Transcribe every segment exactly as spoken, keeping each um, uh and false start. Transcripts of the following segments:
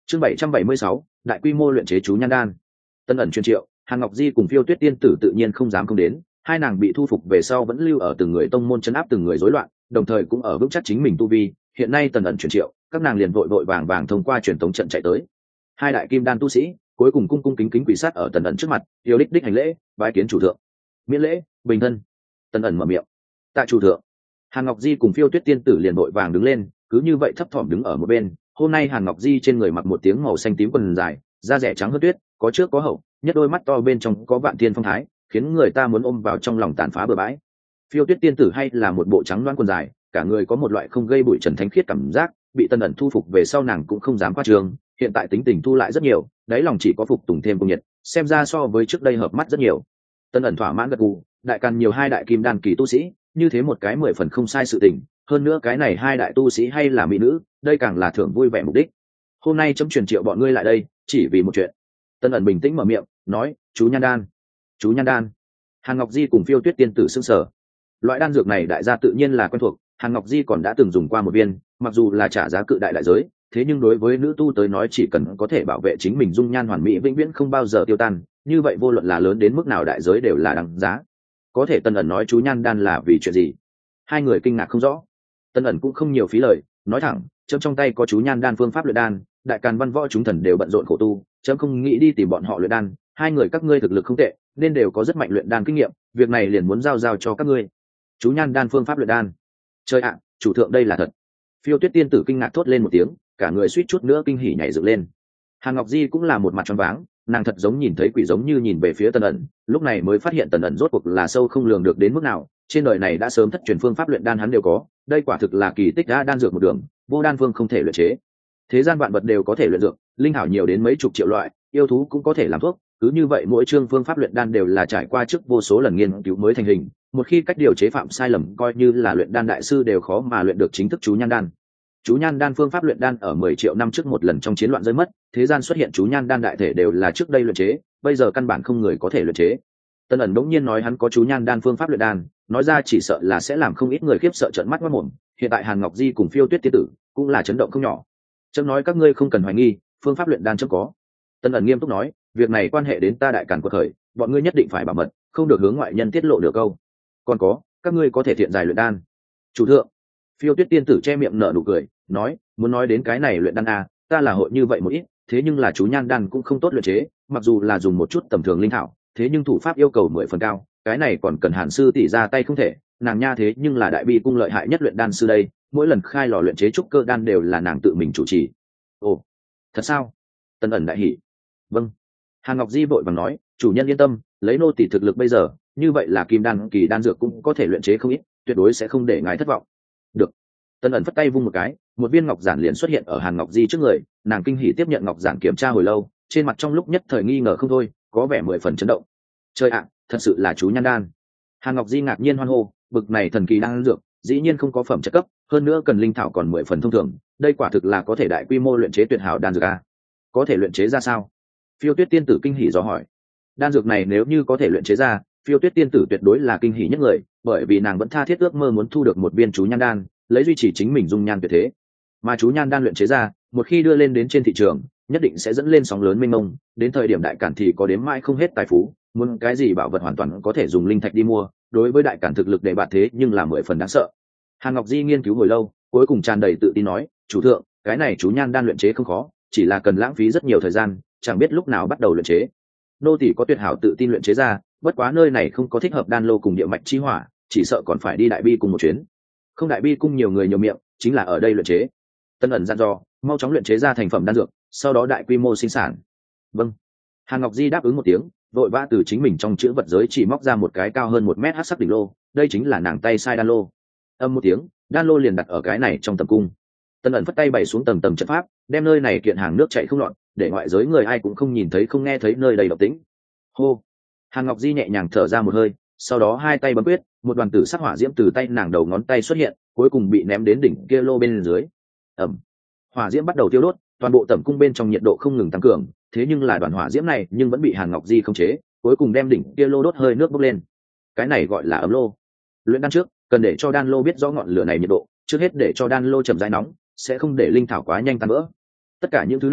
chương bảy trăm bảy mươi sáu đại quy mô luyện chế chú nhan đan. Tân ẩn truyền triệu, Hàn Ngọc Di cùng Phiêu Tuyết tiên tử tự nhiên không dám không đến, hai nàng bị thu phục về sau vẫn lưu ở từng người tông môn trấn áp từng người rối loạn, đồng thời cũng ở vững chắc chính mình tu vi. Hiện nay Tần ẩn truyền triệu, các nàng liền vội vội vàng vàng thông qua truyền tống trận chạy tới. Hai đại kim đan tu sĩ cuối cùng cung cung kính kính quỳ sát ở Tần ẩn trước mặt, yêu đích đích hành lễ, bái kiến chủ thượng. Miễn lễ, bình thân. Tần ẩn mở miệng. Tạ chủ thượng. Hàn Ngọc Di cùng Phiêu Tuyết tiên tử liền vội vàng đứng lên, cứ như vậy thấp thỏm đứng ở một bên. Hôm nay Hàn Ngọc Di trên người mặc một tiếng màu xanh tím quần dài, da rẻ trắng hơn tuyết, có trước có hậu, nhất đôi mắt to bên trong có vạn thiên phong thái, khiến người ta muốn ôm vào trong lòng tàn phá bừa bãi. Phiêu Tuyết tiên tử hay là một bộ trắng loáng quần dài, cả người có một loại không gây bụi trần thánh khiết cảm giác. Bị Tân ẩn thu phục về sau nàng cũng không dám qua trường, hiện tại tính tình thu lại rất nhiều, đáy lòng chỉ có phục tùng thêm cùng nhiệt, xem ra so với trước đây hợp mắt rất nhiều. Tân ẩn thỏa mãn gật gù, đại càn nhiều hai đại kim đan kỳ tu sĩ, như thế một cái mười phần không sai sự tình, hơn nữa cái này hai đại tu sĩ hay là mỹ nữ, đây càng là thưởng vui vẻ mục đích. Hôm nay chấm truyền triệu bọn ngươi lại đây, chỉ vì một chuyện. Tân ẩn bình tĩnh mở miệng, nói, chú nhan đan. Chú nhan đan. Hàn Ngọc Di cùng Phiêu Tuyết tiên tử sững sờ. Loại đan dược này đại gia tự nhiên là quen thuộc, Hàn Ngọc Di còn đã từng dùng qua một viên, mặc dù là trả giá cự đại đại giới, thế nhưng đối với nữ tu tới nói chỉ cần có thể bảo vệ chính mình dung nhan hoàn mỹ vĩnh viễn không bao giờ tiêu tan, như vậy vô luận là lớn đến mức nào đại giới đều là đáng giá. Có thể Tân ẩn nói chú nhan đan là vì chuyện gì? Hai người kinh ngạc không rõ. Tân ẩn cũng không nhiều phí lời, nói thẳng, chấm trong tay có chú nhan đan phương pháp luyện đan, đại càn văn võ chúng thần đều bận rộn khổ tu, chấm không nghĩ đi tìm bọn họ luyện đan, hai người các ngươi thực lực không tệ, nên đều có rất mạnh luyện đan kinh nghiệm, việc này liền muốn giao giao cho các ngươi. Chú nhan đan phương pháp luyện đan. Trời ạ, chủ thượng đây là thật. Phiêu Tuyết tiên tử kinh ngạc thốt lên một tiếng, cả người suýt chút nữa kinh hỉ nhảy dựng lên. Hàn Ngọc Di cũng là một mặt choáng váng, nàng thật giống nhìn thấy quỷ giống như nhìn về phía Tần ẩn, lúc này mới phát hiện Tần ẩn rốt cuộc là sâu không lường được đến mức nào, trên đời này đã sớm thất truyền phương pháp luyện đan hắn đều có, đây quả thực là kỳ tích đã đan dược một đường, vô đan phương không thể luyện chế. Thế gian vạn vật đều có thể luyện dược, linh thảo nhiều đến mấy chục triệu loại, yêu thú cũng có thể làm thuốc, cứ như vậy mỗi chương phương pháp luyện đan đều là trải qua trước vô số lần nghiên cứu mới thành hình, một khi cách điều chế phạm sai lầm coi như là luyện đan đại sư đều khó mà luyện được chính thức chú nhan đan. Chú nhan đan phương pháp luyện đan ở mười triệu năm trước một lần trong chiến loạn rơi mất, thế gian xuất hiện chú nhan đan đại thể đều là trước đây luyện chế, bây giờ căn bản không người có thể luyện chế. Tân ẩn đống nhiên nói hắn có chú nhan đan phương pháp luyện đan, nói ra chỉ sợ là sẽ làm không ít người khiếp sợ trợn mắt ngoác mồm, hiện tại Hàn Ngọc Di cùng Phiêu Tuyết tiên tử cũng là chấn động không nhỏ. Chấm nói các ngươi không cần hoài nghi, phương pháp luyện đan chấm có. Tân ẩn nghiêm túc nói, việc này quan hệ đến ta đại càn quật khởi, bọn ngươi nhất định phải bảo mật, không được hướng ngoại nhân tiết lộ được câu. Còn có, các ngươi có thể thiện giải luyện đan. Chủ thượng. Phiêu Tuyết tiên tử che miệng nở nụ cười, nói, muốn nói đến cái này luyện đan à, ta là hội như vậy một ít, thế nhưng là chú nhan đan cũng không tốt luyện chế, mặc dù là dùng một chút tầm thường linh thảo, thế nhưng thủ pháp yêu cầu mười phần cao, cái này còn cần Hàn sư tỷ ra tay không thể, nàng nha thế nhưng là đại bi cung lợi hại nhất luyện đan sư đây, mỗi lần khai lò luyện chế trúc cơ đan đều là nàng tự mình chủ trì. Ồ, thật sao? Tân ẩn đại hỉ. Vâng. Hàn Ngọc Di vội vàng nói, chủ nhân yên tâm, lấy nô tỷ thực lực bây giờ, như vậy là kim đan kỳ đan dược cũng có thể luyện chế không ít, tuyệt đối sẽ không để ngài thất vọng. Được. Tân ẩn phất tay vung một cái, một viên ngọc giản liền xuất hiện ở Hàn Ngọc Di trước người, nàng kinh hỉ tiếp nhận ngọc giản kiểm tra hồi lâu, trên mặt trong lúc nhất thời nghi ngờ không thôi, có vẻ mười phần chấn động. Trời ạ, thật sự là chú nhan đan. Hàn Ngọc Di ngạc nhiên hoan hô, bực này thần kỳ đan dược, dĩ nhiên không có phẩm chất cấp, hơn nữa cần linh thảo còn mười phần thông thường, đây quả thực là có thể đại quy mô luyện chế tuyệt hảo đan dược a. Có thể luyện chế ra sao? Phiêu Tuyết tiên tử kinh hỉ dò hỏi. Đan dược này nếu như có thể luyện chế ra, Phiêu Tuyết tiên tử tuyệt đối là kinh hỉ nhất người, bởi vì nàng vẫn tha thiết ước mơ muốn thu được một viên chú nhan đan, lấy duy trì chính mình dung nhan tuyệt thế. Mà chú nhan đan luyện chế ra, một khi đưa lên đến trên thị trường, nhất định sẽ dẫn lên sóng lớn mênh mông, đến thời điểm đại cản thì có đếm mãi không hết tài phú, muốn cái gì bảo vật hoàn toàn có thể dùng linh thạch đi mua, đối với đại cản thực lực để bạt thế nhưng là mười phần đáng sợ. Hàn Ngọc Di nghiên cứu hồi lâu, cuối cùng tràn đầy tự tin nói, chủ thượng, cái này chú nhan đan luyện chế không khó, chỉ là cần lãng phí rất nhiều thời gian, chẳng biết lúc nào bắt đầu luyện chế. Nô tỷ có tuyệt hảo tự tin luyện chế ra, bất quá nơi này không có thích hợp đan lô cùng địa mạch chi hỏa, chỉ sợ còn phải đi đại bi cùng một chuyến. Không đại bi cung nhiều người nhiều miệng, chính là ở đây luyện chế. Tân ẩn dặn dò, mau chóng luyện chế ra thành phẩm đan dược, sau đó đại quy mô sinh sản. Vâng. Hàn Ngọc Di đáp ứng một tiếng, vội vã từ chính mình trong chữ vật giới chỉ móc ra một cái cao hơn một mét hắc sắc đỉnh lô, đây chính là nàng tay sai đan lô. Âm một tiếng, đan lô liền đặt ở cái này trong tầm cung. Tân ẩn phất tay bày xuống tầng tầng trận pháp, đem nơi này kiện hàng nước chảy không loạn, để ngoại giới người ai cũng không nhìn thấy không nghe thấy nơi đầy động tĩnh. Hô. Hàn Ngọc Di nhẹ nhàng thở ra một hơi, sau đó hai tay bấm quyết, một đoàn tử sắc hỏa diễm từ tay nàng đầu ngón tay xuất hiện, cuối cùng bị ném đến đỉnh kia lô bên dưới. Ẩm. Hỏa diễm bắt đầu tiêu đốt, toàn bộ tẩm cung bên trong nhiệt độ không ngừng tăng cường, thế nhưng là đoàn hỏa diễm này nhưng vẫn bị Hàn Ngọc Di khống chế, cuối cùng đem đỉnh kia lô đốt hơi nước bốc lên. Cái này gọi là ấm lô. Luyện đan trước, cần để cho đan lô biết rõ ngọn lửa này nhiệt độ, trước hết để cho đan lô chậm rãi nóng, sẽ không để linh thảo quá nhanh tan vỡ. Tất cả những thứ này,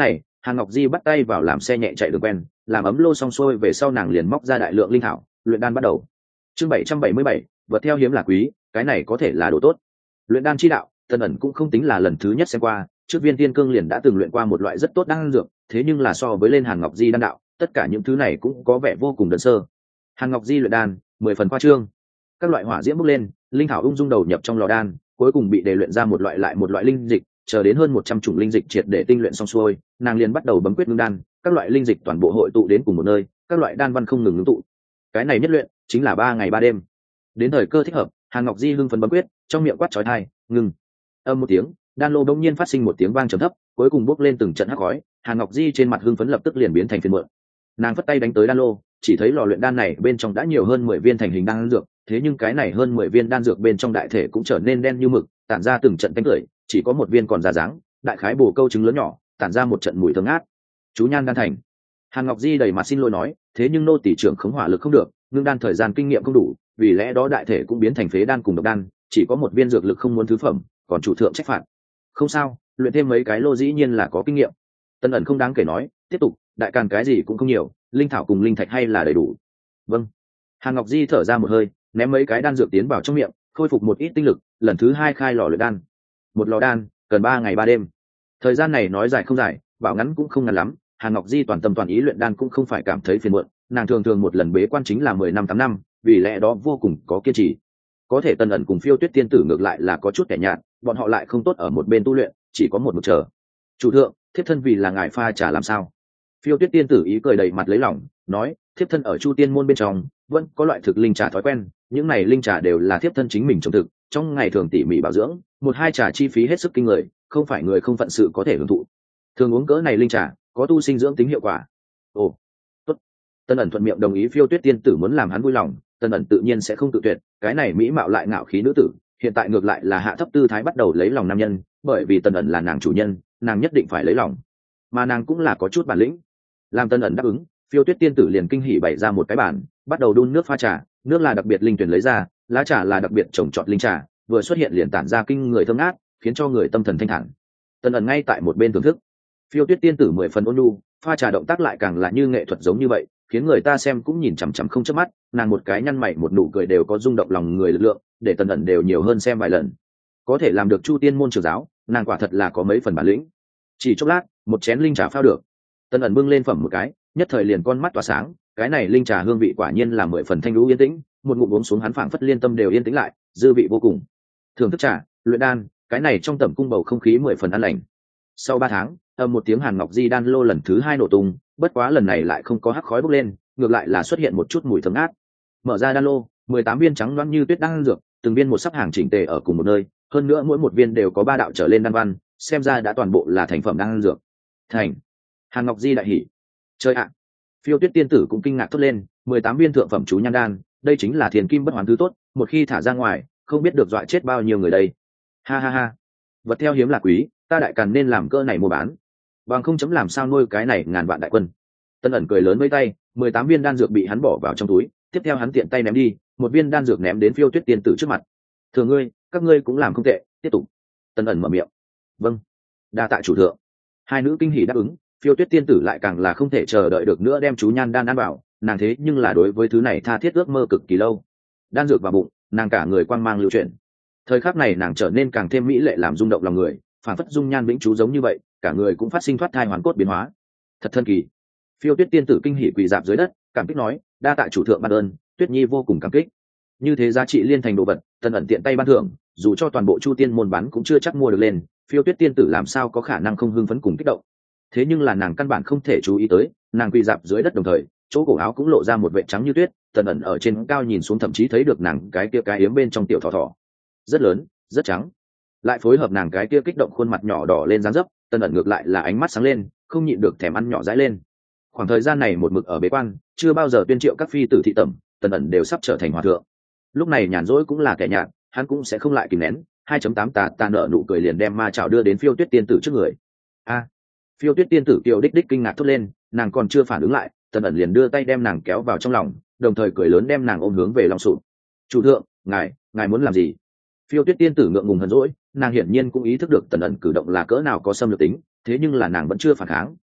Hàn Ngọc Di bắt tay vào làm xe nhẹ chạy đường quen, làm ấm lô xong xuôi về sau nàng liền móc ra đại lượng linh thảo, luyện đan bắt đầu. Chương bảy trăm bảy mươi bảy, vật theo hiếm là quý, cái này có thể là đồ tốt. Luyện đan chi đạo, Tân ẩn cũng không tính là lần thứ nhất xem qua, trước Viên Tiên Cương liền đã từng luyện qua một loại rất tốt đan dược, thế nhưng là so với lên Hàn Ngọc Di đan đạo, tất cả những thứ này cũng có vẻ vô cùng đơn sơ. Hàn Ngọc Di luyện đan, mười phần khoa trương. Các loại hỏa diễm bốc lên, linh thảo ung dung đầu nhập trong lò đan, cuối cùng bị đề luyện ra một loại lại một loại linh dịch, chờ đến hơn một trăm chủng linh dịch triệt để tinh luyện xong xuôi, nàng liền bắt đầu bấm quyết ngưng đan, các loại linh dịch toàn bộ hội tụ đến cùng một nơi, các loại đan văn không ngừng ngưng tụ. Cái này nhất luyện chính là ba ngày ba đêm. Đến thời cơ thích hợp, Hàn Ngọc Di hưng phấn bấm quyết, trong miệng quát chói tai, ngừng. Âm một tiếng, đan lô bỗng nhiên phát sinh một tiếng vang trầm thấp, cuối cùng bốc lên từng trận hắc khói, Hàn Ngọc Di trên mặt hưng phấn lập tức liền biến thành phiền muộn. Nàng vất tay đánh tới đan lô, chỉ thấy lò luyện đan này bên trong đã nhiều hơn mười viên thành hình đan dược, thế nhưng cái này hơn mười viên đan dược bên trong đại thể cũng trở nên đen như mực, tản ra từng trận cánh tưởi, chỉ có một viên còn ra dáng, đại khái bổ câu trứng lớn nhỏ, tản ra một trận mùi thơm ngát. Chú nhan đan thành. Hàn Ngọc Di đầy mặt xin lỗi nói, thế nhưng nô tỷ trưởng khống hỏa lực không được, ngưng đan thời gian kinh nghiệm không đủ, vì lẽ đó đại thể cũng biến thành phế đan cùng độc đan, chỉ có một viên dược lực không muốn thứ phẩm, còn chủ thượng trách phạt. Không sao, luyện thêm mấy cái lô dĩ nhiên là có kinh nghiệm. Tân ẩn không đáng kể nói, tiếp tục, đại càn cái gì cũng không nhiều, linh thảo cùng linh thạch hay là đầy đủ. Vâng. Hàn Ngọc Di thở ra một hơi, ném mấy cái đan dược tiến vào trong miệng, khôi phục một ít tinh lực, lần thứ hai khai lò luyện đan. Một lò đan cần ba ngày ba đêm. Thời gian này nói dài không dài, bảo ngắn cũng không ngắn lắm. Hàn Ngọc Di toàn tâm toàn ý luyện đan cũng không phải cảm thấy phiền muộn, nàng thường thường một lần bế quan chính là mười năm tám năm, vì lẽ đó vô cùng có kiên trì. Có thể Tân ẩn cùng Phiêu Tuyết tiên tử ngược lại là có chút kẻ nhạt, bọn họ lại không tốt ở một bên tu luyện, chỉ có một mực chờ. Chủ thượng, thiếp thân vì là ngài pha trà làm sao? Phiêu Tuyết tiên tử ý cười đầy mặt lấy lòng, nói, thiếp thân ở Chu Tiên môn bên trong vẫn có loại thực linh trà thói quen, những này linh trà đều là thiếp thân chính mình trồng thực, trong ngày thường tỉ mỉ bảo dưỡng, một hai trà chi phí hết sức kinh người, không phải người không phận sự có thể hưởng thụ. Thường uống cỡ này linh trà, có tu sinh dưỡng tính hiệu quả. Ồ, tốt. Tân ẩn thuận miệng đồng ý Phiêu Tuyết tiên tử muốn làm hắn vui lòng, Tân ẩn tự nhiên sẽ không tự tuyệt, cái này mỹ mạo lại ngạo khí nữ tử, hiện tại ngược lại là hạ thấp tư thái bắt đầu lấy lòng nam nhân, bởi vì Tân ẩn là nàng chủ nhân, nàng nhất định phải lấy lòng, mà nàng cũng là có chút bản lĩnh. Làm Tân ẩn đáp ứng, Phiêu Tuyết tiên tử liền kinh hỉ bày ra một cái bàn, bắt đầu đun nước pha trà, nước là đặc biệt linh tuyển lấy ra, lá trà là đặc biệt trồng trọt linh trà, vừa xuất hiện liền tản ra kinh người thơm ngát, khiến cho người tâm thần thanh thản. Tân ẩn ngay tại một bên thưởng thức. Phiêu Tuyết tiên tử mười phần ôn nhu, pha trà động tác lại càng là như nghệ thuật giống như vậy, khiến người ta xem cũng nhìn chằm chằm không chớp mắt, nàng một cái nhăn mày một nụ cười đều có rung động lòng người lực lượng, để Tân ẩn đều nhiều hơn xem vài lần. Có thể làm được Chu Tiên môn trưởng giáo, nàng quả thật là có mấy phần bản lĩnh. Chỉ chốc lát, một chén linh trà phao được. Tân ẩn bưng lên phẩm một cái, nhất thời liền con mắt tỏa sáng, cái này linh trà hương vị quả nhiên là mười phần thanh lũ yên tĩnh, một ngụm uống xuống hắn phảng phất liên tâm đều yên tĩnh lại, dư vị vô cùng. Thưởng thức trà, luyện đan, cái này trong tẩm cung bầu không khí mười phần an lành. Sau ba tháng, âm một tiếng Hàn Ngọc Di đan lô lần thứ hai nổ tung, bất quá lần này lại không có hắc khói bốc lên, ngược lại là xuất hiện một chút mùi thơm ngát. Mở ra đan lô, mười tám viên trắng loáng như tuyết đan dược, từng viên một sắp hàng chỉnh tề ở cùng một nơi, hơn nữa mỗi một viên đều có ba đạo trở lên đan văn, xem ra đã toàn bộ là thành phẩm đan dược. Thành. Hàn Ngọc Di đại hỉ. Chơi ạ. Phiêu Tuyết tiên tử cũng kinh ngạc thốt lên, mười tám viên thượng phẩm chú nhan đan, đây chính là thiên kim bất hoàn thứ tốt, một khi thả ra ngoài, không biết được dọa chết bao nhiêu người đây. Ha ha ha. Vật theo hiếm là quý, ta đại càn nên làm cỡ này mua bán. Bằng không chấm làm sao nuôi cái này ngàn vạn đại quân. Tân ẩn cười lớn với tay, mười tám viên đan dược bị hắn bỏ vào trong túi, tiếp theo hắn tiện tay ném đi, một viên đan dược ném đến Phiêu Tuyết tiên tử trước mặt. Thừa ngươi, các ngươi cũng làm không tệ, tiếp tục. Tân ẩn mở miệng. Vâng. Đa tạ chủ thượng. Hai nữ kinh hỉ đáp ứng. Phiêu Tuyết tiên tử lại càng là không thể chờ đợi được nữa đem chú nhan đan ăn vào, nàng thế nhưng là đối với thứ này tha thiết ước mơ cực kỳ lâu. Đan dược vào bụng, nàng cả người quang mang lưu chuyển. Thời khắc này nàng trở nên càng thêm mỹ lệ làm rung động lòng người, phản phất dung nhan vĩnh chú giống như vậy, cả người cũng phát sinh thoát thai hoàn cốt biến hóa. Thật thần kỳ. Phiêu Tuyết tiên tử kinh hỉ quỳ dạp dưới đất, cảm kích nói, đa tạ chủ thượng ban ơn, Tuyết nhi vô cùng cảm kích. Như thế giá trị liên thành đồ vật, Tân ẩn tiện tay ban thưởng, dù cho toàn bộ Chu Tiên môn bán cũng chưa chắc mua được lên, Phiêu Tuyết tiên tử làm sao có khả năng không hưng phấn cùng kích động. Thế nhưng là nàng căn bản không thể chú ý tới, nàng quỳ dạp dưới đất đồng thời, chỗ cổ áo cũng lộ ra một vệt trắng như tuyết, Tân ẩn ở trên cao nhìn xuống thậm chí thấy được nàng cái kia cái yếm bên trong tiểu thỏ thỏ, rất lớn, rất trắng, lại phối hợp nàng cái kia kích động khuôn mặt nhỏ đỏ lên dáng dấp, Tân ẩn ngược lại là ánh mắt sáng lên, không nhịn được thèm ăn nhỏ dãi lên. Khoảng thời gian này một mực ở bế quan, chưa bao giờ tuyên triệu các phi tử thị tẩm, Tân ẩn đều sắp trở thành hòa thượng. Lúc này nhàn rỗi cũng là kẻ nhạt, hắn cũng sẽ không lại kìm nén, hai chấm tám tà tà nợ nụ cười liền đem ma chảo đưa đến Phiêu Tuyết tiên tử trước người. A. Phiêu Tuyết tiên tử kiều đích đích kinh ngạc thốt lên, nàng còn chưa phản ứng lại, Tân ẩn liền đưa tay đem nàng kéo vào trong lòng, đồng thời cười lớn đem nàng ôm hướng về lòng sụp. Chủ thượng, ngài, ngài muốn làm gì? Phiêu Tuyết tiên tử ngượng ngùng hờn dỗi, nàng hiển nhiên cũng ý thức được Tân ẩn cử động là cỡ nào có xâm lược tính, thế nhưng là nàng vẫn chưa phản kháng,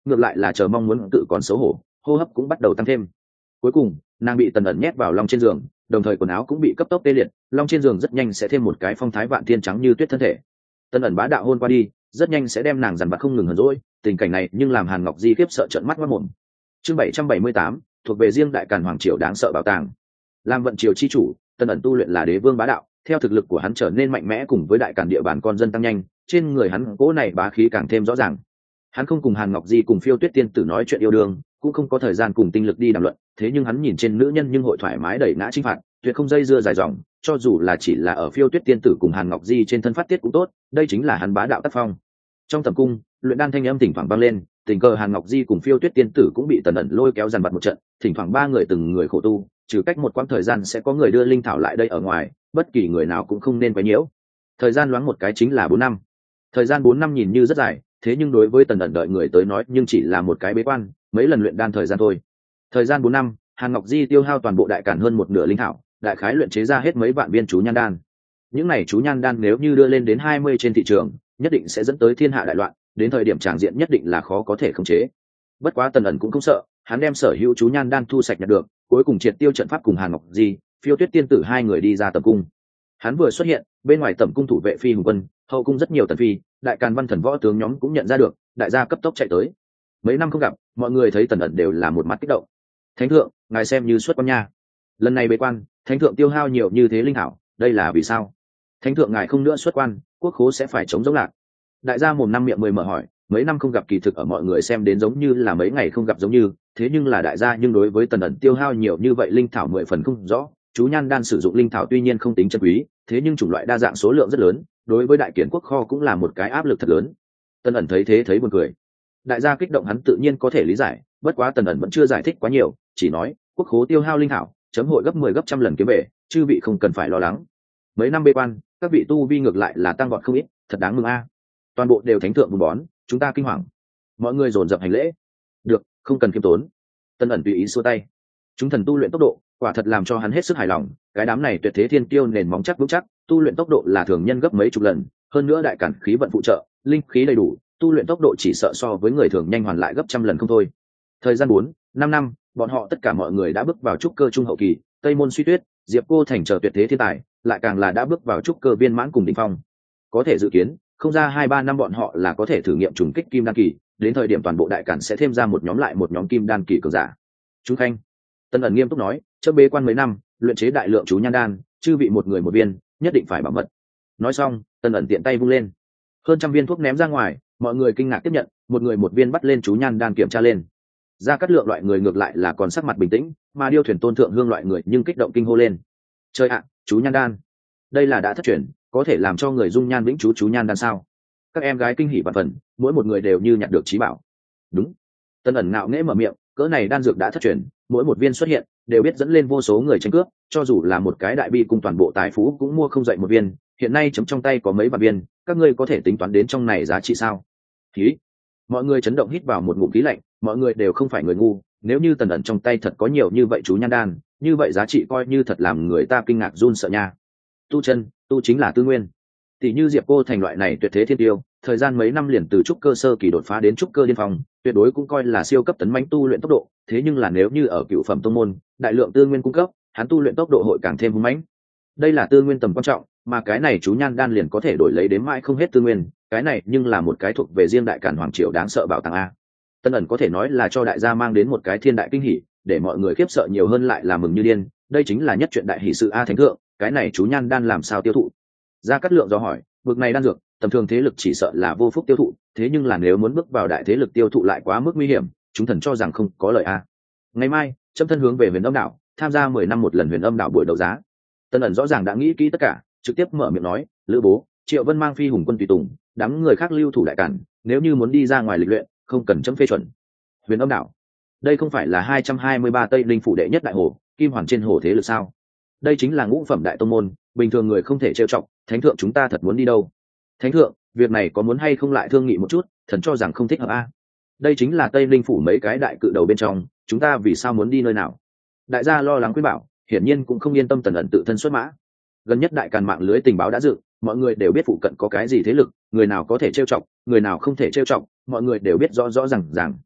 ngược lại là chờ mong muốn tự còn xấu hổ, hô hấp cũng bắt đầu tăng thêm. Cuối cùng nàng bị Tần ẩn nhét vào long trên giường, đồng thời quần áo cũng bị cấp tốc tê liệt, long trên giường rất nhanh sẽ thêm một cái phong thái vạn thiên trắng như tuyết thân thể. Tần ẩn bá đạo hôn qua đi, rất nhanh sẽ đem nàng dằn vặt không ngừng hờn dỗi, tình cảnh này nhưng làm Hàn Ngọc Di khiếp sợ trợn mắt mất mồm. Chương bảy trăm bảy mươi tám, thuộc về riêng đại càn hoàng triều đáng sợ bảo tàng. Làm vận triều chi chủ, Tần ẩn tu luyện là đế vương bá đạo, theo thực lực của hắn trở nên mạnh mẽ cùng với đại càn địa bàn con dân tăng nhanh, trên người hắn cỗ này bá khí càng thêm rõ ràng. Hắn không cùng Hàn Ngọc Di cùng Phiêu Tuyết tiên tử nói chuyện yêu đương, cũng không có thời gian cùng tinh lực đi đàm luận, thế nhưng hắn nhìn trên nữ nhân nhưng hội thoải mái đẩy ngã chinh phạt, tuyệt không dây dưa dài dòng, cho dù là chỉ là ở Phiêu Tuyết tiên tử cùng Hàn Ngọc Di trên thân phát tiết cũng tốt, đây chính là hắn bá đạo tác phong. Trong tầm cung, luyện đan thanh âm thỉnh thoảng vang lên, tình cờ Hàn Ngọc Di cùng Phiêu Tuyết tiên tử cũng bị Tần ẩn lôi kéo dàn vặt một trận, thỉnh thoảng ba người từng người khổ tu, trừ cách một quãng thời gian sẽ có người đưa linh thảo lại đây ở ngoài, bất kỳ người nào cũng không nên quấy nhiễu. Thời gian loáng một cái chính là bốn năm. Thời gian bốn năm nhìn như rất dài, thế nhưng đối với Tần ẩn đợi người tới nói nhưng chỉ là một cái bế quan, mấy lần luyện đan thời gian thôi. Thời gian bốn năm, Hàn Ngọc Di tiêu hao toàn bộ đại càn hơn một nửa linh thảo, đại khái luyện chế ra hết mấy vạn viên chú nhan đan. Những này chú nhan đan nếu như đưa lên đến hai mươi trên thị trường, nhất định sẽ dẫn tới thiên hạ đại loạn, đến thời điểm tràng diện nhất định là khó có thể khống chế. Bất quá Tần ẩn cũng không sợ, hắn đem sở hữu chú nhan đan thu sạch nhặt được, cuối cùng triệt tiêu trận pháp cùng Hàn Ngọc Di, Phiêu Tuyết tiên tử hai người đi ra tầm cung. Hắn vừa xuất hiện, bên ngoài tầm cung thủ vệ phi hùng quân, hậu cung rất nhiều tần phi, đại càn văn thần võ tướng nhóm cũng nhận ra được, đại gia cấp tốc chạy tới. Mấy năm không gặp, mọi người thấy Tần ẩn đều là một mặt kích động. Thánh thượng, ngài xem như xuất quan nha. Lần này bế quan, thánh thượng tiêu hao nhiều như thế linh thảo, đây là vì sao? Thánh thượng ngài không nữa xuất quan, quốc khố sẽ phải chống giống lạc. Đại gia mồm năm miệng mười mở hỏi, mấy năm không gặp kỳ thực ở mọi người xem đến giống như là mấy ngày không gặp giống như, thế nhưng là đại gia nhưng đối với Tần ẩn tiêu hao nhiều như vậy linh thảo mười phần không rõ. Chú nhan đan sử dụng linh thảo tuy nhiên không tính chân quý, thế nhưng chủng loại đa dạng số lượng rất lớn, đối với đại kiển quốc kho cũng là một cái áp lực thật lớn. Tần ẩn thấy thế thấy buồn cười. Đại gia kích động hắn tự nhiên có thể lý giải, bất quá Tần ẩn vẫn chưa giải thích quá nhiều, chỉ nói quốc khố tiêu hao linh thảo chấm hội gấp mười gấp trăm lần kiếm về, chư vị không cần phải lo lắng. Mấy năm bế quan, các vị tu vi ngược lại là tăng vọt không ít, thật đáng mừng a. Toàn bộ đều thánh thượng buôn bón, chúng ta kinh hoàng. Mọi người dồn dập hành lễ. Được, không cần khiêm tốn. Tần ẩn tùy ý xua tay. Chúng thần tu luyện tốc độ, quả thật làm cho hắn hết sức hài lòng, cái đám này tuyệt thế thiên tiêu nền móng chắc vững chắc, tu luyện tốc độ là thường nhân gấp mấy chục lần, hơn nữa đại cản khí vận phụ trợ, linh khí đầy đủ, tu luyện tốc độ chỉ sợ so với người thường nhanh hoàn lại gấp trăm lần không thôi. Thời gian bốn, năm năm, bọn họ tất cả mọi người đã bước vào trúc cơ trung hậu kỳ, Tây Môn Suy Tuyết, Diệp Cô Thành chờ tuyệt thế thiên tài, lại càng là đã bước vào trúc cơ viên mãn cùng đỉnh phong. Có thể dự kiến, không ra hai ba năm bọn họ là có thể thử nghiệm trùng kích kim đan kỳ, đến thời điểm toàn bộ đại cản sẽ thêm ra một nhóm lại một nhóm kim đan kỳ cường giả. Chúng khanh, Tần ẩn nghiêm túc nói, trước bế quan mấy năm, luyện chế đại lượng chú nhan đan, chư vị một người một viên, nhất định phải bảo mật. Nói xong, Tần ẩn tiện tay vung lên, hơn trăm viên thuốc ném ra ngoài, mọi người kinh ngạc tiếp nhận, một người một viên bắt lên chú nhan đan kiểm tra lên. Ra cắt lượng loại người ngược lại là còn sắc mặt bình tĩnh, mà điêu thuyền tôn thượng hương loại người nhưng kích động kinh hô lên. Trời ạ, chú nhan đan, đây là đã thất truyền, có thể làm cho người dung nhan vĩnh chú chú nhan đan sao? Các em gái kinh hỉ vạn phần, mỗi một người đều như nhặt được trí bảo. Đúng. Tần ẩn ngạo nghễ mở miệng, cỡ này đan dược đã thất truyền, mỗi một viên xuất hiện đều biết dẫn lên vô số người tranh cướp, cho dù là một cái đại bi cùng toàn bộ tài phú cũng mua không dậy một viên, hiện nay chấm trong tay có mấy vạn viên, các ngươi có thể tính toán đến trong này giá trị sao? Khí. Mọi người chấn động hít vào một ngụm khí lạnh, mọi người đều không phải người ngu, nếu như Tần ẩn trong tay thật có nhiều như vậy chú nhan đan, như vậy giá trị coi như thật làm người ta kinh ngạc run sợ nha. Tu chân, tu chính là tư nguyên. Tỷ như Diệp Cô Thành loại này tuyệt thế thiên tiêu, thời gian mấy năm liền từ trúc cơ sơ kỳ đột phá đến trúc cơ điên phong, tuyệt đối cũng coi là siêu cấp tấn mãnh tu luyện tốc độ, thế nhưng là nếu như ở cựu phẩm tông môn, đại lượng tư nguyên cung cấp, hắn tu luyện tốc độ hội càng thêm hung mãnh. Đây là tư nguyên tầm quan trọng, mà cái này chú nhan đan liền có thể đổi lấy đến mãi không hết tư nguyên, cái này nhưng là một cái thuộc về riêng đại càn hoàng triều đáng sợ bảo tàng a. Tân ẩn có thể nói là cho đại gia mang đến một cái thiên đại kinh hỉ, để mọi người khiếp sợ nhiều hơn lại là mừng như điên, đây chính là nhất chuyện đại hỷ sự a. Thánh thượng, cái này chú nhan đan làm sao tiêu thụ? Gia Cát Lượng do hỏi, vực này đan dược, tầm thường thế lực chỉ sợ là vô phúc tiêu thụ, thế nhưng là nếu muốn bước vào đại thế lực tiêu thụ lại quá mức nguy hiểm, chúng thần cho rằng không có lợi a. Ngày mai, chấm thân hướng về Huyền Âm đảo, tham gia mười năm một lần Huyền Âm đảo buổi đấu giá. Tân ẩn rõ ràng đã nghĩ kỹ tất cả, trực tiếp mở miệng nói, Lữ Bố, Triệu Vân mang phi hùng quân tùy tùng, đám người khác lưu thủ đại cản, nếu như muốn đi ra ngoài lịch luyện, không cần chấm phê chuẩn. Huyền Âm đảo, đây không phải là hai trăm hai mươi ba Tây Linh phủ đệ nhất đại hồ, kim hoàn trên hồ thế lực sao? Đây chính là ngũ phẩm đại tông môn, bình thường người không thể trêu chọc. Thánh thượng, chúng ta thật muốn đi đâu? Thánh thượng, việc này có muốn hay không lại thương nghị một chút, thần cho rằng không thích hợp a. Đây chính là Tây Linh phủ mấy cái đại cự đầu bên trong, chúng ta vì sao muốn đi nơi nào? Đại gia lo lắng khuyên bảo, hiển nhiên cũng không yên tâm Tần ẩn tự thân xuất mã. Gần nhất đại càn mạng lưới tình báo đã dựng, mọi người đều biết phụ cận có cái gì thế lực, người nào có thể trêu chọc, người nào không thể trêu chọc, mọi người đều biết rõ rõ ràng ràng.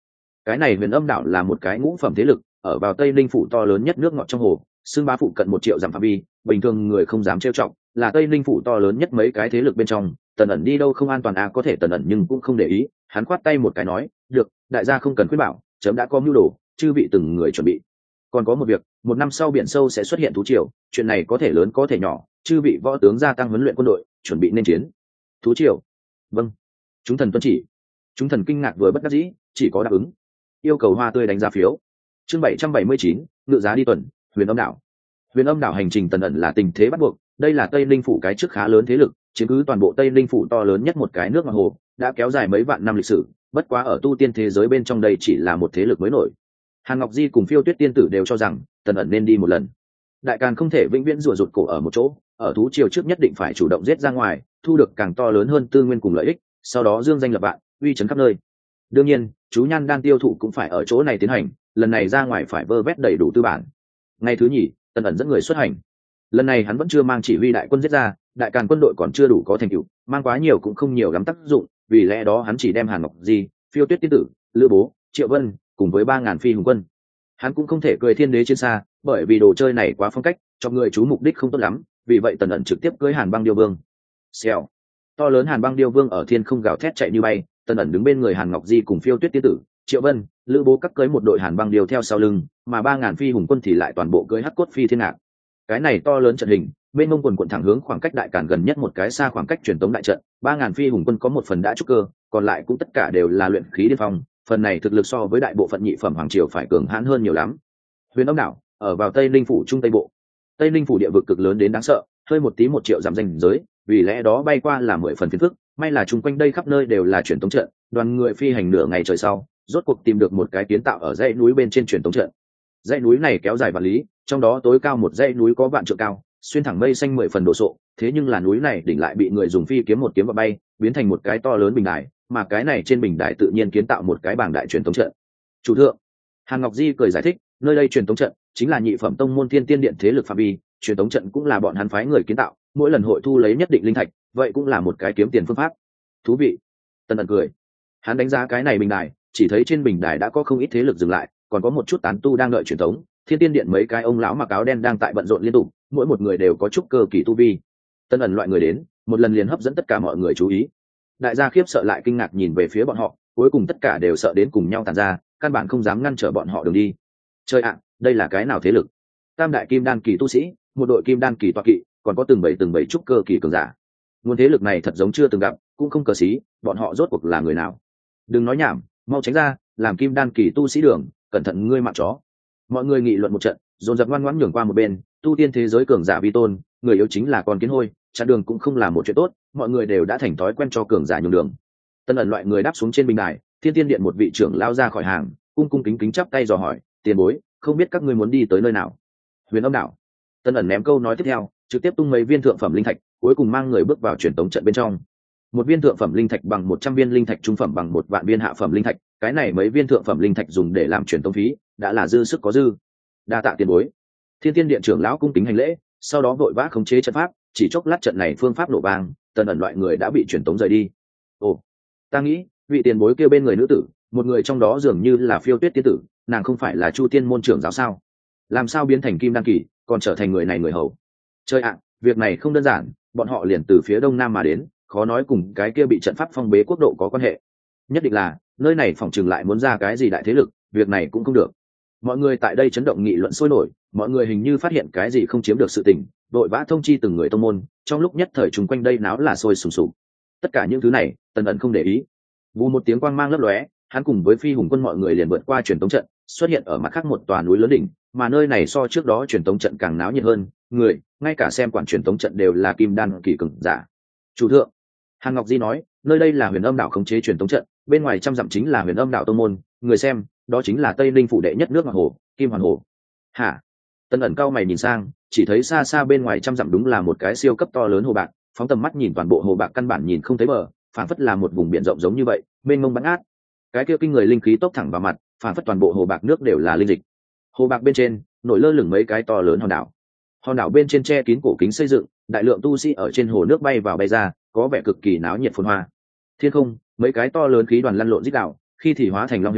Cái này Huyền Âm đảo là một cái ngũ phẩm thế lực, ở vào Tây Ninh phủ to lớn nhất nước ngọt trong hồ, xương bá phụ cận một triệu dặm phạm vi, bình thường người không dám trêu chọc, là Tây Ninh phủ to lớn nhất mấy cái thế lực bên trong. Tần ẩn đi đâu không an toàn à? Có thể Tần ẩn nhưng cũng không để ý, hắn khoát tay một cái nói, được, đại gia không cần khuyên bảo, chấm đã có mưu đồ, chư vị từng người chuẩn bị. Còn có một việc, một năm sau biển sâu sẽ xuất hiện thú triều, chuyện này có thể lớn có thể nhỏ, chư vị võ tướng gia tăng huấn luyện quân đội, chuẩn bị nên chiến. Thú triều? Vâng. Chúng thần tuân chỉ. Chúng thần kinh ngạc vừa bất đắc dĩ, chỉ có đáp ứng. Yêu cầu hoa tươi đánh giá phiếu. Chương bảy trăm bảy mươi chín, ngự giá đi tuần, Huyền Âm đảo. Huyền Âm đảo hành trình Tần ẩn là tình thế bắt buộc, đây là Tây Ninh phủ cái trước khá lớn thế lực, chiếm cứ toàn bộ Tây Ninh phủ to lớn nhất một cái nước mặt hồ, đã kéo dài mấy vạn năm lịch sử, bất quá ở tu tiên thế giới bên trong đây chỉ là một thế lực mới nổi. Hàn Ngọc Di cùng Phiêu Tuyết tiên tử đều cho rằng Tần ẩn nên đi một lần. Đại Càn không thể vĩnh viễn rùa rụt cổ ở một chỗ, ở thú triều trước nhất định phải chủ động giết ra ngoài, thu được càng to lớn hơn tư nguyên cùng lợi ích, sau đó dương danh lập vạn, uy chấn khắp nơi. Đương nhiên, chú nhan đan tiêu thụ cũng phải ở chỗ này tiến hành, lần này ra ngoài phải vơ vét đầy đủ tư bản. Ngày thứ nhì, Tần ẩn dẫn người xuất hành. Lần này hắn vẫn chưa mang chỉ huy đại quân giết ra, Đại Càn quân đội còn chưa đủ có thành tựu, mang quá nhiều cũng không nhiều lắm tác dụng, vì lẽ đó hắn chỉ đem Hàn Ngọc Di, Phiêu Tuyết tiên tử, Lữ Bố, Triệu Vân cùng với ba ngàn phi hùng quân. Hắn cũng không thể cười thiên đế trên xa, bởi vì đồ chơi này quá phong cách, cho người chú mục đích không tốt lắm, vì vậy Tần ẩn trực tiếp cưới Hàn Băng Điêu Vương. Xèo, to lớn Hàn Băng Điêu Vương ở thiên không gào thét chạy như bay, Tần ẩn đứng bên người Hàn Ngọc Di cùng Phiêu Tuyết tiên tử, Triệu Vân, Lữ Bố các cưới một đội Hàn Băng Điêu theo sau lưng, mà ba ngàn phi hùng quân thì lại toàn bộ cưới hắc cốt phi thiên ngạc. Cái này to lớn trận hình, bên mông quần quận thẳng hướng khoảng cách Đại Càn gần nhất một cái xa khoảng cách truyền tống đại trận, ba ngàn phi hùng quân có một phần đã trúc cơ, còn lại cũng tất cả đều là luyện khí điên phong, phần này thực lực so với đại bộ phận nhị phẩm hoàng triều phải cường hãn hơn nhiều lắm. Huyền Âm đảo ở vào Tây Ninh phủ trung tây bộ. Tây Ninh phủ địa vực cực lớn đến đáng sợ, hơi một tí một triệu dặm ranh giới, vì lẽ đó bay qua là mười phần phiền phức, may là chung quanh đây khắp nơi đều là truyền tống trận, đoàn người phi hành nửa ngày trời sau, rốt cuộc tìm được một cái kiến tạo ở dãy núi bên trên truyền tống trận. Dãy núi này kéo dài vạn lý, trong đó tối cao một dãy núi có vạn trượng cao, xuyên thẳng mây xanh mười phần độ sộ, thế nhưng là núi này đỉnh lại bị người dùng phi kiếm một kiếm vào bay, biến thành một cái to lớn bình đài, mà cái này trên bình đài tự nhiên kiến tạo một cái bảng đại truyền tống trận. Chủ thượng, Hàn Ngọc Di cười giải thích, nơi đây truyền tống trận chính là nhị phẩm tông môn Thiên Tiên Điện thế lực phạm vi, truyền tống trận cũng là bọn hắn phái người kiến tạo, mỗi lần hội thu lấy nhất định linh thạch, vậy cũng là một cái kiếm tiền phương pháp. Thú vị. Tần ẩn cười. Hắn đánh giá cái này bình đài, chỉ thấy trên bình đài đã có không ít thế lực dừng lại, còn có một chút tán tu đang đợi truyền tống. Thiên Tiên Điện mấy cái ông lão mặc áo đen đang tại bận rộn liên tục, mỗi một người đều có chút cơ kỳ tu vi. Tần ẩn loại người đến, một lần liền hấp dẫn tất cả mọi người chú ý. Đại gia khiếp sợ lại kinh ngạc nhìn về phía bọn họ, cuối cùng tất cả đều sợ đến cùng nhau tàn ra, căn bản không dám ngăn trở bọn họ đường đi. Chơi ạ, đây là cái nào thế lực? Tam đại kim đan kỳ tu sĩ, một đội kim đan kỳ toa kỵ, còn có từng bảy từng bảy trúc cơ kỳ cường giả. Nguồn thế lực này thật giống chưa từng gặp, cũng không cờ xí, bọn họ rốt cuộc là người nào? Đừng nói nhảm, mau tránh ra, làm kim đan kỳ tu sĩ đường, cẩn thận ngươi mạng chó. Mọi người nghị luận một trận, dồn dập ngoan ngoãn nhường qua một bên, tu tiên thế giới cường giả vi tôn, người yếu chính là con kiến hôi, chặn đường cũng không là một chuyện tốt, mọi người đều đã thành thói quen cho cường giả nhường đường. Tân ẩn loại người đáp xuống trên bình đài, Thiên Tiên Điện một vị trưởng lao ra khỏi hàng, cung cung kính kính chắp tay dò hỏi, tiền bối, không biết các ngươi muốn đi tới nơi nào? Huyền Âm đảo. Tân ẩn ném câu nói tiếp theo, trực tiếp tung mấy viên thượng phẩm linh thạch, cuối cùng mang người bước vào truyền tống trận bên trong. Một viên thượng phẩm linh thạch bằng một trăm viên linh thạch trung phẩm bằng một vạn viên hạ phẩm linh thạch, cái này mấy viên thượng phẩm linh thạch dùng để làm truyền tống phí, đã là dư sức có dư. Đa tạ tiền bối. Thiên Tiên Điện trưởng lão cung kính hành lễ, sau đó vội vã khống chế trận pháp, chỉ chốc lát trận này phương pháp nổ vang, Tân ẩn loại người đã bị truyền tống rời đi. Ồ, ta nghĩ, vị tiền bối kia bên người nữ tử, một người trong đó dường như là Phiêu Tuyết tiên tử, nàng không phải là Chu Tiên môn trưởng giáo sao? Làm sao biến thành kim đan kỳ, còn trở thành người này người hầu? Chơi ạ, việc này không đơn giản, bọn họ liền từ phía đông nam mà đến, khó nói cùng cái kia bị trận pháp phong bế quốc độ có quan hệ. Nhất định là nơi này phỏng chừng lại muốn ra cái gì đại thế lực, việc này cũng không được. Mọi người tại đây chấn động nghị luận sôi nổi, mọi người hình như phát hiện cái gì không chiếm được sự tình, vội vã thông chi từng người tông môn, trong lúc nhất thời chúng quanh đây náo là sôi sùng sục. Tất cả những thứ này, Tần ẩn không để ý. Vù một tiếng quang mang lấp lóe, hắn cùng với phi hùng quân mọi người liền vượt qua truyền tống trận, xuất hiện ở mặt khác một tòa núi lớn đỉnh, mà nơi này so trước đó truyền tống trận càng náo nhiệt hơn, người, ngay cả xem quản truyền tống trận đều là kim đan kỳ cường giả. Chủ thượng, Hàn Ngọc Di nói, nơi đây là Huyền Âm đảo khống chế truyền tống trận, bên ngoài trăm dặm chính là Huyền Âm đảo tông môn, người xem, đó chính là Tây Ninh phủ đệ nhất nước ngọc hồ, Kim Hoàn hồ. Hả? Tân ẩn cao mày nhìn sang, chỉ thấy xa xa bên ngoài trăm dặm đúng là một cái siêu cấp to lớn hồ bạc, phóng tầm mắt nhìn toàn bộ hồ bạc căn bản nhìn không thấy bờ, phản phất là một vùng biển rộng giống như vậy, mênh mông bắn át. Cái kia kinh người linh khí tốc thẳng vào mặt, phản phất toàn bộ hồ bạc nước đều là linh dịch. Hồ bạc bên trên nổi lơ lửng mấy cái to lớn hòn đảo. Hòn đảo bên trên che kín cổ kính xây dựng, đại lượng tu sĩ ở trên hồ nước bay vào bay ra, có vẻ cực kỳ náo nhiệt phồn hoa. Thiên không, mấy cái to lớn khí đoàn lăn lộn rít đảo, khi thì hóa thành long hình,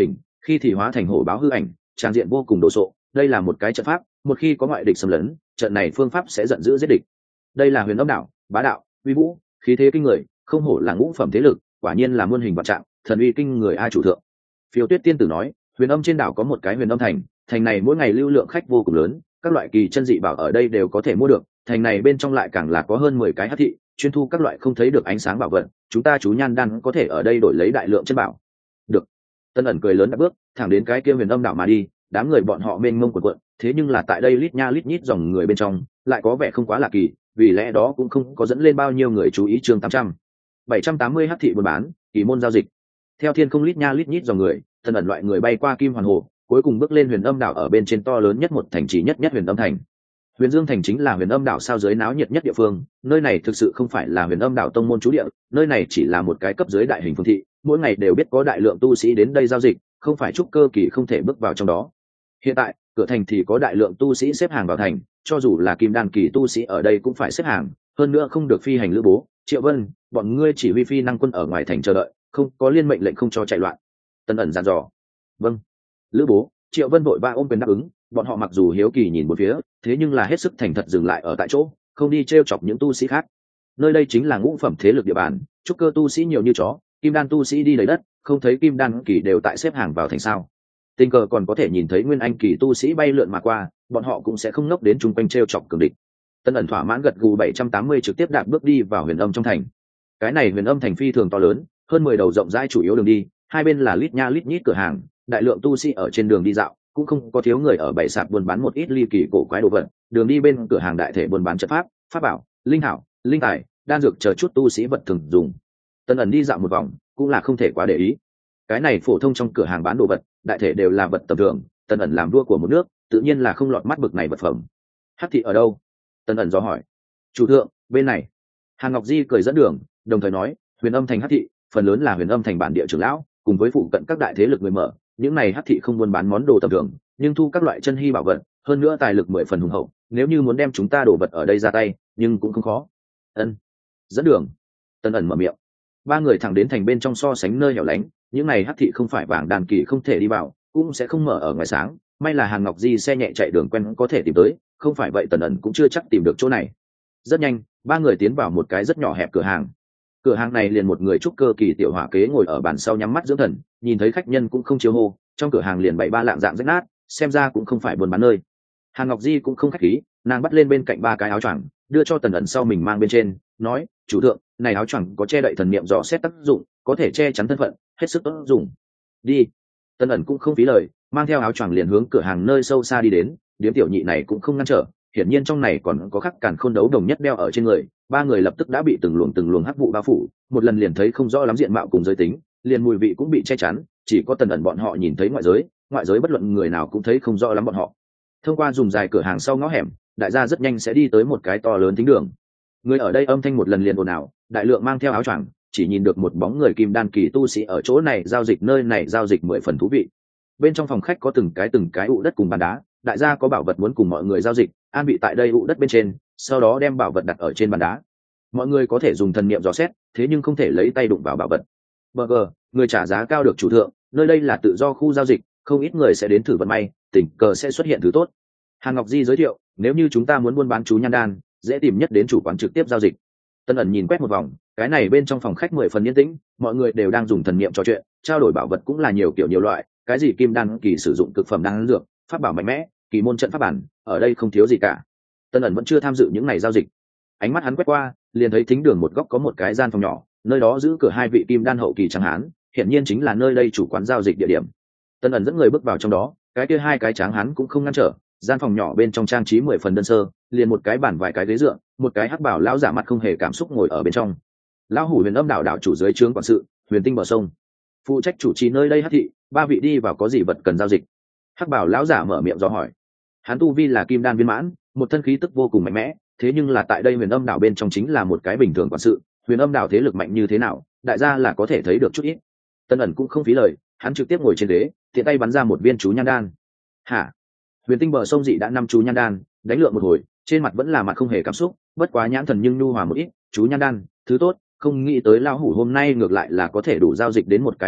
khi thì hóa thành hổ báo hư ảnh, trang diện vô cùng đồ sộ. Đây là một cái trận pháp, một khi có ngoại địch xâm lấn, trận này phương pháp sẽ giận dữ giết địch. Đây là Huyền Âm Đảo, bá đạo, uy vũ, khí thế kinh người, không hổ là ngũ phẩm thế lực, quả nhiên là muôn hình vạn trạng, thần uy kinh người ai chủ thượng. Phiêu Tuyết tiên tử nói, Huyền Âm trên đảo có một cái Huyền Âm thành, thành này mỗi ngày lưu lượng khách vô cùng lớn, các loại kỳ chân dị bảo ở đây đều có thể mua được, thành này bên trong lại càng là có hơn mười cái hắc thị, chuyên thu các loại không thấy được ánh sáng bảo vật, chúng ta chú nhan đan có thể ở đây đổi lấy đại lượng chân bảo. Được. Tân ẩn cười lớn đã bước thẳng đến cái kia Huyền Âm đảo mà đi, đám người bọn họ mênh mông quần quận, thế nhưng là tại đây lít nha lít nhít dòng người bên trong lại có vẻ không quá lạ kỳ, vì lẽ đó cũng không có dẫn lên bao nhiêu người chú ý. Chương tám trăm bảy trăm tám mươi hắc thị buôn bán, kỳ môn giao dịch. Theo thiên không lít nha lít nhít dòng người, Tân ẩn loại người bay qua Kim Hoàn Hồ, cuối cùng bước lên Huyền Âm đảo ở bên trên to lớn nhất một thành trì nhất nhất Huyền Âm thành. Huyền Dương thành chính là Huyền Âm đảo sao dưới náo nhiệt nhất địa phương, nơi này thực sự không phải là Huyền Âm đảo tông môn trú địa, nơi này chỉ là một cái cấp dưới đại hình phương thị, mỗi ngày đều biết có đại lượng tu sĩ đến đây giao dịch, không phải trúc cơ kỳ không thể bước vào trong đó. Hiện tại, cửa thành thì có đại lượng tu sĩ xếp hàng vào thành, cho dù là kim đan kỳ tu sĩ ở đây cũng phải xếp hàng, hơn nữa không được phi hành lữ bố, Triệu Vân, bọn ngươi chỉ huy phi năng quân ở ngoài thành chờ đợi, không có liên mệnh lệnh không cho chạy loạn. Tân ẩn dặn dò. Vâng. Lữ bố, Triệu Vân vội ba ôm quyền đáp ứng, bọn họ mặc dù hiếu kỳ nhìn một phía, thế nhưng là hết sức thành thật dừng lại ở tại chỗ, không đi trêu chọc những tu sĩ khác. Nơi đây chính là ngũ phẩm thế lực địa bàn, trúc cơ tu sĩ nhiều như chó, kim đan tu sĩ đi lấy đất, không thấy kim đan kỳ đều tại xếp hàng vào thành sao? Tình cờ còn có thể nhìn thấy nguyên anh kỳ tu sĩ bay lượn mà qua, bọn họ cũng sẽ không ngốc đến chung quanh trêu chọc cường địch. Tân ẩn thỏa mãn gật gù bảy trăm tám mươi trực tiếp đạp bước đi vào Huyền Âm trong thành. Cái này Huyền Âm thành phi thường to lớn, hơn mười đầu rộng rãi chủ yếu đường đi, hai bên là lít nha lít nhít cửa hàng, đại lượng tu sĩ ở trên đường đi dạo, cũng không có thiếu người ở bày sạp buôn bán một ít ly kỳ cổ quái đồ vật. Đường đi bên cửa hàng đại thể buôn bán trận pháp, pháp bảo, linh hảo, linh tài, đan dược chờ chút tu sĩ vật thường dùng. Tân ẩn đi dạo một vòng, cũng là không thể quá để ý. Cái này phổ thông trong cửa hàng bán đồ vật, đại thể đều là vật tầm thường, Tân ẩn làm vua của một nước, tự nhiên là không lọt mắt bực này vật phẩm. Hắc thị ở đâu? Tân ẩn do hỏi. Chủ thượng, bên này. Hàn Ngọc Di cười dẫn đường, đồng thời nói, Huyền Âm thành hắc thị, phần lớn là Huyền Âm thành bản địa trưởng lão, cùng với phụ cận các đại thế lực người mở, những này hắc thị không buôn bán món đồ tầm thường, nhưng thu các loại chân hy bảo vật, hơn nữa tài lực mười phần hùng hậu, nếu như muốn đem chúng ta đồ vật ở đây ra tay, nhưng cũng không khó. Ân. Dẫn đường. Tân ẩn mở miệng. Ba người thẳng đến thành bên trong so sánh nơi hẻo lánh, những này hắc thị không phải vàng đàn kỳ không thể đi vào, cũng sẽ không mở ở ngoài sáng, may là Hàn Ngọc Di xe nhẹ chạy đường quen có thể tìm tới, không phải vậy Tần ẩn cũng chưa chắc tìm được chỗ này. Rất nhanh, ba người tiến vào một cái rất nhỏ hẹp cửa hàng. Cửa hàng này liền một người trúc cơ kỳ tiểu hỏa kế ngồi ở bàn sau nhắm mắt dưỡng thần, nhìn thấy khách nhân cũng không chiếu hô, trong cửa hàng liền bày ba lạng dạng rách nát, xem ra cũng không phải buôn bán nơi. Hàn Ngọc Di cũng không khách khí, nàng bắt lên bên cạnh ba cái áo choàng, đưa cho Tần ẩn sau mình mang bên trên, nói, chủ thượng, này áo choàng có che đậy thần niệm dò xét tác dụng, có thể che chắn thân phận, hết sức tốt dùng. Đi. Tần ẩn cũng không phí lời, mang theo áo choàng liền hướng cửa hàng nơi sâu xa đi đến, điếm tiểu nhị này cũng không ngăn trở, hiển nhiên trong này còn có khắc càn khôn đấu đồng nhất đeo ở trên người. Ba người lập tức đã bị từng luồng từng luồng hắc vụ bao phủ, một lần liền thấy không rõ lắm diện mạo cùng giới tính, liền mùi vị cũng bị che chắn, chỉ có Tần ẩn bọn họ nhìn thấy ngoại giới, ngoại giới bất luận người nào cũng thấy không rõ lắm bọn họ. Thông qua dùng dài cửa hàng sau ngõ hẻm, đại gia rất nhanh sẽ đi tới một cái to lớn thính đường. Người ở đây âm thanh một lần liền ồn ào, đại lượng mang theo áo choàng, chỉ nhìn được một bóng người kim đan kỳ tu sĩ ở chỗ này giao dịch, nơi này giao dịch mười phần thú vị. Bên trong phòng khách có từng cái từng cái ụ đất cùng bàn đá, đại gia có bảo vật muốn cùng mọi người giao dịch, an bị tại đây ụ đất bên trên, sau đó đem bảo vật đặt ở trên bàn đá. Mọi người có thể dùng thần niệm dò xét, thế nhưng không thể lấy tay đụng vào bảo vật. Burger, người trả giá cao được chủ thượng, nơi đây là tự do khu giao dịch, không ít người sẽ đến thử vận may, tình cờ sẽ xuất hiện thứ tốt. Hàn Ngọc Di giới thiệu, nếu như chúng ta muốn buôn bán chú nhan đan, dễ tìm nhất đến chủ quán trực tiếp giao dịch. Tân ẩn nhìn quét một vòng, cái này bên trong phòng khách mười phần yên tĩnh, mọi người đều đang dùng thần niệm trò chuyện, trao đổi bảo vật cũng là nhiều kiểu nhiều loại, cái gì kim đan kỳ sử dụng cực phẩm đan dược, pháp bảo mạnh mẽ, kỳ môn trận pháp bản, ở đây không thiếu gì cả. Tân ẩn vẫn chưa tham dự những này giao dịch. Ánh mắt hắn quét qua, liền thấy thính đường một góc có một cái gian phòng nhỏ, nơi đó giữ cửa hai vị kim đan hậu kỳ tráng hán, hiển nhiên chính là nơi đây chủ quán giao dịch địa điểm. Tân ẩn dẫn người bước vào trong đó, cái kia hai cái tráng hán cũng không ngăn trở, gian phòng nhỏ bên trong trang trí mười phần đơn sơ, liền một cái bàn vài cái ghế dựa, một cái hắc bảo lão giả mặt không hề cảm xúc ngồi ở bên trong. Lão hủ Huyền Âm đảo đảo chủ dưới trướng quản sự, Huyền Tinh bờ sông, phụ trách chủ trì nơi đây hắc thị, ba vị đi vào có gì vật cần giao dịch? Hắc bảo lão giả mở miệng dò hỏi. Hắn tu vi là kim đan viên mãn, một thân khí tức vô cùng mạnh mẽ, thế nhưng là tại đây Huyền Âm đảo bên trong chính là một cái bình thường quản sự, Huyền Âm đảo thế lực mạnh như thế nào, đại gia là có thể thấy được chút ít. Tân ẩn cũng không phí lời, hắn trực tiếp ngồi trên ghế, tiện tay bắn ra một viên chú nhan đan. Hả? Huyền Tinh bờ sông dị đã năm chú nhan đan, đánh lượng một hồi, trên mặt vẫn là mặt không hề cảm xúc, bất quá nhãn thần nhưng nhu hòa một ít. Chú nhan đan, thứ tốt, không nghĩ tới lão hủ hôm nay ngược lại là có thể đủ giao dịch đến một cái bảo vật,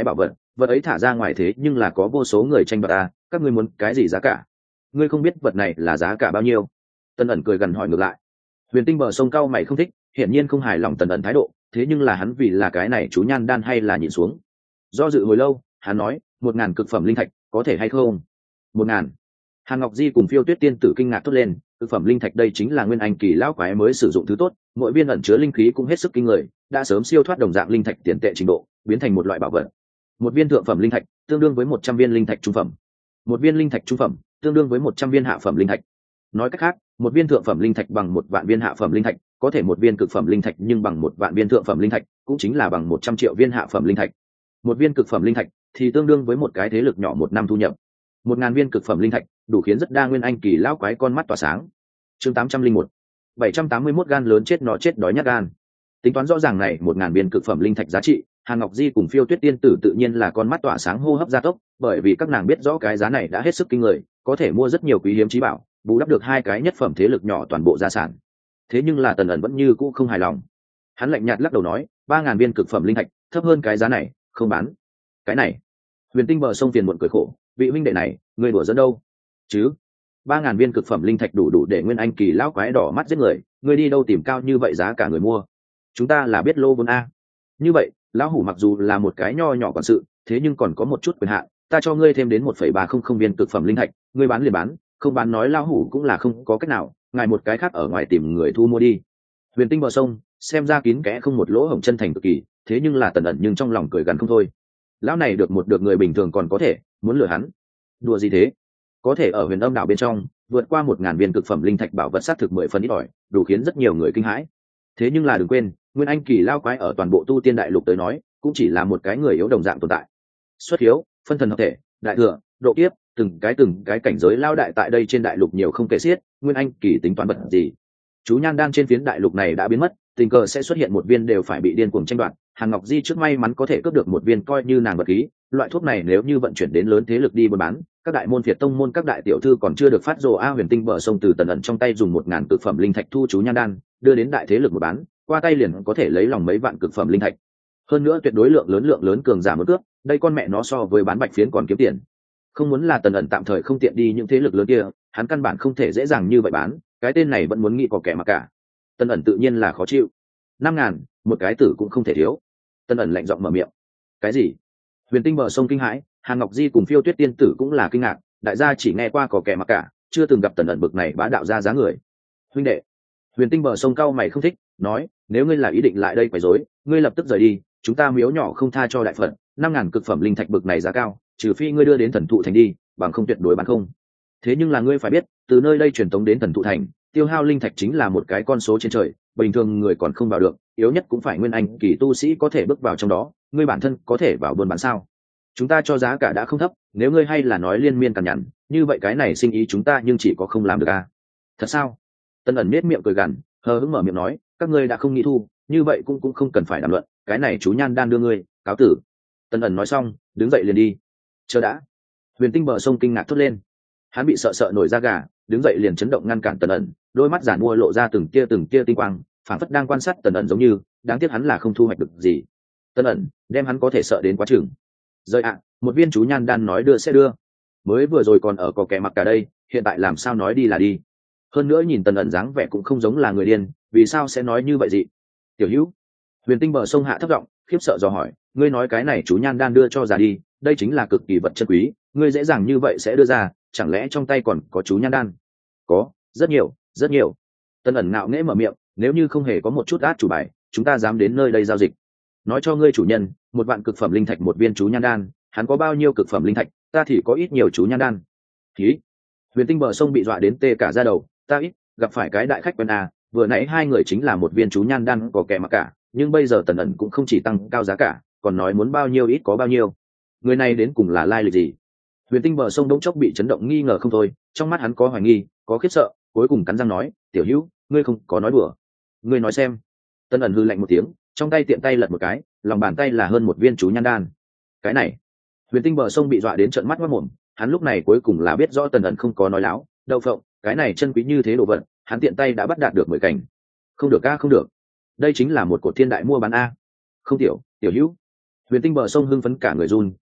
vật ấy thả ra ngoài thế nhưng là có vô số người tranh đoạt à, các ngươi muốn cái gì giá cả? Ngươi không biết vật này là giá cả bao nhiêu? Tần ẩn cười gần hỏi ngược lại. Huyền Tinh bờ sông cao mày không thích, hiển nhiên không hài lòng Tần ẩn thái độ, thế nhưng là hắn vì là cái này chú nhan đan hay là nhìn xuống. Do dự hồi lâu, hắn nói, một ngàn cực phẩm linh thạch, có thể hay không? Một ngàn. Hàn Ngọc Di cùng Phiêu Tuyết Tiên tử kinh ngạc thốt lên, cực phẩm linh thạch đây chính là nguyên anh kỳ lão quái mới sử dụng thứ tốt, mỗi viên ẩn chứa linh khí cũng hết sức kinh người, đã sớm siêu thoát đồng dạng linh thạch tiền tệ trình độ, biến thành một loại bảo vật. Một viên thượng phẩm linh thạch tương đương với một trăm viên linh thạch trung phẩm, một viên linh thạch trung phẩm tương đương với một trăm viên hạ phẩm linh thạch. Nói cách khác, một viên thượng phẩm linh thạch bằng một vạn viên hạ phẩm linh thạch, có thể một viên cực phẩm linh thạch nhưng bằng một vạn viên thượng phẩm linh thạch, cũng chính là bằng một trăm triệu viên hạ phẩm linh thạch. Một viên cực phẩm linh thạch thì tương đương với một cái thế lực nhỏ một năm thu nhập. Một ngàn viên cực phẩm linh thạch đủ khiến rất đa nguyên anh kỳ lão quái con mắt tỏa sáng. Chương tám trăm linh một, bảy trăm tám mươi mốt gan lớn chết nó chết đói nhát gan. Tính toán rõ ràng này một ngàn viên cực phẩm linh thạch giá trị, Hàn Ngọc Di cùng Phiêu Tuyết Tiên tử tự nhiên là con mắt tỏa sáng hô hấp gia tốc, bởi vì các nàng biết rõ cái giá này đã hết sức kinh người, có thể mua rất nhiều quý hiếm chí bảo, bù đắp được hai cái nhất phẩm thế lực nhỏ toàn bộ gia sản. Thế nhưng là Tần ẩn vẫn như cũ không hài lòng. Hắn lạnh nhạt lắc đầu nói, ba ngàn viên cực phẩm linh thạch, thấp hơn cái giá này, không bán. Cái này. Huyền Tinh bờ sông phiền muộn cười khổ, vị huynh đệ này, ngươi đùa dẫn đâu? Chứ? Ba ngàn viên cực phẩm linh thạch đủ đủ để nguyên anh kỳ lão quái đỏ mắt giết người, ngươi đi đâu tìm cao như vậy giá cả người mua? Chúng ta là biết lô vốn a. Như vậy, lão hủ mặc dù là một cái nho nhỏ quản sự, thế nhưng còn có một chút quyền hạn, ta cho ngươi thêm đến một phẩy ba không không viên cực phẩm linh thạch, ngươi bán liền bán, không bán nói lão hủ cũng là không có cách nào, ngài một cái khác ở ngoài tìm người thu mua đi. Huyền Tinh bờ sông xem ra kín kẽ không một lỗ hổng, chân thành cực kỳ, thế nhưng là Tần ẩn nhưng trong lòng cười gần không thôi. Lão này được một được người bình thường còn có thể, muốn lừa hắn, đùa gì thế? Có thể ở Huyền Âm đảo bên trong vượt qua một ngàn viên cực phẩm linh thạch bảo vật sát thực mười phần ít ỏi, đủ khiến rất nhiều người kinh hãi. Thế nhưng là đừng quên, nguyên anh kỳ lao quái ở toàn bộ tu tiên đại lục tới nói cũng chỉ là một cái người yếu đồng dạng tồn tại. Xuất hiếu, phân thần hợp thể, đại thừa, độ kiếp, từng cái từng cái cảnh giới lao đại tại đây trên đại lục nhiều không kể xiết, nguyên anh kỳ tính toán vật gì? Chú nhan đan trên phiến đại lục này đã biến mất, tình cờ sẽ xuất hiện một viên đều phải bị điên cuồng tranh đoạt. Hàn Ngọc Di trước may mắn có thể cướp được một viên coi như nàng vật khí, loại thuốc này nếu như vận chuyển đến lớn thế lực đi buôn bán, các đại môn phiệt tông môn các đại tiểu thư còn chưa được phát rồ a. Huyền Tinh bờ sông từ Tần ẩn trong tay dùng một ngàn cực phẩm linh thạch thu chú nhan đan, đưa đến đại thế lực một bán, qua tay liền có thể lấy lòng mấy vạn cực phẩm linh thạch. Hơn nữa tuyệt đối lượng lớn lượng lớn cường giả một cướp, đây con mẹ nó so với bán bạch phiến còn kiếm tiền. Không muốn là Tần ẩn tạm thời không tiện đi những thế lực lớn kia, hắn căn bản không thể dễ dàng như vậy bán, cái tên này vẫn muốn nghĩ có kẻ mà cả. Tần ẩn tự nhiên là khó chịu. Năm ngàn, một cái tử cũng không thể thiếu. Tần ẩn lạnh giọng mở miệng. Cái gì? Huyền Tinh bờ sông kinh hãi, Hàn Ngọc Di cùng Phiêu Tuyết Tiên tử cũng là kinh ngạc, đại gia chỉ nghe qua có kẻ mà cả, chưa từng gặp Tần ẩn bực này bá đạo ra giá người. Huynh đệ. Huyền Tinh bờ sông cao mày không thích, nói, nếu ngươi là ý định lại đây quấy rối, ngươi lập tức rời đi, chúng ta miếu nhỏ không tha cho đại phật, năm ngàn cực phẩm linh thạch bực này giá cao, trừ phi ngươi đưa đến thần thụ thành đi, bằng không tuyệt đối bán không. Thế nhưng là ngươi phải biết, từ nơi đây truyền tống đến thần thụ thành, tiêu hao linh thạch chính là một cái con số trên trời, bình thường người còn không vào được, yếu nhất cũng phải nguyên anh kỳ tu sĩ có thể bước vào trong đó, ngươi bản thân có thể vào buôn bán sao? Chúng ta cho giá cả đã không thấp, nếu ngươi hay là nói liên miên cằn nhằn, như vậy cái này sinh ý chúng ta nhưng chỉ có không làm được à? Thật sao? Tần ẩn nết miệng cười gằn, hờ hững mở miệng nói, các ngươi đã không nghĩ thu, như vậy cũng cũng không cần phải đàm luận, cái này chú nhan đan đưa ngươi, cáo tử. Tần ẩn nói xong, đứng dậy liền đi. Chờ đã. Huyền Tinh bờ sông kinh ngạc thốt lên, hắn bị sợ sợ nổi da gà, đứng dậy liền chấn động ngăn cản Tần ẩn, đôi mắt giản mua lộ ra từng tia từng tia tinh quang, phảng phất đang quan sát Tần ẩn giống như, đáng tiếc hắn là không thu hoạch được gì. Tần ẩn đem hắn có thể sợ đến quá chừng. Rời ạ, một viên chú nhan đan nói đưa sẽ đưa, mới vừa rồi còn ở có kẻ mặc cả đây, hiện tại làm sao nói đi là đi. Hơn nữa nhìn Tần ẩn dáng vẻ cũng không giống là người điên, vì sao sẽ nói như vậy gì? Tiểu Hữu. Huyền Tinh bờ sông hạ thấp giọng, khiếp sợ dò hỏi, ngươi nói cái này chú nhan đan đưa cho già đi, đây chính là cực kỳ vật chân quý, ngươi dễ dàng như vậy sẽ đưa ra, chẳng lẽ trong tay còn có chú nhan đan? Có, rất nhiều, rất nhiều. Tần ẩn ngạo nghễ mở miệng, nếu như không hề có một chút át chủ bài, chúng ta dám đến nơi đây giao dịch. Nói cho ngươi chủ nhân, một vạn cực phẩm linh thạch một viên chú nhan đan, hắn có bao nhiêu cực phẩm linh thạch, ta thì có ít nhiều chú nhan đan. Khí. Huyền Tinh bờ sông bị dọa đến tê cả da đầu, ta ít gặp phải cái đại khách quen à, vừa nãy hai người chính là một viên chú nhan đan có kẻ mà cả, nhưng bây giờ Tần ẩn cũng không chỉ tăng cao giá cả, còn nói muốn bao nhiêu ít có bao nhiêu. Người này đến cùng là lai lịch gì? Huyền Tinh bờ sông đống chốc bị chấn động nghi ngờ không thôi, trong mắt hắn có hoài nghi, có khiếp sợ, cuối cùng cắn răng nói, tiểu Hữu, ngươi không có nói đùa. Ngươi nói xem. Tần ẩn hư lạnh một tiếng, trong tay tiện tay lật một cái, lòng bàn tay là hơn một viên chú nhan đan. Cái này. Huyền Tinh bờ sông bị dọa đến trợn mắt ngoác mồm, hắn lúc này cuối cùng là biết rõ Tần ẩn không có nói láo, đậu phộng, cái này chân quý như thế đồ vật, hắn tiện tay đã bắt đạt được mười cảnh. Không được a, không được. Đây chính là một cột thiên đại mua bán a. Không tiểu, tiểu Hữu. Huyền Tinh bờ sông hưng phấn cả người run,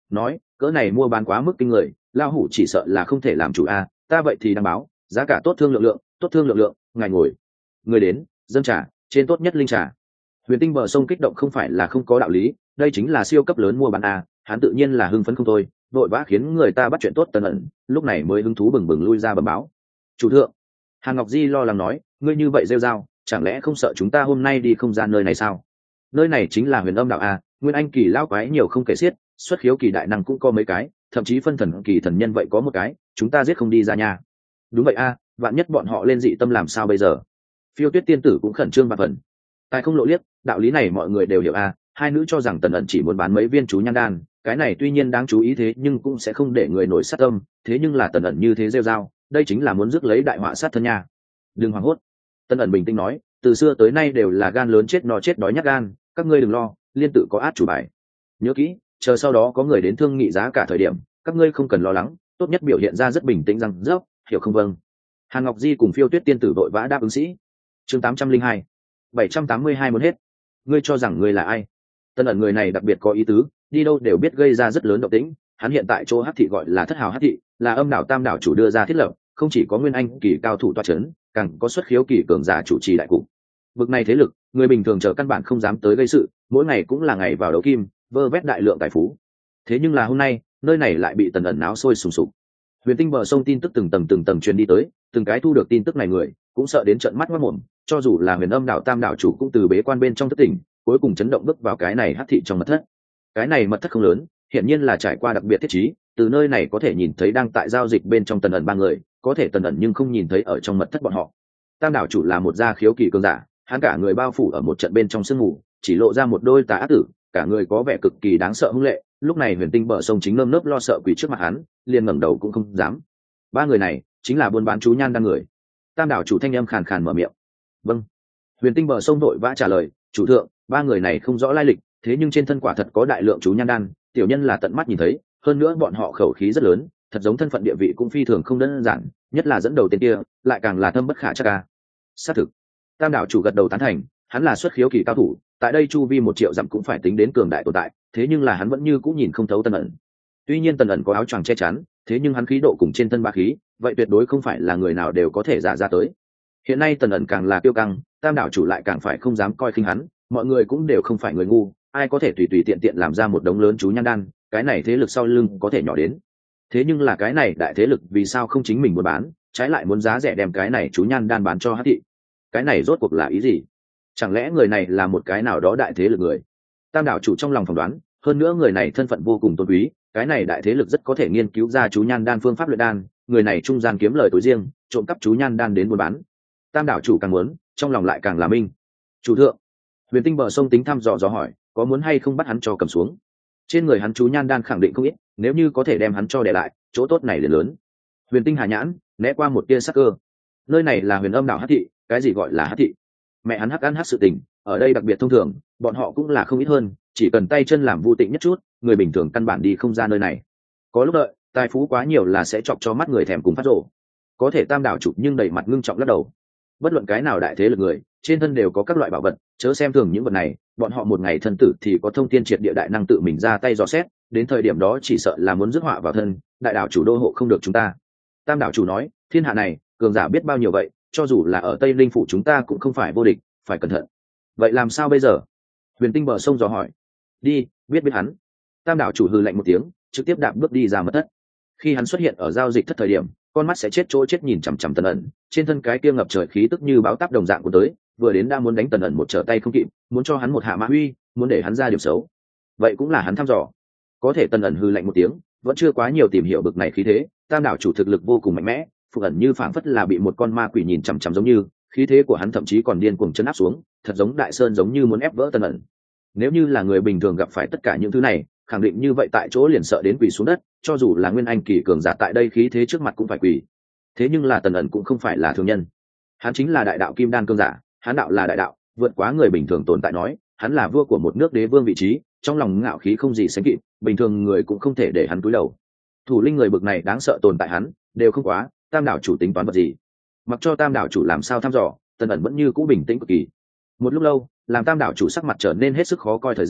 nói cỡ này mua bán quá mức kinh người, lao hủ chỉ sợ là không thể làm chủ a. Ta vậy thì đăng báo giá cả tốt thương lượng lượng, tốt thương lượng lượng, ngài ngồi. Người đến dâng trà, trên tốt nhất linh trà. Huyền Tinh bờ sông kích động không phải là không có đạo lý, đây chính là siêu cấp lớn mua bán a, hắn tự nhiên là hưng phấn không thôi, vội vã khiến người ta bắt chuyện tốt Tần ẩn, lúc này mới hứng thú bừng bừng lui ra bẩm báo. Chủ thượng, Hàn Ngọc Di lo lắng nói, ngươi như vậy rêu rao, chẳng lẽ không sợ chúng ta hôm nay đi không ra nơi này sao? Nơi này chính là Huyền Âm đạo a, nguyên anh kỳ lao quái nhiều không kể xiết, xuất khiếu kỳ đại năng cũng có mấy cái, thậm chí phân thần kỳ thần nhân vậy có một cái, chúng ta giết không đi ra nhà. Đúng vậy a, vạn nhất bọn họ lên dị tâm làm sao bây giờ? Phiêu Tuyết tiên tử cũng khẩn trương và phần. Tài không lộ liếc, đạo lý này mọi người đều hiểu a, hai nữ cho rằng Tần ẩn chỉ muốn bán mấy viên chú nhan đan, cái này tuy nhiên đáng chú ý thế nhưng cũng sẽ không để người nổi sát tâm, thế nhưng là Tần ẩn như thế rêu rao, đây chính là muốn rước lấy đại họa sát thân nha. Đừng hoảng hốt. Tần ẩn bình tĩnh nói, từ xưa tới nay đều là gan lớn chết no chết đói nhát gan, các ngươi đừng lo, liên tự có át chủ bài. Nhớ kỹ, chờ sau đó có người đến thương nghị giá cả thời điểm, các ngươi không cần lo lắng, tốt nhất biểu hiện ra rất bình tĩnh rằng dốc, hiểu không? Vâng. Hàn Ngọc Di cùng Phiêu Tuyết tiên tử vội vã đáp ứng sĩ. Chương tám trăm linh hai, bảy trăm tám mươi hai muốn hết. Ngươi cho rằng ngươi là ai? Tần ẩn người này đặc biệt có ý tứ, đi đâu đều biết gây ra rất lớn động tĩnh, hắn hiện tại chỗ hắc thị gọi là Thất Hào hắc thị, là Âm đảo Tam đảo chủ đưa ra thiết lập, không chỉ có nguyên anh kỳ cao thủ toa chấn, càng có xuất khiếu kỳ cường giả chủ trì đại cục. Vực này thế lực, người bình thường chờ căn bản không dám tới gây sự, mỗi ngày cũng là ngày vào đấu kim, vơ vét đại lượng tài phú. Thế nhưng là hôm nay, nơi này lại bị Tần ẩn náo sôi sùng sục. Huyền Tinh bờ sông tin tức từng tầng từng tầng truyền đi tới, từng cái thu được tin tức này người cũng sợ đến trợn mắt ngoác mồm, cho dù là Huyền Âm đảo Tam đảo chủ cũng từ bế quan bên trong thất tỉnh, cuối cùng chấn động bước vào cái này hắc thị trong mật thất. Cái này mật thất không lớn, hiển nhiên là trải qua đặc biệt thiết trí, từ nơi này có thể nhìn thấy đang tại giao dịch bên trong Tần ẩn ba người, có thể Tần ẩn nhưng không nhìn thấy ở trong mật thất bọn họ. Tam đảo chủ là một gia khiếu kỳ cường giả, hắn cả người bao phủ ở một trận bên trong sương mù, chỉ lộ ra một đôi tà ác tử, cả người có vẻ cực kỳ đáng sợ hung lệ. Lúc này Huyền Tinh bờ sông chính nơm nớp lo sợ quỳ trước mặt hắn, liền ngẩng đầu cũng không dám. Ba người này chính là buôn bán chú nhan đan người. Tam đảo chủ thanh âm khàn khàn mở miệng. Vâng. Huyền Tinh bờ sông vội vã trả lời, chủ thượng, ba người này không rõ lai lịch, thế nhưng trên thân quả thật có đại lượng chú nhan đan, tiểu nhân là tận mắt nhìn thấy, hơn nữa bọn họ khẩu khí rất lớn, thật giống thân phận địa vị cũng phi thường không đơn giản, nhất là dẫn đầu tên kia, lại càng là thâm bất khả trắc a. Xác thực. Tam đảo chủ gật đầu tán thành, hắn là xuất khiếu kỳ cao thủ, tại đây chu vi một triệu dặm cũng phải tính đến cường đại tồn tại, thế nhưng là hắn vẫn như cũng nhìn không thấu Tần ẩn. Tuy nhiên Tần ẩn có áo choàng che chắn, thế nhưng hắn khí độ cùng trên thân ba khí, vậy tuyệt đối không phải là người nào đều có thể giả ra tới. Hiện nay Tần ẩn càng là kiêu căng, Tam đảo chủ lại càng phải không dám coi khinh hắn, mọi người cũng đều không phải người ngu, ai có thể tùy tùy tiện tiện làm ra một đống lớn chú nhan đan, cái này thế lực sau lưng có thể nhỏ đến. Thế nhưng là cái này đại thế lực vì sao không chính mình muốn bán, trái lại muốn giá rẻ đem cái này chú nhan đan bán cho hắc thị? Cái này rốt cuộc là ý gì? Chẳng lẽ người này là một cái nào đó đại thế lực người? Tam đảo chủ trong lòng phỏng đoán, hơn nữa người này thân phận vô cùng tôn quý, cái này đại thế lực rất có thể nghiên cứu ra chú nhan đan phương pháp luyện đan, người này trung gian kiếm lời tối riêng, trộm cắp chú nhan đan đến buôn bán. Tam đảo chủ càng muốn, trong lòng lại càng là minh. Chủ thượng, Huyền Tinh bờ sông tính thăm dò dò hỏi, có muốn hay không bắt hắn cho cầm xuống? Trên người hắn chú nhan đan khẳng định không ít, nếu như có thể đem hắn cho để lại, chỗ tốt này liền lớn. Huyền Tinh hà nhãn né qua một tia sắc cơ. Nơi này là Huyền Âm đảo hắc thị, cái gì gọi là hắc thị? Mẹ hắn hắc ăn hắc sự tình, ở đây đặc biệt thông thường, bọn họ cũng là không ít hơn, chỉ cần tay chân làm vô tịnh nhất chút, người bình thường căn bản đi không ra nơi này. Có lúc đợi, tài phú quá nhiều là sẽ chọc cho mắt người thèm cùng phát rồ. Có thể Tam đảo chủ nhưng đầy mặt ngưng trọng lắc đầu. Bất luận cái nào đại thế lực người, trên thân đều có các loại bảo vật, chớ xem thường những vật này, bọn họ một ngày thân tử thì có thông thiên triệt địa đại năng tự mình ra tay dò xét, đến thời điểm đó chỉ sợ là muốn rước họa vào thân, đại đảo chủ đô hộ không được chúng ta. Tam đảo chủ nói, thiên hạ này, cường giả biết bao nhiêu vậy, cho dù là ở Tây Linh phủ chúng ta cũng không phải vô địch, phải cẩn thận. Vậy làm sao bây giờ? Huyền Tinh bờ sông dò hỏi. Đi, biết biết hắn. Tam đảo chủ hừ lạnh một tiếng, trực tiếp đạp bước đi ra mật thất. Khi hắn xuất hiện ở giao dịch thất thời điểm, con mắt sẽ chết chỗ chết nhìn chằm chằm Tần ẩn, trên thân cái kia ngập trời khí tức như báo táp đồng dạng của tới, vừa đến đã muốn đánh Tần ẩn một trở tay không kịp, muốn cho hắn một hạ mã uy, muốn để hắn ra điểm xấu. Vậy cũng là hắn thăm dò. Có thể Tần ẩn hừ lạnh một tiếng, vẫn chưa quá nhiều tìm hiểu bực này khí thế, Tam đảo chủ thực lực vô cùng mạnh mẽ, Phục ẩn như phảng phất là bị một con ma quỷ nhìn chằm chằm giống như, khí thế của hắn thậm chí còn điên cuồng chấn áp xuống, thật giống đại sơn giống như muốn ép vỡ Tần ẩn. Nếu như là người bình thường gặp phải tất cả những thứ này, khẳng định như vậy tại chỗ liền sợ đến quỳ xuống đất, cho dù là nguyên anh kỳ cường giả tại đây khí thế trước mặt cũng phải quỳ. Thế nhưng là Tần ẩn cũng không phải là thường nhân, hắn chính là đại đạo kim đan cường giả, hắn đạo là đại đạo, vượt quá người bình thường tồn tại nói, hắn là vua của một nước đế vương vị trí, trong lòng ngạo khí không gì sánh kịp, bình thường người cũng không thể để hắn cúi đầu. Thủ linh người bực này đáng sợ tồn tại hắn đều không quá, Tam đảo chủ tính toán vật gì? Mặc cho Tam đảo chủ làm sao thăm dò, Tần ẩn vẫn như cũ bình tĩnh cực kỳ. Một lúc lâu, làm Tam đảo chủ sắc mặt trở nên hết sức khó coi thời gian,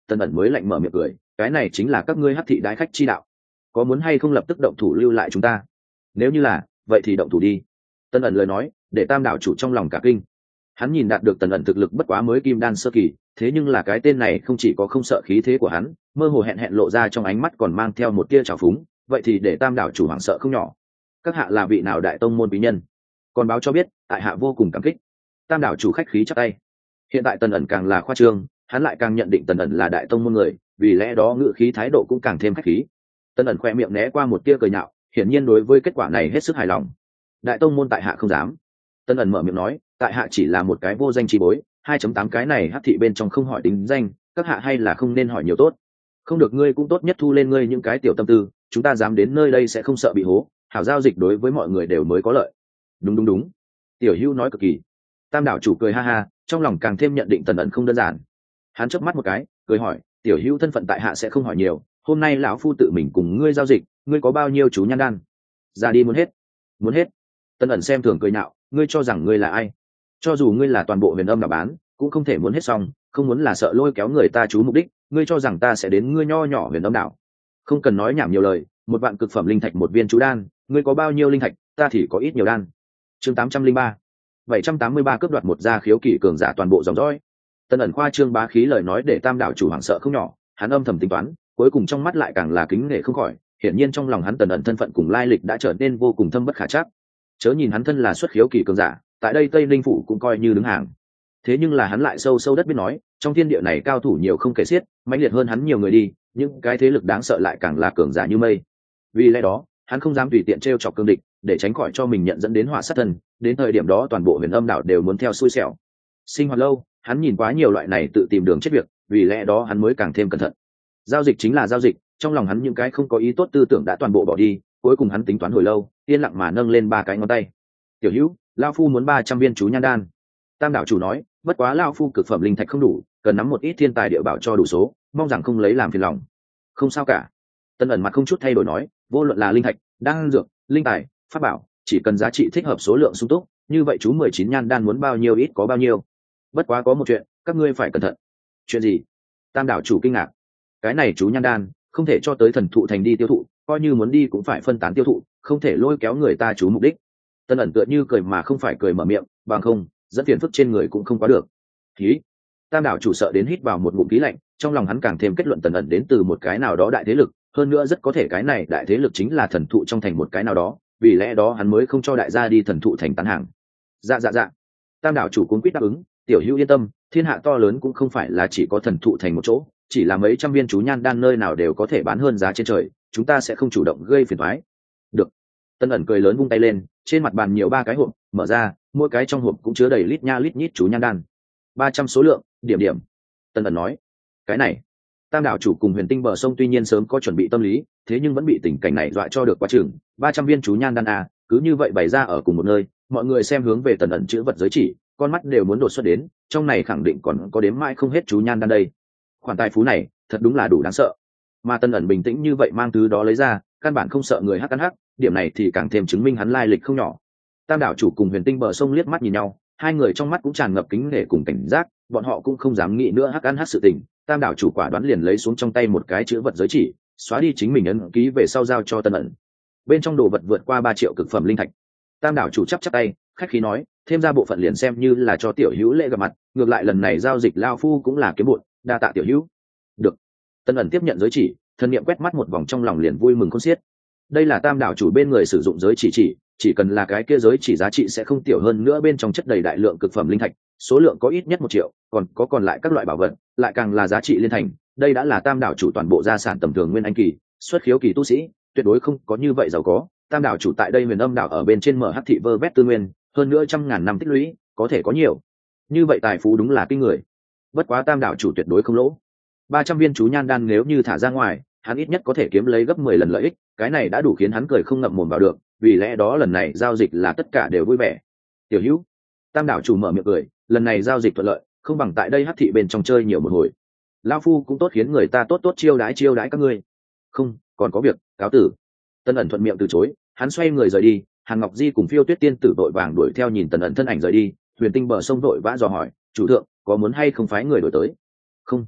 Tân ẩn mới lạnh mở miệng cười, cái này chính là các ngươi hắc thị đái khách chi đạo, có muốn hay không lập tức động thủ lưu lại chúng ta? Nếu như là vậy thì động thủ đi. Tân ẩn lời nói để tam đảo chủ trong lòng cả kinh. Hắn nhìn đạt được tần ẩn thực lực bất quá mới kim đan sơ kỳ, thế nhưng là cái tên này không chỉ có không sợ khí thế của hắn, mơ hồ hẹn hẹn lộ ra trong ánh mắt còn mang theo một tia trào phúng, vậy thì để tam đảo chủ hoảng sợ không nhỏ. Các hạ là vị nào đại tông môn bí nhân? Còn báo cho biết, tại hạ vô cùng cảm kích. Tam đảo chủ khách khí chắp tay. Hiện tại tần ẩn càng là khoa trương, hắn lại càng nhận định tần ẩn là đại tông môn người, vì lẽ đó ngữ khí thái độ cũng càng thêm khách khí. Tần ẩn khoe miệng né qua một tia cười nhạo, hiển nhiên đối với kết quả này hết sức hài lòng. Đại tông môn tại hạ không dám. Tần ẩn mở miệng nói, tại hạ chỉ là một cái vô danh chi bối, hai chấm tám cái này hắc thị bên trong không hỏi tính danh, các hạ hay là không nên hỏi nhiều tốt. Không được ngươi cũng tốt nhất thu lên ngươi những cái tiểu tâm tư, chúng ta dám đến nơi đây sẽ không sợ bị hố, hảo giao dịch đối với mọi người đều mới có lợi. Đúng đúng đúng. Tiểu Hữu nói cực kỳ. Tam đảo chủ cười ha ha, trong lòng càng thêm nhận định tần ẩn không đơn giản. Hắn chớp mắt một cái, cười hỏi, tiểu Hữu thân phận tại hạ sẽ không hỏi nhiều, hôm nay lão phu tự mình cùng ngươi giao dịch, ngươi có bao nhiêu chú nhan đan? Ra đi muốn hết. Muốn hết. Tần ẩn xem thường cười nhạo, ngươi cho rằng ngươi là ai? Cho dù ngươi là toàn bộ huyền âm đảo bán, cũng không thể muốn hết xong, không muốn là sợ lôi kéo người ta chú mục đích, ngươi cho rằng ta sẽ đến ngươi nho nhỏ huyền âm đảo? Không cần nói nhảm nhiều lời, một vạn cực phẩm linh thạch một viên chú đan, ngươi có bao nhiêu linh thạch, ta thì có ít nhiều đan. Chương tám trăm linh ba, bảy trăm tám mươi ba cướp đoạt một gia khiếu kỵ cường giả toàn bộ dòng dõi. Tần ẩn khoa trương bá khí lời nói để tam đảo chủ hoảng sợ không nhỏ, hắn âm thầm tính toán, cuối cùng trong mắt lại càng là kính nể không khỏi, hiển nhiên trong lòng hắn tần ẩn thân phận cùng lai lịch đã trở nên vô cùng thâm bất khả trắc. Chớ nhìn hắn thân là xuất khiếu kỳ cường giả, tại đây Tây Linh phủ cũng coi như đứng hàng. Thế nhưng là hắn lại sâu sâu đất biết nói, trong thiên địa này cao thủ nhiều không kể xiết, mãnh liệt hơn hắn nhiều người đi, những cái thế lực đáng sợ lại càng là cường giả như mây. Vì lẽ đó, hắn không dám tùy tiện trêu chọc cương địch, để tránh khỏi cho mình nhận dẫn đến họa sát thân, đến thời điểm đó toàn bộ huyền âm đảo đều muốn theo xui xẻo. Sinh hoạt lâu, hắn nhìn quá nhiều loại này tự tìm đường chết việc, vì lẽ đó hắn mới càng thêm cẩn thận. Giao dịch chính là giao dịch, trong lòng hắn những cái không có ý tốt tư tưởng đã toàn bộ bỏ đi, cuối cùng hắn tính toán hồi lâu, yên lặng mà nâng lên ba cái ngón tay. Tiểu Hữu, lão phu muốn ba trăm viên chú nhan đan. Tam đảo chủ nói, bất quá lão phu cực phẩm linh thạch không đủ, cần nắm một ít thiên tài địa bảo cho đủ số, mong rằng không lấy làm phiền lòng. Không sao cả. Tân ẩn mặt không chút thay đổi nói, vô luận là linh thạch, đan dược, linh tài, pháp bảo, chỉ cần giá trị thích hợp số lượng sung túc, như vậy chú mười chín nhan đan muốn bao nhiêu ít có bao nhiêu. Bất quá có một chuyện, các ngươi phải cẩn thận. Chuyện gì? Tam đảo chủ kinh ngạc. Cái này chú nhan đan không thể cho tới thần thụ thành đi tiêu thụ, coi như muốn đi cũng phải phân tán tiêu thụ, không thể lôi kéo người ta chú mục đích. Tân ẩn tựa như cười mà không phải cười mở miệng, bằng không dẫn phiền phức trên người cũng không quá được. Khí. Tam đảo chủ sợ đến hít vào một ngụm khí lạnh, trong lòng hắn càng thêm kết luận tần ẩn đến từ một cái nào đó đại thế lực, hơn nữa rất có thể cái này đại thế lực chính là thần thụ trong thành một cái nào đó, vì lẽ đó hắn mới không cho đại gia đi thần thụ thành tán hàng. Dạ dạ dạ. Tam đảo chủ cuống quýt đáp ứng, tiểu Hữu yên tâm, thiên hạ to lớn cũng không phải là chỉ có thần thụ thành một chỗ, chỉ là mấy trăm viên chú nhan đan nơi nào đều có thể bán hơn giá trên trời, chúng ta sẽ không chủ động gây phiền toái. Được. Tân ẩn cười lớn vung tay lên, trên mặt bàn nhiều ba cái hộp, mở ra, mỗi cái trong hộp cũng chứa đầy lít nha lít nhít chú nhan đan. Ba trăm số lượng, điểm điểm. Tân ẩn nói, cái này. Tam đảo chủ cùng Huyền Tinh bờ sông tuy nhiên sớm có chuẩn bị tâm lý, thế nhưng vẫn bị tình cảnh này dọa cho được quá chừng. Ba trăm viên chú nhan đan à, cứ như vậy bày ra ở cùng một nơi, mọi người xem hướng về tần ẩn chữ vật giới chỉ, con mắt đều muốn đột xuất đến, trong này khẳng định còn có đếm mãi không hết chú nhan đan đây. Khoản tài phú này, thật đúng là đủ đáng sợ. Mà Tần ẩn bình tĩnh như vậy mang thứ đó lấy ra, căn bản không sợ người hắc ăn hắc, điểm này thì càng thêm chứng minh hắn lai lịch không nhỏ. Tam đảo chủ cùng Huyền Tinh bờ sông liếc mắt nhìn nhau, hai người trong mắt cũng tràn ngập kính nể cùng cảnh giác, bọn họ cũng không dám nghĩ nữa hắc ăn hắc sự tình. Tam đảo chủ quả đoán liền lấy xuống trong tay một cái chữ vật giới chỉ, xóa đi chính mình ấn ký về sau giao cho Tần ẩn. Bên trong đồ vật vượt qua ba triệu cực phẩm linh thạch. Tam đảo chủ chắp chắp tay, khách khí nói, thêm ra bộ phận liền xem như là cho tiểu Hữu lễ gặp mặt, ngược lại lần này giao dịch lao phu cũng là kiếm bội, đa tạ tiểu Hữu. Được. Tần ẩn tiếp nhận giới chỉ, thần niệm quét mắt một vòng trong lòng liền vui mừng khôn xiết. Đây là tam đảo chủ bên người sử dụng giới chỉ chỉ, chỉ cần là cái kia giới chỉ giá trị sẽ không tiểu hơn nữa, bên trong chất đầy đại lượng cực phẩm linh thạch, số lượng có ít nhất một triệu, còn có còn lại các loại bảo vật, lại càng là giá trị liên thành. Đây đã là tam đảo chủ toàn bộ gia sản tầm thường nguyên anh kỳ, xuất khiếu kỳ tu sĩ, tuyệt đối không có như vậy giàu có. Tam đảo chủ tại đây Huyền Âm đảo ở bên trên mở hắc thị vơ vét tư nguyên, hơn nữa trăm ngàn năm tích lũy, có thể có nhiều. Như vậy tài phú đúng là kinh người. Bất quá tam đảo chủ tuyệt đối không lỗ. Ba trăm viên chú nhan đan nếu như thả ra ngoài, hắn ít nhất có thể kiếm lấy gấp mười lần lợi ích, cái này đã đủ khiến hắn cười không ngậm mồm vào được, vì lẽ đó lần này giao dịch là tất cả đều vui vẻ. Tiểu Hữu, tam đảo chủ mở miệng cười, lần này giao dịch thuận lợi, không bằng tại đây hắc thị bên trong chơi nhiều một hồi. Lão phu cũng tốt khiến người ta tốt tốt chiêu đãi chiêu đãi các ngươi. Không, còn có việc, cáo tử. Tân ẩn thuận miệng từ chối, hắn xoay người rời đi. Hàn Ngọc Di cùng Phiêu Tuyết Tiên tử vội vàng đuổi theo nhìn Tần ẩn thân ảnh rời đi. Huyền Tinh bờ sông vội vã dò hỏi, chủ thượng có muốn hay không phái người đổi tới? Không.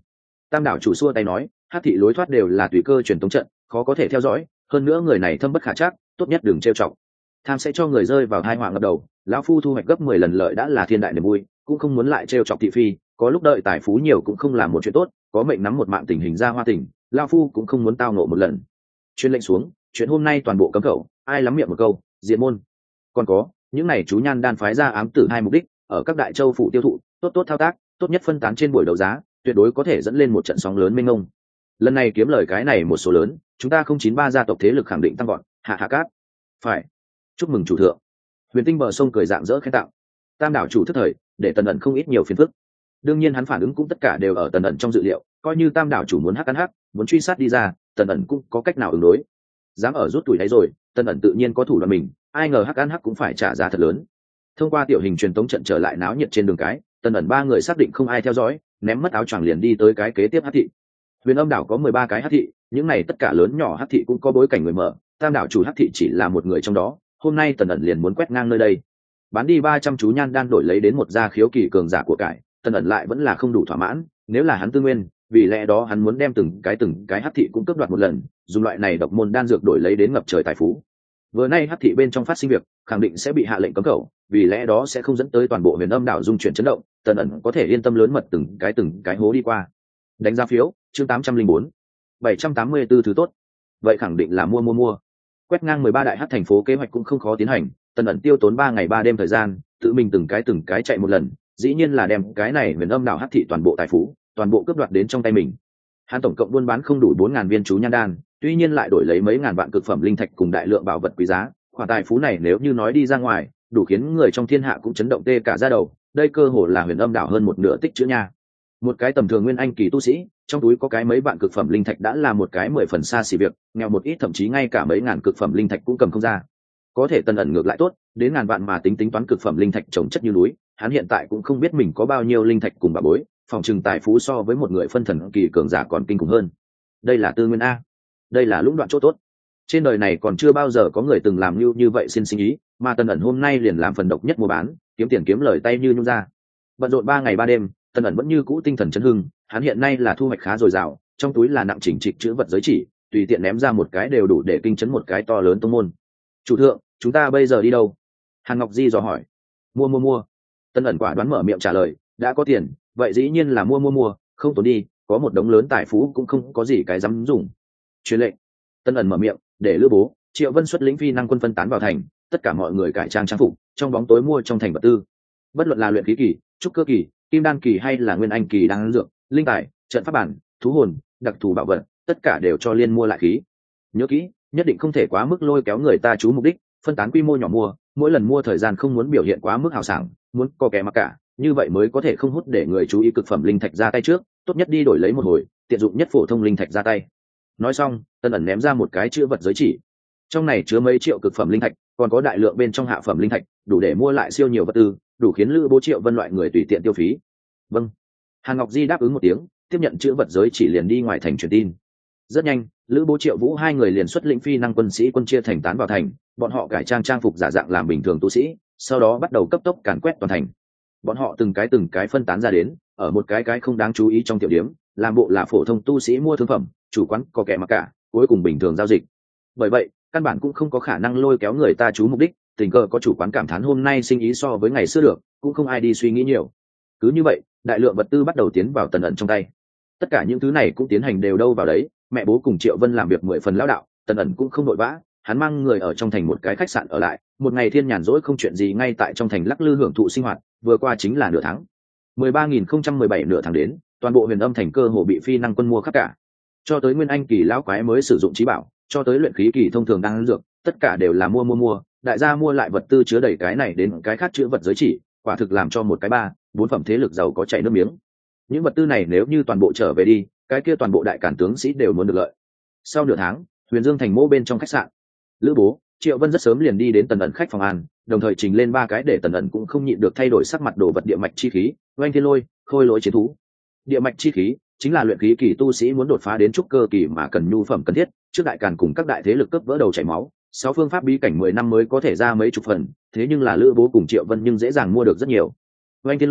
Tam đảo chủ xua tay nói, hắc thị lối thoát đều là tùy cơ truyền tống trận, khó có thể theo dõi, hơn nữa người này thâm bất khả trắc, tốt nhất đừng trêu chọc. Tham sẽ cho người rơi vào hai họa ngập đầu, lão phu thu hoạch gấp mười lần lợi đã là thiên đại niềm vui, cũng không muốn lại trêu chọc thị phi, có lúc đợi tài phú nhiều cũng không làm một chuyện tốt, có mệnh nắm một mạng tình hình ra hoa tình, lão phu cũng không muốn tao nộ một lần. Chuyên lệnh xuống, chuyện hôm nay toàn bộ cấm khẩu, ai lắm miệng một câu, diệt môn. Còn có, những này chú nhan đan phái ra ám tử hai mục đích, ở các đại châu phủ tiêu thụ, tốt tốt thao tác, tốt nhất phân tán trên buổi đấu giá, tuyệt đối có thể dẫn lên một trận sóng lớn mênh mông. Lần này kiếm lời cái này một số lớn, chúng ta không chín ba gia tộc thế lực khẳng định tăng gọn, hạ hạ cát. Phải. Chúc mừng chủ thượng. Huyền Tinh bờ sông cười dạng dỡ khen tặng. Tam đảo chủ thức thời, để Tần ẩn không ít nhiều phiền phức. Đương nhiên hắn phản ứng cũng tất cả đều ở Tần ẩn trong dự liệu, coi như Tam đảo chủ muốn hắc ăn hắc, muốn truy sát đi ra, Tần ẩn cũng có cách nào ứng đối. Dám ở rút tuổi đấy rồi, Tần ẩn tự nhiên có thủ đoạn mình, ai ngờ hắc ăn hắc cũng phải trả giá thật lớn. Thông qua tiểu hình truyền tống trận trở lại náo nhiệt trên đường cái, Tần ẩn ba người xác định không ai theo dõi, ném mất áo choàng liền đi tới cái kế tiếp hắc thị. Huyền Âm đảo có mười ba cái hắc thị, những này tất cả lớn nhỏ hắc thị cũng có bối cảnh người mở, Tam đảo chủ hắc thị chỉ là một người trong đó, hôm nay Tần ẩn liền muốn quét ngang nơi đây. Bán đi ba trăm chú nhan đan đổi lấy đến một gia khiếu kỳ cường giả của cải, Tần ẩn lại vẫn là không đủ thỏa mãn, nếu là hắn tư nguyên, vì lẽ đó hắn muốn đem từng cái từng cái hắc thị cũng cướp đoạt một lần, dùng loại này độc môn đan dược đổi lấy đến ngập trời tài phú. Vừa nay hắc thị bên trong phát sinh việc, khẳng định sẽ bị hạ lệnh cấm khẩu, vì lẽ đó sẽ không dẫn tới toàn bộ Huyền Âm đảo dung chuyển chấn động, Tần ẩn có thể yên tâm lớn mật từng cái từng cái hố đi qua. Đánh giá phiếu, chương tám trăm linh bốn, bảy trăm tám mươi 784 thứ tốt. Vậy khẳng định là mua mua mua. Quét ngang mười ba đại hắc thành phố kế hoạch cũng không khó tiến hành, Tần ẩn tiêu tốn ba ngày ba đêm thời gian, tự mình từng cái từng cái chạy một lần, dĩ nhiên là đem cái này Huyền Âm đảo hắc thị toàn bộ tài phú, toàn bộ cướp đoạt đến trong tay mình. Hắn tổng cộng buôn bán không đủ bốn ngàn viên chú nhan đan, tuy nhiên lại đổi lấy mấy ngàn vạn cực phẩm linh thạch cùng đại lượng bảo vật quý giá, khoản tài phú này nếu như nói đi ra ngoài, đủ khiến người trong thiên hạ cũng chấn động tê cả da đầu, đây cơ hồ là Huyền Âm đảo hơn một nửa tích chữ nha. Một cái tầm thường nguyên anh kỳ tu sĩ, trong túi có cái mấy vạn cực phẩm linh thạch đã là một cái mười phần xa xỉ việc, nghèo một ít thậm chí ngay cả mấy ngàn cực phẩm linh thạch cũng cầm không ra. Có thể Tần ẩn ngược lại tốt, đến ngàn vạn mà tính tính toán cực phẩm linh thạch trồng chất như núi, hắn hiện tại cũng không biết mình có bao nhiêu linh thạch cùng bà bối, phòng trừng tài phú so với một người phân thần kỳ cường giả còn kinh khủng hơn. Đây là tư nguyên a, đây là lũng đoạn chỗ tốt. Trên đời này còn chưa bao giờ có người từng làm như như vậy xin sinh ý, mà Tần ẩn hôm nay liền làm phần độc nhất mua bán, kiếm tiền kiếm lời tay như nhung ra. Bận rộn ba ngày ba đêm, Tần ẩn vẫn như cũ tinh thần chấn hưng, hắn hiện nay là thu hoạch khá dồi dào, trong túi là nặng chỉnh trịch chữ vật giới chỉ, tùy tiện ném ra một cái đều đủ để kinh chấn một cái to lớn tông môn. Chủ thượng, chúng ta bây giờ đi đâu? Hàn Ngọc Di dò hỏi. Mua mua mua. Tần ẩn quả đoán mở miệng trả lời, đã có tiền, vậy dĩ nhiên là mua mua mua, không tốn đi, có một đống lớn tài phú cũng không có gì cái dám dùng. Truyền lệnh. Tần ẩn mở miệng, để Lữ Bố, Triệu Vân xuất lĩnh phi năng quân phân tán vào thành, tất cả mọi người cải trang trang phục, trong bóng tối mua trong thành vật tư. Bất luận là luyện khí kỳ, trúc cơ kỳ, kim đan kỳ hay là nguyên anh kỳ đang dược, linh tài, trận pháp bản, thú hồn, đặc thù bảo vật, tất cả đều cho liên mua lại khí. Nhớ kỹ, nhất định không thể quá mức lôi kéo người ta chú mục đích, phân tán quy mô nhỏ mua, mỗi lần mua thời gian không muốn biểu hiện quá mức hào sảng, muốn có kẻ mặc cả, như vậy mới có thể không hút để người chú ý cực phẩm linh thạch ra tay trước, tốt nhất đi đổi lấy một hồi, tiện dụng nhất phổ thông linh thạch ra tay. Nói xong, Tần ẩn ném ra một cái chữ vật giới chỉ, trong này chứa mấy triệu cực phẩm linh thạch, còn có đại lượng bên trong hạ phẩm linh thạch, đủ để mua lại siêu nhiều vật tư, đủ khiến Lữ Bố Triệu Vân loại người tùy tiện tiêu phí. Vâng. Hàn Ngọc Di đáp ứng một tiếng, tiếp nhận chữ vật giới chỉ liền đi ngoài thành truyền tin. Rất nhanh, Lữ Bố Triệu Vũ hai người liền xuất lĩnh phi năng quân sĩ quân chia thành tán vào thành, bọn họ cải trang trang phục giả dạng làm bình thường tu sĩ, sau đó bắt đầu cấp tốc càn quét toàn thành. Bọn họ từng cái từng cái phân tán ra đến, ở một cái cái không đáng chú ý trong tiểu điểm, làm bộ là phổ thông tu sĩ mua thương phẩm, chủ quán có kẻ mặc cả, cuối cùng bình thường giao dịch. Bởi vậy, căn bản cũng không có khả năng lôi kéo người ta chú mục đích, tình cờ có chủ quán cảm thán hôm nay sinh ý so với ngày xưa được, cũng không ai đi suy nghĩ nhiều. Cứ như vậy, đại lượng vật tư bắt đầu tiến vào Tần ẩn trong tay. Tất cả những thứ này cũng tiến hành đều đâu vào đấy, mẹ bố cùng Triệu Vân làm việc mười phần lão đạo, Tần ẩn cũng không vội vã, hắn mang người ở trong thành một cái khách sạn ở lại, một ngày thiên nhàn rỗi không chuyện gì ngay tại trong thành lắc lư hưởng thụ sinh hoạt, vừa qua chính là nửa tháng. mười ba nghìn không trăm mười bảy nửa tháng đến, toàn bộ Huyền Âm thành cơ hồ bị phi năng quân mua khắp cả. Cho tới nguyên anh kỳ lão quái mới sử dụng trí bảo, cho tới luyện khí kỳ thông thường đang ăn dược, tất cả đều là mua mua mua, đại gia mua lại vật tư chứa đầy cái này đến cái khác chữ vật giới chỉ, quả thực làm cho một cái ba, bốn phẩm thế lực giàu có chảy nước miếng. Những vật tư này nếu như toàn bộ trở về đi, cái kia toàn bộ đại cản tướng sĩ đều muốn được lợi. Sau nửa tháng, Huyền Dương thành mô bên trong khách sạn, Lữ Bố, Triệu Vân rất sớm liền đi đến Tần ẩn khách phòng ăn, đồng thời trình lên ba cái để Tần ẩn cũng không nhịn được thay đổi sắc mặt đồ vật địa mạch chi khí, oanh thiên lôi, khôi lỗi chiến thú. Địa mạch chi khí chính là luyện khí kỳ tu sĩ muốn đột phá đến trúc cơ kỳ mà cần nhu phẩm cần thiết, trước đại càn cùng các đại thế lực cấp vỡ đầu chảy máu, sáu phương pháp bí cảnh mười năm mới có thể ra mấy chục phần, thế nhưng là Lữ Bố cùng Triệu Vân nhưng dễ dàng mua được rất nhiều. Oanh thiên lôi,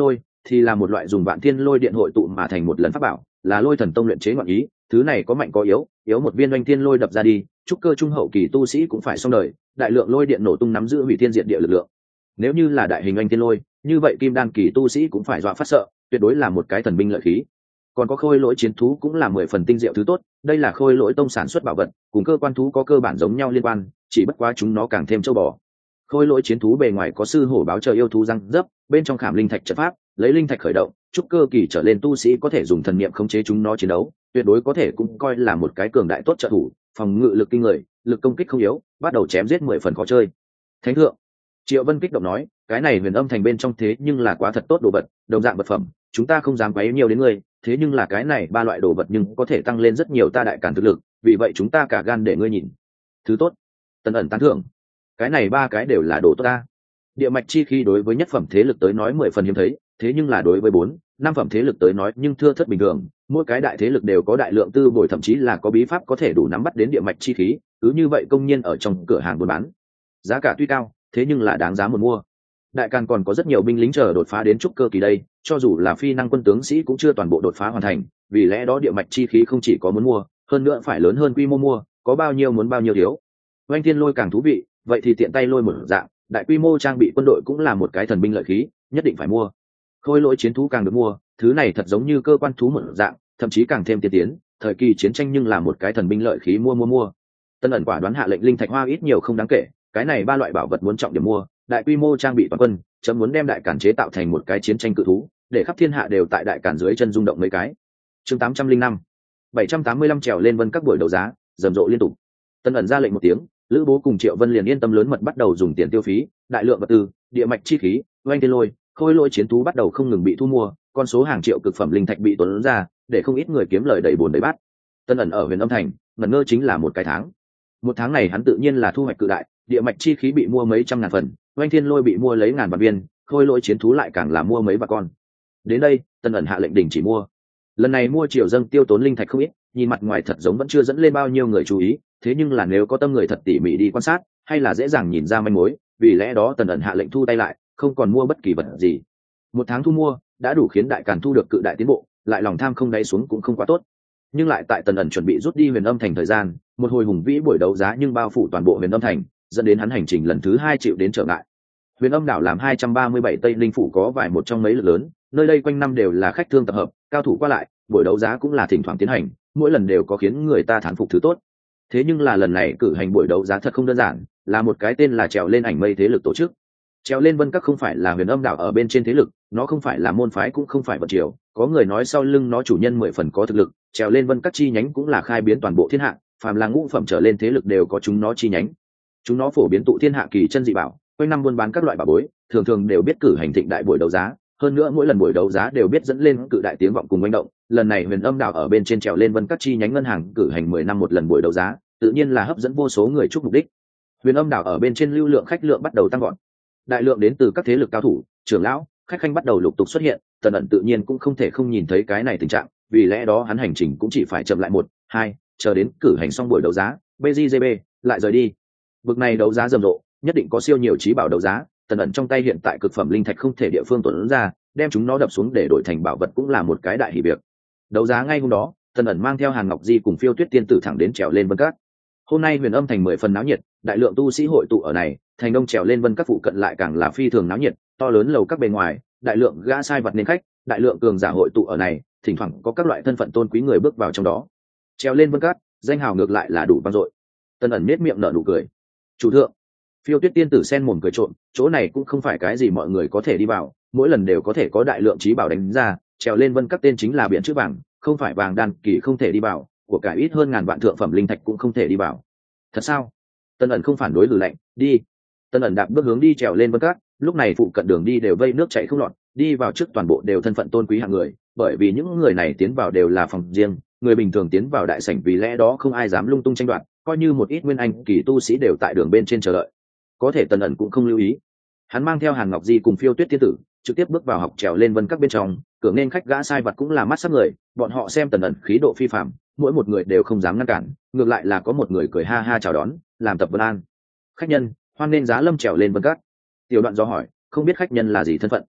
thì là một loại dùng vạn thiên lôi điện hội tụ mà thành một lần pháp bảo, là lôi thần tông luyện chế ngoạn ý. Thứ này có mạnh có yếu, yếu một viên oanh thiên lôi đập ra đi, trúc cơ trung hậu kỳ tu sĩ cũng phải xong đời, đại lượng lôi điện nổ tung nắm giữ hủy thiên diệt địa lực lượng. Nếu như là đại hình oanh thiên lôi, như vậy kim đan kỳ tu sĩ cũng phải dọa phát sợ, tuyệt đối là một cái thần binh lợi khí. Còn có khôi lỗi chiến thú cũng là mười phần tinh diệu thứ tốt, đây là khôi lỗi tông sản xuất bảo vật, cùng cơ quan thú có cơ bản giống nhau liên quan, chỉ bất quá chúng nó càng thêm châu bò. Khôi lỗi chiến thú bề ngoài có sư hổ báo chờ yêu thú răng dấp, bên trong khảm linh thạch trận pháp, lấy linh thạch khởi động, trúc cơ kỳ trở lên tu sĩ có thể dùng thần niệm khống chế chúng nó chiến đấu, tuyệt đối có thể cũng coi là một cái cường đại tốt trợ thủ, phòng ngự lực kinh người, lực công kích không yếu, bắt đầu chém giết mười phần khó chơi. Thánh thượng, Triệu Vân kích động nói, cái này huyền âm thành bên trong thế nhưng là quá thật tốt đồ vật, đồng dạng vật phẩm, chúng ta không dám quấy nhiều đến ngươi, thế nhưng là cái này ba loại đồ vật nhưng có thể tăng lên rất nhiều ta đại càn thực lực, vì vậy chúng ta cả gan để ngươi nhìn. Thứ tốt. Tần ẩn tán thưởng. Cái này ba cái đều là đồ tốt ta. Địa mạch chi khí đối với nhất phẩm thế lực tới nói mười phần hiếm thấy, thế nhưng là đối với bốn, năm phẩm thế lực tới nói nhưng thưa thớt bình thường, mỗi cái đại thế lực đều có đại lượng tư bồi, thậm chí là có bí pháp có thể đủ nắm bắt đến địa mạch chi khí, cứ như vậy công nhiên ở trong cửa hàng buôn bán. Giá cả tuy cao, thế nhưng là đáng giá một mua. Đại Càn còn có rất nhiều binh lính chờ đột phá đến trúc cơ kỳ đây, cho dù là phi năng quân tướng sĩ cũng chưa toàn bộ đột phá hoàn thành, vì lẽ đó địa mạch chi khí không chỉ có muốn mua, hơn nữa phải lớn hơn quy mô mua, có bao nhiêu muốn bao nhiêu thiếu. Oanh thiên lôi càng thú vị, vậy thì tiện tay lôi một dạng, đại quy mô trang bị quân đội cũng là một cái thần binh lợi khí, nhất định phải mua. Khôi lỗi chiến thú càng được mua, thứ này thật giống như cơ quan thú một dạng, thậm chí càng thêm tiên tiến, thời kỳ chiến tranh nhưng là một cái thần binh lợi khí mua mua mua. Tân ẩn quả đoán hạ lệnh linh thạch hoa ít nhiều không đáng kể, cái này ba loại bảo vật muốn trọng điểm mua, đại quy mô trang bị toàn quân, chấm muốn đem đại cản chế tạo thành một cái chiến tranh cự thú, để khắp thiên hạ đều tại đại cản dưới chân rung động mấy cái. Chương tám trăm linh năm, bảy trăm tám mươi lăm trèo lên vân các buổi đấu giá, rầm rộ liên tục. Tân ẩn ra lệnh một tiếng, Lữ Bố cùng Triệu Vân liền yên tâm lớn mật bắt đầu dùng tiền tiêu phí, đại lượng vật tư, địa mạch chi khí, oanh thiên lôi, khôi lỗi chiến thú bắt đầu không ngừng bị thu mua, con số hàng triệu cực phẩm linh thạch bị tuấn ra, để không ít người kiếm lời đầy buồn đầy bát. Tân ẩn ở Huyền Âm Thành, ngẩn ngơ chính là một cái tháng. Một tháng này hắn tự nhiên là thu hoạch cự đại, địa mạch chi khí bị mua mấy trăm ngàn phần, oanh thiên lôi bị mua lấy ngàn vạn viên, khôi lỗi chiến thú lại càng là mua mấy vạn con. Đến đây, Tân ẩn hạ lệnh đình chỉ mua. Lần này mua triều dâng tiêu tốn linh thạch không ít, nhìn mặt ngoài thật giống vẫn chưa dẫn lên bao nhiêu người chú ý, thế nhưng là nếu có tâm người thật tỉ mỉ đi quan sát, hay là dễ dàng nhìn ra manh mối, vì lẽ đó Tần ẩn hạ lệnh thu tay lại, không còn mua bất kỳ vật gì. Một tháng thu mua đã đủ khiến đại càn thu được cự đại tiến bộ, lại lòng tham không đáy xuống cũng không quá tốt. Nhưng lại tại Tần ẩn chuẩn bị rút đi Huyền Âm Thành thời gian, một hồi hùng vĩ buổi đấu giá nhưng bao phủ toàn bộ Huyền Âm Thành, dẫn đến hắn hành trình lần thứ hai chịu đến trở ngại. Huyền Âm đảo làm hai trăm ba mươi bảy Tây Linh phủ có vài một trong mấy lực lớn, nơi đây quanh năm đều là khách thương tập hợp, cao thủ qua lại, buổi đấu giá cũng là thỉnh thoảng tiến hành, mỗi lần đều có khiến người ta thán phục thứ tốt. Thế nhưng là lần này cử hành buổi đấu giá thật không đơn giản, là một cái tên là trèo lên ảnh mây thế lực tổ chức. Trèo lên vân các không phải là Huyền Âm đảo ở bên trên thế lực, nó không phải là môn phái cũng không phải vật triều, có người nói sau lưng nó chủ nhân mười phần có thực lực, trèo lên vân các chi nhánh cũng là khai biến toàn bộ thiên hạ, phàm là ngũ phẩm trở lên thế lực đều có chúng nó chi nhánh. Chúng nó phổ biến tụ thiên hạ kỳ chân dị bảo, quanh năm buôn bán các loại bảo bối, thường thường đều biết cử hành thịnh đại buổi đấu giá, hơn nữa mỗi lần buổi đấu giá đều biết dẫn lên cự đại tiếng vọng cùng manh động. Lần này Huyền Âm đảo ở bên trên trèo lên vân các chi nhánh ngân hàng cử hành mười năm một lần buổi đấu giá, tự nhiên là hấp dẫn vô số người chúc mục đích. Huyền Âm đảo ở bên trên lưu lượng khách lượng bắt đầu tăng gọn, đại lượng đến từ các thế lực cao thủ, trưởng lão, khách khanh bắt đầu lục tục xuất hiện. Tần ẩn tự nhiên cũng không thể không nhìn thấy cái này tình trạng, vì lẽ đó hắn hành trình cũng chỉ phải chậm lại một, hai, chờ đến cử hành xong buổi đấu giá, bê giê giê bê lại rời đi. Bực này đấu giá rầm rộ, nhất định có siêu nhiều trí bảo đấu giá. Tần ẩn trong tay hiện tại cực phẩm linh thạch không thể địa phương tuần ra, đem chúng nó đập xuống để đổi thành bảo vật cũng là một cái đại hỷ việc. Đấu giá ngay hôm đó, Tần ẩn mang theo Hàn Ngọc Di cùng Phiêu Tuyết tiên tử thẳng đến trèo lên vân các. Hôm nay Huyền Âm Thành mười phần náo nhiệt, đại lượng tu sĩ hội tụ ở này, thành đông trèo lên vân các phụ cận lại càng là phi thường náo nhiệt, to lớn lầu các bề ngoài, đại lượng gã sai vật nên khách, đại lượng cường giả hội tụ ở này, thỉnh thoảng có các loại thân phận tôn quý người bước vào trong đó. Trèo lên vân các, danh hào ngược lại là đủ vang dội. Tần ẩn nét miệng nở nụ cười. Chủ thượng, Phiêu Tuyết tiên tử sen mồm cười trộm, chỗ này cũng không phải cái gì mọi người có thể đi vào, mỗi lần đều có thể có đại lượng trí bảo đánh ra, trèo lên vân các tên chính là biển chữ vàng, không phải vàng đan kỳ không thể đi vào, của cải ít hơn ngàn vạn thượng phẩm linh thạch cũng không thể đi vào. Thật sao? Tân ẩn không phản đối lử lạnh, đi. Tân ẩn đạp bước hướng đi trèo lên vân các, lúc này phụ cận đường đi đều vây nước chảy không lọt, đi vào trước toàn bộ đều thân phận tôn quý hạng người, bởi vì những người này tiến vào đều là phòng riêng, người bình thường tiến vào đại sảnh vì lẽ đó không ai dám lung tung tranh đoạt, coi như một ít nguyên anh kỳ tu sĩ đều tại đường bên trên chờ đợi. Có thể Tần ẩn cũng không lưu ý, hắn mang theo Hàn Ngọc Di cùng Phiêu Tuyết tiên tử trực tiếp bước vào học trèo lên vân các bên trong, cửa nên khách gã sai vật cũng là mắt sắc người, bọn họ xem Tần ẩn khí độ phi phạm, mỗi một người đều không dám ngăn cản, ngược lại là có một người cười ha ha chào đón, làm tập vân an. Khách nhân, hoan nên giá lâm trèo lên vân các. Tiểu Đoạn do hỏi, không biết khách nhân là gì thân phận.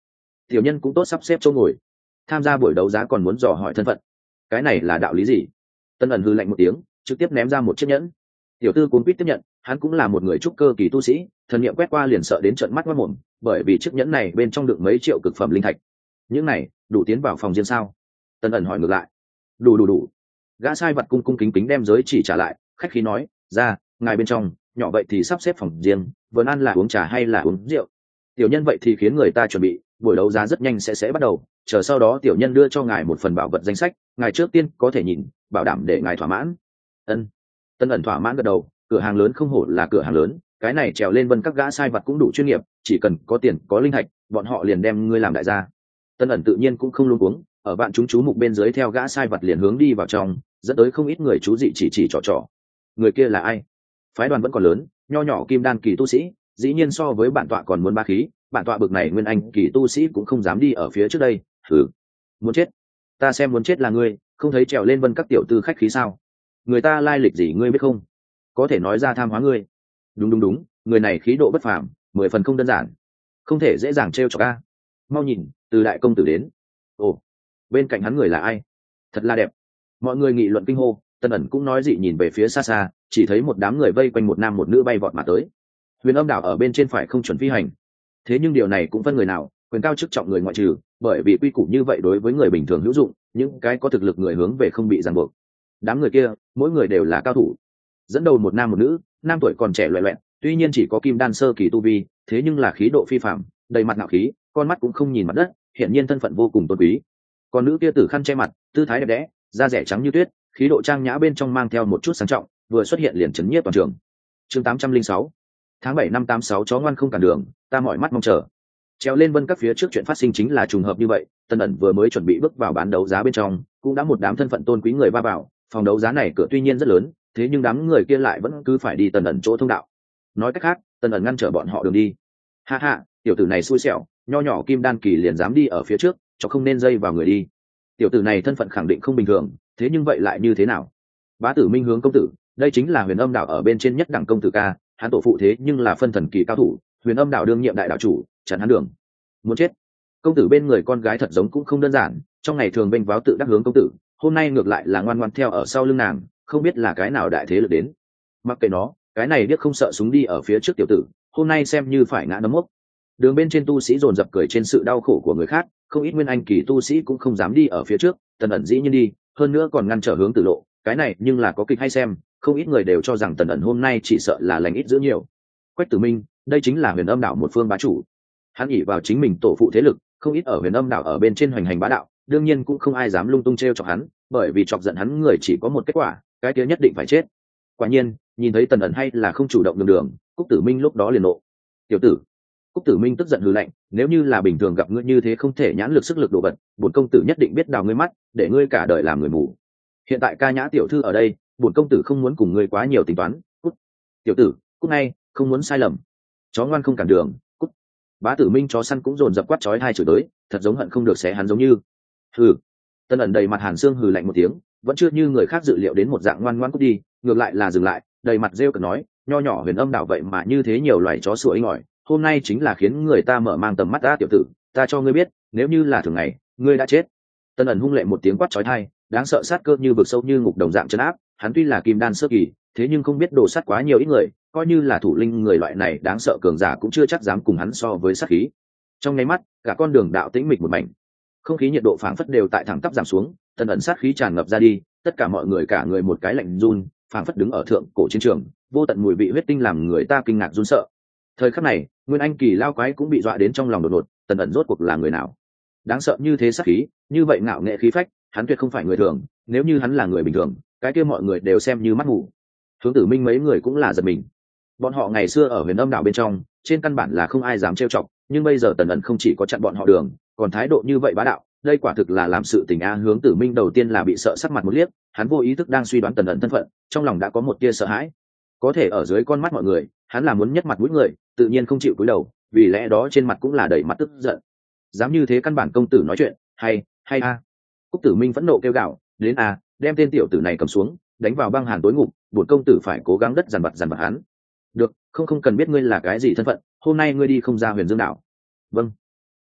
tiểu nhân cũng tốt sắp xếp chỗ ngồi. Tham gia buổi đấu giá còn muốn dò hỏi thân phận, cái này là đạo lý gì? Tân ẩn hư lạnh một tiếng, trực tiếp ném ra một chiếc nhẫn. Tiểu tư cuốn quýt tiếp nhận, hắn cũng là một người trúc cơ kỳ tu sĩ, thần niệm quét qua liền sợ đến trợn mắt mất mồm, bởi vì chiếc nhẫn này bên trong đựng mấy triệu cực phẩm linh thạch. Những này đủ tiến vào phòng riêng sao? Tân ẩn hỏi ngược lại. Đủ đủ đủ. Gã sai vật cung cung kính kính đem giới chỉ trả lại, khách khí nói, ra, ngài bên trong, nhỏ vậy thì sắp xếp phòng riêng, vẫn ăn là uống trà hay là uống rượu? Tiểu nhân vậy thì khiến người ta chuẩn bị, buổi đấu giá rất nhanh sẽ sẽ bắt đầu, chờ sau đó tiểu nhân đưa cho ngài một phần bảo vật danh sách, ngài trước tiên có thể nhìn, bảo đảm để ngài thỏa mãn. Ân. Tân ẩn thỏa mãn gật đầu, cửa hàng lớn không hổ là cửa hàng lớn, cái này trèo lên vân các gã sai vật cũng đủ chuyên nghiệp, chỉ cần có tiền có linh thạch, bọn họ liền đem ngươi làm đại gia. Tân ẩn tự nhiên cũng không luống cuống, ở bạn chúng chú mục bên dưới theo gã sai vật liền hướng đi vào trong, dẫn tới không ít người chú dị chỉ chỉ trò trò. Người kia là ai? Phái đoàn vẫn còn lớn, nho nhỏ kim đan kỳ tu sĩ, dĩ nhiên so với bản tọa còn muốn ba khí, bản tọa bực này nguyên anh kỳ tu sĩ cũng không dám đi ở phía trước đây. Thử, muốn chết? Ta xem muốn chết là ngươi, không thấy trèo lên vân các tiểu tư khách khí sao? Người ta lai lịch gì ngươi biết không? Có thể nói ra tham hóa ngươi. Đúng đúng đúng, người này khí độ bất phàm, mười phần không đơn giản, không thể dễ dàng trêu chọc a. Mau nhìn, từ đại công tử đến. Ồ, bên cạnh hắn người là ai? Thật là đẹp. Mọi người nghị luận kinh hô. Tân ẩn cũng nói dị nhìn về phía xa xa, chỉ thấy một đám người vây quanh một nam một nữ bay vọt mà tới. Huyền Âm đảo ở bên trên phải không chuẩn phi hành, thế nhưng điều này cũng phân người nào, quyền cao chức trọng người ngoại trừ, bởi vì quy củ như vậy đối với người bình thường hữu dụng, những cái có thực lực người hướng về không bị ràng buộc. Đám người kia, mỗi người đều là cao thủ, dẫn đầu một nam một nữ, nam tuổi còn trẻ loẹt loẹt, tuy nhiên chỉ có kim đan sơ kỳ tu vi, thế nhưng là khí độ phi phàm, đầy mặt ngạo khí, con mắt cũng không nhìn mặt đất, hiển nhiên thân phận vô cùng tôn quý. Còn nữ kia tử khăn che mặt, tư thái đẹp đẽ, da rẻ trắng như tuyết, khí độ trang nhã bên trong mang theo một chút sang trọng, vừa xuất hiện liền chấn nhiếp toàn trường. Chương tám trăm linh sáu, tháng bảy năm tám sáu, chó ngoan không cản đường, ta mỏi mắt mong chờ. Treo lên vân các phía trước chuyện phát sinh chính là trùng hợp như vậy, Tân ẩn vừa mới chuẩn bị bước vào bán đấu giá bên trong, cũng đã một đám thân phận tôn quý người va vào. Phòng đấu giá này cửa tuy nhiên rất lớn, thế nhưng đám người kia lại vẫn cứ phải đi Tân ẩn chỗ thông đạo. Nói cách khác, Tân ẩn ngăn trở bọn họ đường đi. Ha ha, tiểu tử này xui xẻo, nho nhỏ kim đan kỳ liền dám đi ở phía trước, cho không nên dây vào người đi. Tiểu tử này thân phận khẳng định không bình thường, thế nhưng vậy lại như thế nào? Bá tử Minh hướng công tử, đây chính là Huyền Âm đảo ở bên trên nhất đẳng công tử ca, hắn tổ phụ thế nhưng là phân thần kỳ cao thủ, Huyền Âm đảo đương nhiệm đại đạo chủ, chặn hắn đường. Muốn chết. Công tử bên người con gái thật giống cũng không đơn giản, trong ngày thường bênh váo tự đắc hướng công tử, hôm nay ngược lại là ngoan ngoãn theo ở sau lưng nàng, không biết là cái nào đại thế lực đến. Mặc kệ nó, cái này biết không sợ súng đi ở phía trước tiểu tử, hôm nay xem như phải ngã nấm mốc. Đường bên trên tu sĩ dồn dập cười trên sự đau khổ của người khác, không ít nguyên anh kỳ tu sĩ cũng không dám đi ở phía trước, Tần ẩn dĩ nhiên đi, hơn nữa còn ngăn trở hướng tử lộ, cái này nhưng là có kịch hay xem, không ít người đều cho rằng Tần ẩn hôm nay chỉ sợ là lành ít giữ nhiều. Quách Tử Minh, đây chính là Huyền Âm đảo một phương bá chủ, hắn ỷ vào chính mình tổ phụ thế lực, không ít ở Huyền Âm đảo ở bên trên hoành hành bá đạo, đương nhiên cũng không ai dám lung tung trêu chọc hắn, bởi vì chọc giận hắn người chỉ có một kết quả, cái kia nhất định phải chết. Quả nhiên, nhìn thấy Tần ẩn hay là không chủ động đường đường, Cúc Tử Minh lúc đó liền nộ. Tiểu tử. Cúc Tử Minh tức giận hừ lạnh, nếu như là bình thường gặp ngươi như thế không thể nhãn lực sức lực đồ vật, bổn công tử nhất định biết đào ngươi mắt, để ngươi cả đời làm người mù. Hiện tại ca nhã tiểu thư ở đây, bổn công tử không muốn cùng ngươi quá nhiều tính toán. Cút. Tiểu tử, cút ngay, không muốn sai lầm. Chó ngoan không cản đường, cút. Bá Tử Minh chó săn cũng dồn dập quát chói hai chửi tới, thật giống hận không được xé hắn giống như. Hừ. Tân ẩn đầy mặt hàn xương hừ lạnh một tiếng, vẫn chưa như người khác dự liệu đến một dạng ngoan ngoãn cút đi, ngược lại là dừng lại, đầy mặt rêu cợt nói, nho nhỏ Huyền Âm đảo vậy mà như thế nhiều loài chó sủa inh ỏi, hôm nay chính là khiến người ta mở mang tầm mắt ta tiểu tử, ta cho ngươi biết, nếu như là thường ngày, ngươi đã chết. Tân ẩn hung lệ một tiếng quát chói tai, đáng sợ sát cơ như vực sâu như ngục đồng dạng trấn áp, hắn tuy là kim đan sơ kỳ, thế nhưng không biết đồ sát quá nhiều ít người, coi như là thủ linh người loại này đáng sợ cường giả cũng chưa chắc dám cùng hắn so với sát khí. Trong nháy mắt, cả con đường đạo tĩnh mịch một mảnh, không khí nhiệt độ phảng phất đều tại thẳng tắp giảm xuống, Tân ẩn sát khí tràn ngập ra đi, tất cả mọi người cả người một cái lạnh run, phảng phất đứng ở thượng cổ chiến trường, vô tận mùi vị huyết tinh làm người ta kinh ngạc run sợ. Thời khắc này, nguyên anh kỳ lao quái cũng bị dọa đến trong lòng đột ngột, Tần ẩn rốt cuộc là người nào? Đáng sợ như thế sát khí, như vậy ngạo nghệ khí phách, hắn tuyệt không phải người thường, nếu như hắn là người bình thường, cái kia mọi người đều xem như mắt mù. Hướng Tử Minh mấy người cũng là giật mình. Bọn họ ngày xưa ở Huyền Âm đảo bên trong, trên căn bản là không ai dám trêu chọc, nhưng bây giờ Tần ẩn không chỉ có chặn bọn họ đường, còn thái độ như vậy bá đạo, đây quả thực là làm sự tình a. Hướng Tử Minh đầu tiên là bị sợ sắc mặt một liếc, hắn vô ý thức đang suy đoán Tần ẩn thân phận, trong lòng đã có một tia sợ hãi. Có thể ở dưới con mắt mọi người, hắn là muốn nhất mặt mũi người, tự nhiên không chịu cúi đầu, vì lẽ đó trên mặt cũng là đầy mặt tức giận. Dám như thế căn bản công tử nói chuyện, hay, hay a. Cúc Tử Minh phẫn nộ kêu gào, đến a, đem tên tiểu tử này cầm xuống, đánh vào băng hàn tối ngục, bổn công tử phải cố gắng đất dằn vặt dằn vặt hắn. Được, không không cần biết ngươi là cái gì thân phận, hôm nay ngươi đi không ra Huyền Dương đảo. Vâng.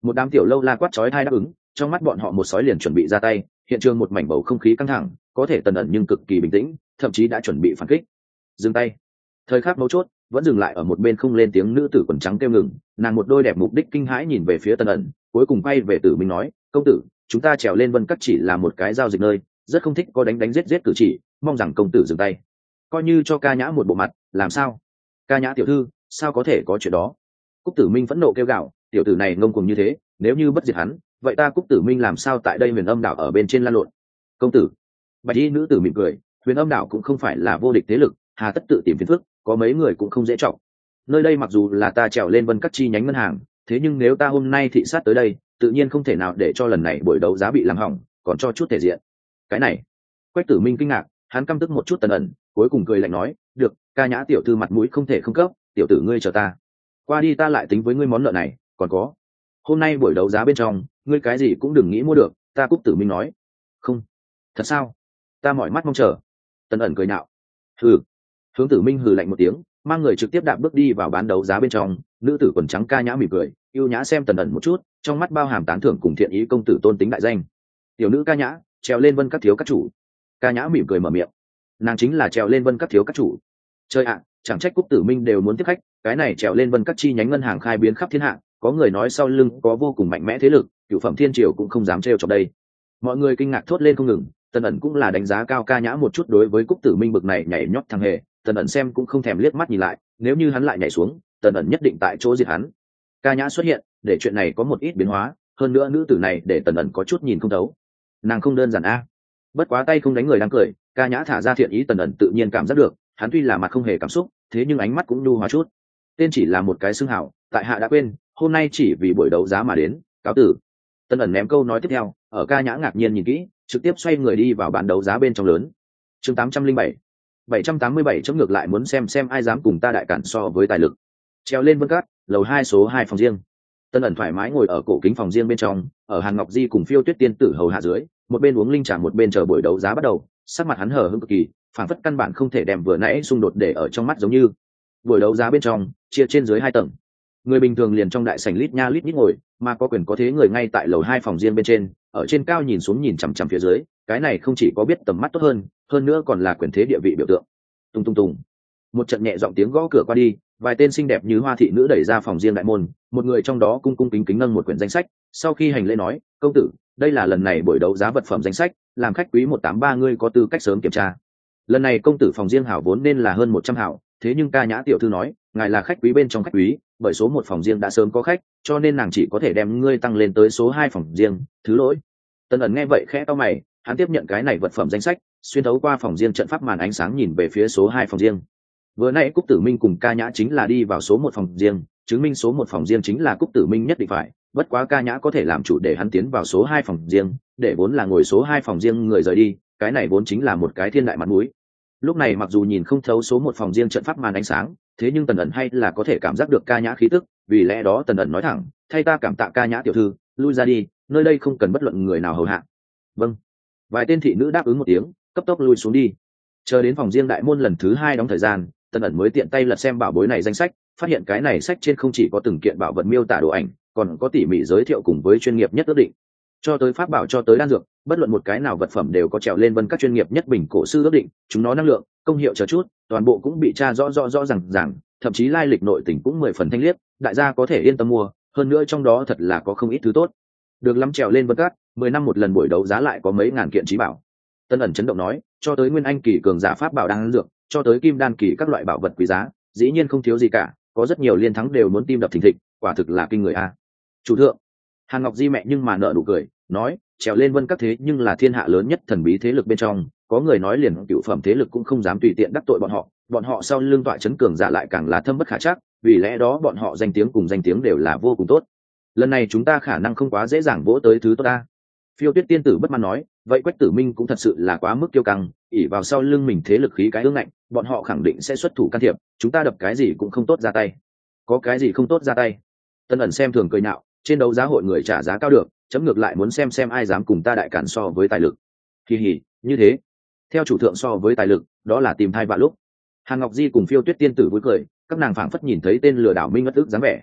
Một đám tiểu lâu la quát chói tai đáp ứng, trong mắt bọn họ một sói liền chuẩn bị ra tay, hiện trường một mảnh bầu không khí căng thẳng, có thể Tần ẩn nhưng cực kỳ bình tĩnh, thậm chí đã chuẩn bị phản kích. Dừng tay. Thời khắc mấu chốt, vẫn dừng lại ở một bên không lên tiếng nữ tử quần trắng kêu ngừng, nàng một đôi đẹp mục đích kinh hãi nhìn về phía Tần ẩn, cuối cùng quay về Tử Minh nói, công tử, chúng ta trèo lên Vân Các chỉ là một cái giao dịch nơi, rất không thích có đánh đánh giết giết cử chỉ, mong rằng công tử dừng tay. Coi như cho ca nhã một bộ mặt, làm sao? Ca nhã tiểu thư, sao có thể có chuyện đó? Cúc Tử Minh phẫn nộ kêu gào, tiểu tử này ngông cuồng như thế, nếu như bất diệt hắn, vậy ta Cúc Tử Minh làm sao tại đây Huyền Âm đảo ở bên trên lan lộn? Công tử. Bạch y nữ tử mỉm cười, Huyền Âm đảo cũng không phải là vô địch thế lực, hà tất tự tìm phiền phức, có mấy người cũng không dễ trọng. Nơi đây mặc dù là ta trèo lên Vân Các chi nhánh ngân hàng, thế nhưng nếu ta hôm nay thị sát tới đây, tự nhiên không thể nào để cho lần này buổi đấu giá bị làm hỏng, còn cho chút thể diện. Cái này, Quách Tử Minh kinh ngạc, hắn căm tức một chút Tần ẩn, cuối cùng cười lạnh nói, được, ca nhã tiểu thư mặt mũi không thể không cấp, tiểu tử ngươi chờ ta, qua đi ta lại tính với ngươi món nợ này. Còn có, hôm nay buổi đấu giá bên trong, ngươi cái gì cũng đừng nghĩ mua được. Ta Cúc Tử Minh nói. Không, thật sao? Ta mỏi mắt mong chờ. Tần ẩn cười nhạo. Hừ. Hướng Tử Minh hừ lạnh một tiếng, mang người trực tiếp đạp bước đi vào bán đấu giá bên trong. Nữ tử quần trắng ca nhã mỉm cười, yêu nhã xem Tần ẩn một chút, trong mắt bao hàm tán thưởng cùng thiện ý công tử tôn tính đại danh. Tiểu nữ ca nhã, trèo lên Vân Các thiếu các chủ. Ca nhã mỉm cười mở miệng, nàng chính là trèo lên Vân Các thiếu các chủ. Chơi ạ, chẳng trách Cúc Tử Minh đều muốn tiếp khách, cái này trèo lên Vân Các chi nhánh ngân hàng khai biến khắp thiên hạ, có người nói sau lưng có vô cùng mạnh mẽ thế lực, cửu phẩm thiên triều cũng không dám trêu chọc đây. Mọi người kinh ngạc thốt lên không ngừng. Tần ẩn cũng là đánh giá cao ca nhã một chút, đối với Cúc Tử Minh bực này nhảy nhót thằng hề, Tần ẩn xem cũng không thèm liếc mắt nhìn lại, nếu như hắn lại nhảy xuống, Tần ẩn nhất định tại chỗ giết hắn. Ca nhã xuất hiện, để chuyện này có một ít biến hóa, hơn nữa nữ tử này để Tần ẩn có chút nhìn không thấu. Nàng không đơn giản a. Bất quá tay không đánh người đang cười, ca nhã thả ra thiện ý Tần ẩn tự nhiên cảm giác được, hắn tuy là mặt không hề cảm xúc, thế nhưng ánh mắt cũng nhu hòa chút. Tên chỉ là một cái xưng hào, tại hạ đã quên, hôm nay chỉ vì buổi đấu giá mà đến, cáo tử. Tần ẩn ném câu nói tiếp theo, ở ca nhã ngạc nhiên nhìn kỹ, trực tiếp xoay người đi vào bán đấu giá bên trong lớn. Chương tám trăm linh bảy, bảy trăm tám mươi bảy chấm ngược lại muốn xem xem ai dám cùng ta đại cản so với tài lực. Treo lên Vân Các, lầu hai số hai phòng riêng. Tần ẩn thoải mái ngồi ở cổ kính phòng riêng bên trong, ở Hàn Ngọc Di cùng Phiêu Tuyết Tiên tử hầu hạ dưới, một bên uống linh trà một bên chờ buổi đấu giá bắt đầu, sắc mặt hắn hờ hững cực kỳ, phản phất căn bản không thể đem vừa nãy xung đột để ở trong mắt giống như. Buổi đấu giá bên trong chia trên dưới hai tầng, người bình thường liền trong đại sảnh lít nha lít nhít ngồi, mà có quyền có thế người ngay tại lầu hai phòng riêng bên trên, ở trên cao nhìn xuống nhìn chằm chằm phía dưới, cái này không chỉ có biết tầm mắt tốt hơn, hơn nữa còn là quyền thế địa vị biểu tượng. Tung tung tung, một trận nhẹ giọng tiếng gõ cửa qua đi, vài tên xinh đẹp như hoa thị nữ đẩy ra phòng riêng đại môn, một người trong đó cung cung kính kính nâng một quyển danh sách, sau khi hành lễ nói, công tử, đây là lần này buổi đấu giá vật phẩm danh sách, làm khách quý một tám ba ngươi có tư cách sớm kiểm tra. Lần này công tử phòng riêng hảo vốn nên là hơn một trăm hảo, thế nhưng ca nhã tiểu thư nói, ngài là khách quý bên trong khách quý, bởi số một phòng riêng đã sớm có khách, cho nên nàng chỉ có thể đem ngươi tăng lên tới số hai phòng riêng, thứ lỗi. Tần ẩn nghe vậy khẽ cau mày, hắn tiếp nhận cái này vật phẩm danh sách, xuyên thấu qua phòng riêng trận pháp màn ánh sáng nhìn về phía số hai phòng riêng. Vừa nãy Cúc Tử Minh cùng ca nhã chính là đi vào số một phòng riêng, chứng minh số một phòng riêng chính là Cúc Tử Minh nhất định phải, bất quá ca nhã có thể làm chủ để hắn tiến vào số hai phòng riêng, để vốn là ngồi số hai phòng riêng người rời đi, cái này vốn chính là một cái thiên đại mặt mũi. Lúc này mặc dù nhìn không thấu số một phòng riêng trận pháp màn ánh sáng, thế nhưng Tần ẩn hay là có thể cảm giác được ca nhã khí tức, vì lẽ đó Tần ẩn nói thẳng, thay ta cảm tạ ca nhã tiểu thư, lui ra đi, nơi đây không cần bất luận người nào hầu hạ. Vâng. Vài tên thị nữ đáp ứng một tiếng, cấp tốc lui xuống đi. Chờ đến phòng riêng đại môn lần thứ hai đóng thời gian, Tần ẩn mới tiện tay lật xem bảo bối này danh sách, phát hiện cái này sách trên không chỉ có từng kiện bảo vật miêu tả đồ ảnh, còn có tỉ mỉ giới thiệu cùng với chuyên nghiệp nhất ước định. Cho tới pháp bảo cho tới đan dược, bất luận một cái nào vật phẩm đều có trèo lên Vân Các chuyên nghiệp nhất bình cổ sư ước định, chúng nó năng lượng, công hiệu chờ chút, toàn bộ cũng bị tra rõ rõ rõ ràng ràng, thậm chí lai lịch nội tình cũng mười phần thanh liếc, đại gia có thể yên tâm mua, hơn nữa trong đó thật là có không ít thứ tốt. Được lắm, trèo lên Vân Các, mười năm một lần buổi đấu giá lại có mấy ngàn kiện trí bảo. Tân ẩn chấn động nói, cho tới nguyên anh kỳ cường giả pháp bảo đan dược, cho tới kim đan kỳ các loại bảo vật quý giá, dĩ nhiên không thiếu gì cả, có rất nhiều liên thắng đều muốn tim đập thình thịch, quả thực là kinh người a. Chủ thượng, Hàn Ngọc Di mẹ nhưng mà nợ nụ cười, nói, trèo lên Vân Các thế nhưng là thiên hạ lớn nhất thần bí thế lực bên trong, có người nói liền cựu phẩm thế lực cũng không dám tùy tiện đắc tội bọn họ, bọn họ sau lưng tọa chấn cường giả lại càng là thâm bất khả trắc, vì lẽ đó bọn họ danh tiếng cùng danh tiếng đều là vô cùng tốt. Lần này chúng ta khả năng không quá dễ dàng vỗ tới thứ tốt ta. Phiêu Tuyết tiên tử bất mãn nói, vậy Quách Tử Minh cũng thật sự là quá mức kiêu căng, ỷ vào sau lưng mình thế lực khí cái ương ngạnh, bọn họ khẳng định sẽ xuất thủ can thiệp, chúng ta đập cái gì cũng không tốt ra tay. Có cái gì không tốt ra tay? Tân ẩn xem thường cười nhạo, trên đấu giá hội người trả giá cao được, chấm ngược lại muốn xem xem ai dám cùng ta đại cản so với tài lực. Kỳ hỉ, như thế. Theo chủ thượng so với tài lực, đó là tìm thai vạ lúc. Hàn Ngọc Di cùng Phiêu Tuyết tiên tử vui cười, các nàng phảng phất nhìn thấy tên lừa đảo minh ngất ức dáng vẻ.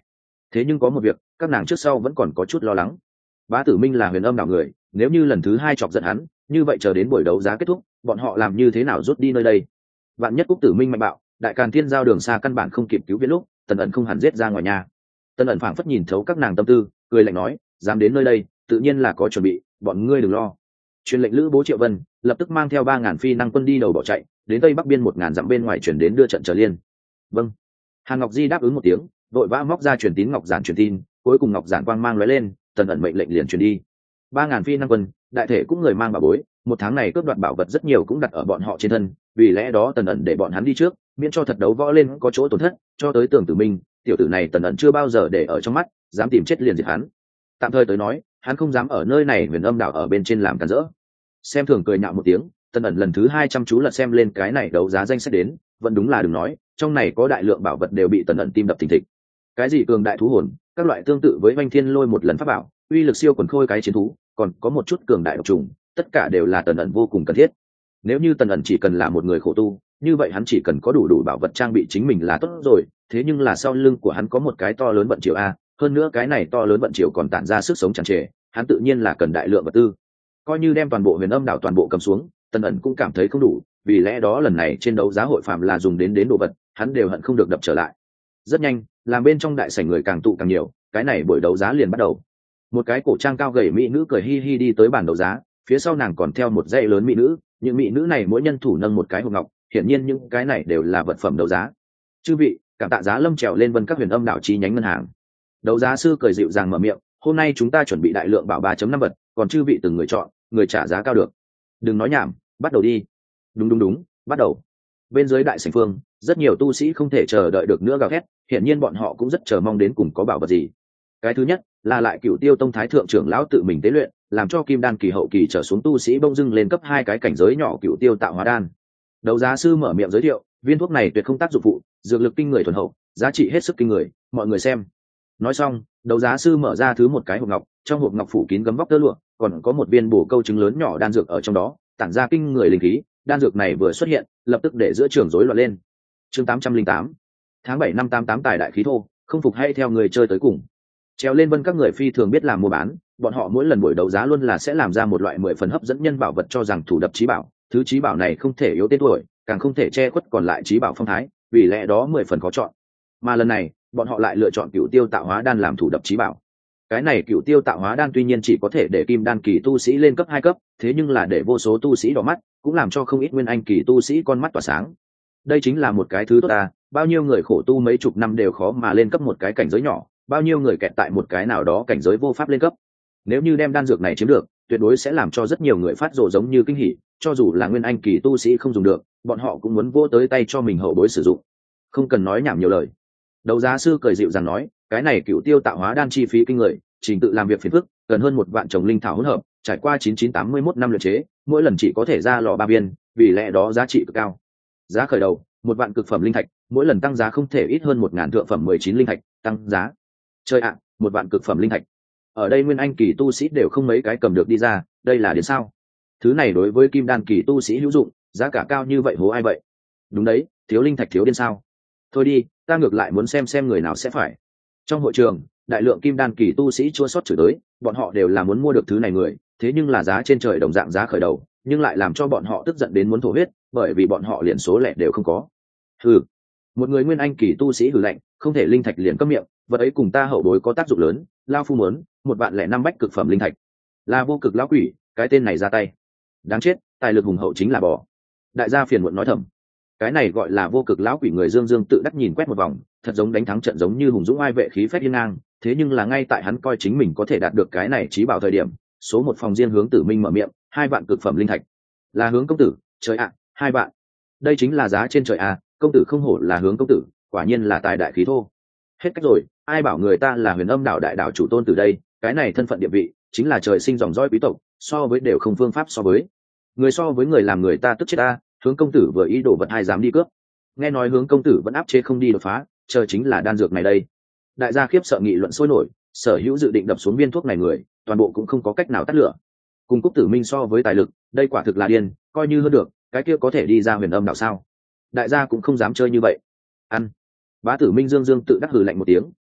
thế nhưng có một việc các nàng trước sau vẫn còn có chút lo lắng. Bá Tử Minh là huyền âm đảo người, nếu như lần thứ hai chọc giận hắn, như vậy chờ đến buổi đấu giá kết thúc bọn họ làm như thế nào rút đi nơi đây? Vạn nhất Cúc Tử Minh mạnh bạo, đại càn thiên giao đường xa căn bản không kịp cứu viện lúc Tần ẩn không hẳn giết ra ngoài nhà. Tần ẩn phảng phất nhìn thấu các nàng tâm tư, cười lạnh nói, dám đến nơi đây tự nhiên là có chuẩn bị, bọn ngươi đừng lo. Truyền lệnh Lữ Bố Triệu Vân lập tức mang theo ba ngàn phi năng quân đi đầu bỏ chạy, đến tây bắc biên một ngàn dặm bên ngoài chuyển đến đưa trận trở liên. Vâng. Hàn Ngọc Di đáp ứng một tiếng, vội vã móc ra truyền tín ngọc giản truyền tin, cuối cùng ngọc giản quang mang lóe lên, Tần ẩn mệnh lệnh liền truyền đi. Ba ngàn phi năng quân, đại thể cũng người mang bảo bối, một tháng này cướp đoạt bảo vật rất nhiều cũng đặt ở bọn họ trên thân, vì lẽ đó Tần ẩn để bọn hắn đi trước, miễn cho thật đấu võ lên có chỗ tổn thất, cho tới Tưởng Tử Minh, tiểu tử này Tần ẩn chưa bao giờ để ở trong mắt, dám tìm chết liền diệt hắn. Tạm thời tới nói, hắn không dám ở nơi này huyền âm đảo ở bên trên làm cản rỡ. Xem thường cười nhạo một tiếng, Tần ẩn lần thứ hai chăm chú lật xem lên cái này đấu giá danh sách đến, vẫn đúng là đừng nói, trong này có đại lượng bảo vật đều bị Tần ẩn tim đập thình thịch. Cái gì cường đại thú hồn, các loại tương tự với Vành Thiên Lôi một lần pháp bảo, uy lực siêu quần khôi cái chiến thú, còn có một chút cường đại độc trùng, tất cả đều là Tần ẩn vô cùng cần thiết. Nếu như Tần ẩn chỉ cần là một người khổ tu, như vậy hắn chỉ cần có đủ đủ bảo vật trang bị chính mình là tốt rồi, thế nhưng là sau lưng của hắn có một cái to lớn vận triều a, hơn nữa cái này to lớn vận triều còn tản ra sức sống tràn trề, hắn tự nhiên là cần đại lượng vật tư. Coi như đem toàn bộ huyền âm đảo toàn bộ cầm xuống, Tần ẩn cũng cảm thấy không đủ, vì lẽ đó lần này trên đấu giá hội phạm là dùng đến đến đồ vật, hắn đều hận không được đập trở lại. Rất nhanh, làm bên trong đại sảnh người càng tụ càng nhiều, cái này buổi đấu giá liền bắt đầu. Một cái cổ trang cao gầy mỹ nữ cười hi hi đi tới bàn đấu giá, phía sau nàng còn theo một dãy lớn mỹ nữ, những mỹ nữ này mỗi nhân thủ nâng một cái hộp ngọc, hiển nhiên những cái này đều là vật phẩm đấu giá. Chư vị, cảm tạ giá lâm trèo lên vân các huyền âm đảo chi nhánh ngân hàng. Đấu giá sư cười dịu dàng mở miệng, hôm nay chúng ta chuẩn bị đại lượng bảo ba chấm năm vật, còn chư vị từng người chọn, người trả giá cao được. Đừng nói nhảm, bắt đầu đi. Đúng đúng đúng, bắt đầu. Bên dưới đại sảnh phương, rất nhiều tu sĩ không thể chờ đợi được nữa gào thét, hiển nhiên bọn họ cũng rất chờ mong đến cùng có bảo vật gì. Cái thứ nhất là lại Cửu Tiêu Tông thái thượng trưởng lão tự mình tế luyện, làm cho kim đan kỳ hậu kỳ trở xuống tu sĩ bông dưng lên cấp hai cái cảnh giới nhỏ Cửu Tiêu tạo hóa đan. Đấu giá sư mở miệng giới thiệu, viên thuốc này tuyệt không tác dụng phụ, dược lực kinh người thuần hậu, giá trị hết sức kinh người, mọi người xem. Nói xong, đấu giá sư mở ra thứ một cái hộp ngọc, trong hộp ngọc phủ kín gấm vóc tơ lụa, còn có một viên bổ câu trứng lớn nhỏ đan dược ở trong đó, tản ra kinh người linh khí. Đan dược này vừa xuất hiện, lập tức để giữa trường rối loạn lên. Chương tám trăm linh tám, tháng bảy năm tám tám tài đại khí thô, không phục hay theo người chơi tới cùng. Treo lên vân các người phi thường biết làm mua bán, bọn họ mỗi lần buổi đấu giá luôn là sẽ làm ra một loại mười phần hấp dẫn nhân bảo vật cho rằng thủ đập chí bảo, thứ chí bảo này không thể yếu tên tuổi, càng không thể che khuất còn lại chí bảo phong thái, vì lẽ đó mười phần khó chọn. Mà lần này, bọn họ lại lựa chọn Cửu Tiêu tạo hóa đan làm thủ đập chí bảo. Cái này Cửu Tiêu tạo hóa đan tuy nhiên chỉ có thể để kim đan kỳ tu sĩ lên cấp hai cấp, thế nhưng là để vô số tu sĩ đỏ mắt, cũng làm cho không ít nguyên anh kỳ tu sĩ con mắt tỏa sáng. Đây chính là một cái thứ tốt à, bao nhiêu người khổ tu mấy chục năm đều khó mà lên cấp một cái cảnh giới nhỏ, bao nhiêu người kẹt tại một cái nào đó cảnh giới vô pháp lên cấp. Nếu như đem đan dược này chiếm được, tuyệt đối sẽ làm cho rất nhiều người phát rồ giống như kinh hỉ, cho dù là nguyên anh kỳ tu sĩ không dùng được, bọn họ cũng muốn vô tới tay cho mình hậu bối sử dụng. Không cần nói nhảm nhiều lời. Đấu giá sư cười dịu dàng nói, cái này Cửu Tiêu tạo hóa đan chi phí kinh người, trình tự làm việc phiền phức, cần hơn một vạn trồng linh thảo hỗn hợp, trải qua chín chín tám mươi mốt năm luyện chế, mỗi lần chỉ có thể ra lò ba viên, vì lẽ đó giá trị cực cao. Giá khởi đầu, một vạn cực phẩm linh thạch, mỗi lần tăng giá không thể ít hơn một ngàn thượng phẩm mười chín linh thạch, tăng giá. Chơi ạ, một vạn cực phẩm linh thạch. Ở đây nguyên anh kỳ tu sĩ đều không mấy cái cầm được đi ra, đây là đến sao? Thứ này đối với kim đan kỳ tu sĩ hữu dụng, giá cả cao như vậy hố ai vậy? Đúng đấy, thiếu linh thạch thiếu điên sao? Thôi đi, ta ngược lại muốn xem xem người nào sẽ phải. Trong hội trường, đại lượng kim đan kỳ tu sĩ chua xót chửi tới, bọn họ đều là muốn mua được thứ này người, thế nhưng là giá trên trời đồng dạng giá khởi đầu, nhưng lại làm cho bọn họ tức giận đến muốn thổ huyết, bởi vì bọn họ liền số lẻ đều không có. Hừ, một người nguyên anh kỳ tu sĩ hừ lạnh, không thể linh thạch liền câm miệng, vật ấy cùng ta hậu bối có tác dụng lớn, lao phu muốn một vạn lẻ năm bách cực phẩm linh thạch. Là vô cực lão quỷ, cái tên này ra tay, đáng chết, tài lực hùng hậu chính là bò. Đại gia phiền muộn nói thầm, cái này gọi là vô cực lão quỷ. Người dương dương tự đắc nhìn quét một vòng, thật giống đánh thắng trận, giống như hùng dũng ai vệ khí phách hiên ngang. Thế nhưng là ngay tại hắn coi chính mình có thể đạt được cái này chí bảo thời điểm, số một phòng riêng hướng Tử Minh mở miệng, hai vạn cực phẩm linh thạch. Là Hướng công tử, trời ạ, hai vạn, đây chính là giá trên trời à, công tử không hổ là Hướng công tử, quả nhiên là tài đại khí thô. Hết cách rồi, ai bảo người ta là huyền âm đảo đại đảo chủ tôn từ đây, cái này thân phận địa vị chính là trời sinh dòng dõi quý tộc, so với đều không phương pháp so với. Người so với người làm người ta tức chết ta, Hướng công tử vừa ý đồ vật ai dám đi cướp. Nghe nói Hướng công tử vẫn áp chế không đi đột phá, chờ chính là đan dược này đây. Đại gia khiếp sợ nghị luận sôi nổi, sở hữu dự định đập xuống viên thuốc này người, toàn bộ cũng không có cách nào tắt lửa. Cùng Cúc Tử Minh so với tài lực, đây quả thực là điên, coi như hơn được, cái kia có thể đi ra huyền âm đảo sao? Đại gia cũng không dám chơi như vậy. Ăn. Bá Tử Minh dương dương tự đắc hừ lạnh một tiếng,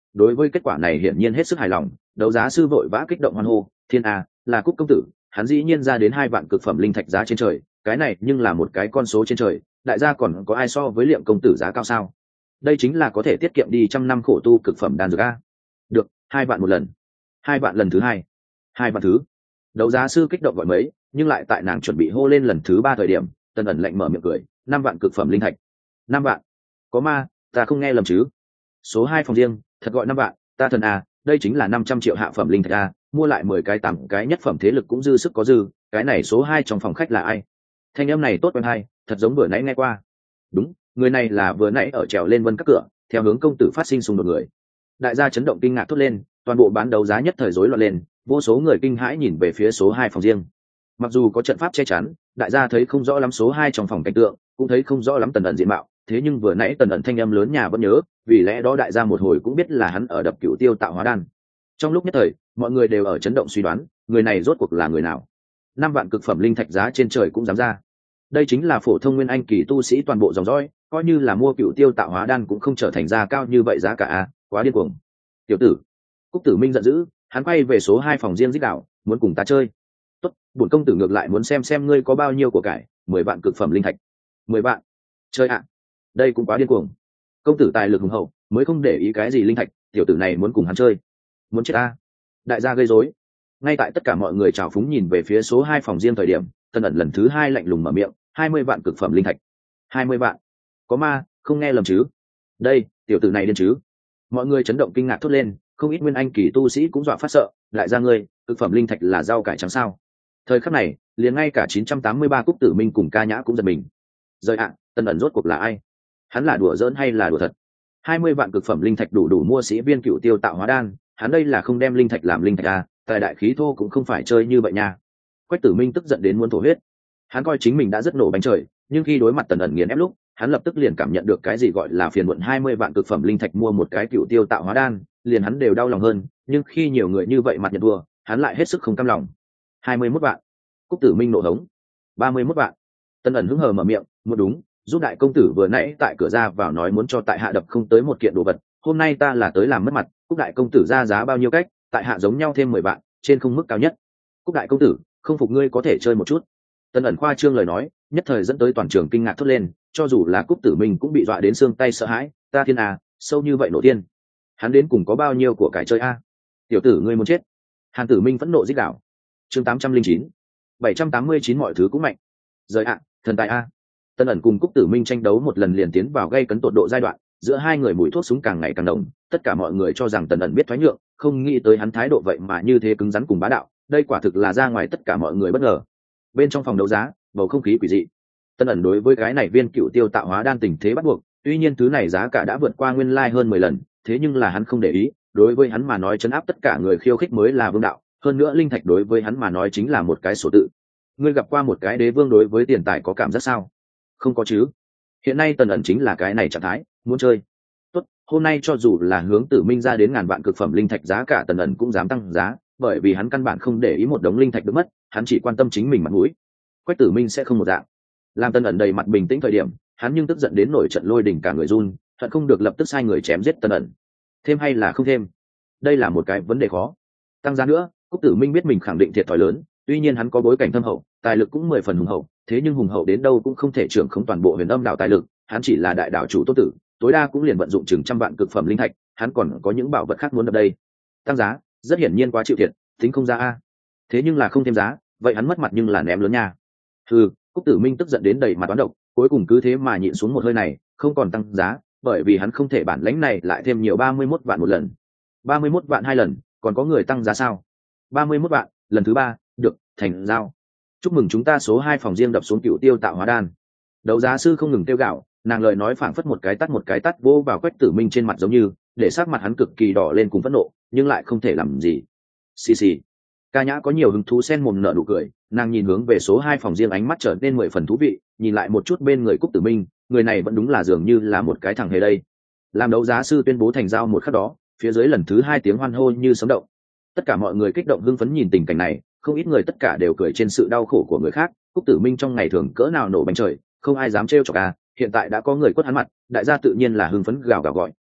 đối với kết quả này hiển nhiên hết sức hài lòng. Đấu giá sư vội vã kích động hoan hô, thiên a, là Cúc công tử, hắn dĩ nhiên ra đến hai vạn cực phẩm linh thạch giá trên trời, cái này nhưng là một cái con số trên trời, đại gia còn có ai so với Liệm công tử giá cao sao? Đây chính là có thể tiết kiệm đi trăm năm khổ tu cực phẩm đan dược a. Được, hai vạn một lần, hai vạn lần thứ hai, hai vạn thứ. Đấu giá sư kích động gọi mấy, nhưng lại tại nàng chuẩn bị hô lên lần thứ ba thời điểm, Tần ẩn lạnh mở miệng cười, năm vạn cực phẩm linh thạch. Năm vạn? Có ma, ta không nghe lầm chứ? Số hai phòng riêng, thật gọi năm vạn, ta thần a, đây chính là năm trăm triệu hạ phẩm linh thạch a, mua lại mười cái tám cái nhất phẩm thế lực cũng dư sức có dư, cái này số hai trong phòng khách là ai? Thanh âm này tốt quen hay, thật giống vừa nãy nghe qua. Đúng, người này là vừa nãy ở trèo lên vân các cửa, theo hướng công tử phát sinh xung đột người. Đại gia chấn động kinh ngạc thốt lên, toàn bộ bán đấu giá nhất thời rối loạn lên, vô số người kinh hãi nhìn về phía số hai phòng riêng. Mặc dù có trận pháp che chắn, đại gia thấy không rõ lắm số hai trong phòng cảnh tượng, cũng thấy không rõ lắm Tần ẩn diện mạo, thế nhưng vừa nãy Tần ẩn thanh âm lớn nhà vẫn nhớ, vì lẽ đó đại gia một hồi cũng biết là hắn ở đập cửu tiêu tạo hóa đan. Trong lúc nhất thời, mọi người đều ở chấn động suy đoán, người này rốt cuộc là người nào? Năm vạn cực phẩm linh thạch giá trên trời cũng dám ra. Đây chính là phổ thông nguyên anh kỳ tu sĩ toàn bộ dòng dõi, coi như là mua cửu tiêu tạo hóa đan cũng không trở thành giá cao như vậy giá cả a, quá điên cuồng. Tiểu tử, Cúc Tử Minh giận dữ, hắn quay về số hai phòng riêng rít đạo, muốn cùng ta chơi. Tốt, bổn công tử ngược lại muốn xem xem ngươi có bao nhiêu của cải, mười vạn cực phẩm linh thạch. Mười vạn? Chơi ạ. À. Đây cũng quá điên cuồng. Công tử tài lực hùng hậu, mới không để ý cái gì linh thạch, tiểu tử này muốn cùng hắn chơi. Muốn chết ta. Đại gia gây rối. Ngay tại tất cả mọi người trào phúng nhìn về phía số hai phòng riêng thời điểm, Tần ẩn lần thứ hai lạnh lùng mở miệng, hai mươi vạn cực phẩm linh thạch. Hai mươi vạn? Có ma, không nghe lầm chứ? Đây, tiểu tử này điên chứ? Mọi người chấn động kinh ngạc thốt lên, không ít nguyên anh kỳ tu sĩ cũng dọa phát sợ, lại ra ngươi, cực phẩm linh thạch là rau cải trắng sao? Thời khắc này, liền ngay cả chín trăm tám mươi ba Cúc Tử Minh cùng Ca Nhã cũng giật mình. Rời ạ, Tần ẩn rốt cuộc là ai? Hắn là đùa giỡn hay là đùa thật? Hai mươi vạn cực phẩm linh thạch đủ đủ mua sĩ viên cựu tiêu tạo hóa đan, hắn đây là không đem linh thạch làm linh thạch à, tài đại khí thô cũng không phải chơi như vậy nha. Quách Tử Minh tức giận đến muốn thổ huyết. Hắn coi chính mình đã rất nổ bánh trời, nhưng khi đối mặt Tần ẩn nghiền ép lúc, hắn lập tức liền cảm nhận được cái gì gọi là phiền muộn. Hai mươi vạn cực phẩm linh thạch mua một cái cựu tiêu tạo hóa đan, liền hắn đều đau lòng hơn, nhưng khi nhiều người như vậy mặt nhận thua, hắn lại hết sức không cam lòng. Hai mươi mốt vạn. Cúc Tử Minh nổ hống. Ba mươi mốt vạn. Tần ẩn hứng hờ mở miệng, muốn đúng, giúp đại công tử vừa nãy tại cửa ra vào nói muốn cho tại hạ đập không tới một kiện đồ vật, hôm nay ta là tới làm mất mặt. Cúc đại công tử ra giá bao nhiêu cách, tại hạ giống nhau thêm mười vạn, trên không mức cao nhất. Cúc đại công tử, không phục ngươi có thể chơi một chút. Tần ẩn khoa trương lời nói, nhất thời dẫn tới toàn trường kinh ngạc thốt lên, cho dù là Cúc Tử Minh cũng bị dọa đến xương tay sợ hãi. Ta thiên à, sâu như vậy nổ tiên, hắn đến cùng có bao nhiêu của cải chơi a? Tiểu tử ngươi muốn chết. Hàn Tử Minh phẫn nộ rít đảo. Chương tám trăm linh chín, bảy trăm tám mươi chín mọi thứ cũng mạnh. Rời ạ, thần tài a. Tần ẩn cùng Cúc Tử Minh tranh đấu một lần liền tiến vào gây cấn tột độ giai đoạn, giữa hai người mùi thuốc súng càng ngày càng nồng, tất cả mọi người cho rằng Tần ẩn biết thoái nhượng, không nghĩ tới hắn thái độ vậy mà như thế cứng rắn cùng bá đạo, đây quả thực là ra ngoài tất cả mọi người bất ngờ. Bên trong phòng đấu giá, bầu không khí quỷ dị. Tần ẩn đối với cái này viên cựu tiêu tạo hóa đan tình thế bắt buộc, tuy nhiên thứ này giá cả đã vượt qua nguyên lai like hơn mười lần, thế nhưng là hắn không để ý, đối với hắn mà nói chấn áp tất cả người khiêu khích mới là vương đạo, hơn nữa linh thạch đối với hắn mà nói chính là một cái số tự. Ngươi gặp qua một cái đế vương đối với tiền tài có cảm giác sao? Không có chứ. Hiện nay Tần ẩn chính là cái này trạng thái, muốn chơi. Tốt, hôm nay cho dù là hướng Tử Minh ra đến ngàn vạn cực phẩm linh thạch giá cả Tần ẩn cũng dám tăng giá, bởi vì hắn căn bản không để ý một đống linh thạch được mất, hắn chỉ quan tâm chính mình mặt mũi. Quách Tử Minh sẽ không một dạng. Làm Tần ẩn đầy mặt bình tĩnh thời điểm, hắn nhưng tức giận đến nổi trận lôi đình cả người run, hận không được lập tức sai người chém giết Tần ẩn. Thêm hay là không thêm? Đây là một cái vấn đề khó. Tăng giá nữa, Cúc Tử Minh biết mình khẳng định thiệt thòi lớn, tuy nhiên hắn có bối cảnh thâm hậu, tài lực cũng mười phần hùng hậu, thế nhưng hùng hậu đến đâu cũng không thể trưởng khống toàn bộ Huyền Âm đảo tài lực, hắn chỉ là đại đảo chủ tốt tử, tối đa cũng liền vận dụng chừng trăm vạn cực phẩm linh thạch, hắn còn có những bảo vật khác muốn đập đây. Tăng giá, rất hiển nhiên quá chịu thiệt, tính không ra a. Thế nhưng là không thêm giá, vậy hắn mất mặt nhưng là ném lớn nha. Hừ, Cúc Tử Minh tức giận đến đầy mặt toán độc, cuối cùng cứ thế mà nhịn xuống một hơi này, không còn tăng giá, bởi vì hắn không thể bản lãnh này lại thêm nhiều ba mươi mốt vạn một lần. ba mươi mốt vạn hai lần, còn có người tăng giá sao? ba mươi mốt vạn, lần thứ ba, được, thành giao. Chúc mừng chúng ta số hai phòng riêng đập xuống cựu tiêu tạo hóa đan. Đấu giá sư không ngừng kêu gạo, nàng lời nói phảng phất một cái tát một cái tát vô vào Quách Tử Minh trên mặt giống như, để sắc mặt hắn cực kỳ đỏ lên cùng phẫn nộ, nhưng lại không thể làm gì. Xì xì. Ca Nhã có nhiều hứng thú xen mồm nở nụ cười, nàng nhìn hướng về số hai phòng riêng ánh mắt trở nên mười phần thú vị, nhìn lại một chút bên người Cúc Tử Minh, người này vẫn đúng là dường như là một cái thằng hề đây. Làm đấu giá sư tuyên bố thành giao một khắc đó, phía dưới lần thứ hai tiếng hoan hô như sấm động. Tất cả mọi người kích động hưng phấn nhìn tình cảnh này, không ít người tất cả đều cười trên sự đau khổ của người khác. Cúc Tử Minh trong ngày thường cỡ nào nổ bánh trời, không ai dám trêu chọc à, hiện tại đã có người quất hắn mặt, đại gia tự nhiên là hưng phấn gào gào gọi.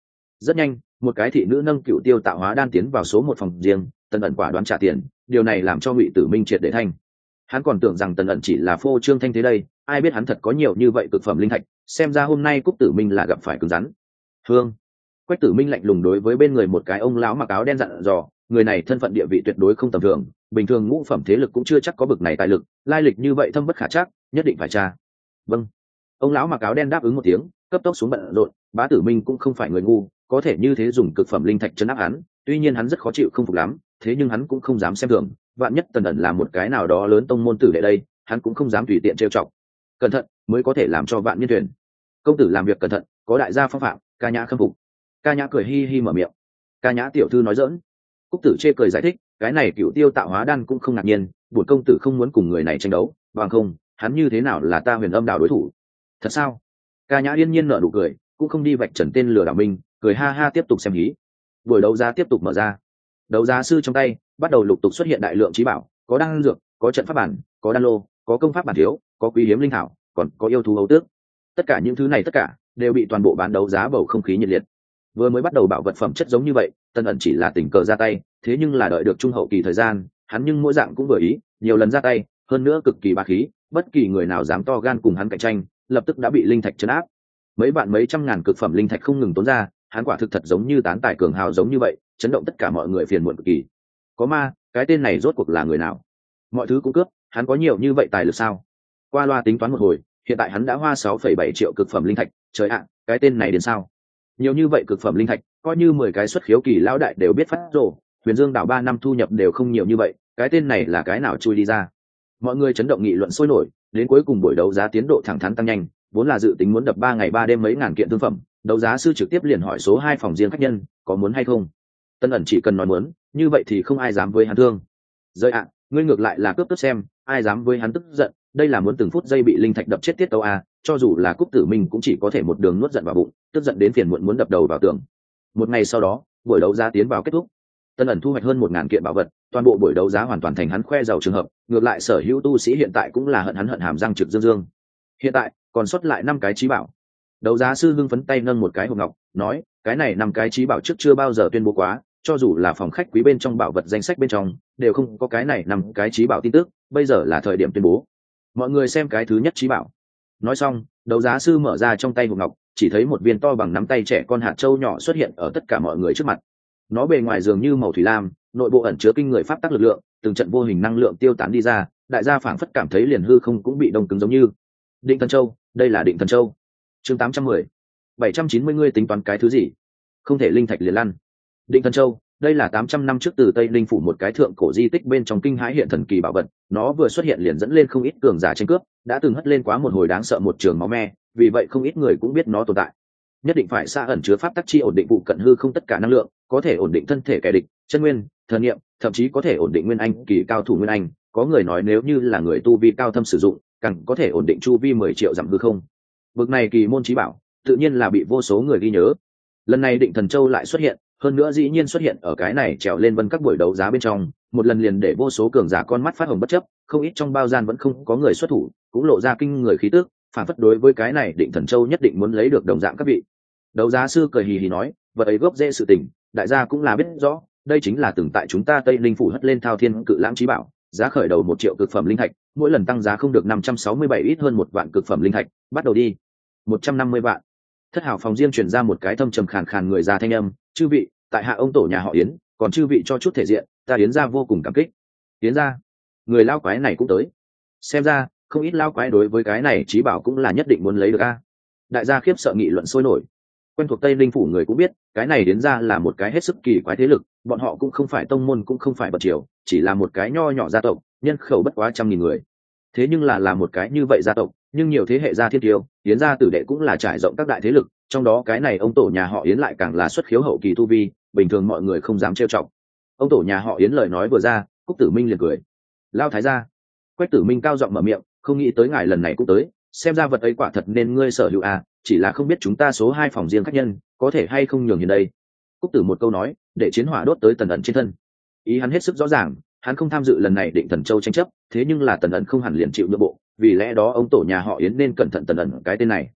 Rất nhanh, một cái thị nữ nâng cựu tiêu tạo hóa đan tiến vào số một phòng riêng. Tần ẩn quả đoán trả tiền, điều này làm cho Ngụy Tử Minh triệt để thanh. Hắn còn tưởng rằng Tần ẩn chỉ là phô trương thanh thế đây, ai biết hắn thật có nhiều như vậy cực phẩm linh thạch. Xem ra hôm nay Cúc Tử Minh là gặp phải cứng rắn. Hương. Quách Tử Minh lạnh lùng đối với bên người một cái ông lão mặc áo đen dặn dò, người này thân phận địa vị tuyệt đối không tầm thường, bình thường ngũ phẩm thế lực cũng chưa chắc có bực này tài lực, lai lịch như vậy thâm bất khả trắc, nhất định phải tra. Vâng. Ông lão mặc áo đen đáp ứng một tiếng, cấp tốc xuống bận rộn. Bá Tử Minh cũng không phải người ngu, có thể như thế dùng cực phẩm linh thạch chấn áp hắn, tuy nhiên hắn rất khó chịu không phục lắm, thế nhưng hắn cũng không dám xem thường, vạn nhất Tần ẩn là một cái nào đó lớn tông môn tử đệ đây, hắn cũng không dám tùy tiện trêu chọc. Cẩn thận mới có thể làm cho vạn nhân thuyền. Công tử làm việc cẩn thận, có đại gia phong phạm, Ca Nhã khâm phục. Ca Nhã cười hi hi mở miệng. Ca Nhã tiểu thư nói giỡn. Cúc Tử chê cười giải thích, cái này cựu tiêu tạo hóa đan cũng không ngạc nhiên, bổn công tử không muốn cùng người này tranh đấu, bằng không, hắn như thế nào là ta Huyền Âm Đạo đối thủ? Thật sao? Ca Nhã yên nhiên nở nụ cười, cũng không đi vạch trần tên lừa đảo minh, cười ha ha tiếp tục xem hí. Buổi đấu giá tiếp tục mở ra. Đấu giá sư trong tay bắt đầu lục tục xuất hiện đại lượng trí bảo, có đan dược, có trận pháp bản, có đan lô, có công pháp bản thiếu, có quý hiếm linh thảo, còn có yêu thú hầu tước. Tất cả những thứ này tất cả đều bị toàn bộ bán đấu giá bầu không khí nhiệt liệt. Vừa mới bắt đầu bảo vật phẩm chất giống như vậy, Tần ẩn chỉ là tình cờ ra tay, thế nhưng là đợi được trung hậu kỳ thời gian, hắn nhưng mỗi dạng cũng vừa ý, nhiều lần ra tay, hơn nữa cực kỳ bá khí, bất kỳ người nào dám to gan cùng hắn cạnh tranh, lập tức đã bị linh thạch trấn áp. Mấy bạn mấy trăm ngàn cực phẩm linh thạch không ngừng tốn ra, hắn quả thực thật giống như tán tài cường hào giống như vậy, chấn động tất cả mọi người phiền muộn cực kỳ. Có ma, cái tên này rốt cuộc là người nào? Mọi thứ cũng cướp, hắn có nhiều như vậy tài lực sao? Qua loa tính toán một hồi, hiện tại hắn đã hoa sáu phẩy bảy triệu cực phẩm linh thạch, trời ạ, cái tên này đến sao? Nhiều như vậy cực phẩm linh thạch, coi như mười cái xuất khiếu kỳ lão đại đều biết phát rồ, Huyền Dương đảo ba năm thu nhập đều không nhiều như vậy, cái tên này là cái nào chui đi ra? Mọi người chấn động nghị luận sôi nổi, đến cuối cùng buổi đấu giá tiến độ thẳng thắn tăng nhanh, vốn là dự tính muốn đập ba ngày ba đêm mấy ngàn kiện thương phẩm, đấu giá sư trực tiếp liền hỏi số hai phòng riêng khách nhân, có muốn hay không? Tân ẩn chỉ cần nói muốn, như vậy thì không ai dám với hắn thương. Rơi ạ, ngươi ngược lại là cướp tức xem, ai dám với hắn tức giận, đây là muốn từng phút giây bị linh thạch đập chết tiết tấu à, cho dù là Cúc Tử Minh cũng chỉ có thể một đường nuốt giận vào bụng, tức giận đến phiền muộn muốn đập đầu vào tường. Một ngày sau đó, buổi đấu giá tiến vào kết thúc. Tân ẩn thu hoạch hơn một ngàn kiện bảo vật, toàn bộ buổi đấu giá hoàn toàn thành hắn khoe giàu trường hợp, ngược lại sở hữu tu sĩ hiện tại cũng là hận hắn hận hàm răng trực dương dương. Hiện tại, còn sót lại năm cái trí bảo. Đấu giá sư hưng phấn tay nâng một cái hộp ngọc, nói, cái này năm cái trí bảo trước chưa bao giờ tuyên bố quá, cho dù là phòng khách quý bên trong bảo vật danh sách bên trong, đều không có cái này năm cái trí bảo tin tức, bây giờ là thời điểm tuyên bố. Mọi người xem cái thứ nhất trí bảo. Nói xong, đấu giá sư mở ra trong tay hộp ngọc, chỉ thấy một viên to bằng nắm tay trẻ con hạt châu nhỏ xuất hiện ở tất cả mọi người trước mặt. Nó bề ngoài dường như màu thủy lam, nội bộ ẩn chứa kinh người pháp tắc lực lượng, từng trận vô hình năng lượng tiêu tán đi ra, đại gia phảng phất cảm thấy liền hư không cũng bị đông cứng giống như. Định Thần Châu, đây là Định Thần Châu. Chương tám trăm mười. bảy trăm chín mươi ngươi tính toán cái thứ gì? Không thể linh thạch liền lăn. Định Thần Châu, đây là tám trăm năm trước từ Tây Linh phủ một cái thượng cổ di tích bên trong kinh hãi hiện thần kỳ bảo vật, nó vừa xuất hiện liền dẫn lên không ít cường giả tranh cướp, đã từng hất lên quá một hồi đáng sợ một trường máu me, vì vậy không ít người cũng biết nó tồn tại. Nhất định phải xa ẩn chứa pháp tắc chi ổn định vụ cận hư không tất cả năng lượng, có thể ổn định thân thể kẻ địch, chân nguyên, thần niệm, thậm chí có thể ổn định nguyên anh kỳ cao thủ nguyên anh, có người nói nếu như là người tu vi cao thâm sử dụng, càng có thể ổn định chu vi mười triệu dặm hư không. Bực này kỳ môn chí bảo, tự nhiên là bị vô số người ghi nhớ. Lần này Định Thần Châu lại xuất hiện, hơn nữa dĩ nhiên xuất hiện ở cái này trèo lên vân các buổi đấu giá bên trong, một lần liền để vô số cường giả con mắt phát hồng bất chấp, không ít trong bao gian vẫn không có người xuất thủ, cũng lộ ra kinh người khí tức, phản phất đối với cái này Định Thần Châu nhất định muốn lấy được đồng dạng các vị. Đấu giá sư cười hì hì nói, vật ấy gốc rễ sự tình, đại gia cũng là biết rõ, đây chính là từng tại chúng ta Tây Linh phủ hất lên thao thiên cự lãng chí bảo, giá khởi đầu một triệu cực phẩm linh thạch, mỗi lần tăng giá không được năm trăm sáu mươi bảy ít hơn một vạn cực phẩm linh thạch, bắt đầu đi. một trăm năm mươi vạn. Thất hảo phòng riêng truyền ra một cái thâm trầm khàn khàn người già thanh âm, chư vị, tại hạ ông tổ nhà họ Yến, còn chư vị cho chút thể diện, ta Yến gia vô cùng cảm kích. Yến gia, người lao quái này cũng tới. Xem ra, không ít lao quái đối với cái này chí bảo cũng là nhất định muốn lấy được a. Đại gia khiếp sợ nghị luận sôi nổi. Quen thuộc Tây Linh phủ người cũng biết, cái này Yến gia là một cái hết sức kỳ quái thế lực, bọn họ cũng không phải tông môn cũng không phải bậc triều, chỉ là một cái nho nhỏ gia tộc, nhân khẩu bất quá trăm nghìn người. Thế nhưng là là một cái như vậy gia tộc, nhưng nhiều thế hệ gia thiên tiêu, Yến gia tử đệ cũng là trải rộng các đại thế lực, trong đó cái này ông tổ nhà họ Yến lại càng là xuất khiếu hậu kỳ tu vi, bình thường mọi người không dám trêu chọc. Ông tổ nhà họ Yến lời nói vừa ra, Cúc Tử Minh liền cười. Lao thái gia. Quách Tử Minh cao giọng mở miệng, không nghĩ tới ngài lần này cũng tới, xem ra vật ấy quả thật nên ngươi sở hữu à, chỉ là không biết chúng ta số hai phòng riêng khách nhân, có thể hay không nhường hiền đây. Cúc Tử một câu nói, để chiến hỏa đốt tới Tần ẩn trên thân. Ý hắn hết sức rõ ràng, hắn không tham dự lần này Định Thần Châu tranh chấp, thế nhưng là Tần ẩn không hẳn liền chịu nhượng bộ, vì lẽ đó ông tổ nhà họ Yến nên cẩn thận Tần ẩn cái tên này.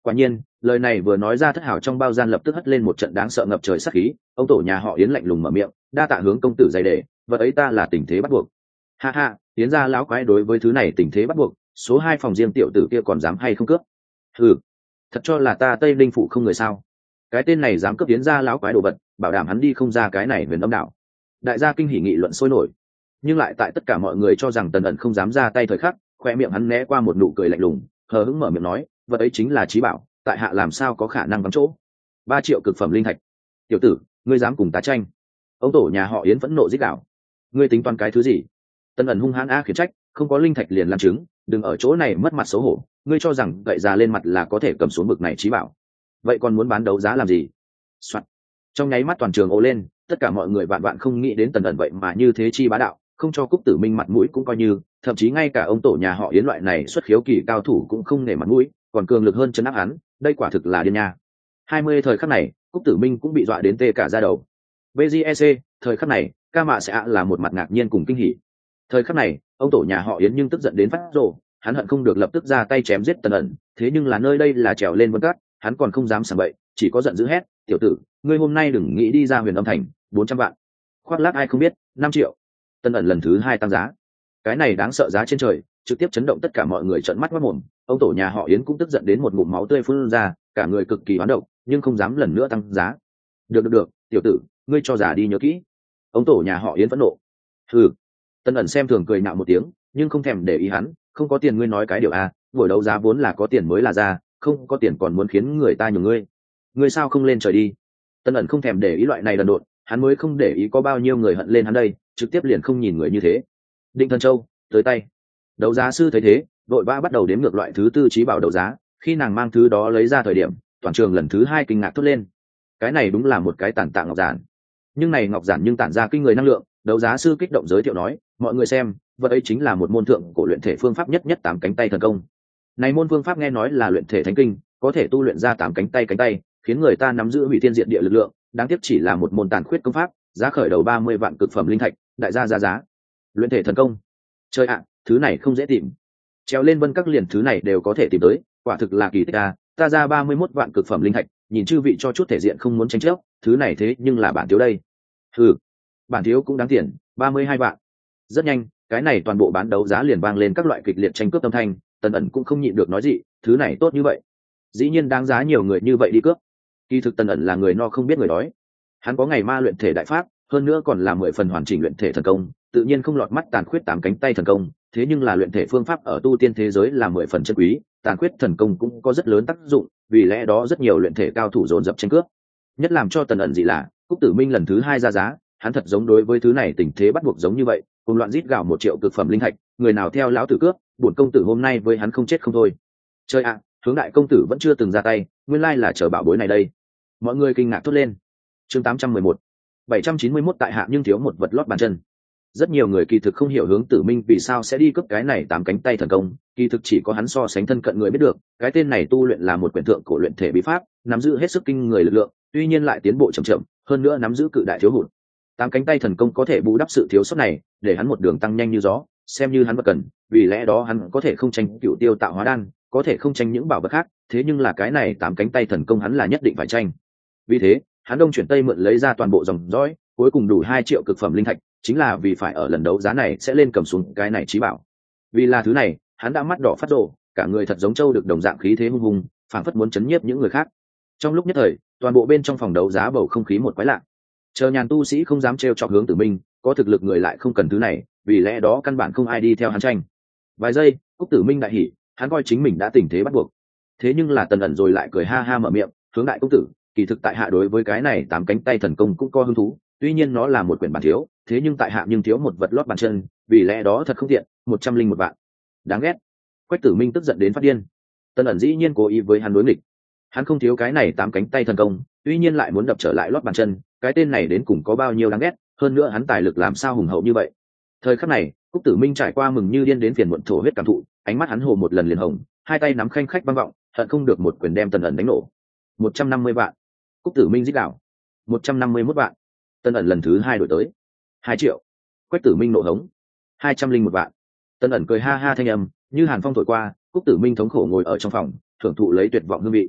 Quả nhiên lời này vừa nói ra, thất hảo trong bao gian lập tức hất lên một trận đáng sợ ngập trời sát khí. Ông tổ nhà họ Yến lạnh lùng mở miệng, đa tạ hướng công tử dày đề, vật ấy ta là tình thế bắt buộc. Ha ha, Yến gia lão quái đối với thứ này tình thế bắt buộc, số hai phòng riêng tiểu tử kia còn dám hay không cướp? Ừ, thật cho là ta Tây Linh phủ không người sao? Cái tên này dám cướp Yến gia lão quái đồ vật, bảo đảm hắn đi không ra cái này huyền âm đảo. Đại gia kinh hỉ nghị luận sôi nổi, nhưng lại tại tất cả mọi người cho rằng Tần ẩn không dám ra tay thời khắc, khoe miệng hắn né qua một nụ cười lạnh lùng, hờ hững mở miệng nói, vật ấy chính là trí bảo, tại hạ làm sao có khả năng vắng chỗ. Ba triệu cực phẩm linh thạch, tiểu tử, ngươi dám cùng ta tranh? Ông tổ nhà họ Yến vẫn nộ dích đạo, ngươi tính toán cái thứ gì? Tần ẩn hung hãn a khiển trách, không có linh thạch liền làm chứng, đừng ở chỗ này mất mặt xấu hổ. Ngươi cho rằng gậy già lên mặt là có thể cầm xuống bực này trí bảo? Vậy còn muốn bán đấu giá làm gì? Soạn. Trong nháy mắt toàn trường ồ lên, tất cả mọi người vạn vạn không nghĩ đến Tần ẩn vậy mà như thế chi bá đạo, không cho Cúc Tử Minh mặt mũi cũng coi như, thậm chí ngay cả ông tổ nhà họ Yến loại này xuất khiếu kỳ cao thủ cũng không nể mặt mũi, còn cường lực hơn chấn áp hắn, đây quả thực là điên nha. Hai mươi thời khắc này, Cúc Tử Minh cũng bị dọa đến tê cả da đầu. bê giê e xê, thời khắc này, ca mạ sẽ là một mặt ngạc nhiên cùng kinh hỉ. Thời khắc này, ông tổ nhà họ Yến nhưng tức giận đến phát rồ, hắn hận không được lập tức ra tay chém giết Tần ẩn, thế nhưng là nơi đây là trèo lên vân cát, hắn còn không dám sảng bậy, chỉ có giận dữ hét, tiểu tử, ngươi hôm nay đừng nghĩ đi ra Huyền Âm Thành, bốn trăm vạn. Khoác lác ai không biết, năm triệu. Tần ẩn lần thứ hai tăng giá, cái này đáng sợ giá trên trời, trực tiếp chấn động tất cả mọi người trợn mắt quát mồm. Ông tổ nhà họ Yến cũng tức giận đến một ngụm máu tươi phun ra, cả người cực kỳ hoán độc, nhưng không dám lần nữa tăng giá. Được được được, tiểu tử, ngươi cho giả đi nhớ kỹ. Ông tổ nhà họ Yến phẫn nộ. Hừ. Tần ẩn xem thường cười nhạo một tiếng, nhưng không thèm để ý hắn, không có tiền ngươi nói cái điều a, buổi đấu giá vốn là có tiền mới là ra, không có tiền còn muốn khiến người ta nhường ngươi. Ngươi sao không lên trời đi? Tần ẩn không thèm để ý loại này đần độn, hắn mới không để ý có bao nhiêu người hận lên hắn đây, trực tiếp liền không nhìn người như thế. Định Thần Châu tới tay. Đấu giá sư thấy thế, đội vã bắt đầu đếm ngược loại thứ tư trí bảo đấu giá. Khi nàng mang thứ đó lấy ra thời điểm, toàn trường lần thứ hai kinh ngạc thốt lên. Cái này đúng là một cái tản tạ ngọc giản, nhưng này ngọc giản nhưng tản ra kinh người năng lượng. Đấu giá sư kích động giới thiệu nói, mọi người xem, vật ấy chính là một môn thượng cổ luyện thể phương pháp nhất nhất tám cánh tay thần công. Này môn phương pháp nghe nói là luyện thể thánh kinh, có thể tu luyện ra tám cánh tay cánh tay, khiến người ta nắm giữ hủy thiên diện địa lực lượng. Đáng tiếc chỉ là một môn tàn khuyết công pháp, giá khởi đầu ba mươi vạn cực phẩm linh thạch, đại gia giá giá. Luyện thể thần công, chơi ạ, thứ này không dễ tìm. Treo lên vân các liền thứ này đều có thể tìm tới, quả thực là kỳ tích a. Ta ra ba mươi mốt vạn cực phẩm linh thạch, nhìn chư vị cho chút thể diện không muốn tranh chấp, thứ này thế nhưng là bản thiếu đây. Ừ, bản thiếu cũng đáng tiền, ba mươi hai vạn. Rất nhanh, cái này toàn bộ bán đấu giá liền vang lên các loại kịch liệt tranh cướp âm thanh. Tần ẩn cũng không nhịn được nói gì, thứ này tốt như vậy, dĩ nhiên đáng giá nhiều người như vậy đi cướp. Kỳ thực Tần ẩn là người no không biết người đói, hắn có ngày ma luyện thể đại pháp, hơn nữa còn là mười phần hoàn chỉnh luyện thể thần công, tự nhiên không lọt mắt tàn khuyết tám cánh tay thần công. Thế nhưng là luyện thể phương pháp ở tu tiên thế giới là mười phần chân quý, tàn khuyết thần công cũng có rất lớn tác dụng, vì lẽ đó rất nhiều luyện thể cao thủ dồn dập tranh cướp. Nhất làm cho Tần ẩn dị là, Cúc Tử Minh lần thứ hai ra giá, hắn thật giống đối với thứ này tình thế bắt buộc giống như vậy, cùng loạn rít gào một triệu cực phẩm linh thạch, người nào theo lão tử cướp, bổn công tử hôm nay với hắn không chết không thôi. Chơi ạ, hướng đại công tử vẫn chưa từng ra tay, nguyên lai là chờ bảo bối này đây. Mọi người kinh ngạc thốt lên. Chương tám trăm mười một, bảy trăm chín mươi mốt tại hạ nhưng thiếu một vật lót bàn chân. Rất nhiều người kỳ thực không hiểu Hướng Tử Minh vì sao sẽ đi cướp cái này tám cánh tay thần công, kỳ thực chỉ có hắn so sánh thân cận người biết được, cái tên này tu luyện là một quyển thượng cổ luyện thể bí pháp, nắm giữ hết sức kinh người lực lượng, tuy nhiên lại tiến bộ chậm chậm, hơn nữa nắm giữ cự đại thiếu hụt. Tám cánh tay thần công có thể bù đắp sự thiếu sót này, để hắn một đường tăng nhanh như gió, xem như hắn vật cần, vì lẽ đó hắn có thể không tranh cựu tiêu tạo hóa đan, có thể không tranh những bảo vật khác, thế nhưng là cái này tám cánh tay thần công hắn là nhất định phải tranh. Vì thế, hắn đông chuyển tây mượn lấy ra toàn bộ dòng dõi, cuối cùng đủ hai triệu cực phẩm linh thạch, chính là vì phải ở lần đấu giá này sẽ lên cầm xuống cái này trí bảo. Vì là thứ này, hắn đã mắt đỏ phát rồ, cả người thật giống trâu được đồng dạng khí thế hung hùng, phảng phất muốn chấn nhiếp những người khác. Trong lúc nhất thời, toàn bộ bên trong phòng đấu giá bầu không khí một quái lạ. Chờ nhàn tu sĩ không dám trêu chọc Hướng Tử Minh, có thực lực người lại không cần thứ này, vì lẽ đó căn bản không ai đi theo hắn tranh. Vài giây, Cúc Tử Minh đại hỉ, hắn coi chính mình đã tình thế bắt buộc. Thế nhưng là Tần ẩn rồi lại cười ha ha mở miệng, Hướng đại công tử, kỳ thực tại hạ đối với cái này tám cánh tay thần công cũng có hứng thú, tuy nhiên nó là một quyển bản thiếu, thế nhưng tại hạ nhưng thiếu một vật lót bàn chân, vì lẽ đó thật không tiện, một trăm linh một vạn. Đáng ghét. Quách Tử Minh tức giận đến phát điên. Tần ẩn dĩ nhiên cố ý với hắn đối nghịch, hắn không thiếu cái này tám cánh tay thần công, tuy nhiên lại muốn đập trở lại lót bàn chân, cái tên này đến cùng có bao nhiêu đáng ghét, hơn nữa hắn tài lực làm sao hùng hậu như vậy. Thời khắc này, Cúc Tử Minh trải qua mừng như điên đến phiền muộn thổ huyết cảm thụ, ánh mắt hắn hồ một lần liền hồng, hai tay nắm khanh khách vang vọng, hận không được một quyền đem Tần ẩn đánh nổ. Một trăm năm mươi vạn. Cúc Tử Minh rít gào. Một trăm năm mươi mốt vạn. Tần ẩn lần thứ hai đổi tới. Hai triệu. Quách Tử Minh nộ hống. Hai trăm linh một vạn. Tần ẩn cười ha ha thanh âm, như hàn phong thổi qua, Cúc Tử Minh thống khổ ngồi ở trong phòng, thưởng thụ lấy tuyệt vọng hương vị.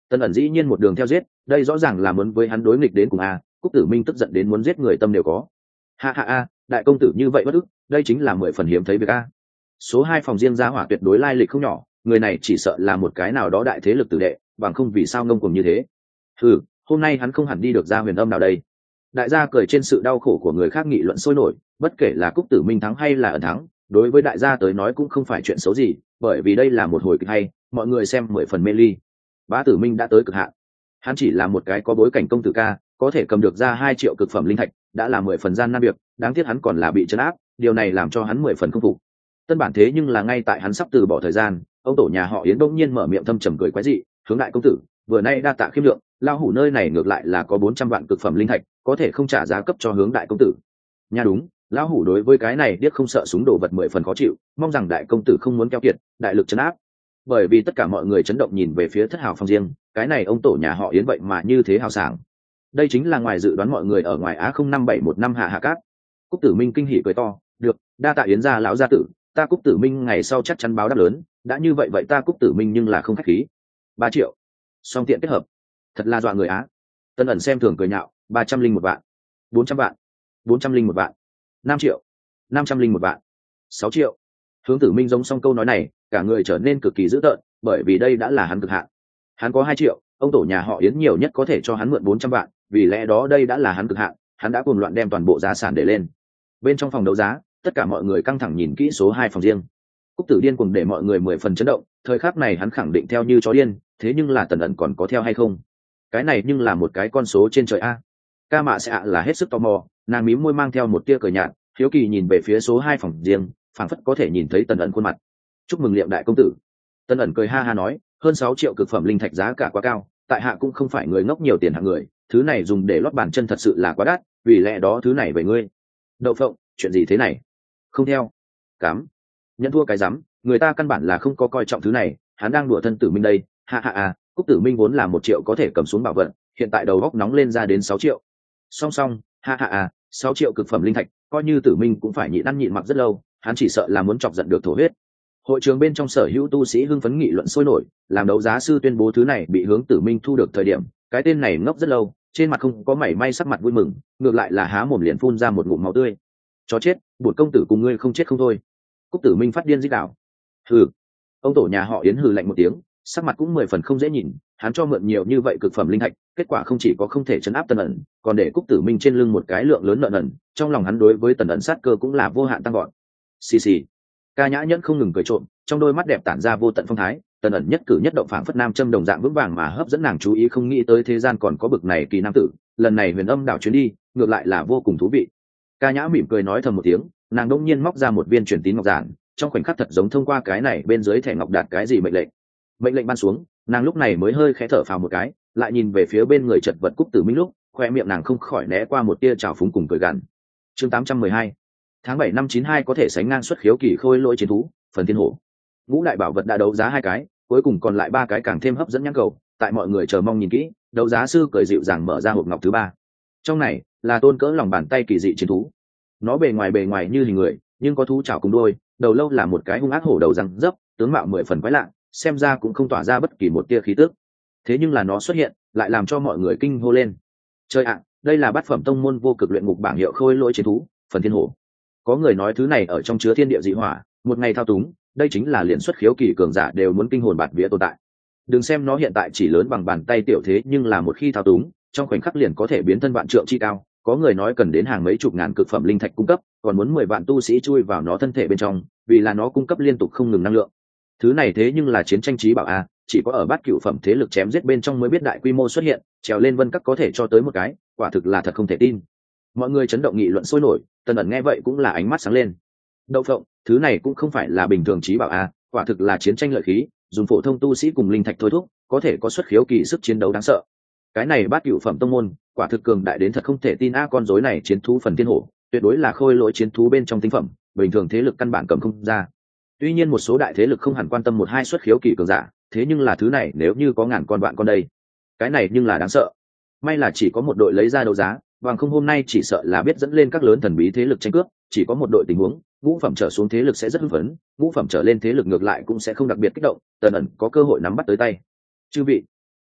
Tân ẩn dĩ nhiên một đường theo giết, đây rõ ràng là muốn với hắn đối nghịch đến cùng a. Cúc Tử Minh tức giận đến muốn giết người tâm đều có. Ha ha a, đại công tử như vậy bất ức, đây chính là mười phần hiếm thấy việc a. Số hai phòng riêng gia hỏa tuyệt đối lai lịch không nhỏ, người này chỉ sợ là một cái nào đó đại thế lực tử đệ, bằng không vì sao ngông cuồng như thế. Ừ, hôm nay hắn không hẳn đi được ra huyền âm nào đây. Đại gia cười trên sự đau khổ của người khác nghị luận sôi nổi, bất kể là Cúc Tử Minh thắng hay là ẩn thắng, đối với đại gia tới nói cũng không phải chuyện xấu gì, bởi vì đây là một hồi kịch hay, mọi người xem mười phần mê ly. Bá Tử Minh đã tới cực hạn, hắn chỉ là một cái có bối cảnh công tử ca, có thể cầm được ra hai triệu cực phẩm linh thạch, đã là mười phần gian nan việc, đáng tiếc hắn còn là bị trấn áp, điều này làm cho hắn mười phần không phục. Tân bản thế nhưng là ngay tại hắn sắp từ bỏ thời gian, ông tổ nhà họ Yến bỗng nhiên mở miệng thâm trầm cười quái dị, hướng đại công tử, vừa nay đa tạ khiêm lượng, lao hủ nơi này ngược lại là có bốn trăm vạn cực phẩm linh thạch, có thể không trả giá cấp cho hướng đại công tử. Nha đúng, lão hủ đối với cái này biết không sợ súng đồ vật mười phần khó chịu, mong rằng đại công tử không muốn keo kiệt, đại lực trấn áp. Bởi vì tất cả mọi người chấn động nhìn về phía thất hào phòng riêng, cái này ông tổ nhà họ Yến vậy mà như thế hào sảng. Đây chính là ngoài dự đoán mọi người ở ngoài á không năm bảy một năm hạ hạ cát. Cúc Tử Minh kinh hỉ cười to, được, đa tạ Yến gia lão gia tử, ta Cúc Tử Minh ngày sau chắc chắn báo đáp lớn, đã như vậy vậy ta Cúc Tử Minh nhưng là không khách khí. Ba triệu, song tiện kết hợp, thật là dọa người á. Tân ẩn xem thường cười nhạo, ba trăm linh một vạn, bốn trăm vạn, bốn trăm linh một vạn, năm triệu, năm trăm linh một vạn, sáu triệu. Hướng Tử Minh giống xong câu nói này, cả người trở nên cực kỳ dữ tợn, bởi vì đây đã là hắn cực hạn. Hắn có hai triệu, ông tổ nhà họ Yến nhiều nhất có thể cho hắn mượn bốn trăm vạn, vì lẽ đó đây đã là hắn cực hạn, hắn đã cuồng loạn đem toàn bộ giá sản để lên. Bên trong phòng đấu giá, tất cả mọi người căng thẳng nhìn kỹ số hai phòng riêng. Cúc Tử điên cuồng để mọi người mười phần chấn động, thời khắc này hắn khẳng định theo như chó điên, thế nhưng là Tần ẩn còn có theo hay không? Cái này nhưng là một cái con số trên trời a. Ca Mạ Sẽ ạ là hết sức tò mò, nàng mím môi mang theo một tia cười nhạt, hiếu kỳ nhìn về phía số hai phòng riêng, phảng phất có thể nhìn thấy Tần ẩn khuôn mặt. Chúc mừng Liệm đại công tử. Tần ẩn cười ha ha nói, hơn sáu triệu cực phẩm linh thạch giá cả quá cao, tại hạ cũng không phải người ngốc nhiều tiền hạng người, thứ này dùng để lót bàn chân thật sự là quá đắt, vì lẽ đó thứ này về ngươi. Đậu phộng, chuyện gì thế này? Không theo. Cám. Nhận thua cái rắm, người ta căn bản là không có coi trọng thứ này, hắn đang đùa thân Tử Minh đây, ha ha ha. Cúc Tử Minh vốn là một triệu có thể cầm xuống bảo vật, hiện tại đầu góc nóng lên ra đến sáu triệu. Song song, ha ha ha, sáu triệu cực phẩm linh thạch, coi như Tử Minh cũng phải nhịn ăn nhịn mặc rất lâu, hắn chỉ sợ là muốn chọc giận được thổ huyết. Hội trường bên trong sở hữu tu sĩ hưng phấn nghị luận sôi nổi, làm đấu giá sư tuyên bố thứ này bị Hướng Tử Minh thu được thời điểm, cái tên này ngốc rất lâu, trên mặt không có mảy may sắc mặt vui mừng, ngược lại là há mồm liền phun ra một ngụm máu tươi. Chó chết, bổn công tử cùng ngươi không chết không thôi. Cúc Tử Minh phát điên rít đảo. Hừ. Ông tổ nhà họ Yến hừ lạnh một tiếng, sắc mặt cũng mười phần không dễ nhìn, hắn cho mượn nhiều như vậy cực phẩm linh thạch, kết quả không chỉ có không thể chấn áp Tần ẩn, còn để Cúc Tử Minh trên lưng một cái lượng lớn nợ nần, trong lòng hắn đối với Tần ẩn sát cơ cũng là vô hạn tăng gọn. Xì xì. Ca Nhã Nhẫn không ngừng cười trộm, trong đôi mắt đẹp tản ra vô tận phong thái, Tần ẩn nhất cử nhất động phảng phất nam châm đồng dạng vững vàng mà hấp dẫn nàng chú ý, không nghĩ tới thế gian còn có bực này kỳ nam tử, lần này Huyền Âm đảo chuyến đi, ngược lại là vô cùng thú vị. Ca Nhã mỉm cười nói thầm một tiếng, nàng đột nhiên móc ra một viên truyền tín ngọc giản, trong khoảnh khắc thật giống thông qua cái này bên dưới thẻ ngọc đạt cái gì mệnh lệnh. Mệnh lệnh ban xuống, nàng lúc này mới hơi khẽ thở phào một cái, lại nhìn về phía bên người chật vật Cúc Tử Minh lúc, khoe miệng nàng không khỏi né qua một tia trào phúng cùng cười gằn. Chương tám trăm mười hai, tháng bảy năm chín hai có thể sánh ngang xuất khiếu kỳ khôi lỗi chiến thú, phần thiên hổ. Ngũ đại bảo vật đã đấu giá hai cái, cuối cùng còn lại ba cái càng thêm hấp dẫn nhãn cầu, tại mọi người chờ mong nhìn kỹ, đấu giá sư cười dịu dàng mở ra hộp ngọc thứ ba. Trong này là tôn cỡ lòng bàn tay kỳ dị chiến thú. Nó bề ngoài bề ngoài như hình người, nhưng có thú chảo cùng đôi, đầu lâu là một cái hung ác hổ đầu răng dấp, tướng mạo mười phần quái lạ, xem ra cũng không tỏa ra bất kỳ một tia khí tức. Thế nhưng là nó xuất hiện, lại làm cho mọi người kinh hô lên. Trời ạ, đây là bát phẩm tông môn vô cực luyện ngục bảng hiệu khôi lỗi chiến thú, phần thiên hổ. Có người nói thứ này ở trong chứa thiên địa dị hỏa, một ngày thao túng, đây chính là liền xuất khiếu kỳ cường giả đều muốn kinh hồn bạt vía tồn tại. Đừng xem nó hiện tại chỉ lớn bằng bàn tay tiểu thế, nhưng là một khi thao túng, trong khoảnh khắc liền có thể biến thân vạn trượng chi cao. Có người nói cần đến hàng mấy chục ngàn cực phẩm linh thạch cung cấp, còn muốn mười vạn tu sĩ chui vào nó thân thể bên trong, vì là nó cung cấp liên tục không ngừng năng lượng. Thứ này thế nhưng là chiến tranh trí bảo a, chỉ có ở bát cửu phẩm thế lực chém giết bên trong mới biết đại quy mô xuất hiện, trèo lên vân các có thể cho tới một cái, quả thực là thật không thể tin. Mọi người chấn động nghị luận sôi nổi, Tần ẩn nghe vậy cũng là ánh mắt sáng lên. Đậu phộng, thứ này cũng không phải là bình thường trí bảo a, quả thực là chiến tranh lợi khí, dùng phổ thông tu sĩ cùng linh thạch thôi thúc, có thể có xuất khiếu kỳ sức chiến đấu đáng sợ. Cái này bát cửu phẩm tông môn, quả thực cường đại đến thật không thể tin a, con rối này chiến thú phần thiên hổ, tuyệt đối là khôi lỗi chiến thú bên trong tinh phẩm, bình thường thế lực căn bản cầm không ra. Tuy nhiên một số đại thế lực không hẳn quan tâm một hai xuất khiếu kỳ cường giả, thế nhưng là thứ này nếu như có ngàn con vạn con đây, cái này nhưng là đáng sợ. May là chỉ có một đội lấy ra đấu giá, bằng không hôm nay chỉ sợ là biết dẫn lên các lớn thần bí thế lực tranh cướp, chỉ có một đội tình huống, ngũ phẩm trở xuống thế lực sẽ rất hưng phấn, ngũ phẩm trở lên thế lực ngược lại cũng sẽ không đặc biệt kích động, Tần ẩn có cơ hội nắm bắt tới tay. Chư vị,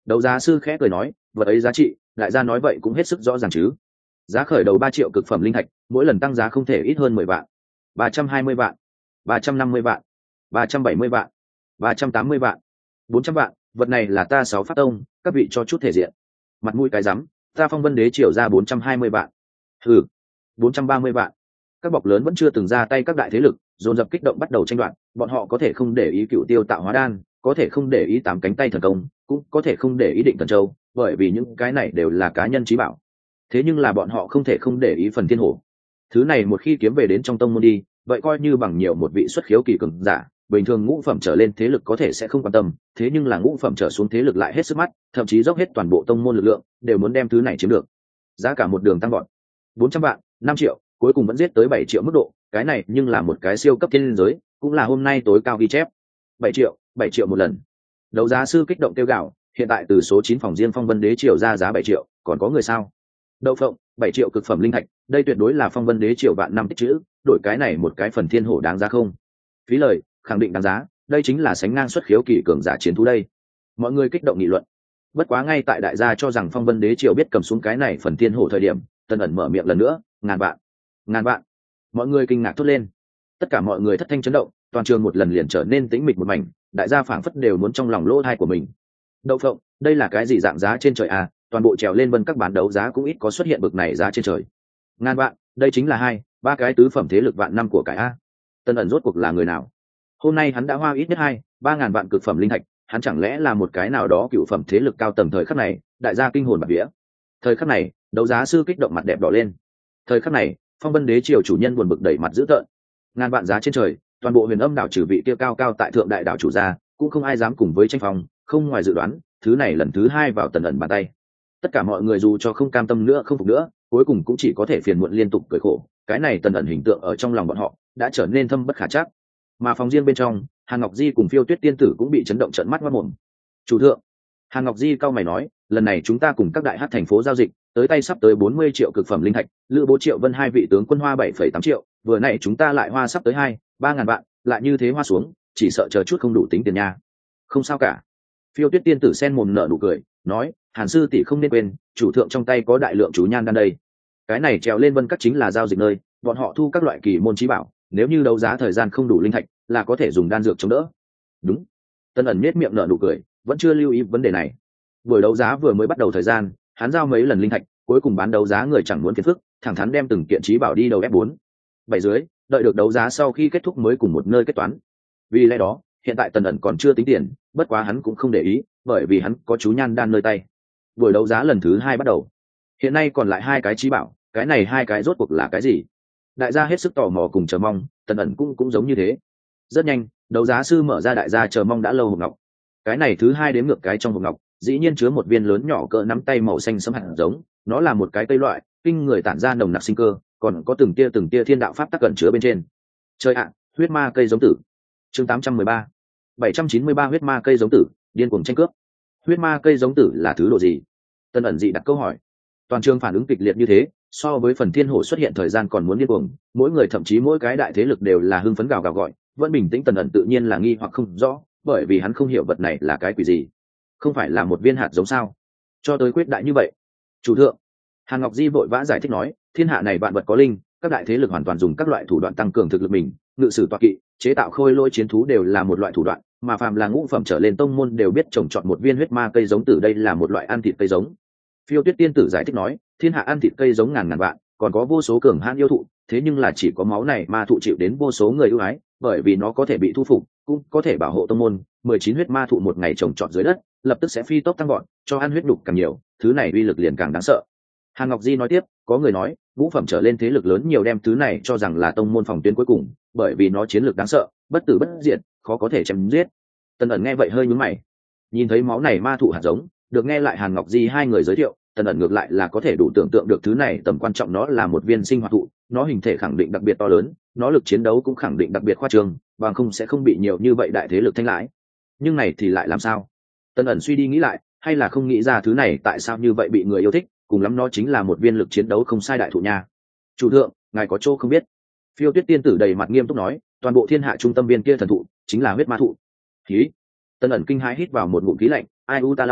Đấu giá sư khẽ cười nói, vật ấy giá trị, đại gia nói vậy cũng hết sức rõ ràng chứ. Giá khởi đầu ba triệu cực phẩm linh thạch, mỗi lần tăng giá không thể ít hơn mười vạn. Ba trăm hai mươi vạn, ba trăm năm mươi vạn, ba trăm bảy mươi vạn, ba trăm tám mươi vạn, bốn trăm vạn, vật này là ta sáu phát tông, các vị cho chút thể diện. Mặt mũi cái rắm, ta Phong Vân Đế triều ra bốn trăm hai mươi vạn. Hừ, bốn trăm ba mươi vạn. Các bọc lớn vẫn chưa từng ra tay, các đại thế lực dồn dập kích động bắt đầu tranh đoạt, bọn họ có thể không để ý cựu tiêu tạo hóa đan, có thể không để ý tám cánh tay thần công, cũng có thể không để ý định thần châu, bởi vì những cái này đều là cá nhân trí bảo. Thế nhưng là bọn họ không thể không để ý phần thiên hổ. Thứ này một khi kiếm về đến trong tông môn đi, vậy coi như bằng nhiều một vị xuất khiếu kỳ cường giả, bình thường ngũ phẩm trở lên thế lực có thể sẽ không quan tâm, thế nhưng là ngũ phẩm trở xuống thế lực lại hết sức mắt, thậm chí dốc hết toàn bộ tông môn lực lượng đều muốn đem thứ này chiếm được. Giá cả một đường tăng gọn, bốn trăm vạn, năm triệu, cuối cùng vẫn giết tới bảy triệu mức độ, cái này nhưng là một cái siêu cấp thiên giới, cũng là hôm nay tối cao ghi chép. bảy triệu, bảy triệu một lần. Đấu giá sư kích động kêu gào, hiện tại từ số chín phòng riêng Phong Vân Đế triều ra giá bảy triệu, còn có người sao? Đậu phộng, bảy triệu cực phẩm linh thạch, đây tuyệt đối là Phong Vân Đế triều vạn năm tích trữ, đổi cái này một cái phần thiên hổ đáng giá không? Phí lời, khẳng định đáng giá, đây chính là sánh ngang xuất khiếu kỳ cường giả chiến thú đây. Mọi người kích động nghị luận. Bất quá ngay tại đại gia cho rằng Phong Vân Đế triều biết cầm xuống cái này phần thiên hổ thời điểm, Tân ẩn mở miệng lần nữa, ngàn vạn, ngàn vạn. Mọi người kinh ngạc thốt lên. Tất cả mọi người thất thanh chấn động, toàn trường một lần liền trở nên tĩnh mịch một mảnh, đại gia phảng phất đều muốn trong lòng lỗ thai của mình. Đậu phộng, đây là cái gì dạng giá trên trời à? Toàn bộ trèo lên vân các bán đấu giá cũng ít có xuất hiện bực này giá trên trời. Ngàn vạn, đây chính là hai ba cái tứ phẩm thế lực vạn năm của cải a. Tân ẩn rốt cuộc là người nào? Hôm nay hắn đã hoa ít nhất hai ba ngàn vạn cực phẩm linh thạch, hắn chẳng lẽ là một cái nào đó cựu phẩm thế lực cao tầng? Thời khắc này, đại gia kinh hồn bạt vía. Thời khắc này, đấu giá sư kích động mặt đẹp đỏ lên. Thời khắc này, Phong Vân Đế triều chủ nhân buồn bực đẩy mặt dữ tợn. Ngàn vạn giá trên trời, toàn bộ Huyền Âm đảo trừ vị kia cao cao tại thượng đại đảo chủ gia, cũng không ai dám cùng với tranh phòng, không ngoài dự đoán, thứ này lần thứ hai vào Tần ẩn bàn tay. Tất cả mọi người dù cho không cam tâm nữa không phục nữa, cuối cùng cũng chỉ có thể phiền muộn liên tục cười khổ. Cái này Tần ẩn hình tượng ở trong lòng bọn họ đã trở nên thâm bất khả trắc. Mà phòng riêng bên trong, Hàn Ngọc Di cùng Phiêu Tuyết tiên tử cũng bị chấn động trợn mắt ngoác mồm. Chủ thượng, Hàn Ngọc Di cau mày nói, lần này chúng ta cùng các đại hát thành phố giao dịch, tới tay sắp tới bốn mươi triệu cực phẩm linh thạch, Lữ Bố Triệu Vân hai vị tướng quân hoa bảy phẩy tám triệu, vừa nãy chúng ta lại hoa sắp tới hai ba ngàn vạn, lại như thế hoa xuống, chỉ sợ chờ chút không đủ tính tiền nha. Không sao cả. Phiêu Tuyết tiên tử sen mồm nở nụ cười, nói, Hàn sư tỷ không nên quên, chủ thượng trong tay có đại lượng chú nhan đan đây. Cái này trèo lên vân các chính là giao dịch nơi, bọn họ thu các loại kỳ môn chí bảo, nếu như đấu giá thời gian không đủ linh thạch, là có thể dùng đan dược chống đỡ. Đúng. Tân ẩn nhếch miệng nở nụ cười, vẫn chưa lưu ý vấn đề này. Buổi đấu giá vừa mới bắt đầu thời gian, hắn giao mấy lần linh thạch, cuối cùng bán đấu giá người chẳng muốn phiền phức, thẳng thắn đem từng kiện chí bảo đi đầu ép bốn bảy dưới, đợi được đấu giá sau khi kết thúc mới cùng một nơi kết toán. Vì lẽ đó, hiện tại Tần ẩn còn chưa tính tiền, bất quá hắn cũng không để ý, bởi vì hắn có chú nhan đan nơi tay. Buổi đấu giá lần thứ hai bắt đầu. Hiện nay còn lại hai cái chí bảo, cái này hai cái rốt cuộc là cái gì? Đại gia hết sức tò mò cùng chờ mong, Tần ẩn cũng cũng giống như thế. Rất nhanh, đấu giá sư mở ra đại gia chờ mong đã lâu hộp ngọc. Cái này thứ hai đếm ngược cái trong hộp ngọc, dĩ nhiên chứa một viên lớn nhỏ cỡ nắm tay màu xanh sẫm hạt giống, nó là một cái cây loại, kinh người tản ra nồng nặc sinh cơ, còn có từng tia từng tia thiên đạo pháp tắc cẩn chứa bên trên. Chơi ạ, huyết ma cây giống tử. Chương tám trăm mười ba. bảy trăm chín mươi ba huyết ma cây giống tử, điên cuồng tranh cướp. Huyết ma cây giống tử là thứ độ gì? Tân ẩn dị đặt câu hỏi. Toàn trường phản ứng kịch liệt như thế, so với phần thiên hổ xuất hiện thời gian còn muốn điên cuồng, mỗi người thậm chí mỗi cái đại thế lực đều là hưng phấn gào gào gọi, vẫn bình tĩnh Tần ẩn tự nhiên là nghi hoặc không rõ, bởi vì hắn không hiểu vật này là cái quỷ gì. Không phải là một viên hạt giống sao? Cho tới quyết đại như vậy. Chủ thượng, Hàn Ngọc Di vội vã giải thích nói, thiên hạ này vạn vật có linh, các đại thế lực hoàn toàn dùng các loại thủ đoạn tăng cường thực lực mình, ngự sử toa kỵ, chế tạo khôi lỗi chiến thú đều là một loại thủ đoạn, mà phàm là ngũ phẩm trở lên tông môn đều biết trồng trọt một viên huyết ma cây giống tử, đây là một loại ăn thịt cây giống. Phiêu Tuyết tiên tử giải thích nói, thiên hạ ăn thịt cây giống ngàn ngàn vạn, còn có vô số cường hãn yêu thụ, thế nhưng là chỉ có máu này ma thụ chịu đến vô số người ưu ái, bởi vì nó có thể bị thu phục, cũng có thể bảo hộ tông môn. Mười chín huyết ma thụ một ngày trồng trọt dưới đất, lập tức sẽ phi tốc tăng gọn, cho ăn huyết đục càng nhiều, thứ này uy lực liền càng đáng sợ. Hàn Ngọc Di nói tiếp, có người nói, ngũ phẩm trở lên thế lực lớn nhiều đem thứ này cho rằng là tông môn phòng tuyến cuối cùng, bởi vì nó chiến lược đáng sợ, bất tử bất diệt, khó có thể chém giết. Tần ẩn nghe vậy hơi nhướng mày, nhìn thấy máu này ma thụ hạt giống, được nghe lại Hàn Ngọc Di hai người giới thiệu, Tần ẩn ngược lại là có thể đủ tưởng tượng được thứ này tầm quan trọng, nó là một viên sinh hoạt thụ, nó hình thể khẳng định đặc biệt to lớn, nó lực chiến đấu cũng khẳng định đặc biệt khoa trương, bằng không sẽ không bị nhiều như vậy đại thế lực thanh lãi. Nhưng này thì lại làm sao? Tần ẩn suy đi nghĩ lại, hay là không nghĩ ra thứ này tại sao như vậy bị người yêu thích, cùng lắm nó chính là một viên lực chiến đấu không sai đại thụ nha. Chủ thượng, ngài có chỗ không biết. Phiêu Tuyết tiên tử đầy mặt nghiêm túc nói, toàn bộ thiên hạ trung tâm viên kia thần thụ chính là huyết ma thụ. Khí. Tần ẩn kinh hãi hít vào một ngụm khí lạnh, ai u ta lau,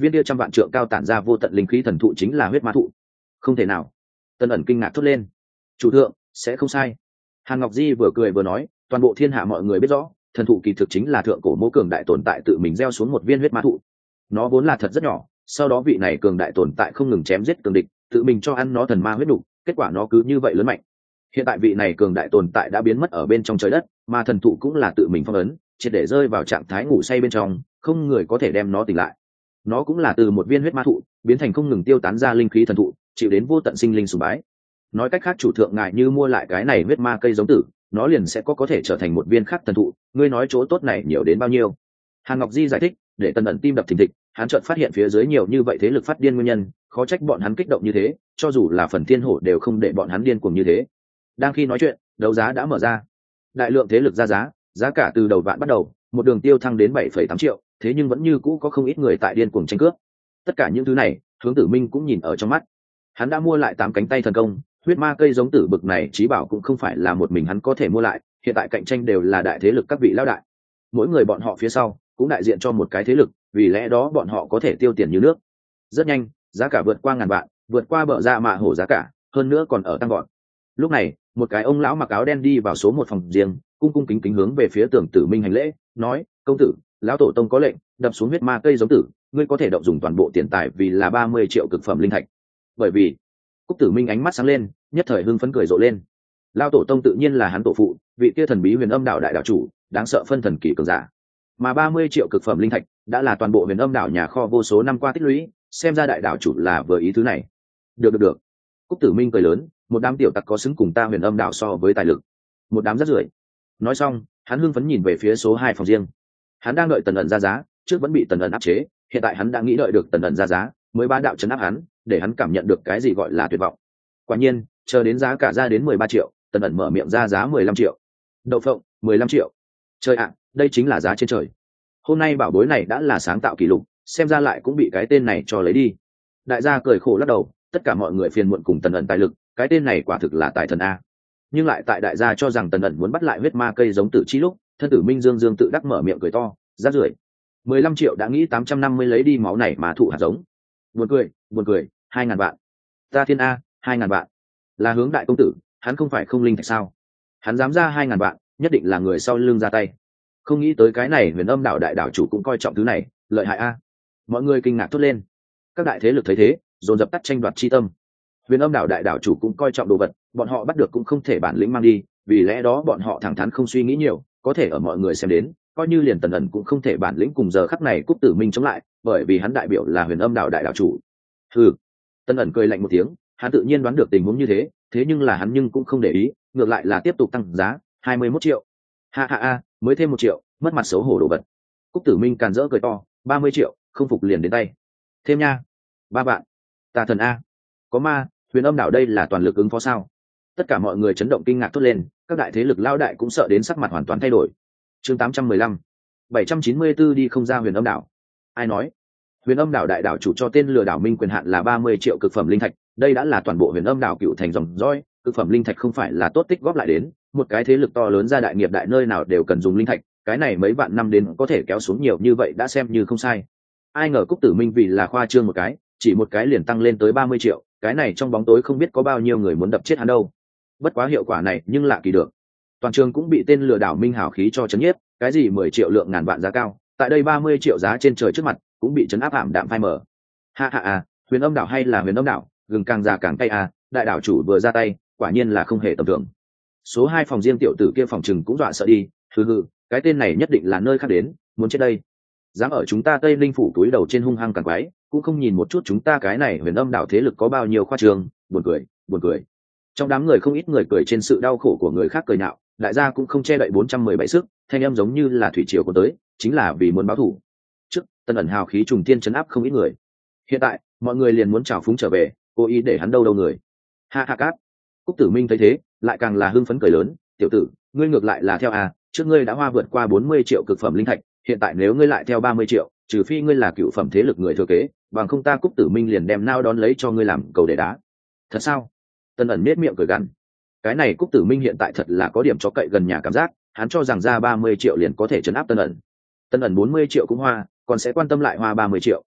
viên kia trăm vạn trượng cao tản ra vô tận linh khí thần thụ chính là huyết ma thụ. Không thể nào. Tân ẩn kinh ngạc thốt lên. Chủ thượng, sẽ không sai. Hàn Ngọc Di vừa cười vừa nói, toàn bộ thiên hạ mọi người biết rõ, thần thụ kỳ thực chính là thượng cổ mô cường đại tồn tại tự mình gieo xuống một viên huyết ma thụ. Nó vốn là thật rất nhỏ, sau đó vị này cường đại tồn tại không ngừng chém giết cường địch, tự mình cho ăn nó thần ma huyết đủ, kết quả nó cứ như vậy lớn mạnh. Hiện tại vị này cường đại tồn tại đã biến mất ở bên trong trời đất, mà thần thụ cũng là tự mình phong ấn, triệt để rơi vào trạng thái ngủ say bên trong, không người có thể đem nó tỉnh lại. Nó cũng là từ một viên huyết ma thụ biến thành không ngừng tiêu tán ra linh khí thần thụ, chịu đến vô tận sinh linh sùng bái. Nói cách khác, chủ thượng ngài như mua lại cái này huyết ma cây giống tử, nó liền sẽ có có thể trở thành một viên khác thần thụ, ngươi nói chỗ tốt này nhiều đến bao nhiêu? Hàn Ngọc Di giải thích, để Tần ẩn tim đập thình thịch, hắn chợt phát hiện phía dưới nhiều như vậy thế lực phát điên nguyên nhân, khó trách bọn hắn kích động như thế, cho dù là phần thiên hổ đều không để bọn hắn điên cuồng như thế. Đang khi nói chuyện, đấu giá đã mở ra, đại lượng thế lực ra giá, giá cả từ đầu vạn bắt đầu, một đường tiêu thăng đến bảy phẩy tám triệu, thế nhưng vẫn như cũ có không ít người tại điên cuồng tranh cướp. Tất cả những thứ này, Hướng Tử Minh cũng nhìn ở trong mắt. Hắn đã mua lại tám cánh tay thần công, huyết ma cây giống tử bực này chí bảo cũng không phải là một mình hắn có thể mua lại, hiện tại cạnh tranh đều là đại thế lực các vị lão đại. Mỗi người bọn họ phía sau cũng đại diện cho một cái thế lực, vì lẽ đó bọn họ có thể tiêu tiền như nước. Rất nhanh, giá cả vượt qua ngàn vạn, vượt qua bợ ra mạ hổ giá cả, hơn nữa còn ở tăng gọn. Lúc này, một cái ông lão mặc áo đen đi vào số một phòng riêng, cung cung kính kính hướng về phía Tưởng Tử Minh hành lễ, nói: "Công tử, lão tổ tông có lệnh, đập xuống huyết ma cây giống tử, ngươi có thể động dùng toàn bộ tiền tài vì là ba mươi triệu cực phẩm linh thạch." Bởi vì, Cúc Tử Minh ánh mắt sáng lên, nhất thời hưng phấn cười rộ lên. Lão tổ tông tự nhiên là hắn tổ phụ, vị kia thần bí Huyền Âm Đảo đại đạo chủ, đáng sợ phân thần kỳ cường giả. Mà ba mươi triệu cực phẩm linh thạch đã là toàn bộ Huyền Âm Đảo nhà kho vô số năm qua tích lũy, xem ra đại đạo chủ là vừa ý thứ này. Được được được. Cúc Tử Minh cười lớn, một đám tiểu tặc có xứng cùng ta Huyền Âm Đảo so với tài lực. Một đám rất rưởi. Nói xong, hắn hưng phấn nhìn về phía số hai phòng riêng. Hắn đang đợi Tần ẩn ra giá, trước vẫn bị Tần ẩn áp chế, hiện tại hắn đã nghĩ đợi được Tần ẩn ra giá, mới ba đạo trấn áp hắn, để hắn cảm nhận được cái gì gọi là tuyệt vọng. Quả nhiên, chờ đến giá cả ra đến mười ba triệu, Tần ẩn mở miệng ra giá mười lăm triệu. Đậu phộng, mười lăm triệu. Trời ạ, đây chính là giá trên trời. Hôm nay bảo bối này đã là sáng tạo kỷ lục, xem ra lại cũng bị cái tên này cho lấy đi. Đại gia cười khổ lắc đầu, tất cả mọi người phiền muộn cùng Tần ẩn tài lực, cái tên này quả thực là tài thần a. Nhưng lại tại đại gia cho rằng Tần ẩn muốn bắt lại huyết ma cây giống tử chi lúc, thân tử Minh Dương Dương tự đắc mở miệng cười to, rác rưởi. mười lăm triệu đã nghĩ tám trăm năm mươi lấy đi máu này mà thụ hạt giống. Buồn cười, buồn cười, hai ngàn vạn. Ta thiên a, hai ngàn vạn. Là Hướng đại công tử, hắn không phải không linh thạch sao? Hắn dám ra hai ngàn vạn, nhất định là người sau lưng ra tay. Không nghĩ tới cái này Huyền Âm Đảo đại đảo chủ cũng coi trọng thứ này, lợi hại a. Mọi người kinh ngạc thốt lên. Các đại thế lực thấy thế, dồn dập tắt tranh đoạt chi tâm. Huyền Âm Đảo đại đảo chủ cũng coi trọng đồ vật, bọn họ bắt được cũng không thể bản lĩnh mang đi, vì lẽ đó bọn họ thẳng thắn không suy nghĩ nhiều, có thể ở mọi người xem đến, coi như liền Tần ẩn cũng không thể bản lĩnh cùng giờ khắc này Cúc Tử Minh chống lại, bởi vì hắn đại biểu là Huyền Âm Đảo đại đảo chủ. Hừ. Tần ẩn cười lạnh một tiếng, hắn tự nhiên đoán được tình huống như thế, thế nhưng là hắn nhưng cũng không để ý, ngược lại là tiếp tục tăng giá, hai mươi mốt triệu. Ha ha ha, mới thêm một triệu, mất mặt xấu hổ đồ vật. Cúc Tử Minh càn rỡ cười to, ba mươi triệu, không phục liền đến tay. Thêm nha. Ba bạn. Tà thần a. Có ma, Huyền Âm Đảo đây là toàn lực ứng phó sao? Tất cả mọi người chấn động kinh ngạc thốt lên, các đại thế lực lao đại cũng sợ đến sắc mặt hoàn toàn thay đổi. Chương tám trăm mười lăm, bảy trăm chín mươi tư đi không ra Huyền Âm Đảo. Ai nói? Huyền Âm Đảo đại đảo chủ cho tên lừa đảo minh quyền hạn là ba mươi triệu cực phẩm linh thạch, đây đã là toàn bộ Huyền Âm Đảo cựu thành dòng dõi, cực phẩm linh thạch không phải là tốt tích góp lại đến, một cái thế lực to lớn ra đại nghiệp đại nơi nào đều cần dùng linh thạch, cái này mấy vạn năm đến có thể kéo xuống nhiều như vậy đã xem như không sai. Ai ngờ Cúc Tử Minh vì là khoa trương một cái, chỉ một cái liền tăng lên tới ba mươi triệu, cái này trong bóng tối không biết có bao nhiêu người muốn đập chết hắn đâu. Bất quá hiệu quả này nhưng lạ kỳ được. Toàn trường cũng bị tên lừa đảo minh hào khí cho chấn nhiếp, cái gì mười triệu lượng ngàn vạn giá cao, tại đây ba mươi triệu giá trên trời trước mặt, cũng bị chấn áp ảm đạm phai mờ. Ha ha à, Huyền Âm Đảo hay là Huyền Âm Đảo, gừng càng già càng cay à, đại đảo chủ vừa ra tay, quả nhiên là không hề tầm thường. Số hai phòng riêng tiểu tử kia phòng trừng cũng dọa sợ đi, hừ hừ, cái tên này nhất định là nơi khác đến, muốn chết đây. Dám ở chúng ta Tây Linh phủ túi đầu trên hung hăng càng quái, cũng không nhìn một chút chúng ta cái này Huyền Âm Đảo thế lực có bao nhiêu khoa trương, buồn cười, buồn cười. Trong đám người không ít người cười trên sự đau khổ của người khác cười nhạo, đại gia cũng không che đậy bốn trăm mười bảy sức, thanh âm giống như là thủy triều của tới, chính là vì muốn báo thù. Trước, Tần ẩn hào khí trùng tiên chấn áp không ít người. Hiện tại, mọi người liền muốn trào phúng trở về, cố ý để hắn đâu đâu người. Ha ha cáp. Cúc Tử Minh thấy thế, lại càng là hưng phấn cười lớn, tiểu tử, ngươi ngược lại là theo à, trước ngươi đã hoa vượt qua bốn mươi triệu cực phẩm linh thạch, hiện tại nếu ngươi lại theo ba mươi triệu, trừ phi ngươi là cựu phẩm thế lực người thừa kế, bằng không ta Cúc Tử Minh liền đem nao đón lấy cho ngươi làm cầu để đá. Thật sao? Tần ẩn nết miệng cười gằn. Cái này Cúc Tử Minh hiện tại thật là có điểm cho cậy gần nhà cảm giác, hắn cho rằng ra ba mươi triệu liền có thể trấn áp Tần ẩn. Tần ẩn bốn mươi triệu cũng hoa, còn sẽ quan tâm lại hoa ba mươi triệu.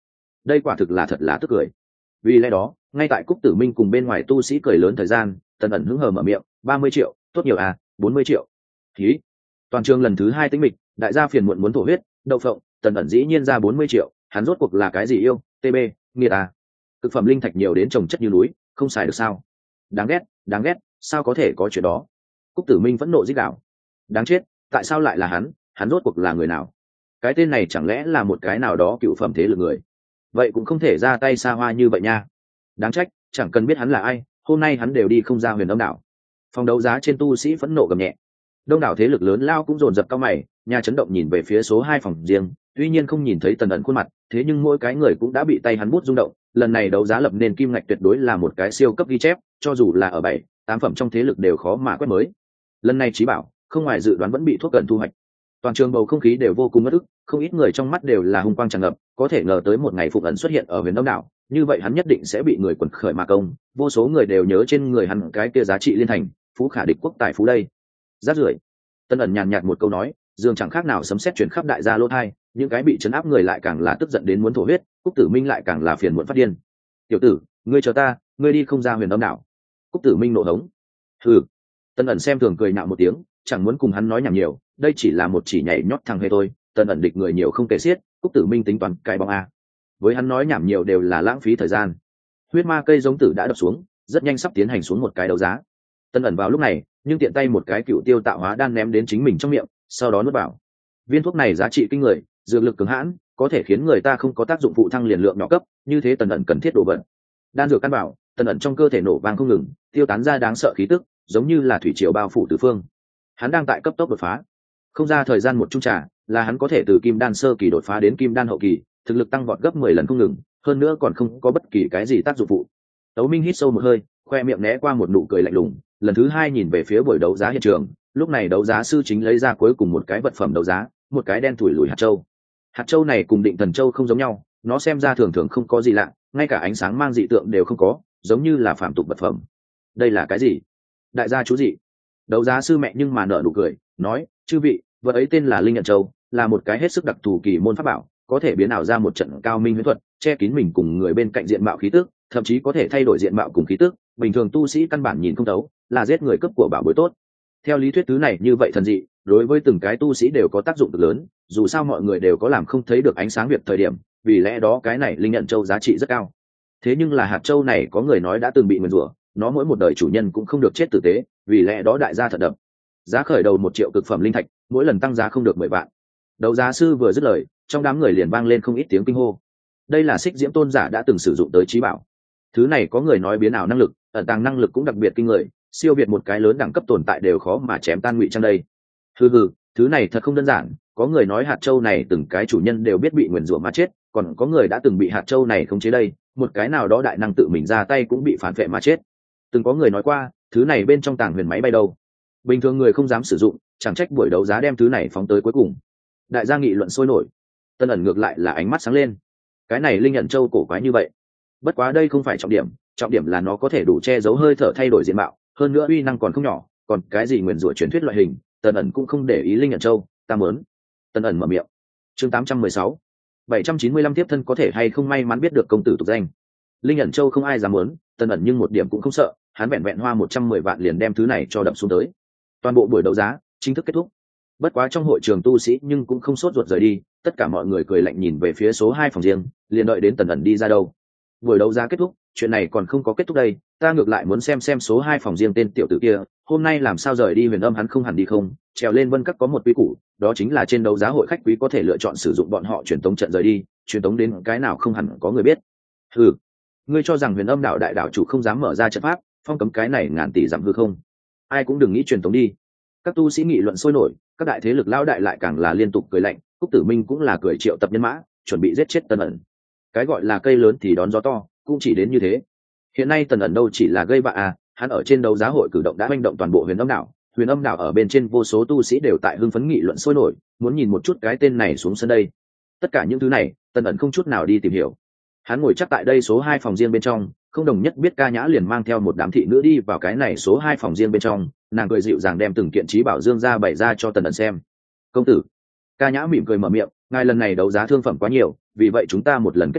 đây quả thực là thật là tức cười. Vì lẽ đó ngay tại Cúc Tử Minh cùng bên ngoài tu sĩ cười lớn thời gian, Tần ẩn hứng hờ mở miệng, ba mươi triệu, tốt nhiều à, bốn mươi triệu. Khí. Toàn trường lần thứ hai tĩnh mịch, đại gia phiền muộn muốn thổ huyết, đậu phộng, Tần ẩn dĩ nhiên ra bốn mươi triệu, hắn rốt cuộc là cái gì yêu, tê bê, nghiệt à. Thực phẩm linh thạch nhiều đến trồng chất như núi, không xài được sao? Đáng ghét, đáng ghét, sao có thể có chuyện đó? Cúc Tử Minh vẫn nộ rít gào. Đáng chết, tại sao lại là hắn, hắn rốt cuộc là người nào? Cái tên này chẳng lẽ là một cái nào đó cựu phẩm thế lực người? Vậy cũng không thể ra tay xa hoa như vậy nha. Đáng trách, chẳng cần biết hắn là ai, hôm nay hắn đều đi không ra Huyền Âm đảo. Phòng đấu giá trên tu sĩ phẫn nộ gầm nhẹ. Đông đảo thế lực lớn lao cũng dồn dập cao mày, nhà chấn động nhìn về phía số hai phòng riêng, tuy nhiên không nhìn thấy Tần ẩn khuôn mặt, thế nhưng mỗi cái người cũng đã bị tay hắn bút rung động. Lần này đấu giá lập nên kim ngạch tuyệt đối là một cái siêu cấp ghi chép, cho dù là ở bảy, tám phẩm trong thế lực đều khó mà quét mới. Lần này Chí Bảo, không ngoài dự đoán vẫn bị thuốc cận thu hoạch. Toàn trường bầu không khí đều vô cùng ngất ức, không ít người trong mắt đều là hung quang tràn ngập, có thể ngờ tới một ngày Phục ẩn xuất hiện ở Huyền Âm đảo, như vậy hắn nhất định sẽ bị người quần khởi mà công, vô số người đều nhớ trên người hắn cái kia giá trị liên thành, phú khả địch quốc tài phú đây. Rác rưởi. Tân ẩn nhàn nhạt một câu nói, dường chẳng khác nào sấm sét truyền khắp đại gia lỗ tai, những cái bị chấn áp người lại càng là tức giận đến muốn thổ huyết, Cúc Tử Minh lại càng là phiền muộn phát điên. Tiểu tử, ngươi chờ ta, ngươi đi không ra Huyền Âm đảo. Cúc Tử Minh nộ hống. Hừ. Tân ẩn xem thường cười nhạo một tiếng, chẳng muốn cùng hắn nói nhảm nhiều, đây chỉ là một chỉ nhảy nhót thằng hề thôi. Tân ẩn địch người nhiều không kể xiết, Cúc Tử Minh tính toán cái bóng a. Với hắn nói nhảm nhiều đều là lãng phí thời gian. Huyết ma cây giống tử đã đập xuống, rất nhanh sắp tiến hành xuống một cái đấu giá. Tân ẩn vào lúc này, nhưng tiện tay một cái cựu tiêu tạo hóa đan ném đến chính mình trong miệng, sau đó nuốt vào. Viên thuốc này giá trị kinh người, dược lực cứng hãn, có thể khiến người ta không có tác dụng phụ thăng liền lượng nhỏ cấp, như thế Tần ẩn cần thiết đồ vật. Đan dược căn bảo, Tần ẩn trong cơ thể nổ vang không ngừng, tiêu tán ra đáng sợ khí tức, giống như là thủy triều bao phủ tứ phương. Hắn đang tại cấp tốc đột phá. Không ra thời gian một chung trà, là hắn có thể từ kim đan sơ kỳ đột phá đến kim đan hậu kỳ, thực lực tăng vọt gấp mười lần không ngừng, hơn nữa còn không có bất kỳ cái gì tác dụng phụ. Tấu Minh hít sâu một hơi, khoe miệng né qua một nụ cười lạnh lùng, lần thứ hai nhìn về phía buổi đấu giá hiện trường. Lúc này đấu giá sư chính lấy ra cuối cùng một cái vật phẩm đấu giá, một cái đen thủi lùi hạt châu. Hạt châu này cùng Định Thần châu không giống nhau, nó xem ra thường thường không có gì lạ, ngay cả ánh sáng mang dị tượng đều không có, giống như là phạm tục vật phẩm. Đây là cái gì? Đại gia chú dị. Đấu giá sư mẹ nhưng mà nở nụ cười, nói: chư vị, vật ấy tên là Linh Nhận Châu, là một cái hết sức đặc thù kỳ môn pháp bảo, có thể biến ảo ra một trận cao minh huyễn thuật, che kín mình cùng người bên cạnh diện mạo khí tức, thậm chí có thể thay đổi diện mạo cùng khí tức, bình thường tu sĩ căn bản nhìn không thấu, là giết người cấp của bảo bối tốt. Theo lý thuyết thứ này như vậy thần dị, đối với từng cái tu sĩ đều có tác dụng cực lớn, dù sao mọi người đều có làm không thấy được ánh sáng việc thời điểm, vì lẽ đó cái này Linh Nhận Châu giá trị rất cao. Thế nhưng là hạt châu này có người nói đã từng bị nguyền rủa, nó mỗi một đời chủ nhân cũng không được chết tử tế, vì lẽ đó đại gia thật đậm. Giá khởi đầu một triệu cực phẩm linh thạch, mỗi lần tăng giá không được mười vạn. Đấu giá sư vừa dứt lời, trong đám người liền vang lên không ít tiếng kinh hô. Đây là Xích Diễm tôn giả đã từng sử dụng tới trí bảo. Thứ này có người nói biến ảo năng lực, ẩn tàng năng lực cũng đặc biệt kinh người, siêu việt một cái lớn đẳng cấp tồn tại đều khó mà chém tan ngụy trang đây. Hừ hừ, thứ này thật không đơn giản, có người nói hạt châu này từng cái chủ nhân đều biết bị nguyền rủa mà chết, còn có người đã từng bị hạt châu này khống chế đây, một cái nào đó đại năng tự mình ra tay cũng bị phản vệ mà chết. Từng có người nói qua, thứ này bên trong tàng huyền máy bay đâu. Bình thường người không dám sử dụng, chẳng trách buổi đấu giá đem thứ này phóng tới cuối cùng. Đại gia nghị luận sôi nổi. Tân ẩn ngược lại là ánh mắt sáng lên. Cái này Linh Nhận Châu cổ quái như vậy. Bất quá đây không phải trọng điểm, trọng điểm là nó có thể đủ che giấu hơi thở thay đổi diện mạo, hơn nữa uy năng còn không nhỏ, còn cái gì nguyền rủa truyền thuyết loại hình, Tân ẩn cũng không để ý Linh Nhận Châu, ta muốn. Tân ẩn mở miệng. Chương tám trăm mười sáu. bảy trăm chín mươi lăm tiếp thân có thể hay không may mắn biết được công tử tục danh. Linh Nhận Châu không ai dám muốn, Tân ẩn nhưng một điểm cũng không sợ, hắn vẹn vẹn hoa một trăm mười vạn liền đem thứ này cho đập xuống tới. Toàn bộ buổi đấu giá chính thức kết thúc. Bất quá trong hội trường tu sĩ nhưng cũng không sốt ruột rời đi, tất cả mọi người cười lạnh nhìn về phía số hai phòng riêng, liền đợi đến Tần ẩn đi ra đâu. Buổi đấu giá kết thúc, chuyện này còn không có kết thúc đây, ta ngược lại muốn xem xem số hai phòng riêng tên tiểu tử kia, hôm nay làm sao rời đi Huyền Âm hắn không hẳn đi không, trèo lên Vân Các có một quy củ, đó chính là trên đấu giá hội khách quý có thể lựa chọn sử dụng bọn họ truyền tống trận rời đi, truyền tống đến cái nào không hẳn có người biết. Ừ, ngươi cho rằng Huyền Âm đạo đại đạo chủ không dám mở ra trận pháp, phong cấm cái này ngàn tỷ dặm hư không? Ai cũng đừng nghĩ truyền tống đi. Các tu sĩ nghị luận sôi nổi, các đại thế lực lao đại lại càng là liên tục cười lạnh. Cúc Tử Minh cũng là cười triệu tập nhân mã, chuẩn bị giết chết Tần ẩn. Cái gọi là cây lớn thì đón gió to, cũng chỉ đến như thế. Hiện nay Tần ẩn đâu chỉ là gây bạ à, hắn ở trên đấu giá hội cử động đã manh động toàn bộ Huyền Âm đảo. Huyền Âm đảo ở bên trên vô số tu sĩ đều tại hưng phấn nghị luận sôi nổi, muốn nhìn một chút cái tên này xuống sân đây. Tất cả những thứ này, Tần ẩn không chút nào đi tìm hiểu. Hắn ngồi chắc tại đây số hai phòng riêng bên trong, không đồng nhất biết Ca Nhã liền mang theo một đám thị nữ đi vào cái này số hai phòng riêng bên trong, nàng cười dịu dàng đem từng kiện trí bảo dương ra bày ra cho Tần ẩn xem. Công tử. Ca Nhã mỉm cười mở miệng, ngài lần này đấu giá thương phẩm quá nhiều, vì vậy chúng ta một lần kết toán,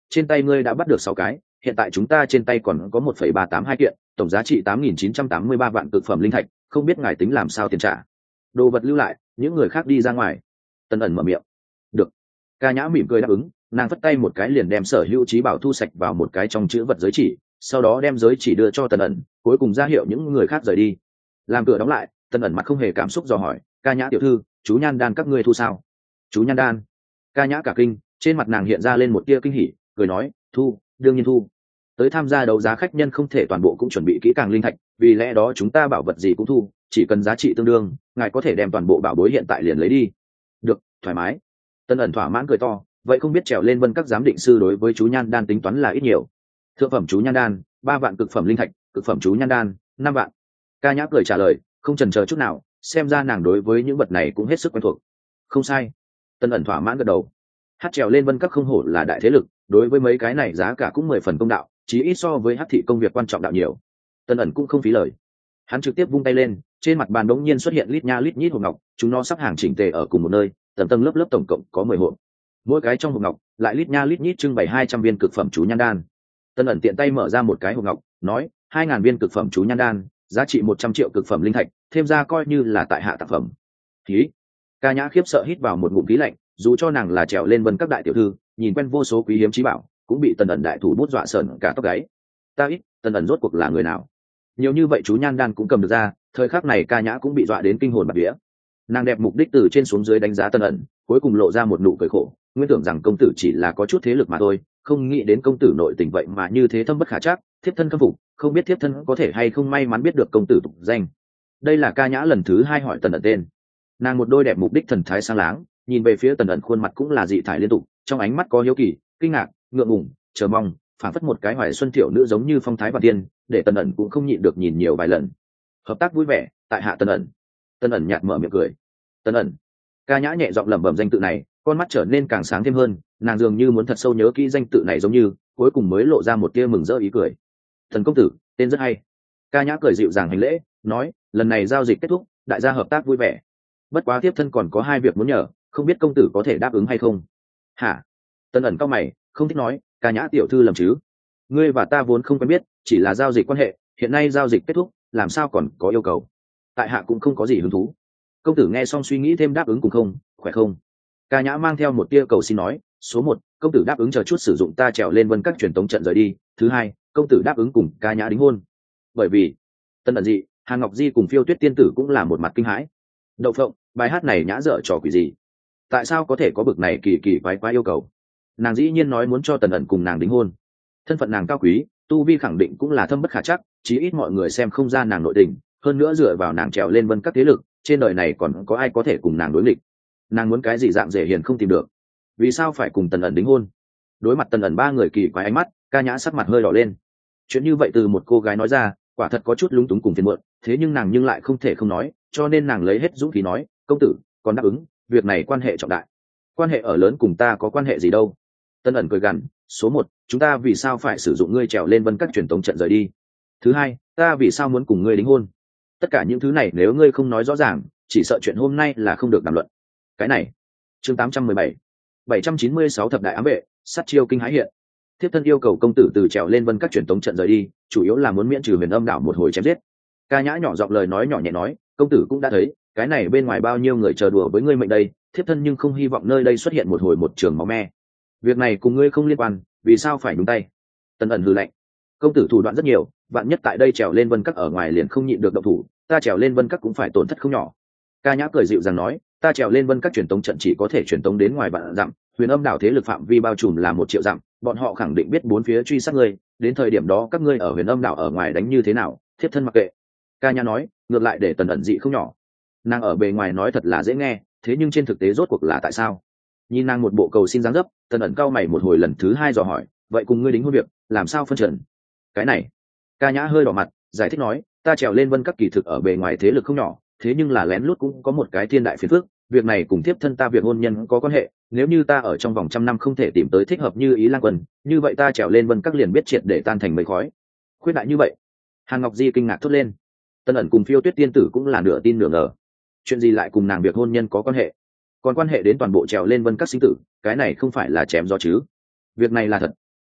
trên tay ngươi đã bắt được sáu cái, hiện tại chúng ta trên tay còn có một phẩy ba tám hai kiện, tổng giá trị tám nghìn chín trăm tám mươi ba vạn cực phẩm linh thạch, không biết ngài tính làm sao tiền trả. Đồ vật lưu lại, những người khác đi ra ngoài. Tân ẩn mở miệng. Được. Ca Nhã mỉm cười đáp ứng, nàng phất tay một cái liền đem sở hữu trí bảo thu sạch vào một cái trong chữ vật giới chỉ, sau đó đem giới chỉ đưa cho Tân ẩn, cuối cùng ra hiệu những người khác rời đi. Làm cửa đóng lại, Tân ẩn mặt không hề cảm xúc dò hỏi, Ca Nhã tiểu thư, chú nhan đan các ngươi thu sao? Chú nhan đan? Ca Nhã cả kinh, trên mặt nàng hiện ra lên một tia kinh hỉ, cười nói, thu, đương nhiên thu. Tới tham gia đấu giá khách nhân không thể toàn bộ cũng chuẩn bị kỹ càng linh thạch, vì lẽ đó chúng ta bảo vật gì cũng thu, chỉ cần giá trị tương đương, ngài có thể đem toàn bộ bảo bối hiện tại liền lấy đi. Được, thoải mái. Tân ẩn thỏa mãn cười to, vậy không biết trèo lên vân các giám định sư đối với chú nhan đan tính toán là ít nhiều. Thượng phẩm chú nhan đan, ba vạn cực phẩm linh thạch, cực phẩm chú nhan đan, năm vạn. Ca Nhã cười trả lời, không chần chờ chút nào, xem ra nàng đối với những vật này cũng hết sức quen thuộc. Không sai. Tân ẩn thỏa mãn gật đầu. Hát trèo lên vân các không hổ là đại thế lực, đối với mấy cái này giá cả cũng mười phần công đạo, chí ít so với hát thị công việc quan trọng đạo nhiều. Tân ẩn cũng không phí lời, hắn trực tiếp vung tay lên, trên mặt bàn đống nhiên xuất hiện lít nha lít nhít hộp ngọc, chúng nó sắp hàng chỉnh tề ở cùng một nơi, tầng tầng lớp lớp tổng cộng có mười hộp. Mỗi cái trong hộp ngọc lại lít nha lít nhít trưng bày hai trăm viên cực phẩm chú nhan đan. Tân ẩn tiện tay mở ra một cái hộp ngọc, nói, hai ngàn viên cực phẩm chú nhan đan, giá trị một trăm triệu cực phẩm linh thạch, thêm ra coi như là tại hạ tác phẩm. Khí. Ca Nhã khiếp sợ hít vào một ngụm khí lạnh, dù cho nàng là trèo lên vân các đại tiểu thư, nhìn quen vô số quý hiếm trí bảo, cũng bị Tần ẩn đại thủ bút dọa sởn cả tóc gáy. Ta ít, Tần ẩn rốt cuộc là người nào? Nhiều như vậy chú nhan đan cũng cầm được ra, thời khắc này Ca Nhã cũng bị dọa đến kinh hồn bạt vía. Nàng đẹp mục đích từ trên xuống dưới đánh giá Tần ẩn, cuối cùng lộ ra một nụ cười khổ, nguyên tưởng rằng công tử chỉ là có chút thế lực mà thôi, không nghĩ đến công tử nội tình vậy mà như thế thâm bất khả trắc, thiếp thân khâm phục, không biết thiếp thân có thể hay không may mắn biết được công tử tục danh. Đây là Ca Nhã lần thứ hai hỏi Tần ẩn tên. Nàng một đôi đẹp mục đích thần thái sáng láng, nhìn về phía Tần ẩn khuôn mặt cũng là dị thải liên tục, trong ánh mắt có hiếu kỳ, kinh ngạc, ngượng ngùng, chờ mong, phản phất một cái hoài xuân tiểu nữ giống như phong thái và tiên, để Tần ẩn cũng không nhịn được nhìn nhiều vài lần. Hợp tác vui vẻ, tại hạ Tần ẩn. Tần ẩn nhạt mở miệng cười. Tần ẩn. Ca Nhã nhẹ giọng lẩm bẩm danh tự này, con mắt trở nên càng sáng thêm hơn, nàng dường như muốn thật sâu nhớ kỹ danh tự này giống như, cuối cùng mới lộ ra một tia mừng rỡ ý cười. Thần công tử, tên rất hay. Ca Nhã cười dịu dàng hành lễ, nói, lần này giao dịch kết thúc, đại gia hợp tác vui vẻ. Bất quá tiếp thân còn có hai việc muốn nhờ, không biết công tử có thể đáp ứng hay không? Hả? Tần ẩn cau mày, không thích nói, Ca Nhã tiểu thư lầm chứ? Ngươi và ta vốn không quen biết, chỉ là giao dịch quan hệ, hiện nay giao dịch kết thúc, làm sao còn có yêu cầu? Tại hạ cũng không có gì hứng thú. Công tử nghe xong suy nghĩ thêm đáp ứng cùng không, khỏe không? Ca Nhã mang theo một tia cầu xin nói, số một, công tử đáp ứng chờ chút sử dụng ta trèo lên vân các truyền tống trận rời đi. Thứ hai, công tử đáp ứng cùng Ca Nhã đính hôn. Bởi vì Tân ẩn dị, Hàn Ngọc Di cùng Phiêu Tuyết tiên tử cũng là một mặt kinh hãi. Đậu phộng, bài hát này nhã dở trò quỷ gì? Tại sao có thể có bực này kỳ kỳ quái quái yêu cầu? Nàng dĩ nhiên nói muốn cho Tần ẩn cùng nàng đính hôn. Thân phận nàng cao quý, tu vi khẳng định cũng là thâm bất khả trắc, chí ít mọi người xem không ra nàng nội tình, hơn nữa dựa vào nàng trèo lên vân các thế lực, trên đời này còn có ai có thể cùng nàng đối nghịch? Nàng muốn cái gì dạng dễ hiền không tìm được, vì sao phải cùng Tần ẩn đính hôn? Đối mặt Tần ẩn ba người kỳ quái ánh mắt, Ca Nhã sắc mặt hơi đỏ lên. Chuyện như vậy từ một cô gái nói ra, quả thật có chút lúng túng cùng phiền muộn, thế nhưng nàng nhưng lại không thể không nói, cho nên nàng lấy hết dũng khí nói, công tử còn đáp ứng, việc này quan hệ trọng đại. Quan hệ ở lớn cùng ta có quan hệ gì đâu? Tân ẩn cười gằn, số một, chúng ta vì sao phải sử dụng ngươi trèo lên vân các truyền tống trận rời đi? Thứ hai, ta vì sao muốn cùng ngươi đính hôn? Tất cả những thứ này nếu ngươi không nói rõ ràng, chỉ sợ chuyện hôm nay là không được đàm luận. Cái này. Chương tám trăm mười bảy, bảy trăm chín mươi sáu thập đại ám vệ, sát chiêu kinh hãi hiện. Thiếp thân yêu cầu công tử từ trèo lên vân các truyền tống trận rời đi, chủ yếu là muốn miễn trừ Huyền Âm đảo một hồi chém giết. Ca Nhã nhỏ giọng lời nói nhỏ nhẹ nói, công tử cũng đã thấy, cái này bên ngoài bao nhiêu người chờ đùa với ngươi mệnh đây, thiếp thân nhưng không hy vọng nơi đây xuất hiện một hồi một trường máu me. Việc này cùng ngươi không liên quan, vì sao phải nhúng tay? Tần ẩn hừ lạnh, công tử thủ đoạn rất nhiều, vạn nhất tại đây trèo lên vân các ở ngoài liền không nhịn được động thủ, ta trèo lên vân các cũng phải tổn thất không nhỏ. Ca Nhã cười dịu dàng nói, ta trèo lên vân các truyền tống trận chỉ có thể truyền tống đến ngoài vạn dặm, Huyền Âm đảo thế lực phạm vi bao trùm là một triệu dặm, bọn họ khẳng định biết bốn phía truy sát ngươi, đến thời điểm đó các ngươi ở Huyền Âm đảo ở ngoài đánh như thế nào, thiếp thân mặc kệ. Ca Nhã nói, ngược lại để Tần ẩn dị không nhỏ. Nàng ở bề ngoài nói thật là dễ nghe, thế nhưng trên thực tế rốt cuộc là tại sao? Nhìn nàng một bộ cầu xin dáng dấp, Tần ẩn cau mày một hồi lần thứ hai dò hỏi, vậy cùng ngươi đính hôn việc làm sao phân trần? Cái này. Ca Nhã hơi đỏ mặt, giải thích nói, ta trèo lên vân các kỳ thực ở bề ngoài thế lực không nhỏ, thế nhưng là lén lút cũng có một cái thiên đại phiền phức, việc này cùng tiếp thân ta việc hôn nhân có quan hệ, nếu như ta ở trong vòng trăm năm không thể tìm tới thích hợp như ý Lang Quân, như vậy ta trèo lên vân các liền biết triệt để tan thành mây khói. Khuyết đại như vậy? Hàn Ngọc Di kinh ngạc thốt lên. Tân ẩn cùng Phiêu Tuyết tiên tử cũng là nửa tin nửa ngờ. Chuyện gì lại cùng nàng việc hôn nhân có quan hệ? Còn quan hệ đến toàn bộ trèo lên vân các sinh tử, cái này không phải là chém gió chứ? Việc này là thật.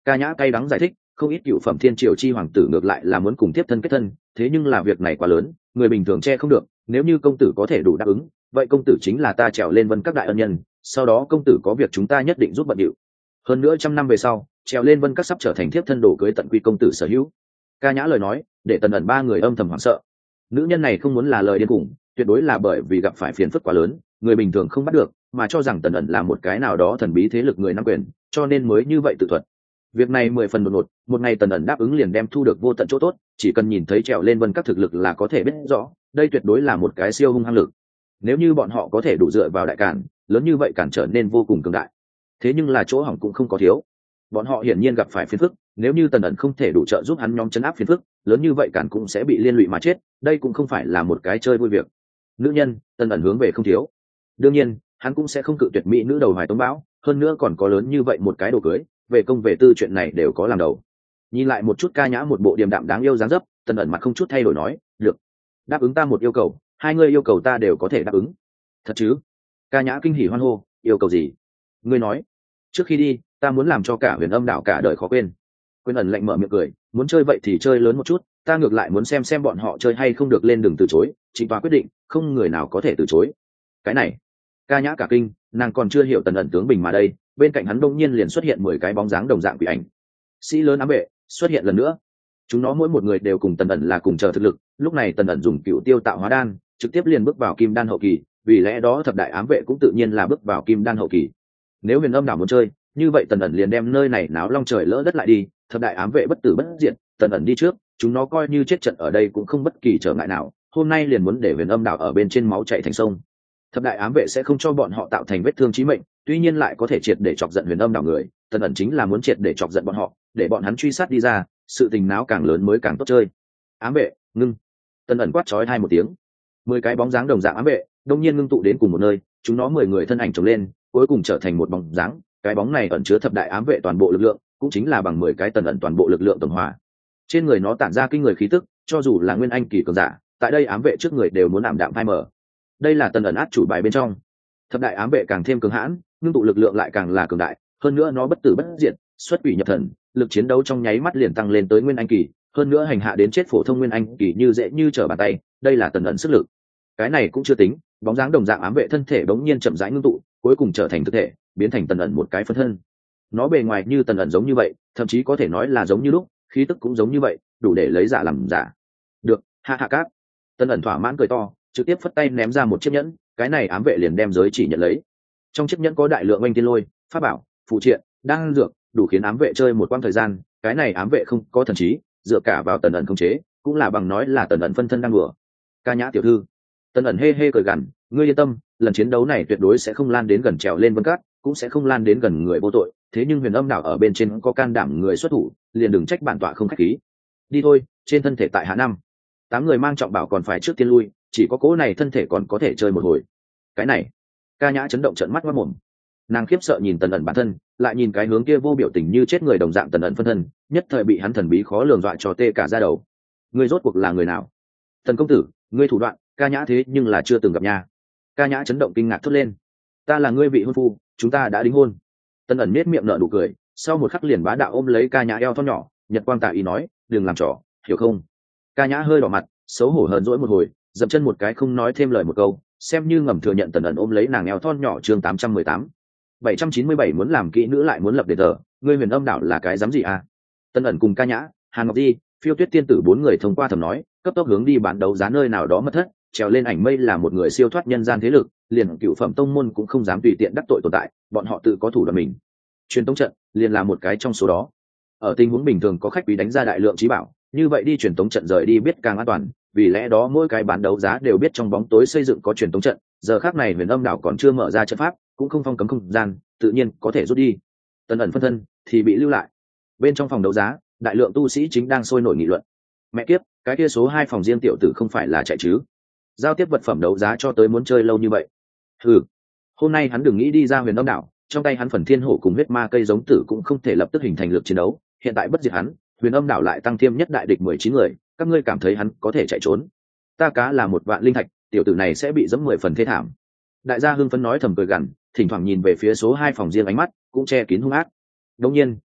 Ca Nhã cay đắng giải thích, không ít cựu phẩm thiên triều chi hoàng tử ngược lại là muốn cùng tiếp thân kết thân, thế nhưng là việc này quá lớn, người bình thường che không được, nếu như công tử có thể đủ đáp ứng, vậy công tử chính là ta trèo lên vân các đại ân nhân, sau đó công tử có việc chúng ta nhất định giúp bận điệu. Hơn nữa trăm năm về sau, trèo lên vân các sắp trở thành tiếp thân đồ cưới tận quy công tử sở hữu. Ca Nhã lời nói để Tần ẩn ba người âm thầm hoảng sợ. Nữ nhân này không muốn là lời điên khủng, tuyệt đối là bởi vì gặp phải phiền phức quá lớn, người bình thường không bắt được, mà cho rằng Tần ẩn là một cái nào đó thần bí thế lực người nắm quyền, cho nên mới như vậy tự thuật. Việc này mười phần đột ngột, một ngày Tần ẩn đáp ứng liền đem thu được vô tận chỗ tốt, chỉ cần nhìn thấy trèo lên vân các thực lực là có thể biết rõ, đây tuyệt đối là một cái siêu hung hăng lực. Nếu như bọn họ có thể đủ dựa vào đại cản, lớn như vậy cản trở nên vô cùng cường đại. Thế nhưng là chỗ hỏng cũng không có thiếu. Bọn họ hiển nhiên gặp phải phiền phức, nếu như Tần ẩn không thể đủ trợ giúp hắn nhóm chấn áp phiền phức, lớn như vậy cản cũng sẽ bị liên lụy mà chết, đây cũng không phải là một cái chơi vui việc. Nữ nhân, Tần ẩn hướng về không thiếu. Đương nhiên, hắn cũng sẽ không cự tuyệt mỹ nữ đầu hoài tống bão, hơn nữa còn có lớn như vậy một cái đồ cưới, về công về tư chuyện này đều có làm đầu. Nhìn lại một chút Ca Nhã một bộ điềm đạm đáng yêu dáng dấp, Tần ẩn mặt không chút thay đổi nói, được, đáp ứng ta một yêu cầu, hai người yêu cầu ta đều có thể đáp ứng. Thật chứ? Ca Nhã kinh hỉ hoan hô, yêu cầu gì? Ngươi nói. Trước khi đi, ta muốn làm cho cả Huyền Âm đảo cả đời khó quên. Quyên ẩn lạnh mở miệng cười, muốn chơi vậy thì chơi lớn một chút, ta ngược lại muốn xem xem bọn họ chơi hay không được, lên đừng từ chối, chính tòa quyết định, không người nào có thể từ chối. Cái này, Ca Nhã cả kinh, nàng còn chưa hiểu Tần ẩn tướng bình mà đây, bên cạnh hắn đông nhiên liền xuất hiện mười cái bóng dáng đồng dạng quỷ ảnh. Sĩ lớn ám vệ xuất hiện lần nữa, chúng nó mỗi một người đều cùng Tần ẩn là cùng chờ thực lực, lúc này Tần ẩn dùng cựu tiêu tạo hóa đan, trực tiếp liền bước vào kim đan hậu kỳ, vì lẽ đó thập đại ám vệ cũng tự nhiên là bước vào kim đan hậu kỳ. Nếu Huyền Âm đảo muốn chơi, như vậy Tần ẩn liền đem nơi này náo long trời lỡ đất lại đi, thập đại ám vệ bất tử bất diệt, Tần ẩn đi trước, chúng nó coi như chết trận ở đây cũng không bất kỳ trở ngại nào, hôm nay liền muốn để Huyền Âm đảo ở bên trên máu chảy thành sông. Thập đại ám vệ sẽ không cho bọn họ tạo thành vết thương chí mệnh, tuy nhiên lại có thể triệt để chọc giận Huyền Âm đảo người, Tần ẩn chính là muốn triệt để chọc giận bọn họ, để bọn hắn truy sát đi ra, sự tình náo càng lớn mới càng tốt chơi. Ám vệ, ngưng. Tần ẩn quát chói hai một tiếng. Mười cái bóng dáng đồng dạng ám vệ, đông nhiên ngưng tụ đến cùng một nơi, chúng nó mười người thân ảnh chồng lên, cuối cùng trở thành một bóng dáng, cái bóng này ẩn chứa thập đại ám vệ toàn bộ lực lượng, cũng chính là bằng mười cái Tần ẩn toàn bộ lực lượng tổng hòa. Trên người nó tản ra kinh người khí tức, cho dù là nguyên anh kỳ cường giả, tại đây ám vệ trước người đều muốn ảm đạm phai mờ. Đây là Tần ẩn át chủ bài bên trong. Thập đại ám vệ càng thêm cường hãn, ngưng tụ lực lượng lại càng là cường đại, hơn nữa nó bất tử bất diệt, xuất quỷ nhập thần, lực chiến đấu trong nháy mắt liền tăng lên tới nguyên anh kỳ, hơn nữa hành hạ đến chết phổ thông nguyên anh kỳ như dễ như trở bàn tay, đây là Tần ẩn sức lực. Cái này cũng chưa tính, bóng dáng đồng dạng ám vệ thân thể bỗng nhiên chậm rãi ngưng tụ, cuối cùng trở thành thực thể, biến thành Tần ẩn một cái phân thân. Nó bề ngoài như Tần ẩn giống như vậy, thậm chí có thể nói là giống như lúc, khí tức cũng giống như vậy, đủ để lấy giả làm giả. Được, hạ hạ cát. Tần ẩn thỏa mãn cười to, trực tiếp phất tay ném ra một chiếc nhẫn, cái này ám vệ liền đem giới chỉ nhận lấy. Trong chiếc nhẫn có đại lượng oanh tiên lôi, pháp bảo, phụ triện, đan dược, đủ khiến ám vệ chơi một quãng thời gian. Cái này ám vệ không có thần trí, dựa cả vào Tần ẩn khống chế, cũng là bằng nói là Tần ẩn phân thân đang đùa. Ca Nhã tiểu thư. Tần ẩn hê hê cười gằn, ngươi yên tâm, lần chiến đấu này tuyệt đối sẽ không lan đến gần trèo lên vân cát, cũng sẽ không lan đến gần người vô tội, thế nhưng Huyền Âm đảo ở bên trên có can đảm người xuất thủ, liền đừng trách bản tọa không khách khí. Đi thôi, trên thân thể tại hạ năm tám người mang trọng bảo còn phải trước tiên lui, chỉ có cố này thân thể còn có thể chơi một hồi. Cái này, Ca Nhã chấn động trợn mắt ngoác mồm, nàng khiếp sợ nhìn Tần ẩn bản thân, lại nhìn cái hướng kia vô biểu tình như chết người đồng dạng Tần ẩn phân thân, nhất thời bị hắn thần bí khó lường dọa cho tê cả da đầu. Ngươi rốt cuộc là người nào? Tần công tử, ngươi thủ đoạn, Ca Nhã thế nhưng là chưa từng gặp nha. Ca Nhã chấn động kinh ngạc thốt lên, ta là ngươi vị hôn phu, chúng ta đã đính hôn. Tần ẩn nết miệng nở nụ cười, sau một khắc liền bá đạo ôm lấy Ca Nhã eo thon nhỏ, nhật quang tạ ý nói, đừng làm trò, hiểu không? Ca Nhã hơi đỏ mặt, xấu hổ hờn dỗi một hồi, dậm chân một cái không nói thêm lời một câu, xem như ngầm thừa nhận Tần ẩn ôm lấy nàng eo thon nhỏ. Chương tám trăm mười tám, bảy trăm chín mươi bảy muốn làm kỹ nữ lại muốn lập đền thờ, ngươi Huyền Âm đảo là cái dám gì à? Tần ẩn cùng Ca Nhã, Hàn Ngọc Di, Phiêu Tuyết tiên tử bốn người thông qua thầm nói, cấp tốc hướng đi bán đấu giá nơi nào đó mất thất, trèo lên ảnh mây là một người siêu thoát nhân gian thế lực, liền cựu phẩm tông môn cũng không dám tùy tiện đắc tội tồn tại, bọn họ tự có thủ đoạn mình. Truyền tống trận liền là một cái trong số đó. Ở tình huống bình thường có khách quý đánh ra đại lượng trí bảo, như vậy đi truyền tống trận rời đi biết càng an toàn, vì lẽ đó mỗi cái bán đấu giá đều biết trong bóng tối xây dựng có truyền tống trận, giờ khác này Huyền Âm đảo còn chưa mở ra trận pháp, cũng không phong cấm không gian, tự nhiên có thể rút đi. Tần ẩn phân thân thì bị lưu lại. Bên trong phòng đấu giá, đại lượng tu sĩ chính đang sôi nổi nghị luận. Mẹ kiếp, cái kia số hai phòng riêng tiểu tử không phải là chạy chứ? Giao tiếp vật phẩm đấu giá cho tới muốn chơi lâu như vậy. Ừ, hôm nay hắn đừng nghĩ đi ra Huyền Âm đảo, trong tay hắn phần thiên hổ cùng huyết ma cây giống tử cũng không thể lập tức hình thành lực chiến đấu, hiện tại bất diệt hắn, Huyền Âm đảo lại tăng thêm nhất đại địch mười chín người, các ngươi cảm thấy hắn có thể chạy trốn? Ta cá là một vạn linh thạch, tiểu tử này sẽ bị giẫm mười phần thê thảm. Đại gia hưng phấn nói thầm cười gằn, thỉnh thoảng nhìn về phía số hai phòng riêng, ánh mắt cũng che kín hung ác. Đương nhiên,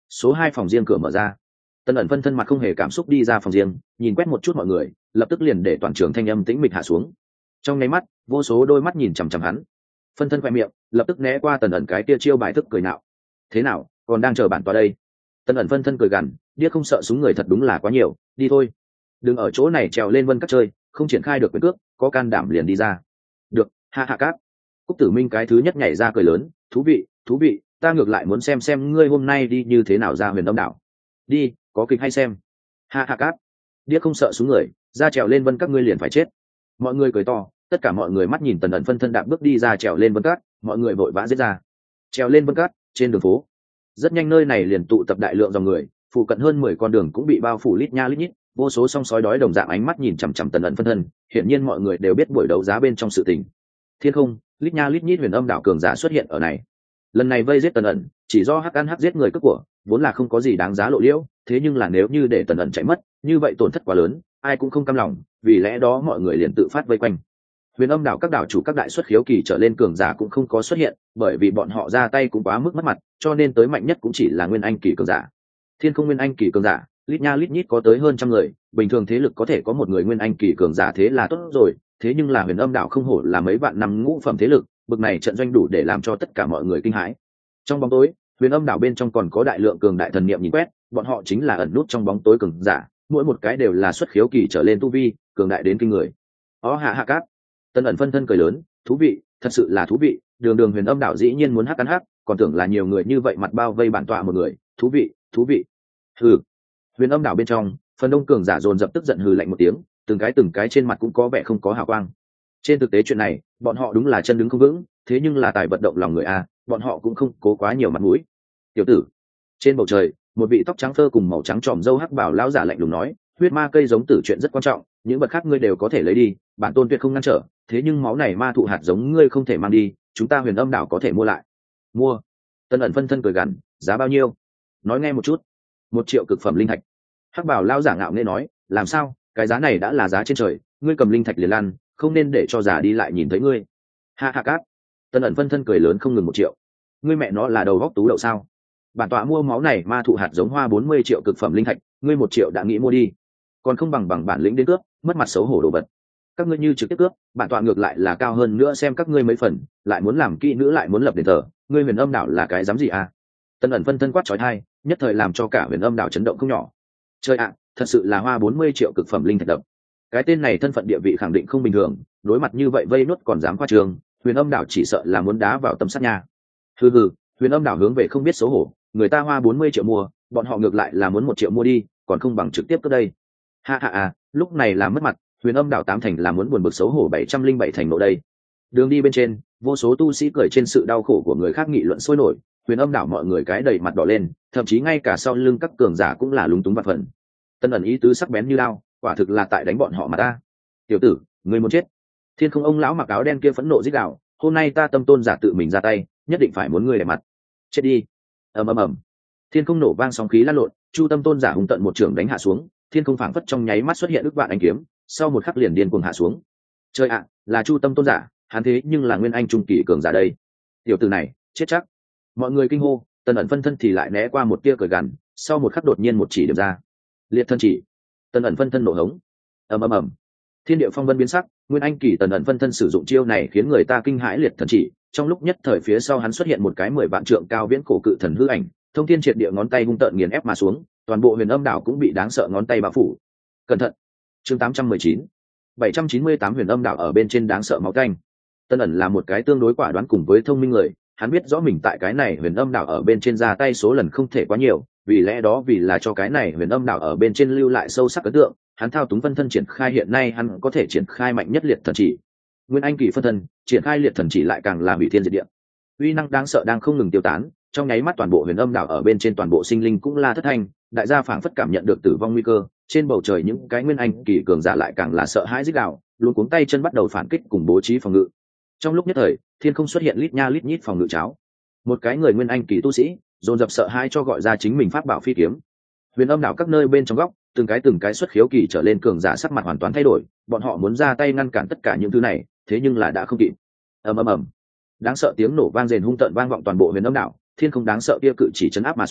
số hai phòng riêng cửa mở ra. Tần ẩn phân thân mặt không hề cảm xúc đi ra phòng riêng, nhìn quét một chút mọi người, lập tức liền để toàn trường thanh âm tĩnh mịch hạ xuống. Trong nháy mắt, vô số đôi mắt nhìn chằm chằm hắn. Phân thân khoe miệng lập tức né qua tần ẩn cái kia chiêu bài thức cười nạo. Thế nào, còn đang chờ bản tọa đây? Tần ẩn phân thân cười gằn, điếc không sợ súng người thật đúng là quá nhiều, đi thôi. Đừng ở chỗ này trèo lên vân các chơi, không triển khai được quyền cước, có can đảm liền đi ra. Được, ha ha cát. Cúc Tử Minh cái thứ nhất nhảy ra cười lớn, thú vị, thú vị, ta ngược lại muốn xem xem ngươi hôm nay đi như thế nào ra Huyền Âm đảo. Đi, có kịch hay xem. Ha ha cát. Điếc không sợ súng người, ra trèo lên vân các ngươi liền phải chết. Mọi người cười to, tất cả mọi người mắt nhìn tần ẩn phân thân đạp bước đi ra trèo lên vân cát, mọi người vội vã giết ra. Trèo lên vân cát, trên đường phố. Rất nhanh nơi này liền tụ tập đại lượng dòng người, phụ cận hơn mười con đường cũng bị bao phủ lít nha lít nhít, vô số song sói đói đồng dạng ánh mắt nhìn chằm chằm tần ẩn phân thân, hiển nhiên mọi người đều biết buổi đấu giá bên trong sự tình. Thiên không, lít nha lít nhít Huyền Âm đảo cường giả xuất hiện ở này. Lần này vây giết tần ẩn, chỉ do hắc ăn hắc giết người cướp của, vốn là không có gì đáng giá lộ liễu, thế nhưng là nếu như để tần ẩn chạy mất, như vậy tổn thất quá lớn, ai cũng không cam lòng, vì lẽ đó mọi người liền tự phát vây quanh. Huyền Âm đảo các đảo chủ các đại xuất khiếu kỳ trở lên cường giả cũng không có xuất hiện, bởi vì bọn họ ra tay cũng quá mức mất mặt, cho nên tới mạnh nhất cũng chỉ là nguyên anh kỳ cường giả. Thiên không nguyên anh kỳ cường giả, lít nha lít nhít có tới hơn trăm người, bình thường thế lực có thể có một người nguyên anh kỳ cường giả thế là tốt rồi, thế nhưng là Huyền Âm đảo không hổ là mấy vạn năm ngũ phẩm thế lực, bực này trận doanh đủ để làm cho tất cả mọi người kinh hãi. Trong bóng tối, Huyền Âm đảo bên trong còn có đại lượng cường đại thần niệm nhìn quét, bọn họ chính là ẩn nút trong bóng tối cường giả, mỗi một cái đều là xuất khiếu kỳ trở lên tu vi, cường đại đến kinh người. Ó hạ hạ cát. Tân ẩn phân thân cười lớn, thú vị, thật sự là thú vị, đường đường Huyền Âm đảo dĩ nhiên muốn hắc ăn hắc, còn tưởng là nhiều người như vậy mặt bao vây bản tọa một người, thú vị, thú vị. Hừ. Huyền Âm đảo bên trong, phần đông cường giả dồn dập tức giận hừ lạnh một tiếng, từng cái từng cái trên mặt cũng có vẻ không có hào quang. Trên thực tế chuyện này, bọn họ đúng là chân đứng không vững, thế nhưng là tài vận động lòng người a, bọn họ cũng không cố quá nhiều mặt mũi. Tiểu tử. Trên bầu trời, một vị tóc trắng phơ cùng màu trắng tròm râu hắc bảo lão giả lạnh lùng nói, huyết ma cây giống tử chuyện rất quan trọng, những vật khác ngươi đều có thể lấy đi, bản tôn tuyệt không ngăn trở, thế nhưng máu này ma thụ hạt giống ngươi không thể mang đi, chúng ta Huyền Âm đảo có thể mua lại. Mua. Tân ẩn phân thân cười gằn, giá bao nhiêu? Nói nghe một chút. Một triệu cực phẩm linh thạch. Hắc bảo lão giả ngạo nghễ nói, làm sao, cái giá này đã là giá trên trời, ngươi cầm linh thạch liền lăn, không nên để cho giả đi lại nhìn thấy ngươi. Ha ha cát. Tân ẩn phân thân cười lớn không ngừng, một triệu. Ngươi mẹ nó là đầu góc tú đậu sao? Bản tọa mua máu này ma thụ hạt giống hoa bốn mươi triệu cực phẩm linh thạch, ngươi một triệu đã nghĩ mua đi, còn không bằng bằng bản lĩnh đến cướp, mất mặt xấu hổ đồ vật. Các ngươi như trực tiếp cướp, bản tọa ngược lại là cao hơn nữa xem các ngươi mấy phần, lại muốn làm kỹ nữ lại muốn lập đền thờ, ngươi Huyền Âm đảo là cái dám gì à? Tân ẩn phân thân quát chói tai, nhất thời làm cho cả Huyền Âm đảo chấn động không nhỏ. Chơi ạ, thật sự là hoa bốn mươi triệu cực phẩm linh thạch đập. Cái tên này thân phận địa vị khẳng định không bình thường, đối mặt như vậy vây nuốt còn dám khoa trương, Huyền Âm đảo chỉ sợ là muốn đá vào tâm sát nha. Hừ hừ, Huyền Âm đảo hướng về không biết xấu hổ, người ta hoa bốn mươi triệu mua, bọn họ ngược lại là muốn một triệu mua đi, còn không bằng trực tiếp tới đây. Ha ha à, lúc này là mất mặt, Huyền Âm đảo tám thành là muốn buồn bực xấu hổ bảy trăm linh bảy thành nộ đây. Đường đi bên trên, vô số tu sĩ cười trên sự đau khổ của người khác nghị luận sôi nổi, Huyền Âm đảo mọi người cái đầy mặt đỏ lên, thậm chí ngay cả sau lưng các cường giả cũng là lúng túng vạn phần. Tân ẩn ý tứ sắc bén như lao, quả thực là tại đánh bọn họ mà ta. Tiểu tử, ngươi muốn chết. Thiên không ông lão mặc áo đen kia phẫn nộ rít gào, hôm nay ta Tâm Tôn giả tự mình ra tay, nhất định phải muốn ngươi để mặt. Chết đi. Ầm ầm ầm. Thiên không nổ vang sóng khí lan lộn, Chu Tâm Tôn giả hung tận một trường đánh hạ xuống, thiên không phảng phất trong nháy mắt xuất hiện ức vạn ánh kiếm, sau một khắc liền điên cuồng hạ xuống. Chơi ạ, là Chu Tâm Tôn giả, hắn thế nhưng là nguyên anh trung kỳ cường giả đây. Tiểu tử này, chết chắc. Mọi người kinh hô, Tần ẩn phân thân thì lại né qua một tia cười gằn, sau một khắc đột nhiên một chỉ điểm ra. Liệt thân chỉ. Tần ẩn phân thân nổ hống. Ầm ầm ầm. Thiên địa phong vân biến sắc, nguyên anh kỳ Tần ẩn phân thân sử dụng chiêu này khiến người ta kinh hãi liệt thần chỉ, trong lúc nhất thời phía sau hắn xuất hiện một cái mười vạn trượng cao viễn cổ cự thần hư ảnh, thông thiên triệt địa ngón tay hung tợn nghiền ép mà xuống, toàn bộ Huyền Âm đảo cũng bị đáng sợ ngón tay bao phủ. Cẩn thận. Chương tám trăm mười chín. bảy trăm chín mươi tám Huyền Âm đảo ở bên trên đáng sợ máu canh. Tân ẩn là một cái tương đối quả đoán cùng với thông minh người, hắn biết rõ mình tại cái này Huyền Âm đảo ở bên trên ra tay số lần không thể quá nhiều, vì lẽ đó vì là cho cái này Huyền Âm đảo ở bên trên lưu lại sâu sắc ấn tượng, hắn thao túng phân thân triển khai hiện nay hắn có thể triển khai mạnh nhất liệt thần chỉ. Nguyên anh kỳ phân thân, triển khai liệt thần chỉ lại càng là hủy thiên diệt địa. Uy năng đáng sợ đang không ngừng tiêu tán, trong nháy mắt toàn bộ Huyền Âm đảo ở bên trên toàn bộ sinh linh cũng la thất thanh, đại gia phảng phất cảm nhận được tử vong nguy cơ, trên bầu trời những cái nguyên anh kỳ cường giả lại càng là sợ hãi rít gào, luôn cuống tay chân bắt đầu phản kích cùng bố trí phòng ngự. Trong lúc nhất thời, thiên không xuất hiện lít nha lít nhít phòng ngự cháo. Một cái người nguyên anh kỳ tu sĩ, dồn dập sợ hãi cho gọi ra chính mình pháp bảo phi kiếm. Huyền Âm đảo các nơi bên trong góc, từng cái từng cái xuất khiếu kỳ trở lên cường giả sắc mặt hoàn toàn thay đổi, bọn họ muốn ra tay ngăn cản tất cả những thứ này, thế nhưng là đã không kịp. Ầm ầm ầm. Đáng sợ tiếng nổ vang rền hung tợn vang vọng toàn bộ Huyền Âm đảo, thiên không đáng sợ kia cự chỉ chấn áp mà xuống,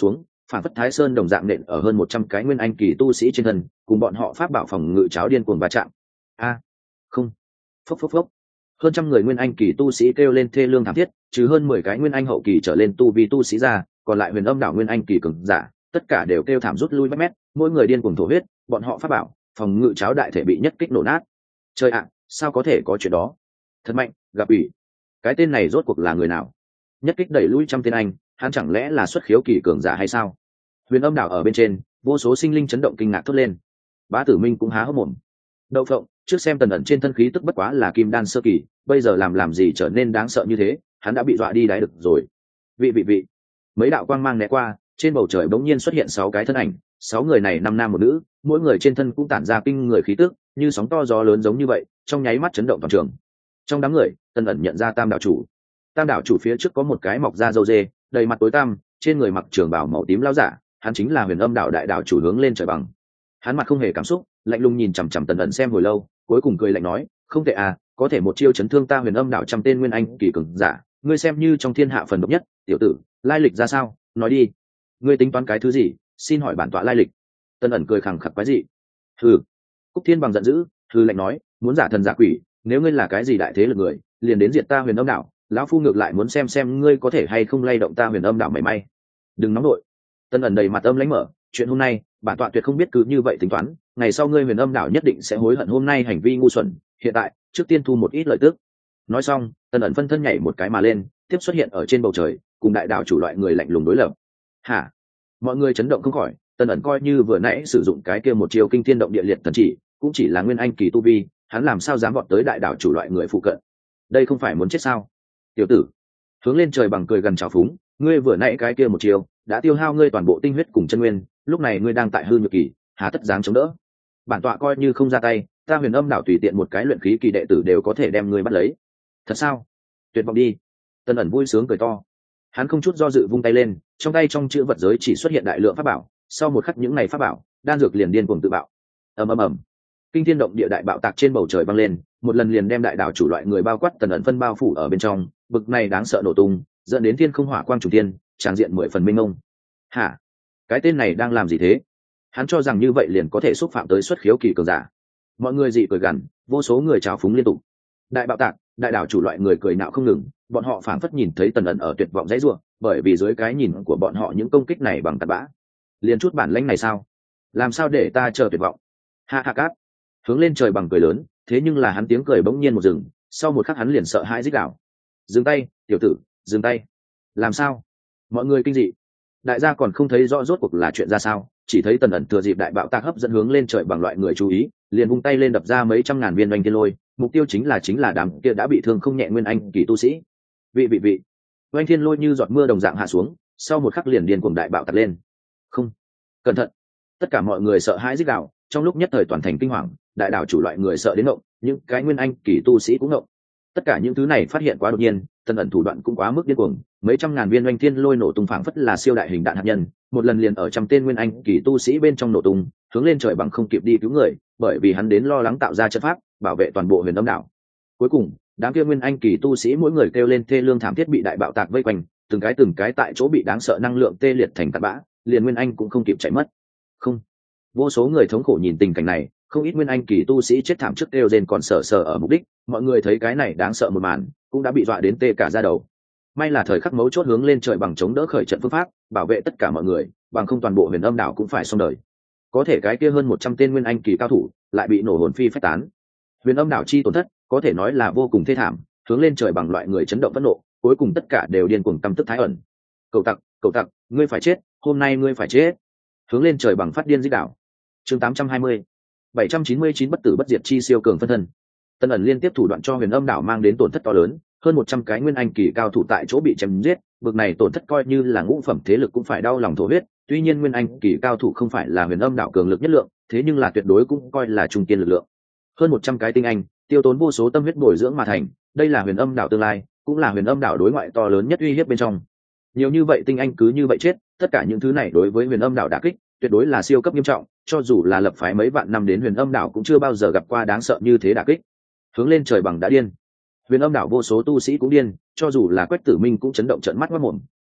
phản phất thái sơn đồng dạng nện ở hơn một trăm cái nguyên anh kỳ tu sĩ trên thân, cùng bọn họ pháp bảo phòng ngự cháo điên cuồng va chạm. A, không, phốc phốc phốc. Hơn trăm người nguyên anh kỳ tu sĩ kêu lên thê lương thảm thiết, trừ hơn mười cái nguyên anh hậu kỳ trở lên tu vi tu sĩ ra, còn lại huyền âm đảo nguyên anh kỳ cường giả, tất cả đều kêu thảm rút lui mấy mét, mỗi người điên cuồng thổ huyết, bọn họ pháp bảo phòng ngự cháo đại thể bị nhất kích nổ nát. Trời ạ, sao có thể có chuyện đó? Thật mạnh, gặp ủy. Cái tên này rốt cuộc là người nào? Nhất kích đẩy lui trăm tên anh, hắn chẳng lẽ là xuất khiếu kỳ cường giả hay sao? Huyền âm đảo ở bên trên, vô số sinh linh chấn động kinh ngạc thốt lên. Bá Tử Minh cũng há hốc mồm. Đậu phộng, trước xem Tần ẩn trên thân khí tức bất quá là kim đan sơ kỳ, bây giờ làm làm gì trở nên đáng sợ như thế, hắn đã bị dọa đi đáy được rồi. Vị vị vị. Mấy đạo quang mang né qua, trên bầu trời bỗng nhiên xuất hiện sáu cái thân ảnh, sáu người này năm nam một nữ, mỗi người trên thân cũng tản ra kinh người khí tức, như sóng to gió lớn giống như vậy, trong nháy mắt chấn động toàn trường. Trong đám người, Tần ẩn nhận ra Tam đạo chủ. Tam đạo chủ phía trước có một cái mọc da râu dê, đầy mặt tối tăm, trên người mặc trường bào màu tím lao giả, hắn chính là Huyền Âm đạo đại đạo chủ hướng lên trời bằng. Hắn mặt không hề cảm xúc, lạnh lùng nhìn chằm chằm Tần ẩn xem hồi lâu, cuối cùng cười lạnh nói, không tệ à, có thể một chiêu chấn thương ta Huyền Âm đạo trăm tên nguyên anh kỳ cường giả, ngươi xem như trong thiên hạ phần độc nhất, tiểu tử, lai lịch ra sao, nói đi, ngươi tính toán cái thứ gì, xin hỏi bản tọa lai lịch. Tần ẩn cười khẳng khặc quái dị. Hừ. Cúc Thiên bằng giận dữ, hừ lạnh nói, muốn giả thần giả quỷ, nếu ngươi là cái gì đại thế lực người, liền đến diệt ta Huyền Âm đạo, lão phu ngược lại muốn xem xem ngươi có thể hay không lay động ta Huyền Âm đạo mảy may. Đừng nóng nội. Tần ẩn đầy mặt âm lãnh mở, chuyện hôm nay bản tọa tuyệt không biết cứ như vậy tính toán, ngày sau ngươi Huyền Âm đạo nhất định sẽ hối hận hôm nay hành vi ngu xuẩn, hiện tại trước tiên thu một ít lợi tức. Nói xong, Tần ẩn phân thân nhảy một cái mà lên, tiếp xuất hiện ở trên bầu trời, cùng đại đạo chủ loại người lạnh lùng đối lập. Hả? Mọi người chấn động không khỏi, Tần ẩn coi như vừa nãy sử dụng cái kia một chiêu kinh thiên động địa liệt thần chỉ, cũng chỉ là nguyên anh kỳ tu vi, hắn làm sao dám vọt tới đại đạo chủ loại người phụ cận? Đây không phải muốn chết sao? Tiểu tử, hướng lên trời bằng cười gần trào phúng, ngươi vừa nãy cái kia một chiêu đã tiêu hao ngươi toàn bộ tinh huyết cùng chân nguyên, lúc này ngươi đang tại hư nhược kỳ, hà tất dám chống đỡ? Bản tọa coi như không ra tay, ta Huyền Âm đạo tùy tiện một cái luyện khí kỳ đệ tử đều có thể đem ngươi bắt lấy. Thật sao? Tuyệt vọng đi. Tần ẩn vui sướng cười to, hắn không chút do dự vung tay lên, trong tay trong chữ vật giới chỉ xuất hiện đại lượng pháp bảo, sau một khắc những ngày pháp bảo đan dược liền điên cuồng tự bạo. Ầm ầm ầm, kinh thiên động địa đại bạo tạc trên bầu trời vang lên, một lần liền đem đại đảo chủ loại người bao quát Tần ẩn phân bao phủ ở bên trong, bực này đáng sợ nổ tung, dẫn đến thiên không hỏa quang trùng thiên, tràn diện mười phần minh ông. Hả? Cái tên này đang làm gì thế? Hắn cho rằng như vậy liền có thể xúc phạm tới xuất khiếu kỳ cường giả. Mọi người dị cười gằn, vô số người trào phúng liên tục. Đại bạo tạc, đại đảo chủ loại người cười nạo không ngừng, bọn họ phảng phất nhìn thấy Tần ẩn ở tuyệt vọng dãy rủa, bởi vì dưới cái nhìn của bọn họ những công kích này bằng tạt bã. Liền chút bản lãnh này sao? Làm sao để ta chờ tuyệt vọng? Ha ha cát. Hướng lên trời bằng cười lớn, thế nhưng là hắn tiếng cười bỗng nhiên một dừng, sau một khắc hắn liền sợ hãi rít gào. Dừng tay, tiểu tử, dừng tay. Làm sao? Mọi người kinh dị. Đại gia còn không thấy rõ rốt cuộc là chuyện ra sao, chỉ thấy Tần ẩn thừa dịp đại bạo tạc hấp dẫn hướng lên trời bằng loại người chú ý, liền vung tay lên đập ra mấy trăm ngàn viên oanh thiên lôi, mục tiêu chính là chính là đám kia đã bị thương không nhẹ nguyên anh kỳ tu sĩ. Vị vị vị. Oanh thiên lôi như giọt mưa đồng dạng hạ xuống, sau một khắc liền điên cuồng đại bạo tạc lên. Không, cẩn thận. Tất cả mọi người sợ hãi rít gào, trong lúc nhất thời toàn thành kinh hoàng, đại đảo chủ loại người sợ đến động, những cái nguyên anh kỳ tu sĩ cũng động. Tất cả những thứ này phát hiện quá đột nhiên, Tần ẩn thủ đoạn cũng quá mức điên cuồng, mấy trăm ngàn viên oanh thiên lôi nổ tung phảng phất là siêu đại hình đạn hạt nhân, một lần liền ở trăm tên nguyên anh kỳ tu sĩ bên trong nổ tung, hướng lên trời bằng không kịp đi cứu người, bởi vì hắn đến lo lắng tạo ra trận pháp bảo vệ toàn bộ Huyền Âm đảo. Cuối cùng, đám kia nguyên anh kỳ tu sĩ mỗi người kêu lên thê lương thảm thiết bị đại bạo tạc vây quanh, từng cái từng cái tại chỗ bị đáng sợ năng lượng tê liệt thành tạt bã, liền nguyên anh cũng không kịp chạy mất. Không, vô số người thống khổ nhìn tình cảnh này, không ít nguyên anh kỳ tu sĩ chết thảm trước kêu rên còn sờ sờ ở mục đích, mọi người thấy cái này đáng sợ một màn, cũng đã bị dọa đến tê cả da đầu. May là thời khắc mấu chốt hướng lên trời bằng chống đỡ khởi trận phương pháp, bảo vệ tất cả mọi người, bằng không toàn bộ Huyền Âm đảo cũng phải xong đời. Có thể cái kia hơn một trăm tên nguyên anh kỳ cao thủ lại bị nổ hồn phi phách tán. Huyền Âm đảo chi tổn thất, có thể nói là vô cùng thê thảm, hướng lên trời bằng loại người chấn động phẫn nộ, cuối cùng tất cả đều điên cuồng tâm tức thái ẩn. Cậu tặc, cậu tặc, ngươi phải chết, hôm nay ngươi phải chết. Hướng lên trời bằng phát điên rít đảo. Chương tám trăm hai mươi. bảy trăm chín mươi chín bất tử bất diệt chi siêu cường phân thân. Tần ẩn liên tiếp thủ đoạn cho Huyền Âm đảo mang đến tổn thất to lớn, hơn một trăm cái nguyên anh kỳ cao thủ tại chỗ bị chém giết, bực này tổn thất coi như là ngũ phẩm thế lực cũng phải đau lòng thổ huyết. Tuy nhiên nguyên anh kỳ cao thủ không phải là Huyền Âm đảo cường lực nhất lượng, thế nhưng là tuyệt đối cũng coi là trung kiên lực lượng. Hơn một trăm cái tinh anh, tiêu tốn vô số tâm huyết bồi dưỡng mà thành, đây là Huyền Âm đảo tương lai, cũng là Huyền Âm đảo đối ngoại to lớn nhất uy hiếp bên trong. Nhiều như vậy tinh anh cứ như vậy chết, tất cả những thứ này đối với Huyền Âm đảo đả kích, tuyệt đối là siêu cấp nghiêm trọng, cho dù là lập phái mấy vạn năm đến Huyền Âm đảo cũng chưa bao giờ gặp qua đáng sợ như thế đả kích. Hướng lên trời bằng đã điên. Huyền Âm đảo vô số tu sĩ cũng điên, cho dù là Quách Tử Minh cũng chấn động trợn mắt ngoác mồm,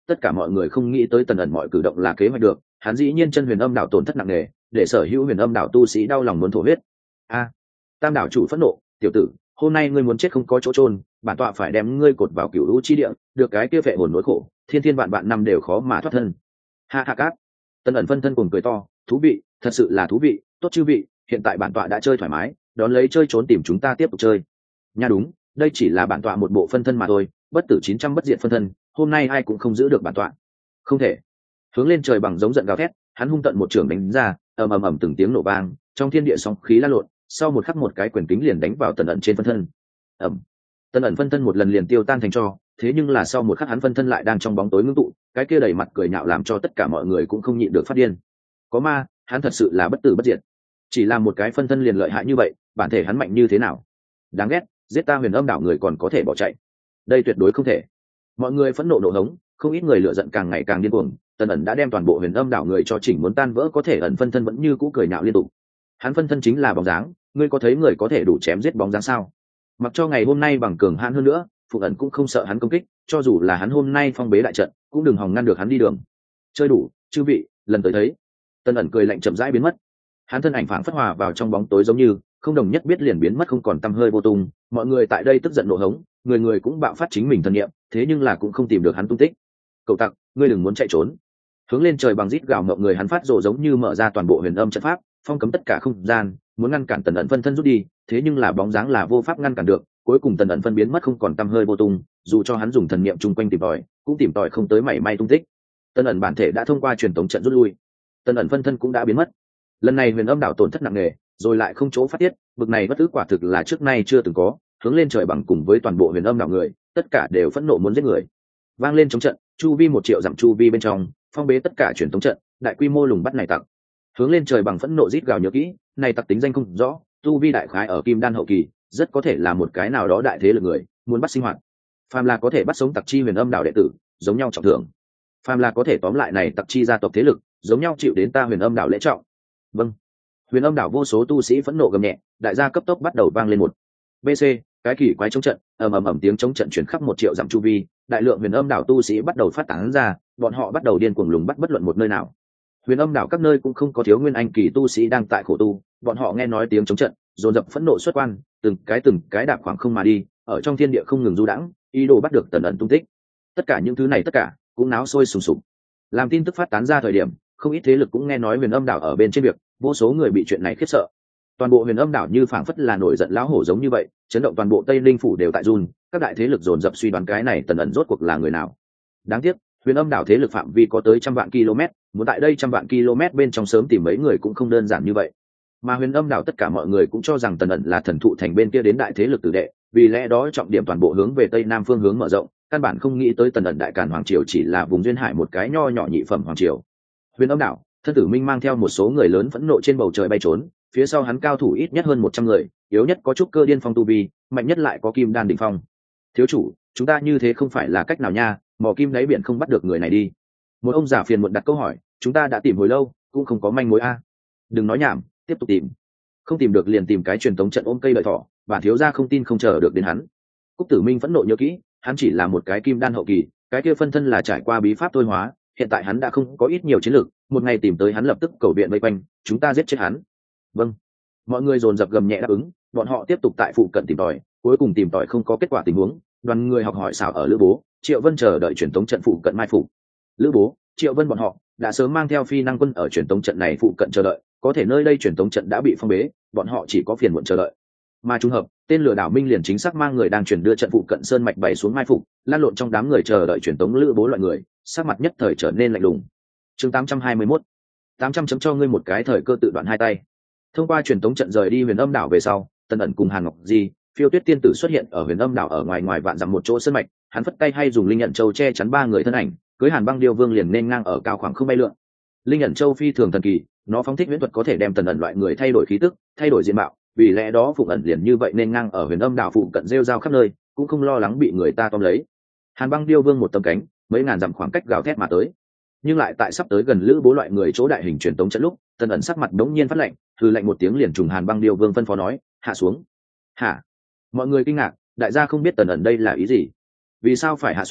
tất cả mọi người không nghĩ tới Tần ẩn mọi cử động là kế hoạch được, hắn dĩ nhiên chân huyền âm đảo tổn thất nặng nề, để sở hữu huyền âm đảo tu sĩ đau lòng muốn thổ huyết. A, Tam đảo chủ phẫn nộ, tiểu tử, hôm nay ngươi muốn chết không có chỗ trôn, bản tọa phải đem ngươi cột vào cửu lũ chi địa, được cái kia vệ hồn nỗi khổ, thiên thiên vạn vạn năm đều khó mà thoát thân. Ha ha cát. Tần ẩn phân thân cùng cười to, thú vị, thật sự là thú vị, tốt chư vị, hiện tại bản tọa đã chơi thoải mái, đón lấy chơi trốn tìm chúng ta tiếp tục chơi. Nha đúng, đây chỉ là bản tọa một bộ phân thân mà thôi, bất tử chín trăm bất diệt phân thân, hôm nay ai cũng không giữ được bản tọa. Không thể. Hướng lên trời bằng giống giận gào thét, hắn hung tận một trường đánh ra, ầm ầm ầm từng tiếng nổ vang, trong thiên địa sóng khí lan lộn, sau một khắc một cái quyền kính liền đánh vào Tần ẩn trên phân thân. Ầm. Tần ẩn phân thân một lần liền tiêu tan thành tro, thế nhưng là sau một khắc hắn phân thân lại đang trong bóng tối ngưng tụ, cái kia đầy mặt cười nhạo làm cho tất cả mọi người cũng không nhịn được phát điên. Có ma, hắn thật sự là bất tử bất diệt. Chỉ là một cái phân thân liền lợi hại như vậy, bản thể hắn mạnh như thế nào? Đáng ghét, giết ta huyền âm đảo người còn có thể bỏ chạy. Đây tuyệt đối không thể. Mọi người phẫn nộ nổ hống, không ít người lựa giận càng ngày càng điên cuồng. Tần ẩn đã đem toàn bộ huyền âm đảo người cho chỉnh muốn tan vỡ, có thể ẩn phân thân vẫn như cũ cười nhạo liên tục. Hắn phân thân chính là bóng dáng, ngươi có thấy người có thể đủ chém giết bóng dáng sao? Mặc cho ngày hôm nay bằng cường hãn hơn nữa, Phục ẩn cũng không sợ hắn công kích, cho dù là hắn hôm nay phong bế đại trận, cũng đừng hòng ngăn được hắn đi đường. Chơi đủ, chư vị, lần tới thấy. Tần ẩn cười lạnh chậm rãi biến mất. Hắn thân ảnh phảng phất hòa vào trong bóng tối giống như không đồng nhất biết liền biến mất không còn tăm hơi vô tung. Mọi người tại đây tức giận nộ hống, người người cũng bạo phát chính mình thần niệm, thế nhưng là cũng không tìm được hắn tung tích. Cậu tặc, ngươi đừng muốn chạy trốn. Hướng lên trời bằng rít gào ngậm người hắn phát rồ giống như mở ra toàn bộ huyền âm trận pháp, phong cấm tất cả không gian, muốn ngăn cản Tần ẩn phân thân rút đi, thế nhưng là bóng dáng là vô pháp ngăn cản được, cuối cùng Tần ẩn phân biến mất không còn tăm hơi vô tung, dù cho hắn dùng thần niệm chung quanh tìm tòi, cũng tìm tòi không tới mảy may tung tích. Tần ẩn bản thể đã thông qua truyền tống trận rút lui, Tần ẩn phân thân cũng đã biến mất. Lần này huyền âm đảo tổn thất nặng nề, rồi lại không chỗ phát tiết, bực này bất ức quả thực là trước nay chưa từng có. Hướng lên trời bằng cùng với toàn bộ huyền âm đảo người, tất cả đều phẫn nộ muốn giết người. Vang lên chống trận, chu vi một triệu dặm chu vi bên trong, phong bế tất cả truyền tống trận, đại quy mô lùng bắt này tặc. Hướng lên trời bằng phẫn nộ rít gào nhớ kỹ, này tặc tính danh không rõ, tu vi đại khái ở kim đan hậu kỳ, rất có thể là một cái nào đó đại thế lực người, muốn bắt sinh hoạt. Phàm là có thể bắt sống tặc chi huyền âm đảo đệ tử, giống nhau trọng thưởng. Phàm là có thể tóm lại này tặc chi gia tộc thế lực, giống nhau chịu đến ta huyền âm đảo lễ trọng. Vâng. Huyền âm đảo vô số tu sĩ phẫn nộ gầm nhẹ, đại gia cấp tốc bắt đầu vang lên một bc cái kỳ quái chống trận, ầm ầm ầm tiếng chống trận chuyển khắp một triệu dặm chu vi, đại lượng huyền âm đảo tu sĩ bắt đầu phát tán ra, bọn họ bắt đầu điên cuồng lùng bắt bất luận một nơi nào. Huyền âm đảo các nơi cũng không có thiếu nguyên anh kỳ tu sĩ đang tại khổ tu, bọn họ nghe nói tiếng chống trận, dồn dập phẫn nộ xuất quan, từng cái từng cái đạp khoảng không mà đi, ở trong thiên địa không ngừng du đãng, ý đồ bắt được Tần ẩn tung tích. Tất cả những thứ này tất cả cũng náo sôi sùng sục. Làm tin tức phát tán ra thời điểm, không ít thế lực cũng nghe nói huyền âm đảo ở bên trên việc, vô số người bị chuyện này khiếp sợ. Toàn bộ huyền âm đảo như phảng phất là nổi giận lão hổ giống như vậy, chấn động toàn bộ Tây Linh phủ đều tại run, các đại thế lực dồn dập suy đoán cái này Tần ẩn rốt cuộc là người nào. Đáng tiếc, huyền âm đảo thế lực phạm vi có tới trăm vạn km, muốn tại đây trăm vạn km bên trong sớm tìm mấy người cũng không đơn giản như vậy. Mà huyền âm đảo tất cả mọi người cũng cho rằng Tần ẩn là thần thụ thành bên kia đến đại thế lực tử đệ, vì lẽ đó trọng điểm toàn bộ hướng về tây nam phương hướng mở rộng, căn bản không nghĩ tới Tần ẩn đại càn hoàng triều chỉ là vùng duyên hải một cái nho nhỏ nhị phẩm hoàng triều. Huyền âm đảo, thân tử minh mang theo một số người lớn phẫn nộ trên bầu trời bay trốn, phía sau hắn cao thủ ít nhất hơn một trăm người, yếu nhất có chút cơ điên phong tu vi, mạnh nhất lại có kim đan đỉnh phong. Thiếu chủ, chúng ta như thế không phải là cách nào nha, mò kim đáy biển không bắt được người này đi. Một ông già phiền muộn đặt câu hỏi, chúng ta đã tìm hồi lâu cũng không có manh mối a. Đừng nói nhảm, tiếp tục tìm. Không tìm được liền tìm cái truyền tống trận ôm cây lợi thỏ, bản thiếu gia không tin không chờ được đến hắn. Cúc Tử Minh phẫn nộ nhớ kỹ, hắn chỉ là một cái kim đan hậu kỳ, cái kia phân thân là trải qua bí pháp thôi hóa, hiện tại hắn đã không có ít nhiều chiến lược, một ngày tìm tới hắn lập tức cầu viện vây quanh, chúng ta giết chết hắn. Vâng. Mọi người dồn dập gầm nhẹ đáp ứng, bọn họ tiếp tục tại phụ cận tìm tòi, cuối cùng tìm tòi không có kết quả tình huống, đoàn người học hỏi xảo ở Lữ Bố, Triệu Vân chờ đợi truyền tống trận phụ cận mai phục. Lữ Bố, Triệu Vân bọn họ đã sớm mang theo phi năng quân ở truyền tống trận này phụ cận chờ đợi, có thể nơi đây truyền tống trận đã bị phong bế, bọn họ chỉ có phiền muộn chờ đợi. Mà trùng hợp, tên lừa đảo Minh liền chính xác mang người đang chuyển đưa trận phụ cận sơn mạch bảy xuống mai phục, lan lộn trong đám người chờ đợi truyền tống Lữ Bố loại người, sắc mặt nhất thời trở nên lạnh lùng. Chương tám trăm hai mươi mốt, tám trăm chấm cho ngươi một cái thời cơ tự đoạn hai tay. Thông qua truyền tống trận rời đi huyền âm đảo về sau, Tần ẩn cùng Hàn Ngọc Di, Phiêu Tuyết tiên tử xuất hiện ở huyền âm đảo ở ngoài ngoài vạn dặm một chỗ sơn mạch, hắn phất tay hay dùng linh nhận châu che chắn ba người thân ảnh, cưới Hàn Băng Điêu Vương liền nên ngang ở cao khoảng không bay lượn. Linh nhận châu phi thường thần kỳ, nó phóng thích huyễn thuật có thể đem Tần ẩn loại người thay đổi khí tức, thay đổi diện mạo, vì lẽ đó Phụng ẩn liền như vậy nên ngang ở huyền âm đảo phụ cận rêu rao khắp nơi, cũng không lo lắng bị người ta tóm lấy. Hàn Băng Điêu Vương một tấm cánh, mấy ngàn dặm khoảng cách gào thét mà tới, nhưng lại tại sắp tới gần Lữ Bố loại người chỗ đại hình truyền tống trận lúc, Tần ẩn sắc mặt đống nhiên phát lạnh, hừ lạnh một tiếng liền trùng Hàn Băng Điêu Vương phân phó nói, hạ xuống. Hả? Mọi người kinh ngạc, đại gia không biết Tần ẩn đây là ý gì, vì sao phải hạ xuống,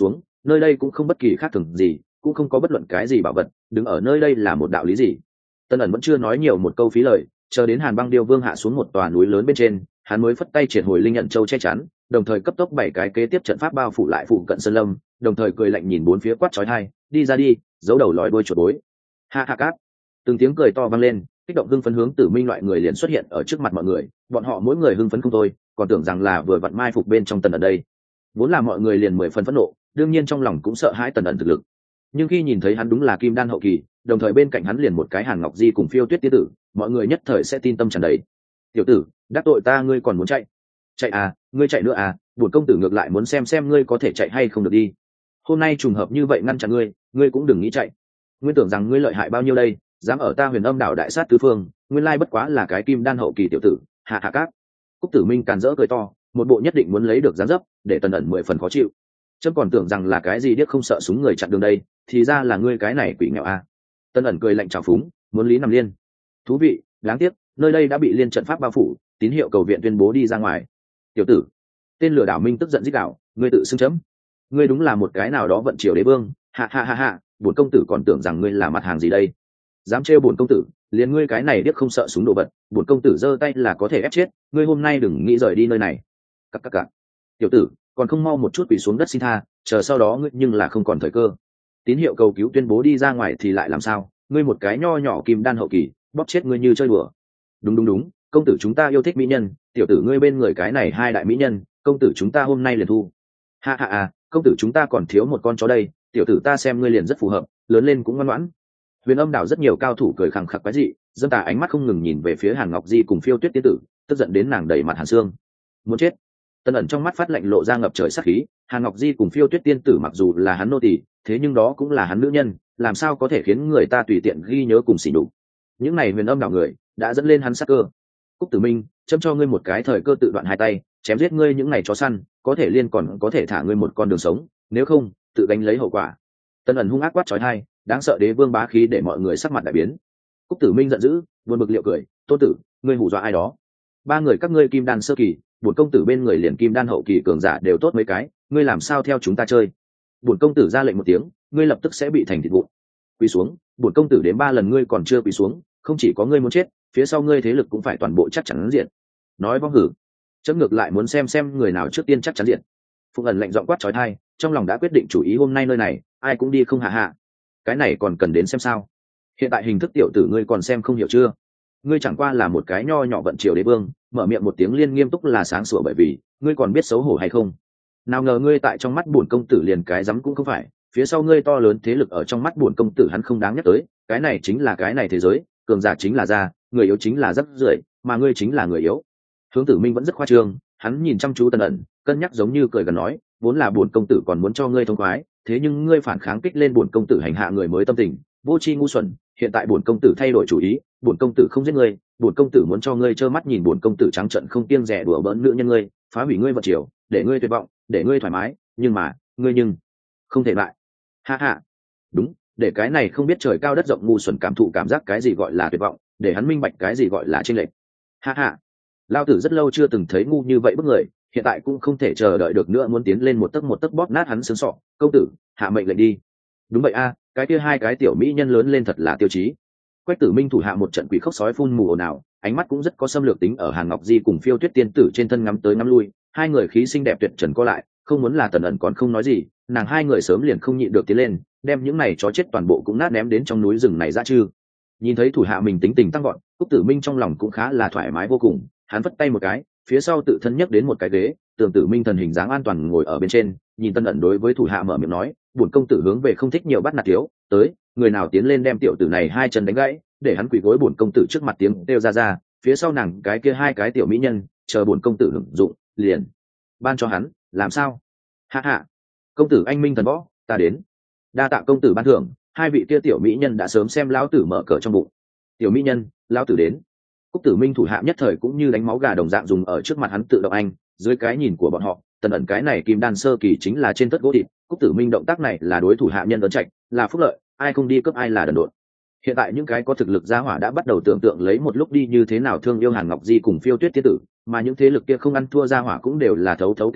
nơi đây cũng không bất kỳ khác thường gì, cũng không có bất luận cái gì bảo vật, đứng ở nơi đây là một đạo lý gì. Tân ẩn vẫn chưa nói nhiều một câu phí lời, chờ đến Hàn Băng Điêu Vương hạ xuống một tòa núi lớn bên trên, hắn mới phất tay triệt hồi linh nhận châu che chắn, đồng thời cấp tốc bảy cái kế tiếp trận pháp bao phủ lại phụ cận sơn lâm, đồng thời cười lạnh nhìn bốn phía quát chói tai, đi ra đi, giấu đầu lòi đuôi chuột bối. Ha ha cát. Từng tiếng cười to vang lên, kích động hưng phấn hướng Tử Minh loại người liền xuất hiện ở trước mặt mọi người, bọn họ mỗi người hưng phấn không thôi, còn tưởng rằng là vừa vặn mai phục bên trong Tần ẩn đây. Vốn là mọi người liền mười phần phẫn nộ, đương nhiên trong lòng cũng sợ hãi Tần ẩn thực lực. Nhưng khi nhìn thấy hắn đúng là kim đan hậu kỳ, đồng thời bên cạnh hắn liền một cái Hàn Ngọc Di cùng Phiêu Tuyết tiên tử, mọi người nhất thời sẽ tin tâm tràn đầy. Tiểu tử, đắc tội ta ngươi còn muốn chạy? Chạy à, ngươi chạy nữa à, bổn công tử ngược lại muốn xem xem ngươi có thể chạy hay không được đi. Hôm nay trùng hợp như vậy ngăn chặn ngươi, ngươi cũng đừng nghĩ chạy. Nguyên tưởng rằng ngươi lợi hại bao nhiêu đây, dám ở ta Huyền Âm đảo đại sát tứ phương, nguyên lai bất quá là cái kim đan hậu kỳ tiểu tử, hạ hạ cát. Cúc Tử Minh càn rỡ cười to, một bộ nhất định muốn lấy được dáng dấp, để Tần ẩn mười phần khó chịu. Chấm còn tưởng rằng là cái gì điếc không sợ súng người chặn đường đây, thì ra là ngươi cái này quỷ nghèo a. À. Tần ẩn cười lạnh trào phúng, muốn lý nằm liên. Thú vị, đáng tiếc, nơi đây đã bị liên trận pháp bao phủ, tín hiệu cầu viện tuyên bố đi ra ngoài. Tiểu tử, tên lừa đảo Minh tức giận rít gào, ngươi tự xưng chấm, ngươi đúng là một cái nào đó vận triều đế vương, hạ hạ hạ hạ, bổn công tử còn tưởng rằng ngươi là mặt hàng gì đây, dám trêu bổn công tử, liền ngươi cái này điếc không sợ súng đồ vật, bổn công tử giơ tay là có thể ép chết, ngươi hôm nay đừng nghĩ rời đi nơi này. Cắc cắc cắc. Tiểu tử, còn không mau một chút quỳ xuống đất xin tha, chờ sau đó ngươi nhưng là không còn thời cơ. Tín hiệu cầu cứu tuyên bố đi ra ngoài thì lại làm sao, ngươi một cái nho nhỏ kim đan hậu kỳ, bóp chết ngươi như chơi đùa. Đúng đúng đúng, công tử chúng ta yêu thích mỹ nhân, tiểu tử ngươi bên người cái này hai đại mỹ nhân, công tử chúng ta hôm nay liền thu. Ha ha à, công tử chúng ta còn thiếu một con chó đây, tiểu tử ta xem ngươi liền rất phù hợp, lớn lên cũng ngoan ngoãn. Huyền Âm đảo rất nhiều cao thủ cười khẳng khặc quái dị, dâm tà ánh mắt không ngừng nhìn về phía Hàn Ngọc Di cùng Phiêu Tuyết tiên tử, tức giận đến nàng đầy mặt hàn xương. Muốn chết. Tân ẩn trong mắt phát lạnh lộ ra ngập trời sát khí, Hàn Ngọc Di cùng Phiêu Tuyết tiên tử mặc dù là hắn nô tỳ, thế nhưng đó cũng là hắn nữ nhân, làm sao có thể khiến người ta tùy tiện ghi nhớ cùng xỉ nhục. Những này Huyền Âm đảo người đã dẫn lên hắn sát cơ. Cúc Tử Minh, châm cho ngươi một cái thời cơ tự đoạn hai tay, chém giết ngươi những này chó săn, có thể liên còn có thể thả ngươi một con đường sống, nếu không, tự gánh lấy hậu quả. Tân ẩn hung ác quát chói tai, đáng sợ đế vương bá khí để mọi người sắc mặt đại biến. Cúc Tử Minh giận dữ, buồn bực liệu cười, tôn tử, ngươi hù dọa ai đó? Ba người các ngươi kim đan sơ kỳ, bổn công tử bên người liền kim đan hậu kỳ cường giả đều tốt mấy cái, ngươi làm sao theo chúng ta chơi? Bổn công tử ra lệnh một tiếng, ngươi lập tức sẽ bị thành thịt vụn. Quỳ xuống, bổn công tử đến ba lần ngươi còn chưa quỳ xuống, không chỉ có ngươi muốn chết, phía sau ngươi thế lực cũng phải toàn bộ chắc chắn diện. Nói vong hử, chấm ngược lại muốn xem xem người nào trước tiên chắc chắn diện. Phụng ẩn lạnh giọng quát chói tai, trong lòng đã quyết định chủ ý hôm nay nơi này, ai cũng đi không hạ hạ. Cái này còn cần đến xem sao? Hiện tại hình thức tiểu tử ngươi còn xem không hiểu chưa? Ngươi chẳng qua là một cái nho nhỏ vận triều đế vương, mở miệng một tiếng liên nghiêm túc là sáng sủa, bởi vì ngươi còn biết xấu hổ hay không? Nào ngờ ngươi tại trong mắt bổn công tử liền cái dám cũng không phải, phía sau ngươi to lớn thế lực ở trong mắt bổn công tử hắn không đáng nhắc tới, cái này chính là cái này thế giới, cường giả chính là gia, người yếu chính là rất rưởi, mà ngươi chính là người yếu. Hướng Tử Minh vẫn rất khoa trương, hắn nhìn chăm chú Tân ẩn, cân nhắc giống như cười gần nói, vốn là bổn công tử còn muốn cho ngươi thông khoái, thế nhưng ngươi phản kháng kích lên bổn công tử hành hạ người mới tâm tình, vô tri ngu xuẩn, hiện tại bổn công tử thay đổi chủ ý, bổn công tử không giết ngươi, bổn công tử muốn cho ngươi trơ mắt nhìn bổn công tử trắng trợn không kiêng dè đùa bỡn nữ nhân ngươi, phá hủy ngươi vật chiều, để ngươi tuyệt vọng, để ngươi thoải mái, nhưng mà, ngươi nhưng không thể lại. Ha ha. Đúng, để cái này không biết trời cao đất rộng ngu xuẩn cảm thụ cảm giác cái gì gọi là tuyệt vọng, để hắn minh bạch cái gì gọi là chênh lệch. Ha ha. Lao tử rất lâu chưa từng thấy ngu như vậy bức người, hiện tại cũng không thể chờ đợi được nữa, muốn tiến lên một tấc một tấc bóp nát hắn xương sọ. Công tử, hạ mệnh lệnh đi. Đúng vậy a, cái kia hai cái tiểu mỹ nhân lớn lên thật là tiêu chí. Quách Tử Minh thủ hạ một trận quỷ khóc sói phun mù ồn ào, ánh mắt cũng rất có xâm lược tính ở Hàn Ngọc Di cùng Phiêu Tuyết tiên tử trên thân ngắm tới ngắm lui, hai người khí xinh đẹp tuyệt trần co lại, không muốn là Tần ẩn còn không nói gì, nàng hai người sớm liền không nhịn được tiến lên, đem những này chó chết toàn bộ cũng nát ném đến trong núi rừng này ra chư. Nhìn thấy thủ hạ mình tính tình tăng vọt, Cúc Tử Minh trong lòng cũng khá là thoải mái vô cùng, hắn vất tay một cái, phía sau tự thân nhấc đến một cái ghế, Tưởng Tử Minh thần hình dáng an toàn ngồi ở bên trên, nhìn Tân ẩn đối với thủ hạ mở miệng nói, bổn công tử hướng về không thích nhiều bắt nạt thiếu, tới, người nào tiến lên đem tiểu tử này hai chân đánh gãy, để hắn quỳ gối bổn công tử trước mặt tiếng kêu ra ra, phía sau nàng cái kia hai cái tiểu mỹ nhân, chờ bổn công tử hưởng dụng, liền ban cho hắn, làm sao? Hạ hạ, công tử anh minh thần võ, ta đến. Đa tạ công tử ban thưởng, hai vị kia tiểu mỹ nhân đã sớm xem lão tử mở cờ trong bụng. Tiểu mỹ nhân, lão tử đến. Cúc Tử Minh thủ hạ nhất thời cũng như đánh máu gà đồng dạng dùng ở trước mặt hắn tự động anh, dưới cái nhìn của bọn họ, Tần ẩn cái này kim đan sơ kỳ chính là trên tất gỗ thịt, Cúc Tử Minh động tác này là đối thủ hạ nhân ấn trạch, là phúc lợi, ai không đi cướp ai là đần độn. Hiện tại những cái có thực lực gia hỏa đã bắt đầu tưởng tượng lấy một lúc đi như thế nào thương yêu Hàn Ngọc Di cùng Phiêu Tuyết tiên tử, mà những thế lực kia không ăn thua gia hỏa cũng đều là thấu thấu kêu loạn,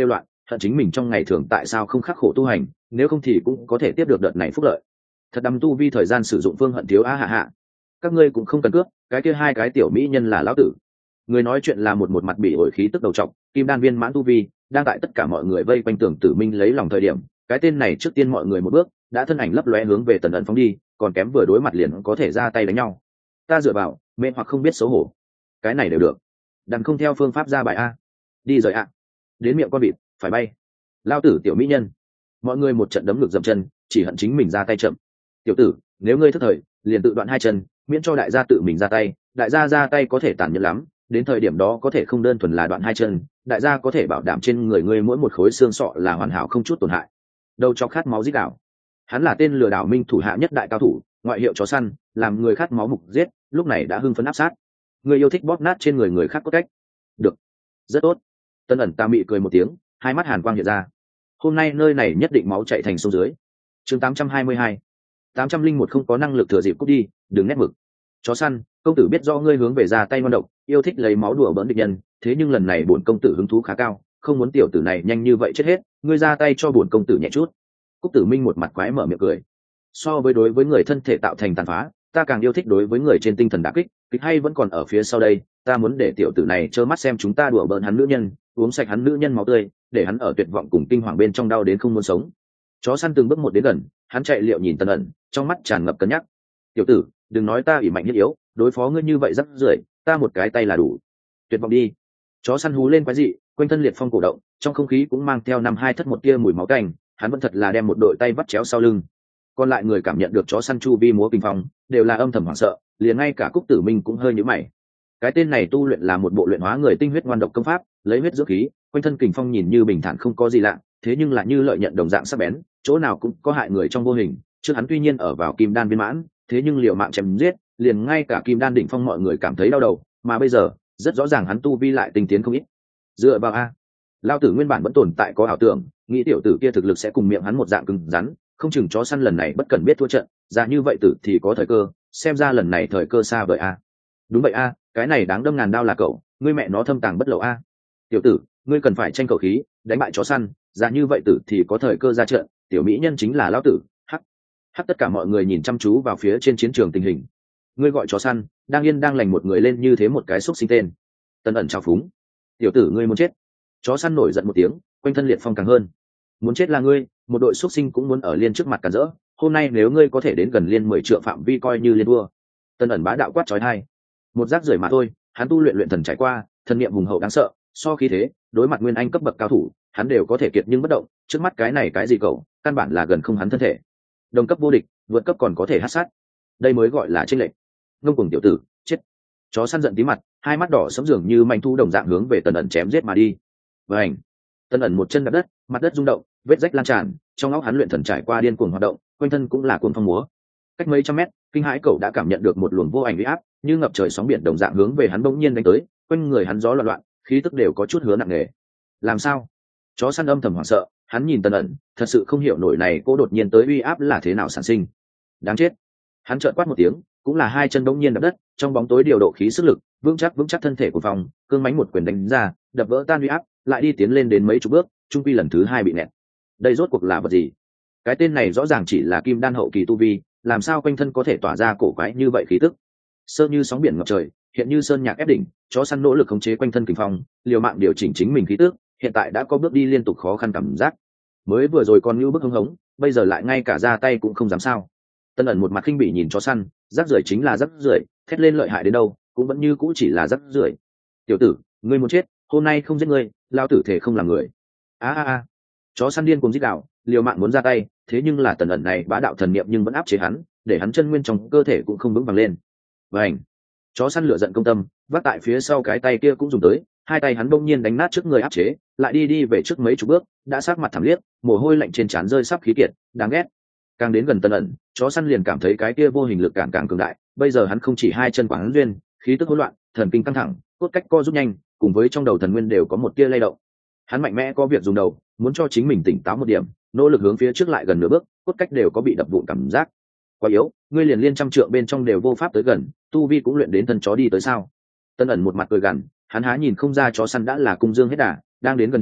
hận chính mình trong ngày thường tại sao không khắc khổ tu hành, nếu không thì cũng có thể tiếp được đợt này phúc lợi. Thật đắm tu vi thời gian sử dụng phương hận thiếu a hạ hạ. Các ngươi cũng không cần cướp, cái kia hai cái tiểu mỹ nhân là lão tử. Người nói chuyện là một một mặt bị ổi khí tức đầu trọc, kim đan viên mãn tu vi, đang tại tất cả mọi người vây quanh Tưởng Tử Minh lấy lòng thời điểm, cái tên này trước tiên mọi người một bước, đã thân ảnh lấp lóe hướng về Tần ẩn phóng đi, còn kém vừa đối mặt liền có thể ra tay đánh nhau. Ta dựa vào, mê hoặc không biết xấu hổ. Cái này đều được. Đàn không theo phương pháp ra bài a. Đi rồi ạ. Đến miệng con vịt, phải bay. Lao tử tiểu mỹ nhân. Mọi người một trận đấm ngược dậm chân, chỉ hận chính mình ra tay chậm. Tiểu tử, nếu ngươi thất thời, liền tự đoạn hai chân, miễn cho đại gia tự mình ra tay, đại gia ra tay có thể tàn nhẫn lắm, đến thời điểm đó có thể không đơn thuần là đoạn hai chân, đại gia có thể bảo đảm trên người ngươi mỗi một khối xương sọ là hoàn hảo không chút tổn hại. Đầu chó khát máu giết đảo. Hắn là tên lừa đảo minh thủ hạ nhất đại cao thủ, ngoại hiệu chó săn, làm người khát máu mục giết, lúc này đã hưng phấn áp sát. Người yêu thích bóp nát trên người người khác cốt cách. Được, rất tốt. Tân ẩn ta mị cười một tiếng, hai mắt hàn quang hiện ra. Hôm nay nơi này nhất định máu chạy thành sông dưới. Chương tám trăm hai mươi hai. tám trăm linh một không có năng lực thừa dịp cút đi, đừng nét mực. Chó săn, công tử biết do ngươi hướng về ra tay ngon độc, yêu thích lấy máu đùa bỡn địch nhân, thế nhưng lần này bổn công tử hứng thú khá cao, không muốn tiểu tử này nhanh như vậy chết hết, ngươi ra tay cho bổn công tử nhẹ chút. Cúc Tử Minh một mặt quái mở miệng cười. So với đối với người thân thể tạo thành tàn phá, ta càng yêu thích đối với người trên tinh thần đả kích, kịch hay vẫn còn ở phía sau đây, ta muốn để tiểu tử này trơ mắt xem chúng ta đùa bỡn hắn nữ nhân, uống sạch hắn nữ nhân máu tươi, để hắn ở tuyệt vọng cùng kinh hoàng bên trong đau đến không muốn sống. Chó săn từng bước một đến gần, hắn chạy liệu nhìn Tần ẩn, trong mắt tràn ngập cân nhắc. Tiểu tử, đừng nói ta ỷ mạnh hiết yếu, đối phó ngươi như vậy rất rưởi, ta một cái tay là đủ. Tuyệt vọng đi. Chó săn hú lên quái dị, quanh thân liệt phong cổ động, trong không khí cũng mang theo năm hai thất một tia mùi máu tanh, hắn vẫn thật là đem một đội tay vắt chéo sau lưng. Còn lại người cảm nhận được chó săn chu vi múa kinh phong, đều là âm thầm hoảng sợ, liền ngay cả Cúc Tử Minh cũng hơi nhíu mày. Cái tên này tu luyện là một bộ luyện hóa người tinh huyết ngoan độc công pháp, lấy huyết dưỡng khí, quanh thân kình phong nhìn như bình thản không có gì lạ, thế nhưng lại như lợi nhận đồng dạng sắc bén, chỗ nào cũng có hại người trong vô hình. Trước hắn tuy nhiên ở vào kim đan viên mãn, thế nhưng liều mạng chém giết, liền ngay cả kim đan đỉnh phong mọi người cảm thấy đau đầu, mà bây giờ, rất rõ ràng hắn tu vi lại tinh tiến không ít. Dựa vào a, lao tử nguyên bản vẫn tồn tại có ảo tưởng, nghĩ tiểu tử kia thực lực sẽ cùng miệng hắn một dạng cứng rắn, không chừng chó săn lần này bất cần biết thua trận, ra như vậy tử thì có thời cơ, xem ra lần này thời cơ xa vời a. Đúng vậy a, cái này đáng đâm ngàn đao là cậu, ngươi mẹ nó thâm tàng bất lộ a. Tiểu tử, ngươi cần phải tranh cầu khí, đánh bại chó săn, ra như vậy tử thì có thời cơ ra trận, tiểu mỹ nhân chính là lão tử. Hắc hắc, tất cả mọi người nhìn chăm chú vào phía trên chiến trường tình hình. Ngươi gọi chó săn, đang yên đang lành một người lên như thế một cái xúc sinh tên. Tân ẩn trào phúng. Tiểu tử ngươi muốn chết. Chó săn nổi giận một tiếng, quanh thân liệt phong càng hơn. Muốn chết là ngươi, một đội xúc sinh cũng muốn ở liên trước mặt cản rỡ, hôm nay nếu ngươi có thể đến gần liên mười trượng phạm vi coi như liên đua. Tân ẩn bá đạo quát chói tai. Một rác rưởi mà thôi, hắn tu luyện luyện thần trải qua, thần niệm hùng hậu đáng sợ, so khí thế, đối mặt nguyên anh cấp bậc cao thủ, hắn đều có thể kiệt nhưng bất động, trước mắt cái này cái gì cậu, căn bản là gần không hắn thân thể. Đồng cấp vô địch, vượt cấp còn có thể hắc sát. Đây mới gọi là chênh lệch. Ngông cuồng tiểu tử, chết. Chó săn giận tí mặt, hai mắt đỏ sẫm dường như manh thu đồng dạng hướng về Tần ẩn chém giết mà đi. Vành. Tần ẩn một chân đạp đất, mặt đất rung động, vết rách lan tràn, trong óc hắn luyện thần trải qua điên cuồng hoạt động, quanh thân cũng là cuồng phong múa. Cách mấy trăm mét, kinh hãi cậu đã cảm nhận được một luồng vô ảnh uy áp, như ngập trời sóng biển đồng dạng hướng về hắn bỗng nhiên đánh tới, quanh người hắn gió loạn loạn, khí tức đều có chút hứa nặng nề. Làm sao? Chó săn âm thầm hoảng sợ, hắn nhìn Tần ẩn, thật sự không hiểu nổi này cô đột nhiên tới uy áp là thế nào sản sinh. Đáng chết. Hắn trợn quát một tiếng, cũng là hai chân bỗng nhiên đập đất, trong bóng tối điều độ khí sức lực, vững chắc vững chắc thân thể của phòng, cương mãnh một quyền đánh ra, đập vỡ tan uy áp, lại đi tiến lên đến mấy chục bước, trung quy lần thứ hai bị nẹt. Đây rốt cuộc là vật gì? Cái tên này rõ ràng chỉ là kim đan hậu kỳ tu vi, làm sao quanh thân có thể tỏa ra cổ quái như vậy khí tức? Sơ như sóng biển ngập trời, hiện như sơn nhạc ép đỉnh, chó săn nỗ lực khống chế quanh thân kình phong, liều mạng điều chỉnh chính mình khí tức, hiện tại đã có bước đi liên tục khó khăn cảm giác. Mới vừa rồi còn như bức hưng hống, bây giờ lại ngay cả ra tay cũng không dám sao. Tân ẩn một mặt khinh bỉ nhìn chó săn, rác rưởi chính là rác rưởi, thét lên lợi hại đến đâu, cũng vẫn như cũ chỉ là rác rưởi. Tiểu tử, ngươi muốn chết, hôm nay không giết ngươi, lao tử thể không làm người. A a a. Chó săn điên cuồng rít gào, liều mạng muốn ra tay, thế nhưng là Tần ẩn này bá đạo thần niệm nhưng vẫn áp chế hắn, để hắn chân nguyên trong cơ thể cũng không vững vàng lên. Vành. Chó săn lửa giận công tâm, vác tại phía sau cái tay kia cũng dùng tới, hai tay hắn bỗng nhiên đánh nát trước người áp chế, lại đi đi về trước mấy chục bước, đã sát mặt thảm liệt, mồ hôi lạnh trên trán rơi sắp khí kiệt, đáng ghét. Càng đến gần Tần ẩn, chó săn liền cảm thấy cái kia vô hình lực càng càng cường đại, bây giờ hắn không chỉ hai chân quán duyên, khí tức hỗn loạn, thần kinh căng thẳng, cốt cách co rút nhanh, cùng với trong đầu thần nguyên đều có một tia lay động. Hắn mạnh mẽ có việc dùng đầu, muốn cho chính mình tỉnh táo một điểm, nỗ lực hướng phía trước lại gần nửa bước, cốt cách đều có bị đập vụn cảm giác. Quá yếu, ngươi liền liên trăm trượng bên trong đều vô pháp tới gần, tu vi cũng luyện đến thân chó đi tới sao? Tân ẩn một mặt cười gằn, hắn há nhìn không ra chó săn đã là cung dương hết đà, đang đến gần điểm,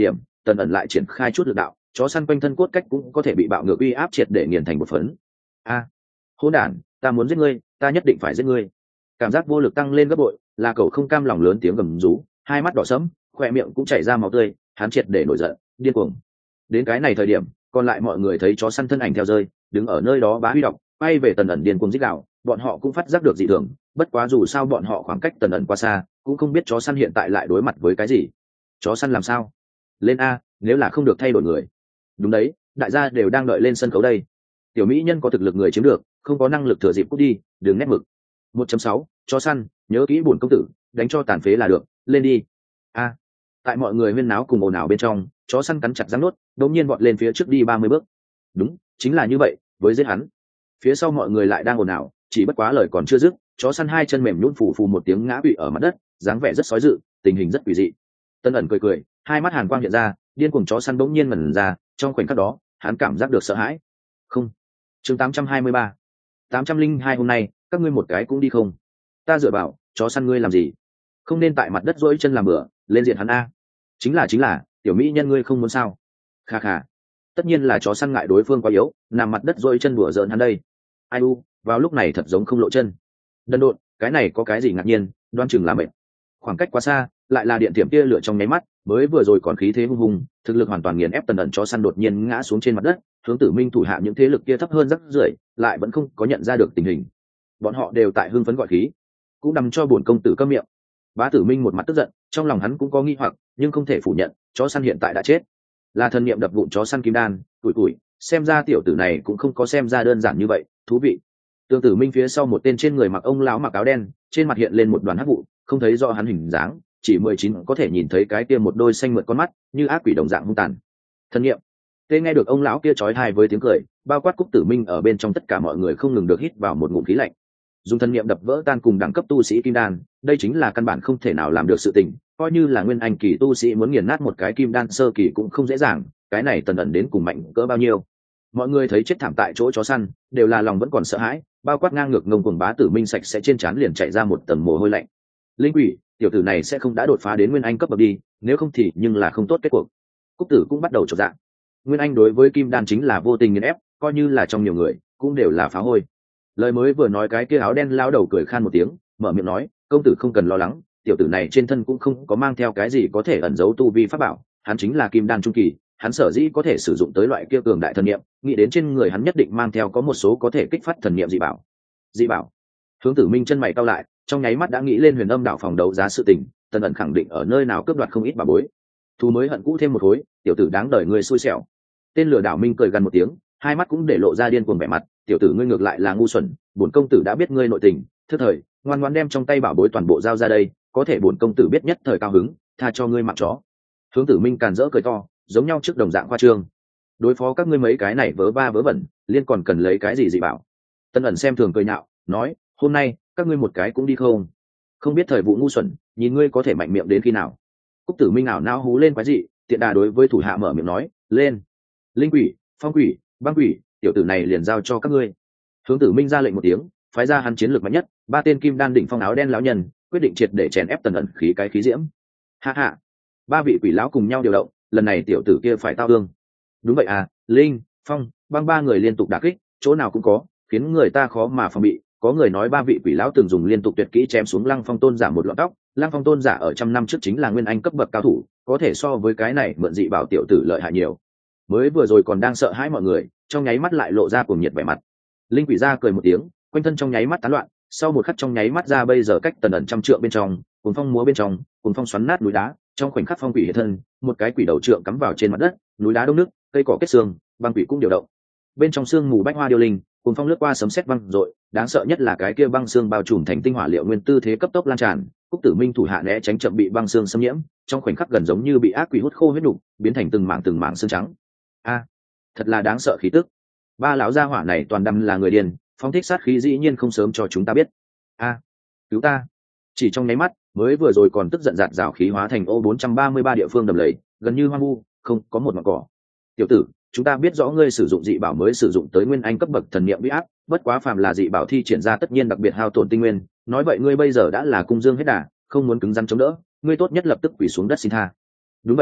Tần ẩn lại triển khai chút lực đạo, chó săn quanh thân cốt cách cũng có thể bị bạo ngược uy áp triệt để nghiền thành một phấn. A, hỗn đản, ta muốn giết ngươi, ta nhất định phải giết ngươi. Cảm giác vô lực tăng lên gấp bội, là cậu không cam lòng lớn tiếng gầm rú, hai mắt đỏ sẫm, khoe miệng cũng chảy ra máu tươi, hắn triệt để nổi giận, điên cuồng. Đến cái này thời điểm, còn lại mọi người thấy chó săn thân ảnh theo rơi, đứng ở nơi đó bá huy động, bay về Tần ẩn điên cuồng rít gào, bọn họ cũng phát giác được dị thường, bất quá dù sao bọn họ khoảng cách Tần ẩn quá xa, cũng không biết chó săn hiện tại lại đối mặt với cái gì. Chó săn làm sao? Lên a, nếu là không được thay đổi người. Đúng đấy, đại gia đều đang đợi lên sân khấu đây. Tiểu mỹ nhân có thực lực người chiếm được, không có năng lực thừa dịp cút đi, đừng nét mực. một chấm sáu, chó săn, nhớ kỹ bổn công tử, đánh cho tàn phế là được, lên đi. A. Tại mọi người huyên náo cùng ồn ào bên trong, chó săn cắn chặt răng nốt, đột nhiên vọt lên phía trước đi ba mươi bước. Đúng, chính là như vậy, với giết hắn. Phía sau mọi người lại đang ồn ào, chỉ bất quá lời còn chưa dứt, chó săn hai chân mềm nhũn phù phù một tiếng ngã quỵ ở mặt đất, dáng vẻ rất sói dữ, tình hình rất quỷ dị. Tân ẩn cười cười, hai mắt hàn quang hiện ra, điên cuồng chó săn bỗng nhiên ngẩn ra, trong khoảnh khắc đó, hắn cảm giác được sợ hãi. Không. Chương tám trăm hai mươi ba. tám trăm linh hai hôm nay, các ngươi một cái cũng đi không? Ta dựa vào, chó săn ngươi làm gì? Không nên tại mặt đất duỗi chân làm bừa, lên diện hắn a. Chính là chính là, tiểu mỹ nhân ngươi không muốn sao? Kha kha. Tất nhiên là chó săn ngại đối phương quá yếu, nằm mặt đất duỗi chân đùa giỡn hắn đây. Ai u, vào lúc này thật giống không lộ chân. Đần độn, cái này có cái gì ngạc nhiên, đoan chừng là mệt. Khoảng cách quá xa, lại là điện tiệm tia lửa trong nháy mắt, mới vừa rồi còn khí thế hung hùng, thực lực hoàn toàn nghiền ép Tần ẩn chó săn đột nhiên ngã xuống trên mặt đất, hướng Tử Minh thủ hạ những thế lực kia thấp hơn rất rưởi, lại vẫn không có nhận ra được tình hình. Bọn họ đều tại hưng phấn gọi khí, cũng nằm cho bổn công tử câm miệng. Bá Tử Minh một mặt tức giận, trong lòng hắn cũng có nghi hoặc, nhưng không thể phủ nhận, chó săn hiện tại đã chết. Là thần niệm đập vụn chó săn kim đan, tuổi tuổi, xem ra tiểu tử này cũng không có xem ra đơn giản như vậy, thú vị. Tương Tử Minh phía sau một tên trên người mặc ông lão mặc áo đen, trên mặt hiện lên một đoàn hắc vụ, không thấy rõ hắn hình dáng, chỉ mười chín có thể nhìn thấy cái kia một đôi xanh mượt con mắt, như ác quỷ đồng dạng hung tàn. Thần niệm. Tê nghe được ông lão kia chói tai với tiếng cười, bao quát Cúc Tử Minh ở bên trong tất cả mọi người không ngừng được hít vào một ngụm khí lạnh. Dùng thần niệm đập vỡ tan cùng đẳng cấp tu sĩ kim đan, đây chính là căn bản không thể nào làm được sự tình, coi như là nguyên anh kỳ tu sĩ muốn nghiền nát một cái kim đan sơ kỳ cũng không dễ dàng, cái này Tần ẩn đến cùng mạnh cỡ bao nhiêu. Mọi người thấy chết thảm tại chỗ chó săn, đều là lòng vẫn còn sợ hãi, bao quát ngang ngược ngông cuồng Bá Tử Minh sạch sẽ trên trán liền chạy ra một tầng mồ hôi lạnh. Linh quỷ, tiểu tử này sẽ không đã đột phá đến nguyên anh cấp bậc đi, nếu không thì nhưng là không tốt kết cuộc. Cúc Tử cũng bắt đầu chột dạ. Nguyên anh đối với kim đan chính là vô tình nghiền ép, coi như là trong nhiều người cũng đều là phá hôi. Lời mới vừa nói, cái kia áo đen lao đầu cười khan một tiếng, mở miệng nói, công tử không cần lo lắng, tiểu tử này trên thân cũng không có mang theo cái gì có thể ẩn giấu tu vi pháp bảo, hắn chính là kim đan trung kỳ, hắn sở dĩ có thể sử dụng tới loại kia cường đại thần niệm, nghĩ đến trên người hắn nhất định mang theo có một số có thể kích phát thần niệm dị bảo. Dị bảo? Hướng Tử Minh chân mày cau lại, trong nháy mắt đã nghĩ lên Huyền Âm Đạo phòng đấu giá sự tình, Tần ẩn khẳng định ở nơi nào cướp đoạt không ít bảo bối. Thu mới hận cũ thêm một khối, tiểu tử đáng đời người xui xẻo. Tên lừa đảo Minh cười gần một tiếng, hai mắt cũng để lộ ra điên cuồng vẻ mặt, tiểu tử ngươi ngược lại là ngu xuẩn, bổn công tử đã biết ngươi nội tình, thứ thời, ngoan ngoãn đem trong tay bảo bối toàn bộ giao ra đây, có thể bổn công tử biết nhất thời cao hứng, tha cho ngươi mạng chó. Hướng Tử Minh càn rỡ cười to, giống nhau trước đồng dạng khoa trương. Đối phó các ngươi mấy cái này vớ va vớ vẩn, liên còn cần lấy cái gì dị bảo? Tân ẩn xem thường cười nhạo, nói, hôm nay các ngươi một cái cũng đi không? Không biết thời vụ ngu xuẩn, nhìn ngươi có thể mạnh miệng đến khi nào? Cúc Tử Minh nào nao hú lên quái dị, tiện đà đối với thủ hạ mở miệng nói, lên. Linh quỷ, phong quỷ, băng quỷ, tiểu tử này liền giao cho các ngươi. Hướng Tử Minh ra lệnh một tiếng, phái ra hắn chiến lược mạnh nhất, ba tên kim đan đỉnh phong áo đen lão nhân, quyết định triệt để chèn ép Tần ẩn khí cái khí diễm. Ha ha, ba vị quỷ lão cùng nhau điều động, lần này tiểu tử kia phải tao ương. Đúng vậy à, Linh, Phong, băng ba người liên tục đả kích, chỗ nào cũng có, khiến người ta khó mà phòng bị. Có người nói ba vị quỷ lão từng dùng liên tục tuyệt kỹ chém xuống Lăng Phong tôn giả một lọn tóc, Lăng Phong tôn giả ở trăm năm trước chính là nguyên anh cấp bậc cao thủ, có thể so với cái này mượn dị bảo tiểu tử lợi hại nhiều. Mới vừa rồi còn đang sợ hãi mọi người, trong nháy mắt lại lộ ra cuồng nhiệt vẻ mặt. Linh quỷ ra cười một tiếng, quanh thân trong nháy mắt tán loạn, sau một khắc trong nháy mắt ra bây giờ cách Tần ẩn trăm trượng bên trong, cuồng phong múa bên trong, cuồng phong xoắn nát núi đá, trong khoảnh khắc phong quỷ hiện thân, một cái quỷ đầu trượng cắm vào trên mặt đất, núi đá đông nước, cây cỏ kết xương, băng quỷ cũng điều động. Bên trong xương mù bách hoa điêu linh, cuồng phong lướt qua sấm sét văng rội, đáng sợ nhất là cái kia băng xương bao trùm thành tinh hỏa liệu nguyên tư thế cấp tốc lan tràn, Cúc Tử Minh thủ hạ né tránh chậm bị băng xương xâm nhiễm, trong khoảnh khắc gần giống như bị ác quỷ hút khô huyết nục, biến thành từng mảng từng mảng xương trắng. A, thật là đáng sợ khí tức. Ba lão gia hỏa này toàn đâm là người điên, phóng thích sát khí dĩ nhiên không sớm cho chúng ta biết. A, cứu ta. Chỉ trong nháy mắt, mới vừa rồi còn tức giận giạt rào khí hóa thành ô bốn trăm ba mươi ba địa phương đầm lầy, gần như hoang vu, không có một ngọn cỏ. Tiểu tử, chúng ta biết rõ ngươi sử dụng dị bảo mới sử dụng tới nguyên anh cấp bậc thần niệm uy áp, bất quá phàm là dị bảo thi triển ra tất nhiên đặc biệt hao tổn tinh nguyên, nói vậy ngươi bây giờ đã là cung dương hết đà, không muốn cứng rắn chống đỡ, ngươi tốt nhất lập tức quỳ xuống đất xin tha. Đúng vậy à,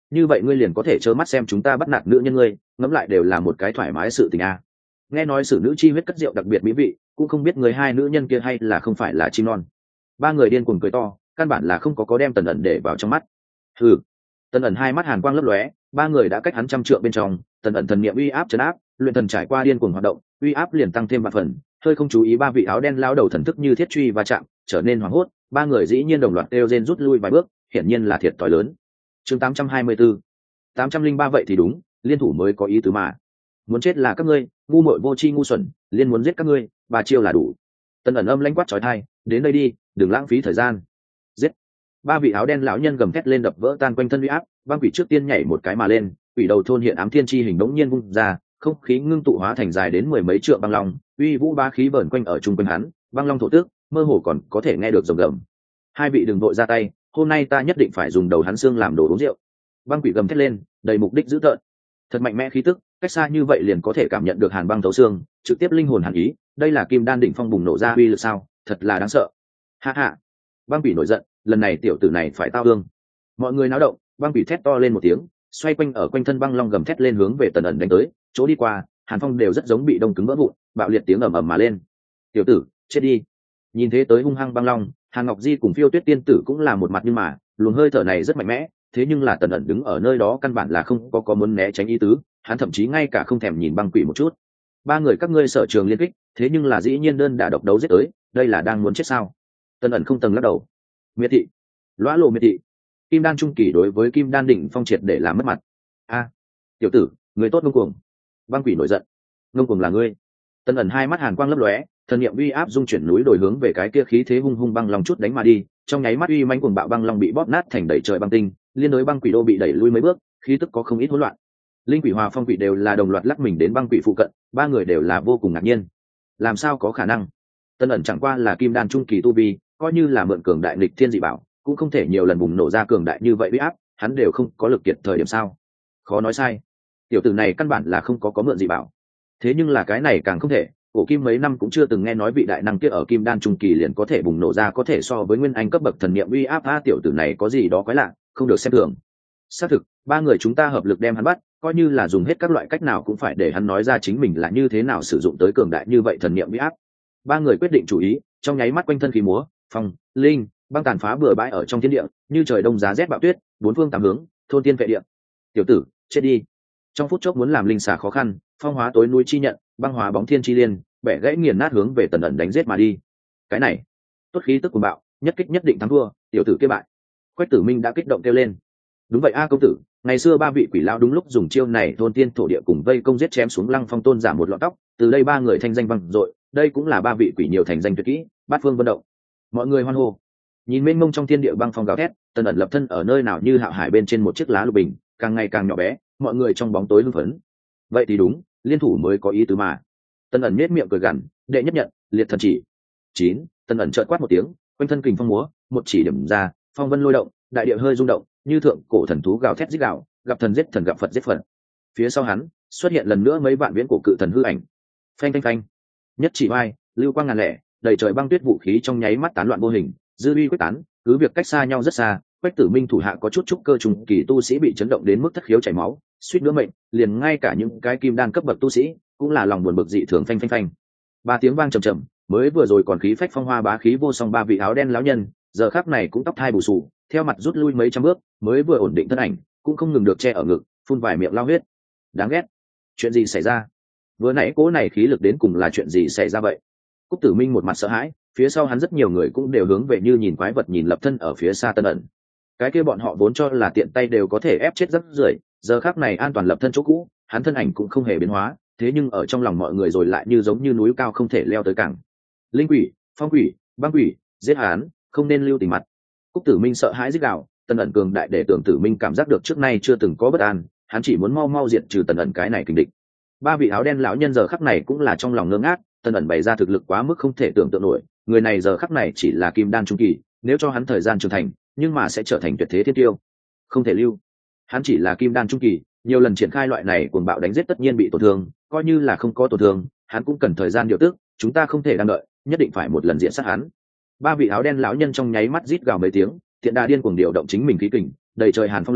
như vậy ngươi liền có thể trơ mắt xem chúng ta bắt nạt nữ nhân ngươi, ngẫm lại đều là một cái thoải mái sự tình a. Nghe nói sử nữ chi huyết cất rượu đặc biệt mỹ vị, cũng không biết người hai nữ nhân kia hay là không phải là chim non. Ba người điên cuồng cười to, căn bản là không có có đem Tần ẩn để vào trong mắt. Hừ. Tần ẩn hai mắt hàn quang lấp lóe, ba người đã cách hắn trăm trượng bên trong, Tần ẩn thần niệm uy áp trấn áp, luyện thần trải qua điên cuồng hoạt động, uy áp liền tăng thêm vạn phần, hơi không chú ý ba vị áo đen lao đầu thần thức như thiết truy va chạm, trở nên hoảng hốt, ba người dĩ nhiên đồng loạt kêu rên rút lui vài bước, hiển nhiên là thiệt thòi lớn. Chương tám trăm hai mươi tư. tám trăm linh ba vậy thì đúng, liên thủ mới có ý tứ mà. Muốn chết là các ngươi, ngu muội vô tri ngu xuẩn, liên muốn giết các ngươi, ba chiêu là đủ. Tần ẩn âm lãnh quát chói tai, đến đây đi, đừng lãng phí thời gian. Giết. Ba vị áo đen lão nhân gầm thét lên đập vỡ tan quanh thân uy áp, băng quỷ trước tiên nhảy một cái mà lên, quỷ đầu thôn hiện ám thiên chi hình bỗng nhiên vung ra, không khí ngưng tụ hóa thành dài đến mười mấy trượng băng long, uy vũ ba khí vờn quanh ở trung quanh hắn, băng long thổ tước, mơ hồ còn có thể nghe được rồng gầm. Hai vị đừng vội ra tay, hôm nay ta nhất định phải dùng đầu hắn xương làm đồ uống rượu. Băng quỷ gầm thét lên, đầy mục đích dữ tợn. Thật mạnh mẽ khí tức, cách xa như vậy liền có thể cảm nhận được hàn băng thấu xương, trực tiếp linh hồn hàn ý, đây là kim đan đỉnh phong bùng nổ ra uy lực sao, thật là đáng sợ. Ha ha. Băng quỷ nổi giận, lần này tiểu tử này phải tao thương. Mọi người náo động, băng quỷ thét to lên một tiếng, xoay quanh ở quanh thân băng long gầm thét lên hướng về Tần ẩn đánh tới, chỗ đi qua, hàn phong đều rất giống bị đông cứng vỡ vụn, bạo liệt tiếng ầm ầm mà lên. Tiểu tử, chết đi. Nhìn thế tới hung hăng băng long, Hàn Ngọc Di cùng Phiêu Tuyết tiên tử cũng là một mặt, nhưng mà luồng hơi thở này rất mạnh mẽ, thế nhưng là Tần ẩn đứng ở nơi đó căn bản là không có có muốn né tránh ý tứ, hắn thậm chí ngay cả không thèm nhìn băng quỷ một chút. Ba người các ngươi sở trường liên kích, thế nhưng là dĩ nhiên đơn đả độc đấu giết tới, đây là đang muốn chết sao? Tần ẩn không tầng lắc đầu. Miệt thị, lõa lộ miệt thị. Kim đan trung kỳ đối với kim đan đỉnh phong triệt để làm mất mặt. A, tiểu tử, người tốt ngông cuồng. Băng quỷ nổi giận. Ngông cuồng là ngươi. Tần ẩn hai mắt hàn quang lấp lóe, thần niệm uy áp dung chuyển núi đồi hướng về cái kia khí thế hung hung băng long chút đánh mà đi, trong nháy mắt uy mãnh cuồng bạo băng long bị bóp nát thành đầy trời băng tinh, liên đối băng quỷ đô bị đẩy lui mấy bước, khí tức có không ít hỗn loạn. Linh quỷ hòa phong quỷ đều là đồng loạt lắc mình đến băng quỷ phụ cận, ba người đều là vô cùng ngạc nhiên. Làm sao có khả năng? Tân ẩn chẳng qua là kim đan trung kỳ tu vi, coi như là mượn cường đại nghịch thiên dị bảo, cũng không thể nhiều lần bùng nổ ra cường đại như vậy uy áp, hắn đều không có lực kiệt thời điểm sao? Khó nói sai. Tiểu tử này căn bản là không có có mượn dị bảo. Thế nhưng là cái này càng không thể, cổ kim mấy năm cũng chưa từng nghe nói vị đại năng kia ở kim đan trung kỳ liền có thể bùng nổ ra có thể so với nguyên anh cấp bậc thần niệm uy áp. A tiểu tử này có gì đó quái lạ, không được xem thường. Xác thực, ba người chúng ta hợp lực đem hắn bắt, coi như là dùng hết các loại cách nào cũng phải để hắn nói ra chính mình là như thế nào sử dụng tới cường đại như vậy thần niệm uy áp. Ba người quyết định chủ ý, trong nháy mắt quanh thân khí múa, phong, linh, băng tàn phá bừa bãi ở trong thiên địa, như trời đông giá rét bạo tuyết, bốn phương tám hướng, thôn tiên vệ địa. Tiểu tử, chết đi. Trong phút chốc muốn làm linh xà khó khăn, phong hóa tối núi chi nhận, băng hóa bóng thiên chi liên, bẻ gãy nghiền nát hướng về Tần ẩn đánh giết mà đi. Cái này, tốt khí tức của bạo, nhất kích nhất định thắng thua, tiểu tử kia bại. Quách Tử Minh đã kích động kêu lên. Đúng vậy a công tử, ngày xưa ba vị quỷ lão đúng lúc dùng chiêu này thôn tiên thổ địa cùng vây công giết chém xuống Lăng Phong Tôn giả một lọn tóc, từ đây ba người thanh danh vang dội, đây cũng là ba vị quỷ nhiều thành danh tuyệt kỹ, bát phương vận động. Mọi người hoan hô. Nhìn mênh mông trong thiên địa băng phong gào thét, Tần ẩn lập thân ở nơi nào như hạo hải bên trên một chiếc lá lục bình, càng ngày càng nhỏ bé, mọi người trong bóng tối hưng phấn. Vậy thì đúng, liên thủ mới có ý tứ mà. Tần ẩn nhếch miệng cười gằn, đệ nhất nhận, liệt thần chỉ. Chín, Tần ẩn chợt quát một tiếng, quanh thân kình phong múa, một chỉ điểm ra, phong vân lôi động, đại địa hơi rung động, như thượng cổ thần thú gào thét rít gào, gặp thần giết thần, gặp Phật giết Phật. Phía sau hắn, xuất hiện lần nữa mấy vạn viễn cổ cự thần hư ảnh. Phanh phanh phanh. Nhất chỉ oai, lưu quang ngàn lẻ, đầy trời băng tuyết vũ khí trong nháy mắt tán loạn vô hình, dư uy quyết tán, cứ việc cách xa nhau rất xa, Quách Tử Minh thủ hạ có chút trúc cơ trùng kỳ tu sĩ bị chấn động đến mức thất khiếu chảy máu, suýt nữa mệnh, liền ngay cả những cái kim đan cấp bậc tu sĩ cũng là lòng buồn bực dị thường phanh phanh phanh. Ba tiếng vang trầm trầm, mới vừa rồi còn khí phách phong hoa bá khí vô song ba vị áo đen lão nhân, giờ khắc này cũng tóc thai bù xù, theo mặt rút lui mấy trăm bước, mới vừa ổn định thân ảnh, cũng không ngừng được che ở ngực, phun vài miệng lao huyết. Đáng ghét. Chuyện gì xảy ra? Vừa nãy cố này khí lực đến cùng là chuyện gì xảy ra vậy? Cúc Tử Minh một mặt sợ hãi, phía sau hắn rất nhiều người cũng đều hướng về như nhìn quái vật nhìn lập thân ở phía xa Tân ẩn. Cái kia bọn họ vốn cho là tiện tay đều có thể ép chết rất rưởi, giờ khắc này an toàn lập thân chỗ cũ, hắn thân ảnh cũng không hề biến hóa, thế nhưng ở trong lòng mọi người rồi lại như giống như núi cao không thể leo tới cảng. Linh quỷ, phong quỷ, băng quỷ, giết hắn, không nên lưu tình mặt. Cúc Tử Minh sợ hãi rít gào, Tân ẩn cường đại để tưởng Tử Minh cảm giác được trước nay chưa từng có bất an, hắn chỉ muốn mau mau diệt trừ Tân ẩn cái này kình địch. Ba vị áo đen lão nhân giờ khắc này cũng là trong lòng ngơ ngác, Tân ẩn bày ra thực lực quá mức không thể tưởng tượng nổi, người này giờ khắc này chỉ là kim đan trung kỳ, nếu cho hắn thời gian trưởng thành, nhưng mà sẽ trở thành tuyệt thế thiên tiêu. Không thể lưu. Hắn chỉ là kim đan trung kỳ, nhiều lần triển khai loại này cuồng bạo đánh giết tất nhiên bị tổn thương, coi như là không có tổn thương, hắn cũng cần thời gian điều tức, chúng ta không thể đang đợi, nhất định phải một lần diện sát hắn. Ba vị áo đen lão nhân trong nháy mắt rít gào mấy tiếng, thiện đà điên cuồng điều động chính mình khí kình, đầy trời hàn phong lên,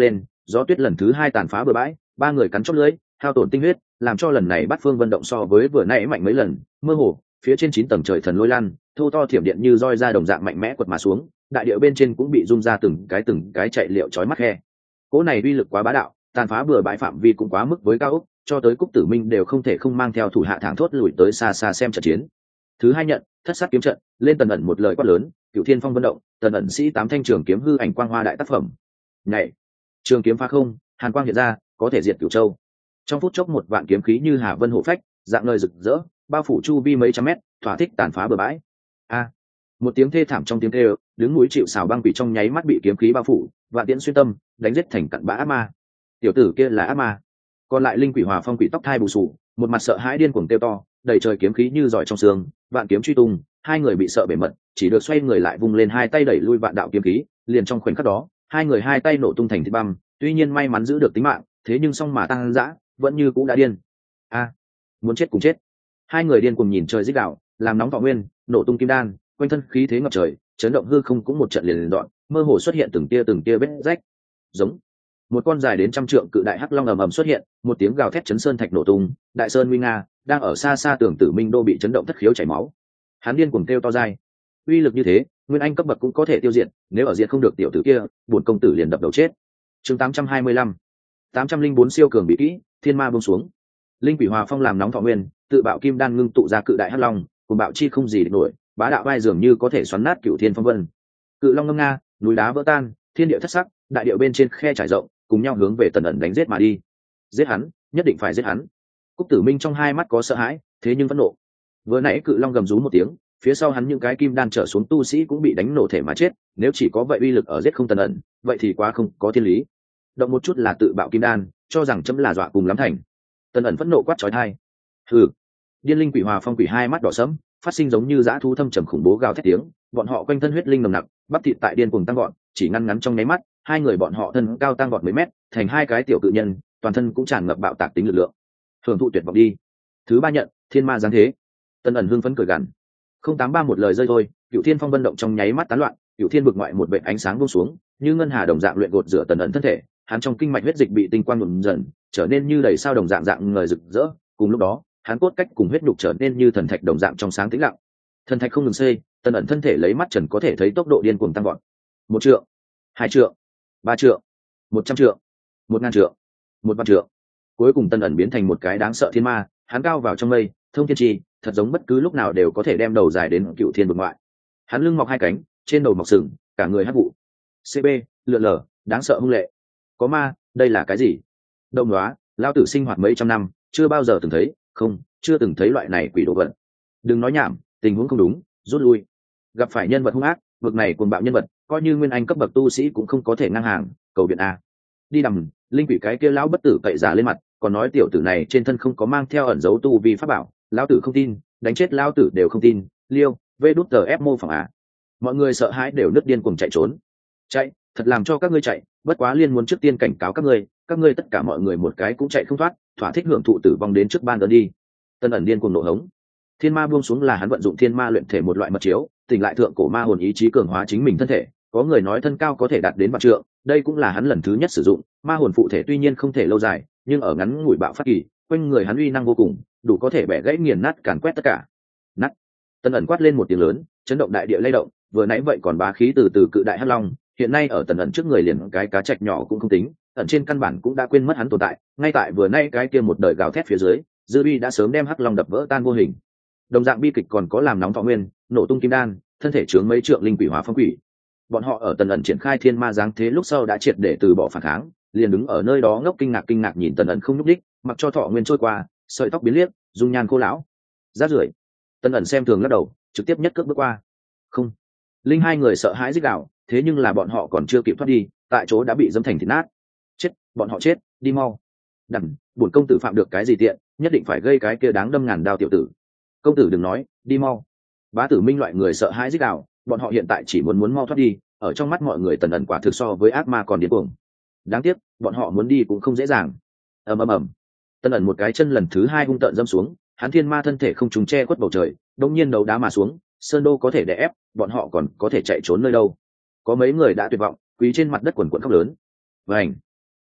gió tuyết lần thứ hai tàn phá bừa bãi, ba người cắn chót lưỡi, hao tổn tinh huyết, làm cho lần này Bát Phương vận động so với vừa nãy mạnh mấy lần. Mơ hồ, phía trên chín tầng trời thần lôi lan, thô to thiểm điện như roi ra đồng dạng mạnh mẽ quật mà xuống, đại địa bên trên cũng bị rung ra từng cái từng cái chạy liệu chói mắt khe. Cỗ này uy lực quá bá đạo, tàn phá bừa bãi phạm vi cũng quá mức với cao ốc, cho tới Cúc Tử Minh đều không thể không mang theo thủ hạ thẳng thốt lùi tới xa xa xem trận chiến. Thứ hai nhận, thất sát kiếm trận, lên Tần ẩn một lời quát lớn, Cửu Thiên Phong vận động, Tần ẩn sĩ tám thanh trường kiếm hư ảnh quang hoa đại tác phẩm. Nhảy, trường kiếm phá không, hàn quang hiện ra, có thể diệt Cửu Châu. Trong phút chốc một vạn kiếm khí như hà vân hộ phách, dạng ngời rực rỡ, bao phủ chu vi mấy trăm mét, thỏa thích tàn phá bừa bãi. A, một tiếng thê thảm trong tiếng kêu, đứng núi chịu sào băng quỷ trong nháy mắt bị kiếm khí bao phủ, vạn tiễn xuyên tâm, đánh giết thành cặn bã ác ma. Tiểu tử kia là ác ma. Còn lại linh quỷ hòa phong quỷ tóc thai bù sù, một mặt sợ hãi điên cuồng kêu to, đầy trời kiếm khí như giỏi trong xương, vạn kiếm truy tung, hai người bị sợ bể mật, chỉ được xoay người lại vung lên hai tay đẩy lui vạn đạo kiếm khí, liền trong khoảnh khắc đó, hai người hai tay nổ tung thành thịt băm, tuy nhiên may mắn giữ được tính mạng, thế nhưng song mà tăng dã, vẫn như cũ đã điên. A, muốn chết cùng chết. Hai người điên cuồng nhìn trời rít đạo, làm nóng thọ nguyên, nổ tung kim đan, quanh thân khí thế ngập trời, chấn động hư không cũng một trận liền liền đoạn, mơ hồ xuất hiện từng tia từng tia vết rách. Giống một con dài đến trăm trượng cự đại hắc long ầm ầm xuất hiện, một tiếng gào thét chấn sơn thạch nổ tung, đại sơn nguy nga, đang ở xa xa tưởng Tử Minh đô bị chấn động thất khiếu chảy máu. Hắn điên cuồng kêu to dai, uy lực như thế, nguyên anh cấp bậc cũng có thể tiêu diệt, nếu ở diệt không được tiểu tử kia, bổn công tử liền đập đầu chết. Chương tám trăm hai mươi lăm, tám trăm linh bốn siêu cường bị kỹ, thiên ma buông xuống. Linh quỷ hòa phong làm nóng thọ nguyên, tự bạo kim đan ngưng tụ ra cự đại hắc long, cùng bạo chi không gì địch nổi, bá đạo vai dường như có thể xoắn nát cửu thiên phong vân. Cự long ngâm nga, núi đá vỡ tan, thiên địa thất sắc, đại địa bên trên khe trải rộng, cùng nhau hướng về Tần ẩn đánh giết mà đi. Giết hắn, nhất định phải giết hắn. Cúc Tử Minh trong hai mắt có sợ hãi, thế nhưng vẫn nộ. Vừa nãy cự long gầm rú một tiếng, phía sau hắn những cái kim đan trở xuống tu sĩ cũng bị đánh nổ thể mà chết, nếu chỉ có vậy uy lực ở giết không Tần ẩn, vậy thì quá không có thiên lý. Động một chút là tự bạo kim đan, cho rằng chấm là dọa cùng lắm thành. Tần ẩn phẫn nộ quát chói tai. Hừ. Điên linh quỷ hòa phong quỷ hai mắt đỏ sẫm, phát sinh giống như dã thú thâm trầm khủng bố gào thét tiếng, bọn họ quanh thân huyết linh nồng nặc, bắp thịt tại điên cuồng tăng gọn, chỉ ngăn ngắn trong nháy mắt, hai người bọn họ thân cao tăng gọn mấy mét, thành hai cái tiểu cự nhân, toàn thân cũng tràn ngập bạo tạc tính lực lượng. Hưởng thụ tuyệt vọng đi. Thứ ba nhận, thiên ma giáng thế. Tần ẩn hưng phấn cười gằn. Không tám ba một lời rơi thôi, Cửu Thiên Phong vân động trong nháy mắt tán loạn, Cửu Thiên vực ngoại một vệt ánh sáng buông xuống, như ngân hà đồng dạng luyện gột rửa Tần ẩn thân thể, hắn trong kinh mạch huyết dịch bị tinh quang nhuộm dần, trở nên như đầy sao đồng dạng dạng ngời rực rỡ, cùng lúc đó, hắn cốt cách cùng huyết nhục trở nên như thần thạch đồng dạng trong sáng tĩnh lặng. Thần thạch không ngừng xây, Tần ẩn thân thể lấy mắt trần có thể thấy tốc độ điên cuồng tăng vọt. Một trượng, hai trượng, ba trượng, một trăm trượng, một ngàn trượng, một vạn trượng. Cuối cùng Tần ẩn biến thành một cái đáng sợ thiên ma, hắn cao vào trong mây, thông thiên trì, thật giống bất cứ lúc nào đều có thể đem đầu dài đến Cựu Thiên vực ngoại. Hắn lưng mọc hai cánh, trên đầu mọc sừng, cả người hắc vụ. cb lượn lờ, đáng sợ hung lệ. Có ma, đây là cái gì? Động đoá, lao tử sinh hoạt mấy trăm năm, chưa bao giờ từng thấy, không, chưa từng thấy loại này quỷ đồ vật. Đừng nói nhảm, tình huống không đúng, rút lui. Gặp phải nhân vật hung ác, vực này cuồng bạo nhân vật, coi như nguyên anh cấp bậc tu sĩ cũng không có thể ngang hàng, cầu viện a. Đi đầm, linh quỷ cái kia lão bất tử cậy giả lên mặt, còn nói tiểu tử này trên thân không có mang theo ẩn dấu tu vi pháp bảo, lão tử không tin, đánh chết lão tử đều không tin. Liêu, vê đút tờ ép mô phỏng à. Mọi người sợ hãi đều nứt điên cuồng chạy trốn. Chạy, thật làm cho các ngươi chạy, bất quá liên muốn trước tiên cảnh cáo các ngươi, các ngươi tất cả mọi người một cái cũng chạy không thoát, thỏa thích hưởng thụ tử vong đến trước ban đón đi. Tân ẩn điên cuồng nổ hống. Thiên ma buông xuống là hắn vận dụng thiên ma luyện thể một loại mật chiếu, tỉnh lại thượng cổ ma hồn ý chí cường hóa chính mình thân thể. Có người nói thân cao có thể đạt đến vạn trượng, đây cũng là hắn lần thứ nhất sử dụng. Ma hồn phụ thể tuy nhiên không thể lâu dài, nhưng ở ngắn ngủi bạo phát kỳ, quanh người hắn uy năng vô cùng, đủ có thể bẻ gãy nghiền nát càn quét tất cả. Nát. Tân ẩn quát lên một tiếng lớn, chấn động đại địa lay động, vừa nãy vậy còn bá khí từ từ cự đại hắc long, hiện nay ở Tần ẩn trước người liền cái cá trạch nhỏ cũng không tính, ẩn trên căn bản cũng đã quên mất hắn tồn tại, ngay tại vừa nay cái kia một đời gào thét phía dưới, dư uy đã sớm đem hắc long đập vỡ tan vô hình. Đồng dạng bi kịch còn có làm nóng thọ nguyên, nổ tung kim đan, thân thể chướng mấy trượng linh quỷ hóa phong quỷ. Bọn họ ở Tần ẩn triển khai thiên ma giáng thế lúc sau đã triệt để từ bỏ phản kháng, liền đứng ở nơi đó ngốc kinh ngạc kinh ngạc nhìn Tần ẩn không nhúc đích, mặc cho thọ nguyên trôi qua, sợi tóc biến liếc, dung nhan khô lão. Rát rưởi. Tần ẩn xem thường lắc đầu, trực tiếp nhất cước bước qua. Không. Linh hai người sợ hãi rít gào, thế nhưng là bọn họ còn chưa kịp thoát đi, tại chỗ đã bị dẫm thành thịt nát. Chết, bọn họ chết, đi mau. Đằng, bổn công tử phạm được cái gì tiện, nhất định phải gây cái kia đáng đâm ngàn đao tiểu tử. Công tử đừng nói, đi mau. Bá Tử Minh loại người sợ hãi rít gào, bọn họ hiện tại chỉ muốn muốn mau thoát đi, ở trong mắt mọi người Tần ẩn quả thực so với ác ma còn điên cuồng. Đáng tiếc, bọn họ muốn đi cũng không dễ dàng. Ầm ầm ầm. Tần ẩn một cái chân lần thứ hai hung tợn dâm xuống, hắn thiên ma thân thể không trùng che khuất bầu trời, đống nhiên đấu đá mà xuống, sơn đô có thể đè ép, bọn họ còn có thể chạy trốn nơi đâu? Có mấy người đã tuyệt vọng, quỳ trên mặt đất quần quần khóc lớn. Vành.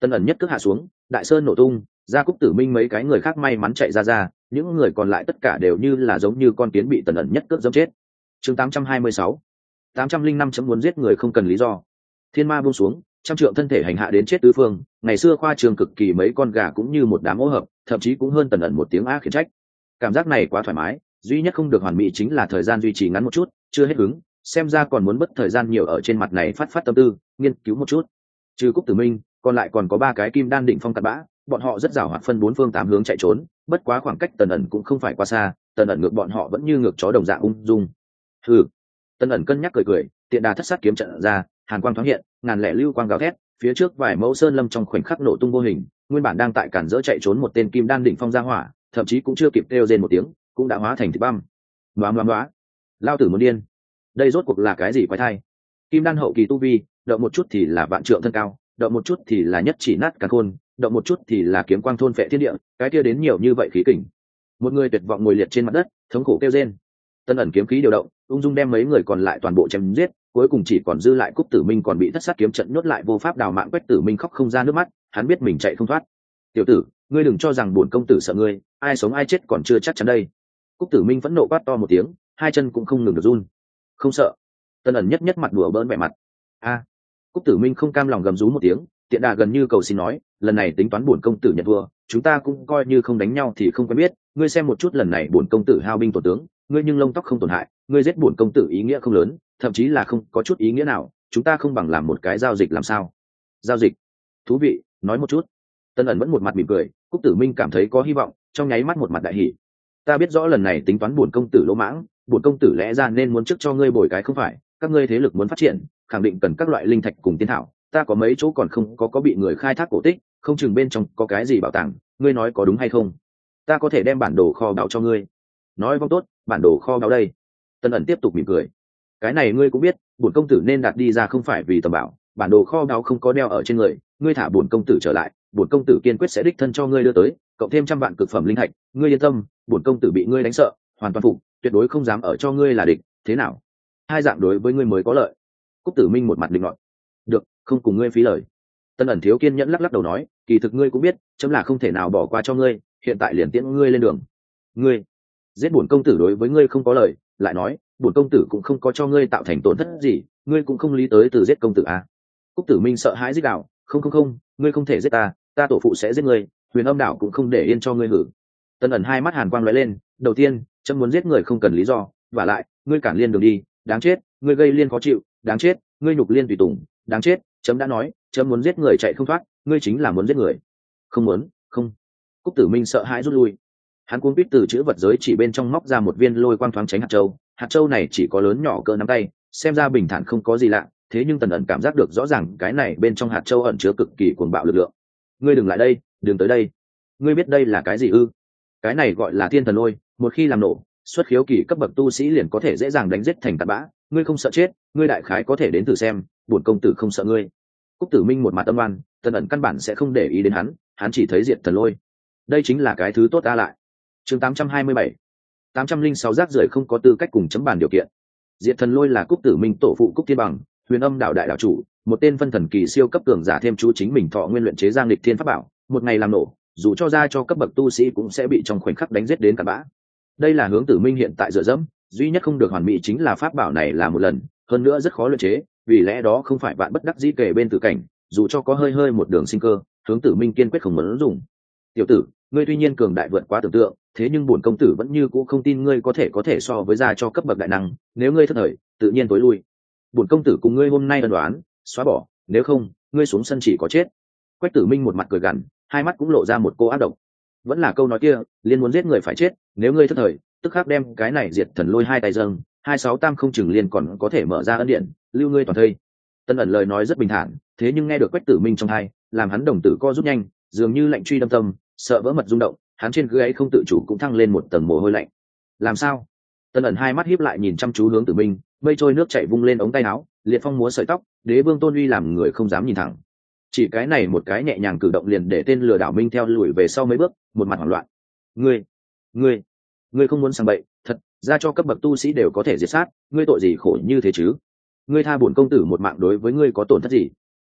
Tân ẩn nhất cước hạ xuống, đại sơn nổ tung, ra Cúc Tử Minh mấy cái người khác may mắn chạy ra ra, những người còn lại tất cả đều như là giống như con kiến bị Tần ẩn nhất cước giẫm chết. Chương tám trăm hai mươi sáu, tám trăm linh năm chấm muốn giết người không cần lý do. Thiên ma buông xuống, trăm trượng thân thể hành hạ đến chết tứ phương, ngày xưa khoa trường cực kỳ mấy con gà cũng như một đám hỗn hợp, thậm chí cũng hơn Tần ẩn một tiếng á khiển trách. Cảm giác này quá thoải mái, duy nhất không được hoàn mỹ chính là thời gian duy trì ngắn một chút, chưa hết hứng, xem ra còn muốn mất thời gian nhiều ở trên mặt này phát phát tâm tư, nghiên cứu một chút. Trừ Cúc Tử Minh, còn lại còn có ba cái kim đan định phong cặn bã, bọn họ rất giàu hoạt phân bốn phương tám hướng chạy trốn, bất quá khoảng cách Tần ẩn cũng không phải quá xa, Tần ẩn ngược bọn họ vẫn như ngược chó đồng dạng ung dung. Hừ. Tần ẩn cân nhắc cười cười, tiện đà thất sát kiếm trận ra, hàn quang thoáng hiện, ngàn lẻ lưu quang gào thét, phía trước vài mẫu sơn lâm trong khoảnh khắc nổ tung vô hình, nguyên bản đang tại cản dỡ chạy trốn một tên kim đan đỉnh phong ra hỏa, thậm chí cũng chưa kịp kêu rên một tiếng, cũng đã hóa thành thịt băm. Loáng loáng loáng. Lao tử muốn điên. Đây rốt cuộc là cái gì quái thai? Kim đan hậu kỳ tu vi, động một chút thì là vạn trượng thân cao, động một chút thì là nhất chỉ nát cả khôn, động một chút thì là kiếm quang thôn phệ thiên địa, cái kia đến nhiều như vậy khí kình. Một người tuyệt vọng ngồi liệt trên mặt đất, thống khổ kêu rên. Tân ẩn kiếm khí điều động, ung dung đem mấy người còn lại toàn bộ chém giết, cuối cùng chỉ còn dư lại Cúc Tử Minh còn bị thất sát kiếm trận nhốt lại vô pháp đào mạng. Quách Tử Minh khóc không ra nước mắt, hắn biết mình chạy không thoát. Tiểu tử, ngươi đừng cho rằng bổn công tử sợ ngươi, ai sống ai chết còn chưa chắc chắn đây. Cúc Tử Minh phẫn nộ quát to một tiếng, hai chân cũng không ngừng được run. Không sợ. Tân ẩn nhất nhất mặt đùa bỡn vẻ mặt. A. Cúc Tử Minh không cam lòng gầm rú một tiếng, tiện đà gần như cầu xin nói, lần này tính toán bổn công tử nhận thua, chúng ta cũng coi như không đánh nhau thì không quen biết, ngươi xem một chút lần này bổn công tử hao binh tổn tướng, ngươi nhưng lông tóc không tổn hại, ngươi giết bổn công tử ý nghĩa không lớn, thậm chí là không có chút ý nghĩa nào, chúng ta không bằng làm một cái giao dịch làm sao? Giao dịch? Thú vị, nói một chút. Tân ẩn vẫn một mặt mỉm cười, Cúc Tử Minh cảm thấy có hy vọng, trong nháy mắt một mặt đại hỉ. Ta biết rõ lần này tính toán bổn công tử lỗ mãng, bổn công tử lẽ ra nên muốn trước cho ngươi bồi cái không phải, các ngươi thế lực muốn phát triển, khẳng định cần các loại linh thạch cùng tiên thảo, ta có mấy chỗ còn không có có bị người khai thác cổ tích, không chừng bên trong có cái gì bảo tàng, ngươi nói có đúng hay không? Ta có thể đem bản đồ kho báu cho ngươi. Nói vong tốt, bản đồ kho báu đây. Tân ẩn tiếp tục mỉm cười. Cái này ngươi cũng biết, bổn công tử nên đạt đi ra không phải vì tầm bảo, bản đồ kho báu không có đeo ở trên người, ngươi thả bổn công tử trở lại, bổn công tử kiên quyết sẽ đích thân cho ngươi đưa tới, cộng thêm trăm vạn cực phẩm linh thạch, ngươi yên tâm, bổn công tử bị ngươi đánh sợ, hoàn toàn phục, tuyệt đối không dám ở cho ngươi là địch, thế nào? Hai dạng đối với ngươi mới có lợi. Cúc Tử Minh một mặt định luận. Được, không cùng ngươi phí lời. Tân ẩn thiếu kiên nhẫn lắc lắc đầu nói, kỳ thực ngươi cũng biết, chấm là không thể nào bỏ qua cho ngươi, hiện tại liền tiễn ngươi lên đường. Ngươi giết bổn công tử đối với ngươi không có lợi, lại nói, bổn công tử cũng không có cho ngươi tạo thành tổn thất gì, ngươi cũng không lý tới từ giết công tử à? Cúc Tử Minh sợ hãi rít gào, không không không, ngươi không thể giết ta, ta tổ phụ sẽ giết ngươi, Huyền Âm đảo cũng không để yên cho ngươi hử. Tân ẩn hai mắt hàn quang lóe lên, đầu tiên, chấm muốn giết người không cần lý do, và lại, ngươi cản liên đường đi, đáng chết, ngươi gây liên khó chịu, đáng chết, ngươi nhục liên tùy tùng, đáng chết, chấm đã nói, chấm muốn giết người chạy không thoát, ngươi chính là muốn giết người. Không muốn, không. Cúc Tử Minh sợ hãi rút lui. Hắn cuống quýt từ chữ vật giới chỉ bên trong móc ra một viên lôi quang thoáng tránh hạt châu, hạt châu này chỉ có lớn nhỏ cỡ nắm tay, xem ra bình thản không có gì lạ, thế nhưng Tần ẩn cảm giác được rõ ràng cái này bên trong hạt châu ẩn chứa cực kỳ cuồng bạo lực lượng. Ngươi đừng lại đây, đừng tới đây. Ngươi biết đây là cái gì ư? Cái này gọi là thiên thần lôi, một khi làm nổ, xuất khiếu kỳ cấp bậc tu sĩ liền có thể dễ dàng đánh giết thành tạt bã, ngươi không sợ chết, ngươi đại khái có thể đến thử xem, bổn công tử không sợ ngươi. Cúc Tử Minh một mặt âm oan, Tần ẩn căn bản sẽ không để ý đến hắn, hắn chỉ thấy diệt thần lôi. Đây chính là cái thứ tốt ta lại. Chương tám trăm hai mươi bảy, tám trăm linh sáu rác rưởi không có tư cách cùng chấm bàn điều kiện. Diệt thần lôi là Cúc Tử Minh tổ phụ Cúc Thiên Bằng, Huyền Âm đạo đại đạo chủ, một tên phân thần kỳ siêu cấp cường giả thêm chú chính mình thọ nguyên luyện chế giang lịch thiên pháp bảo, một ngày làm nổ, dù cho ra cho cấp bậc tu sĩ cũng sẽ bị trong khoảnh khắc đánh giết đến cả bã. Đây là hướng Tử Minh hiện tại dựa dẫm, duy nhất không được hoàn mỹ chính là pháp bảo này là một lần, hơn nữa rất khó luyện chế, vì lẽ đó không phải bạn bất đắc dĩ kể bên tử cảnh, dù cho có hơi hơi một đường sinh cơ, hướng Tử Minh kiên quyết không muốn dùng. Tiểu tử, ngươi tuy nhiên cường đại vượt quá tưởng tượng, thế nhưng bổn công tử vẫn như cũ không tin ngươi có thể có thể so với ra cho cấp bậc đại năng, nếu ngươi thất thời, tự nhiên tối lui. Bổn công tử cùng ngươi hôm nay ân đoán, xóa bỏ, nếu không, ngươi xuống sân chỉ có chết. Quách Tử Minh một mặt cười gằn, hai mắt cũng lộ ra một cô ác độc. Vẫn là câu nói kia, liên muốn giết người phải chết, nếu ngươi thất thời, tức khắc đem cái này diệt thần lôi hai tay dâng, hai sáu tam không chừng liên còn có thể mở ra ân điện, lưu ngươi toàn thây. Tân ẩn lời nói rất bình thản, thế nhưng nghe được Quách Tử Minh trong tai, làm hắn đồng tử co rút nhanh, dường như lạnh truy đâm tâm, sợ vỡ mật rung động, hắn trên gáy không tự chủ cũng thăng lên một tầng mồ hôi lạnh. Làm sao? Tân ẩn hai mắt híp lại nhìn chăm chú hướng Tử Minh, mây trôi nước chảy vung lên ống tay áo, liệt phong múa sợi tóc, đế vương tôn uy làm người không dám nhìn thẳng. Chỉ cái này một cái nhẹ nhàng cử động liền để tên lừa đảo Minh theo lùi về sau mấy bước, một mặt hoảng loạn. Ngươi, ngươi, ngươi không muốn sang bậy, thật, ra cho cấp bậc tu sĩ đều có thể diệt sát, ngươi tội gì khổ như thế chứ? Ngươi tha bổn công tử một mạng đối với ngươi có tổn thất gì?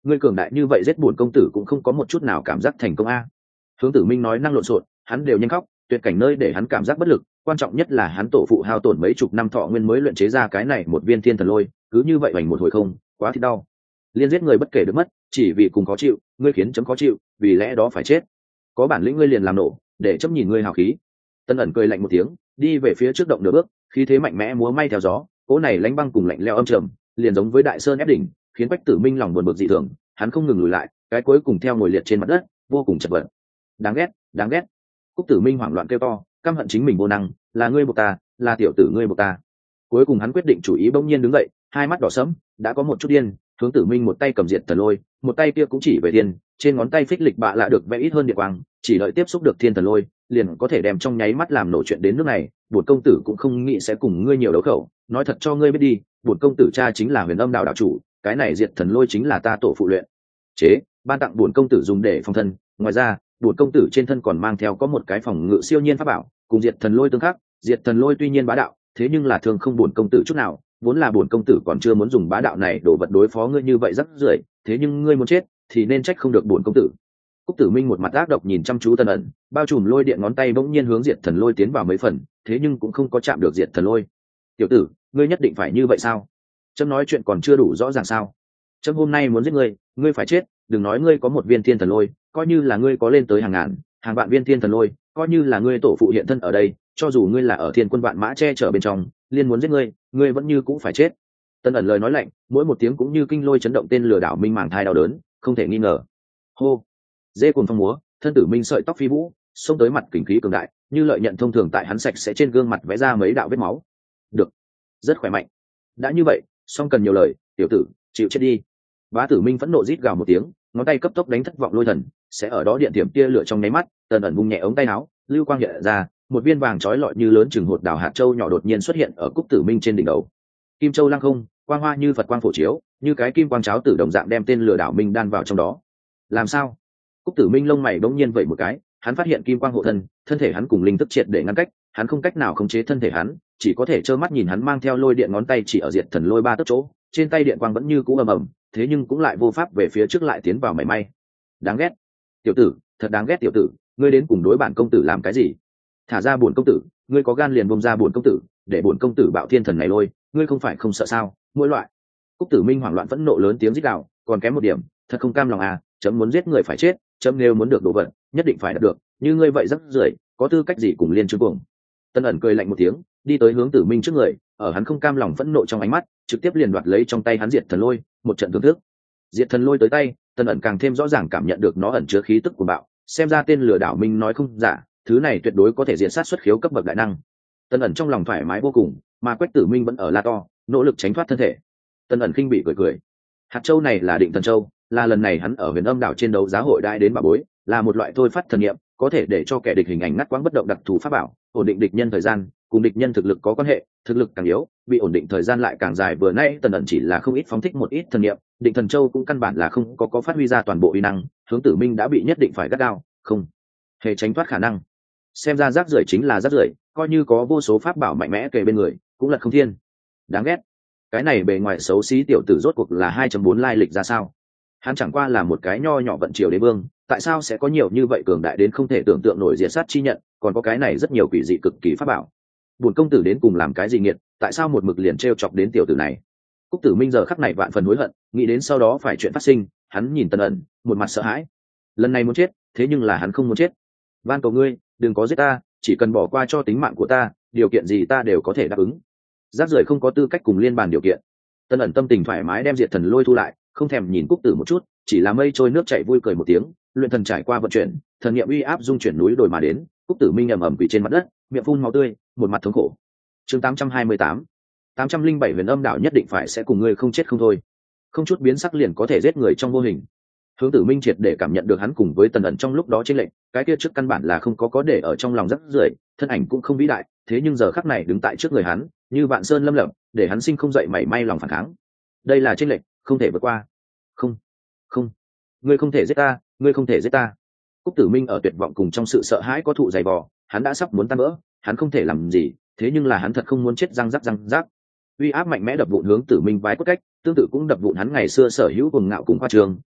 ngươi cường đại như vậy giết bổn công tử cũng không có một chút nào cảm giác thành công a. Hướng Tử Minh nói năng lộn xộn, hắn đều nhanh khóc, tuyệt cảnh nơi để hắn cảm giác bất lực, quan trọng nhất là hắn tổ phụ hao tổn mấy chục năm thọ nguyên mới luyện chế ra cái này một viên thiên thần lôi, cứ như vậy vành một hồi không, quá thì đau. Liên giết người bất kể được mất, chỉ vì cùng khó chịu, ngươi khiến chấm khó chịu, vì lẽ đó phải chết. Có bản lĩnh ngươi liền làm nổ, để chấm nhìn ngươi hào khí. Tân ẩn cười lạnh một tiếng, đi về phía trước động nửa bước, khí thế mạnh mẽ múa may theo gió, cỗ này lánh băng cùng lạnh lẽo âm trầm, liền giống với đại sơn ép đỉnh, khiến Quách Tử Minh lòng buồn bực dị thường, hắn không ngừng lùi lại, cái cuối cùng theo ngồi liệt trên mặt đất, vô cùng chật vật. Đáng ghét, đáng ghét. Cúc Tử Minh hoảng loạn kêu to, căm hận chính mình vô năng, là ngươi buộc ta, là tiểu tử ngươi buộc ta. Cuối cùng hắn quyết định chủ ý bỗng nhiên đứng dậy, hai mắt đỏ sẫm, đã có một chút điên. Hướng Tử Minh một tay cầm diệt thần lôi, một tay kia cũng chỉ về thiên, trên ngón tay phích lịch bạ lạ được vẽ ít hơn điện quang, chỉ đợi tiếp xúc được thiên thần lôi, liền có thể đem trong nháy mắt làm nổ chuyện đến nước này. Bổn công tử cũng không nghĩ sẽ cùng ngươi nhiều đấu khẩu, nói thật cho ngươi biết đi, bổn công tử cha chính là Huyền Âm đạo đạo chủ, cái này diệt thần lôi chính là ta tổ phụ luyện chế, ban tặng bổn công tử dùng để phòng thân. Ngoài ra, bổn công tử trên thân còn mang theo có một cái phòng ngự siêu nhiên pháp bảo, cùng diệt thần lôi tương khắc. Diệt thần lôi tuy nhiên bá đạo, thế nhưng là thường không bổn công tử chút nào, vốn là bổn công tử còn chưa muốn dùng bá đạo này đổ vật đối phó ngươi như vậy rất rưởi, thế nhưng ngươi muốn chết thì nên trách không được bổn công tử. Cúc Tử Minh một mặt ác độc nhìn chăm chú Tân ẩn, bao trùm lôi điện ngón tay bỗng nhiên hướng diệt thần lôi tiến vào mấy phần, thế nhưng cũng không có chạm được diệt thần lôi. Tiểu tử, ngươi nhất định phải như vậy sao? Trâm nói chuyện còn chưa đủ rõ ràng sao? Trâm hôm nay muốn giết ngươi, ngươi phải chết. Đừng nói ngươi có một viên thiên thần lôi, coi như là ngươi có lên tới hàng ngàn, hàng vạn viên thiên thần lôi, coi như là ngươi tổ phụ hiện thân ở đây, cho dù ngươi là ở thiên quân vạn mã che chở bên trong, liên muốn giết ngươi, ngươi vẫn như cũng phải chết. Tân ẩn lời nói lạnh, mỗi một tiếng cũng như kinh lôi chấn động tên lừa đảo minh màng thai đau đớn, không thể nghi ngờ. Hô, dê cuồng phong múa, thân tử minh sợi tóc phi vũ, xông tới mặt kình khí cường đại, như lợi nhận thông thường tại hắn sạch sẽ trên gương mặt vẽ ra mấy đạo vết máu. Được, rất khỏe mạnh. Đã như vậy, song cần nhiều lời, tiểu tử, chịu chết đi. Bá Tử Minh phẫn nộ rít gào một tiếng, ngón tay cấp tốc đánh thất vọng lôi thần, sẽ ở đó điện tiệm tia lửa trong nháy mắt, Tần ẩn vung nhẹ ống tay áo, lưu quang hiện ra, một viên vàng chói lọi như lớn chừng hột đào hạt châu nhỏ đột nhiên xuất hiện ở Cúc Tử Minh trên đỉnh đầu. Kim châu lăng không, quang hoa như Phật quang phổ chiếu, như cái kim quang cháo tử đồng dạng đem tên lừa đảo Minh đan vào trong đó. Làm sao? Cúc Tử Minh lông mày bỗng nhiên vậy một cái, hắn phát hiện kim quang hộ thân, thân thể hắn cùng linh thức triệt để ngăn cách, hắn không cách nào khống chế thân thể hắn, chỉ có thể trơ mắt nhìn hắn mang theo lôi điện ngón tay chỉ ở diệt thần lôi ba tấc chỗ, trên tay điện quang vẫn như cũ ầm ầm, thế nhưng cũng lại vô pháp về phía trước lại tiến vào mảy may. Đáng ghét, tiểu tử, thật đáng ghét tiểu tử, ngươi đến cùng đối bản công tử làm cái gì? Thả ra bổn công tử, ngươi có gan liền bông ra bổn công tử, để bổn công tử bạo thiên thần này lôi, ngươi không phải không sợ sao? Mỗi loại. Cúc Tử Minh hoảng loạn phẫn nộ lớn tiếng rít gào, còn kém một điểm, thật không cam lòng à, chấm muốn giết người phải chết, chấm nếu muốn được đồ vật, nhất định phải đạt được, như ngươi vậy rất rưởi, có tư cách gì cùng liên trương cuồng. Tân ẩn cười lạnh một tiếng, đi tới hướng Tử Minh trước người, ở hắn không cam lòng phẫn nộ trong ánh mắt, trực tiếp liền đoạt lấy trong tay hắn diệt thần lôi, một trận thưởng thức. Diệt thần lôi tới tay, Tân ẩn càng thêm rõ ràng cảm nhận được nó ẩn chứa khí tức của bạo, xem ra tên lừa đảo Minh nói không giả, thứ này tuyệt đối có thể diện sát xuất khiếu cấp bậc đại năng. Tân ẩn trong lòng thoải mái vô cùng, mà Quách Tử Minh vẫn ở la to, nỗ lực tránh thoát thân thể. Tân ẩn khinh bị cười cười. Hạt châu này là Định Thần Châu, là lần này hắn ở Huyền Âm đảo trên đấu giá hội đãi đến bà bối, là một loại thôi phát thần niệm, có thể để cho kẻ địch hình ảnh ngắt quãng bất động đặc thù pháp bảo, ổn định địch nhân thời gian, cùng địch nhân thực lực có quan hệ, thực lực càng yếu, bị ổn định thời gian lại càng dài. Vừa nãy Tần ẩn chỉ là không ít phóng thích một ít thần niệm, Định Thần Châu cũng căn bản là không có có phát huy ra toàn bộ uy năng, Hướng Tử Minh đã bị nhất định phải gắt gao, không hề tránh thoát khả năng. Xem ra rác rưởi chính là rác rưởi, coi như có vô số pháp bảo mạnh mẽ kề bên người, cũng là không thiên. Đáng ghét. Cái này bề ngoài xấu xí tiểu tử rốt cuộc là hai chấm bốn lai lịch ra sao? Hắn chẳng qua là một cái nho nhỏ vận triều đế vương, tại sao sẽ có nhiều như vậy cường đại đến không thể tưởng tượng nổi diệt sát chi nhận, còn có cái này rất nhiều quỷ dị cực kỳ pháp bảo. Bổn công tử đến cùng làm cái gì nghiệt, tại sao một mực liền trêu chọc đến tiểu tử này? Cúc Tử Minh giờ khắc này vạn phần hối hận, nghĩ đến sau đó phải chuyện phát sinh, hắn nhìn Tần ẩn, một mặt sợ hãi. Lần này muốn chết, thế nhưng là hắn không muốn chết. Van cầu ngươi, đừng có giết ta, chỉ cần bỏ qua cho tính mạng của ta, điều kiện gì ta đều có thể đáp ứng. Rác rưởi không có tư cách cùng liên bàn điều kiện. Tần ẩn tâm tình thoải mái đem diệt thần lôi thu lại, không thèm nhìn Cúc Tử một chút, chỉ là mây trôi nước chảy vui cười một tiếng, luyện thần trải qua vận chuyển, thần niệm uy áp dung chuyển núi đồi mà đến. Cúc Tử Minh ầm ầm quỳ trên mặt đất, miệng phun máu tươi, một mặt thống khổ. Chương tám trăm hai mươi tám, tám trăm linh bảy Huyền Âm Đạo nhất định phải sẽ cùng ngươi không chết không thôi. Không chút biến sắc liền có thể giết người trong vô hình. Hướng Tử Minh triệt để cảm nhận được hắn cùng với Tần ẩn trong lúc đó chênh lệch, cái kia trước căn bản là không có có để ở trong lòng rất rưởi, thân ảnh cũng không vĩ đại, thế nhưng giờ khắc này đứng tại trước người hắn, như vạn sơn lâm lập, để hắn sinh không dậy mảy may lòng phản kháng. Đây là chênh lệch, không thể vượt qua. Không, không, ngươi không thể giết ta, ngươi không thể giết ta. Cúc Tử Minh ở tuyệt vọng cùng trong sự sợ hãi có thụ dày vò, hắn đã sắp muốn tan vỡ, hắn không thể làm gì, thế nhưng là hắn thật không muốn chết răng rắc răng rắc. Uy áp mạnh mẽ đập vụn Hướng Tử Minh vái cốt cách, tương tự cũng đập vụn hắn ngày xưa sở hữu cuồng ngạo cùng khoa trương,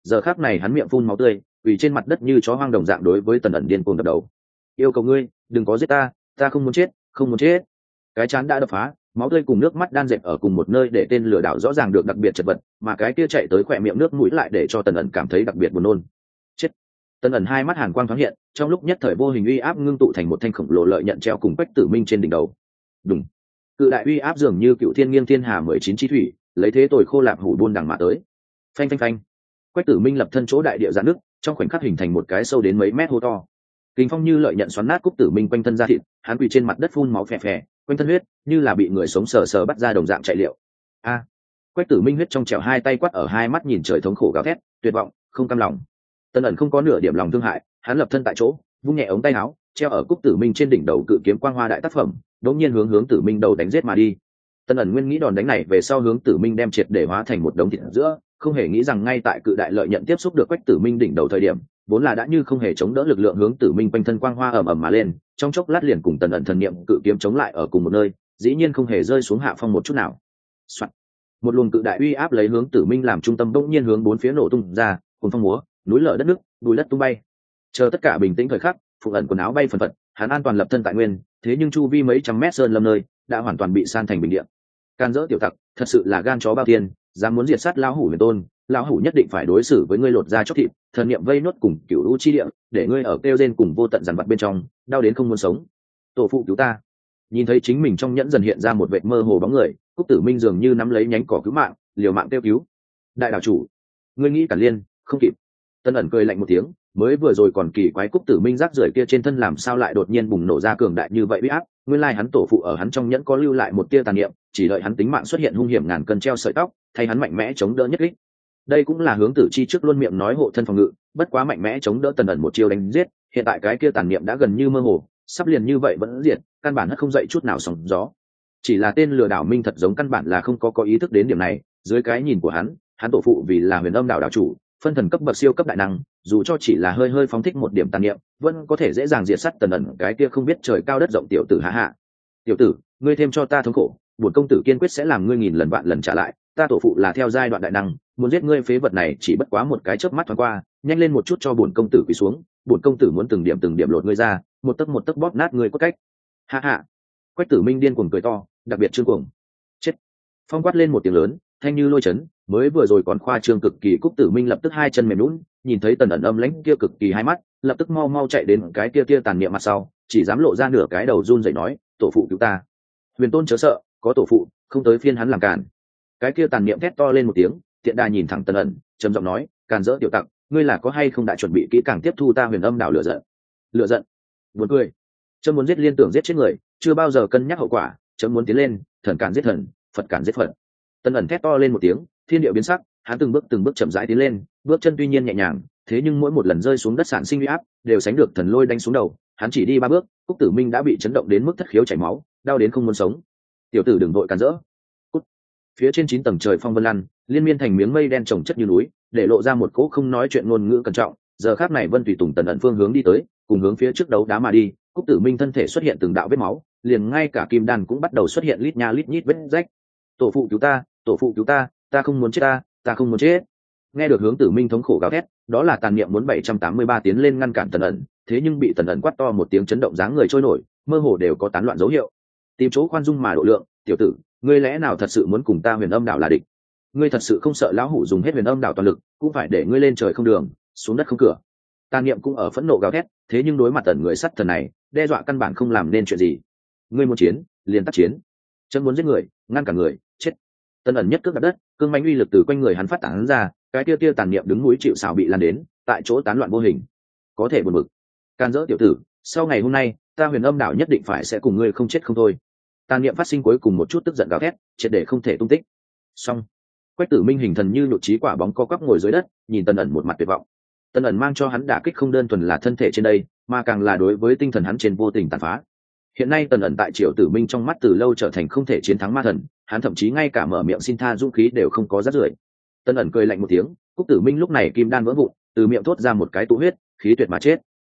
giờ khác này hắn miệng phun máu tươi vì trên mặt đất như chó hoang đồng dạng đối với tần ẩn điên cuồng đập đầu. Yêu cầu ngươi đừng có giết ta, ta không muốn chết, không muốn chết. Cái chán đã đập phá, máu tươi cùng nước mắt đan dệt ở cùng một nơi để tên lừa đảo rõ ràng được đặc biệt chật vật, mà cái kia chạy tới khỏe miệng nước mũi lại để cho tần ẩn cảm thấy đặc biệt buồn nôn. Chết. Tần ẩn hai mắt hàn quang thoáng hiện, trong lúc nhất thời vô hình uy áp ngưng tụ thành một thanh khổng lồ lợi nhận treo cùng Quách Tử Minh trên đỉnh đầu. Đùng. Cự đại uy áp dường như cựu thiên nghiêng thiên hà mười chín chi thủy, lấy thế tồi khô lạp hủ buôn đằng mà tới. Phanh phanh phanh. Quách Tử Minh lập thân chỗ đại địa giãn nước, trong khoảnh khắc hình thành một cái sâu đến mấy mét hố to. Kình phong như lợi nhận xoắn nát Cúc Tử Minh quanh thân ra thịt, hắn quỳ trên mặt đất phun máu phè phè, quanh thân huyết như là bị người sống sờ sờ bắt ra đồng dạng chạy liệu. A! Quách Tử Minh huyết trong trẻo hai tay quát ở hai mắt nhìn trời thống khổ gào thét, tuyệt vọng, không cam lòng. Tần ẩn không có nửa điểm lòng thương hại, hắn lập thân tại chỗ, vung nhẹ ống tay áo, treo ở Cúc Tử Minh trên đỉnh đầu cự kiếm quang hoa đại tác phẩm, đột nhiên hướng hướng Tử Minh đầu đánh giết mà đi. Tần ẩn nguyên nghĩ đòn đánh này về sau hướng Tử Minh đem triệt để hóa thành một đống thịt giữa, không hề nghĩ rằng ngay tại cự đại lợi nhận tiếp xúc được Quách Tử Minh đỉnh đầu thời điểm, vốn là đã như không hề chống đỡ lực lượng hướng Tử Minh quanh thân quang hoa ầm ầm mà lên, trong chốc lát liền cùng Tần ẩn thần niệm cự kiếm chống lại ở cùng một nơi, dĩ nhiên không hề rơi xuống hạ phong một chút nào. Soạn. Một luồng cự đại uy áp lấy hướng Tử Minh làm trung tâm bỗng nhiên hướng bốn phía nổ tung ra, cùng phong múa, núi lở đất nước, bùi đất tung bay. Chờ tất cả bình tĩnh thời khắc, Phụng ẩn quần áo bay phần phật, hắn an toàn lập thân tại nguyên, thế nhưng chu vi mấy trăm mét sơn lâm nơi đã hoàn toàn bị san thành bình địa. Can dỡ tiểu tặc, thật sự là gan chó bao thiên, dám muốn diệt sát lão hủ Huyền Tôn, lão hủ nhất định phải đối xử với ngươi lột da chóc thịt, thần niệm vây nốt cùng cửu u chi địa, để ngươi ở kêu rên cùng vô tận dằn vặt bên trong, đau đến không muốn sống. Tổ phụ cứu ta! Nhìn thấy chính mình trong nhẫn dần hiện ra một vệt mơ hồ bóng người, Cúc Tử Minh dường như nắm lấy nhánh cỏ cứu mạng, liều mạng kêu cứu. Đại đảo chủ, ngươi nghĩ cản liên, không kịp. Tân ẩn cười lạnh một tiếng, mới vừa rồi còn kỳ quái Cúc Tử Minh rác rưởi kia trên thân làm sao lại đột nhiên bùng nổ ra cường đại như vậy uy áp, nguyên lai hắn tổ phụ ở hắn trong nhẫn có lưu lại một tia tàn niệm, chỉ đợi hắn tính mạng xuất hiện hung hiểm ngàn cân treo sợi tóc, thay hắn mạnh mẽ chống đỡ nhất kích. Đây cũng là hướng Tử Chi trước luôn miệng nói hộ thân phòng ngự, bất quá mạnh mẽ chống đỡ Tần ẩn một chiêu đánh giết, hiện tại cái kia tàn niệm đã gần như mơ hồ, sắp liền như vậy vẫn diệt, căn bản hất không dậy chút nào sóng gió. Chỉ là tên lừa đảo Minh thật giống căn bản là không có có ý thức đến điểm này, dưới cái nhìn của hắn, hắn tổ phụ vì là Huyền Âm đảo đảo chủ, phân thần cấp bậc siêu cấp đại năng, dù cho chỉ là hơi hơi phóng thích một điểm tàn niệm, vẫn có thể dễ dàng diệt sát Tần ẩn cái kia không biết trời cao đất rộng tiểu tử hạ hạ. Tiểu tử, ngươi thêm cho ta thống khổ, bổn công tử kiên quyết sẽ làm ngươi nghìn lần vạn lần trả lại, ta tổ phụ là theo giai đoạn đại năng, muốn giết ngươi phế vật này chỉ bất quá một cái chớp mắt thoáng qua, nhanh lên một chút cho bổn công tử quỳ xuống, bổn công tử muốn từng điểm từng điểm lột ngươi ra, một tấc một tấc bóp nát ngươi cốt cách. Hạ hạ. Quách Tử Minh điên cuồng cười to, đặc biệt trương cuồng. Chết. Phong quát lên một tiếng lớn, thanh như lôi chấn, mới vừa rồi còn khoa trương cực kỳ Cúc Tử Minh lập tức hai chân mềm nhũn, nhìn thấy Tần ẩn âm lãnh kia cực kỳ hai mắt, lập tức mau mau chạy đến cái kia kia tàn niệm mặt sau, chỉ dám lộ ra nửa cái đầu run rẩy nói, tổ phụ cứu ta. Huyền Tôn chớ sợ, có tổ phụ, không tới phiên hắn làm cản. Cái kia tàn niệm thét to lên một tiếng, tiện đà nhìn thẳng Tần ẩn, trầm giọng nói, càn dỡ tiểu tặc, ngươi là có hay không đã chuẩn bị kỹ càng tiếp thu ta Huyền Âm đảo lửa giận. Lửa giận. Buồn cười. Chấm muốn giết liên tưởng giết chết người, chưa bao giờ cân nhắc hậu quả, chấm muốn tiến lên, thần cản giết thần, Phật cản giết Phật. Tần ẩn thét to lên một tiếng, thiên địa biến sắc, hắn từng bước từng bước chậm rãi tiến lên, bước chân tuy nhiên nhẹ nhàng, thế nhưng mỗi một lần rơi xuống đất sản sinh uy áp, đều sánh được thần lôi đánh xuống đầu. Hắn chỉ đi ba bước, Cúc Tử Minh đã bị chấn động đến mức thất khiếu chảy máu, đau đến không muốn sống. Tiểu tử đừng vội cản rỡ. Cút. Phía trên chín tầng trời phong vân lăn, liên miên thành miếng mây đen chồng chất như núi, để lộ ra một cỗ không nói chuyện ngôn ngữ cẩn trọng. Giờ khắc này Vân Tùy Tùng Tần ẩn phương hướng đi tới, cùng hướng phía trước đấu đá mà đi. Cúc Tử Minh thân thể xuất hiện từng đạo vết máu, liền ngay cả kim đan cũng bắt đầu xuất hiện lít nha lít nhít vết rách. Tổ phụ cứu ta, tổ phụ cứu ta, ta không muốn chết ta, ta không muốn chết. Nghe được hướng Tử Minh thống khổ gào thét, đó là tàn niệm muốn bảy trăm tám mươi ba tiến lên ngăn cản Tần ẩn, thế nhưng bị Tần ẩn quát to một tiếng chấn động dáng người trôi nổi, mơ hồ đều có tán loạn dấu hiệu. Tìm chỗ khoan dung mà độ lượng, tiểu tử, ngươi lẽ nào thật sự muốn cùng ta Huyền Âm đảo là địch? Ngươi thật sự không sợ lão hủ dùng hết Huyền Âm đảo toàn lực, cũng phải để ngươi lên trời không đường, xuống đất không cửa. Tàn niệm cũng ở phẫn nộ gào thét, thế nhưng đối mặt Tần người sắt thần này, đe dọa căn bản không làm nên chuyện gì. Ngươi muốn chiến, liền tác chiến. Chân muốn giết người, ngăn cả người, chết. Tần ẩn nhất cước đặt đất, cương mãnh uy lực từ quanh người hắn phát tán ra, cái tia tia tàn niệm đứng núi chịu sào bị lan đến, tại chỗ tán loạn vô hình. Có thể buồn bực. Can dỡ tiểu tử, sau ngày hôm nay, ta Huyền Âm đảo nhất định phải sẽ cùng ngươi không chết không thôi. Tàn niệm phát sinh cuối cùng một chút tức giận gào thét, triệt để không thể tung tích. Xong. Quách Tử Minh hình thần như nhụt chí quả bóng co quắp ngồi dưới đất, nhìn Tần ẩn một mặt tuyệt vọng. Tần ẩn mang cho hắn đả kích không đơn thuần là thân thể trên đây, mà càng là đối với tinh thần hắn trên vô tình tàn phá. Hiện nay Tần ẩn tại Triệu Tử Minh trong mắt từ lâu trở thành không thể chiến thắng ma thần, hắn thậm chí ngay cả mở miệng xin tha dũng khí đều không có rát rưởi. Tần ẩn cười lạnh một tiếng, Cúc Tử Minh lúc này kim đan vỡ vụn, từ miệng thốt ra một cái tụ huyết, khí tuyệt mà chết.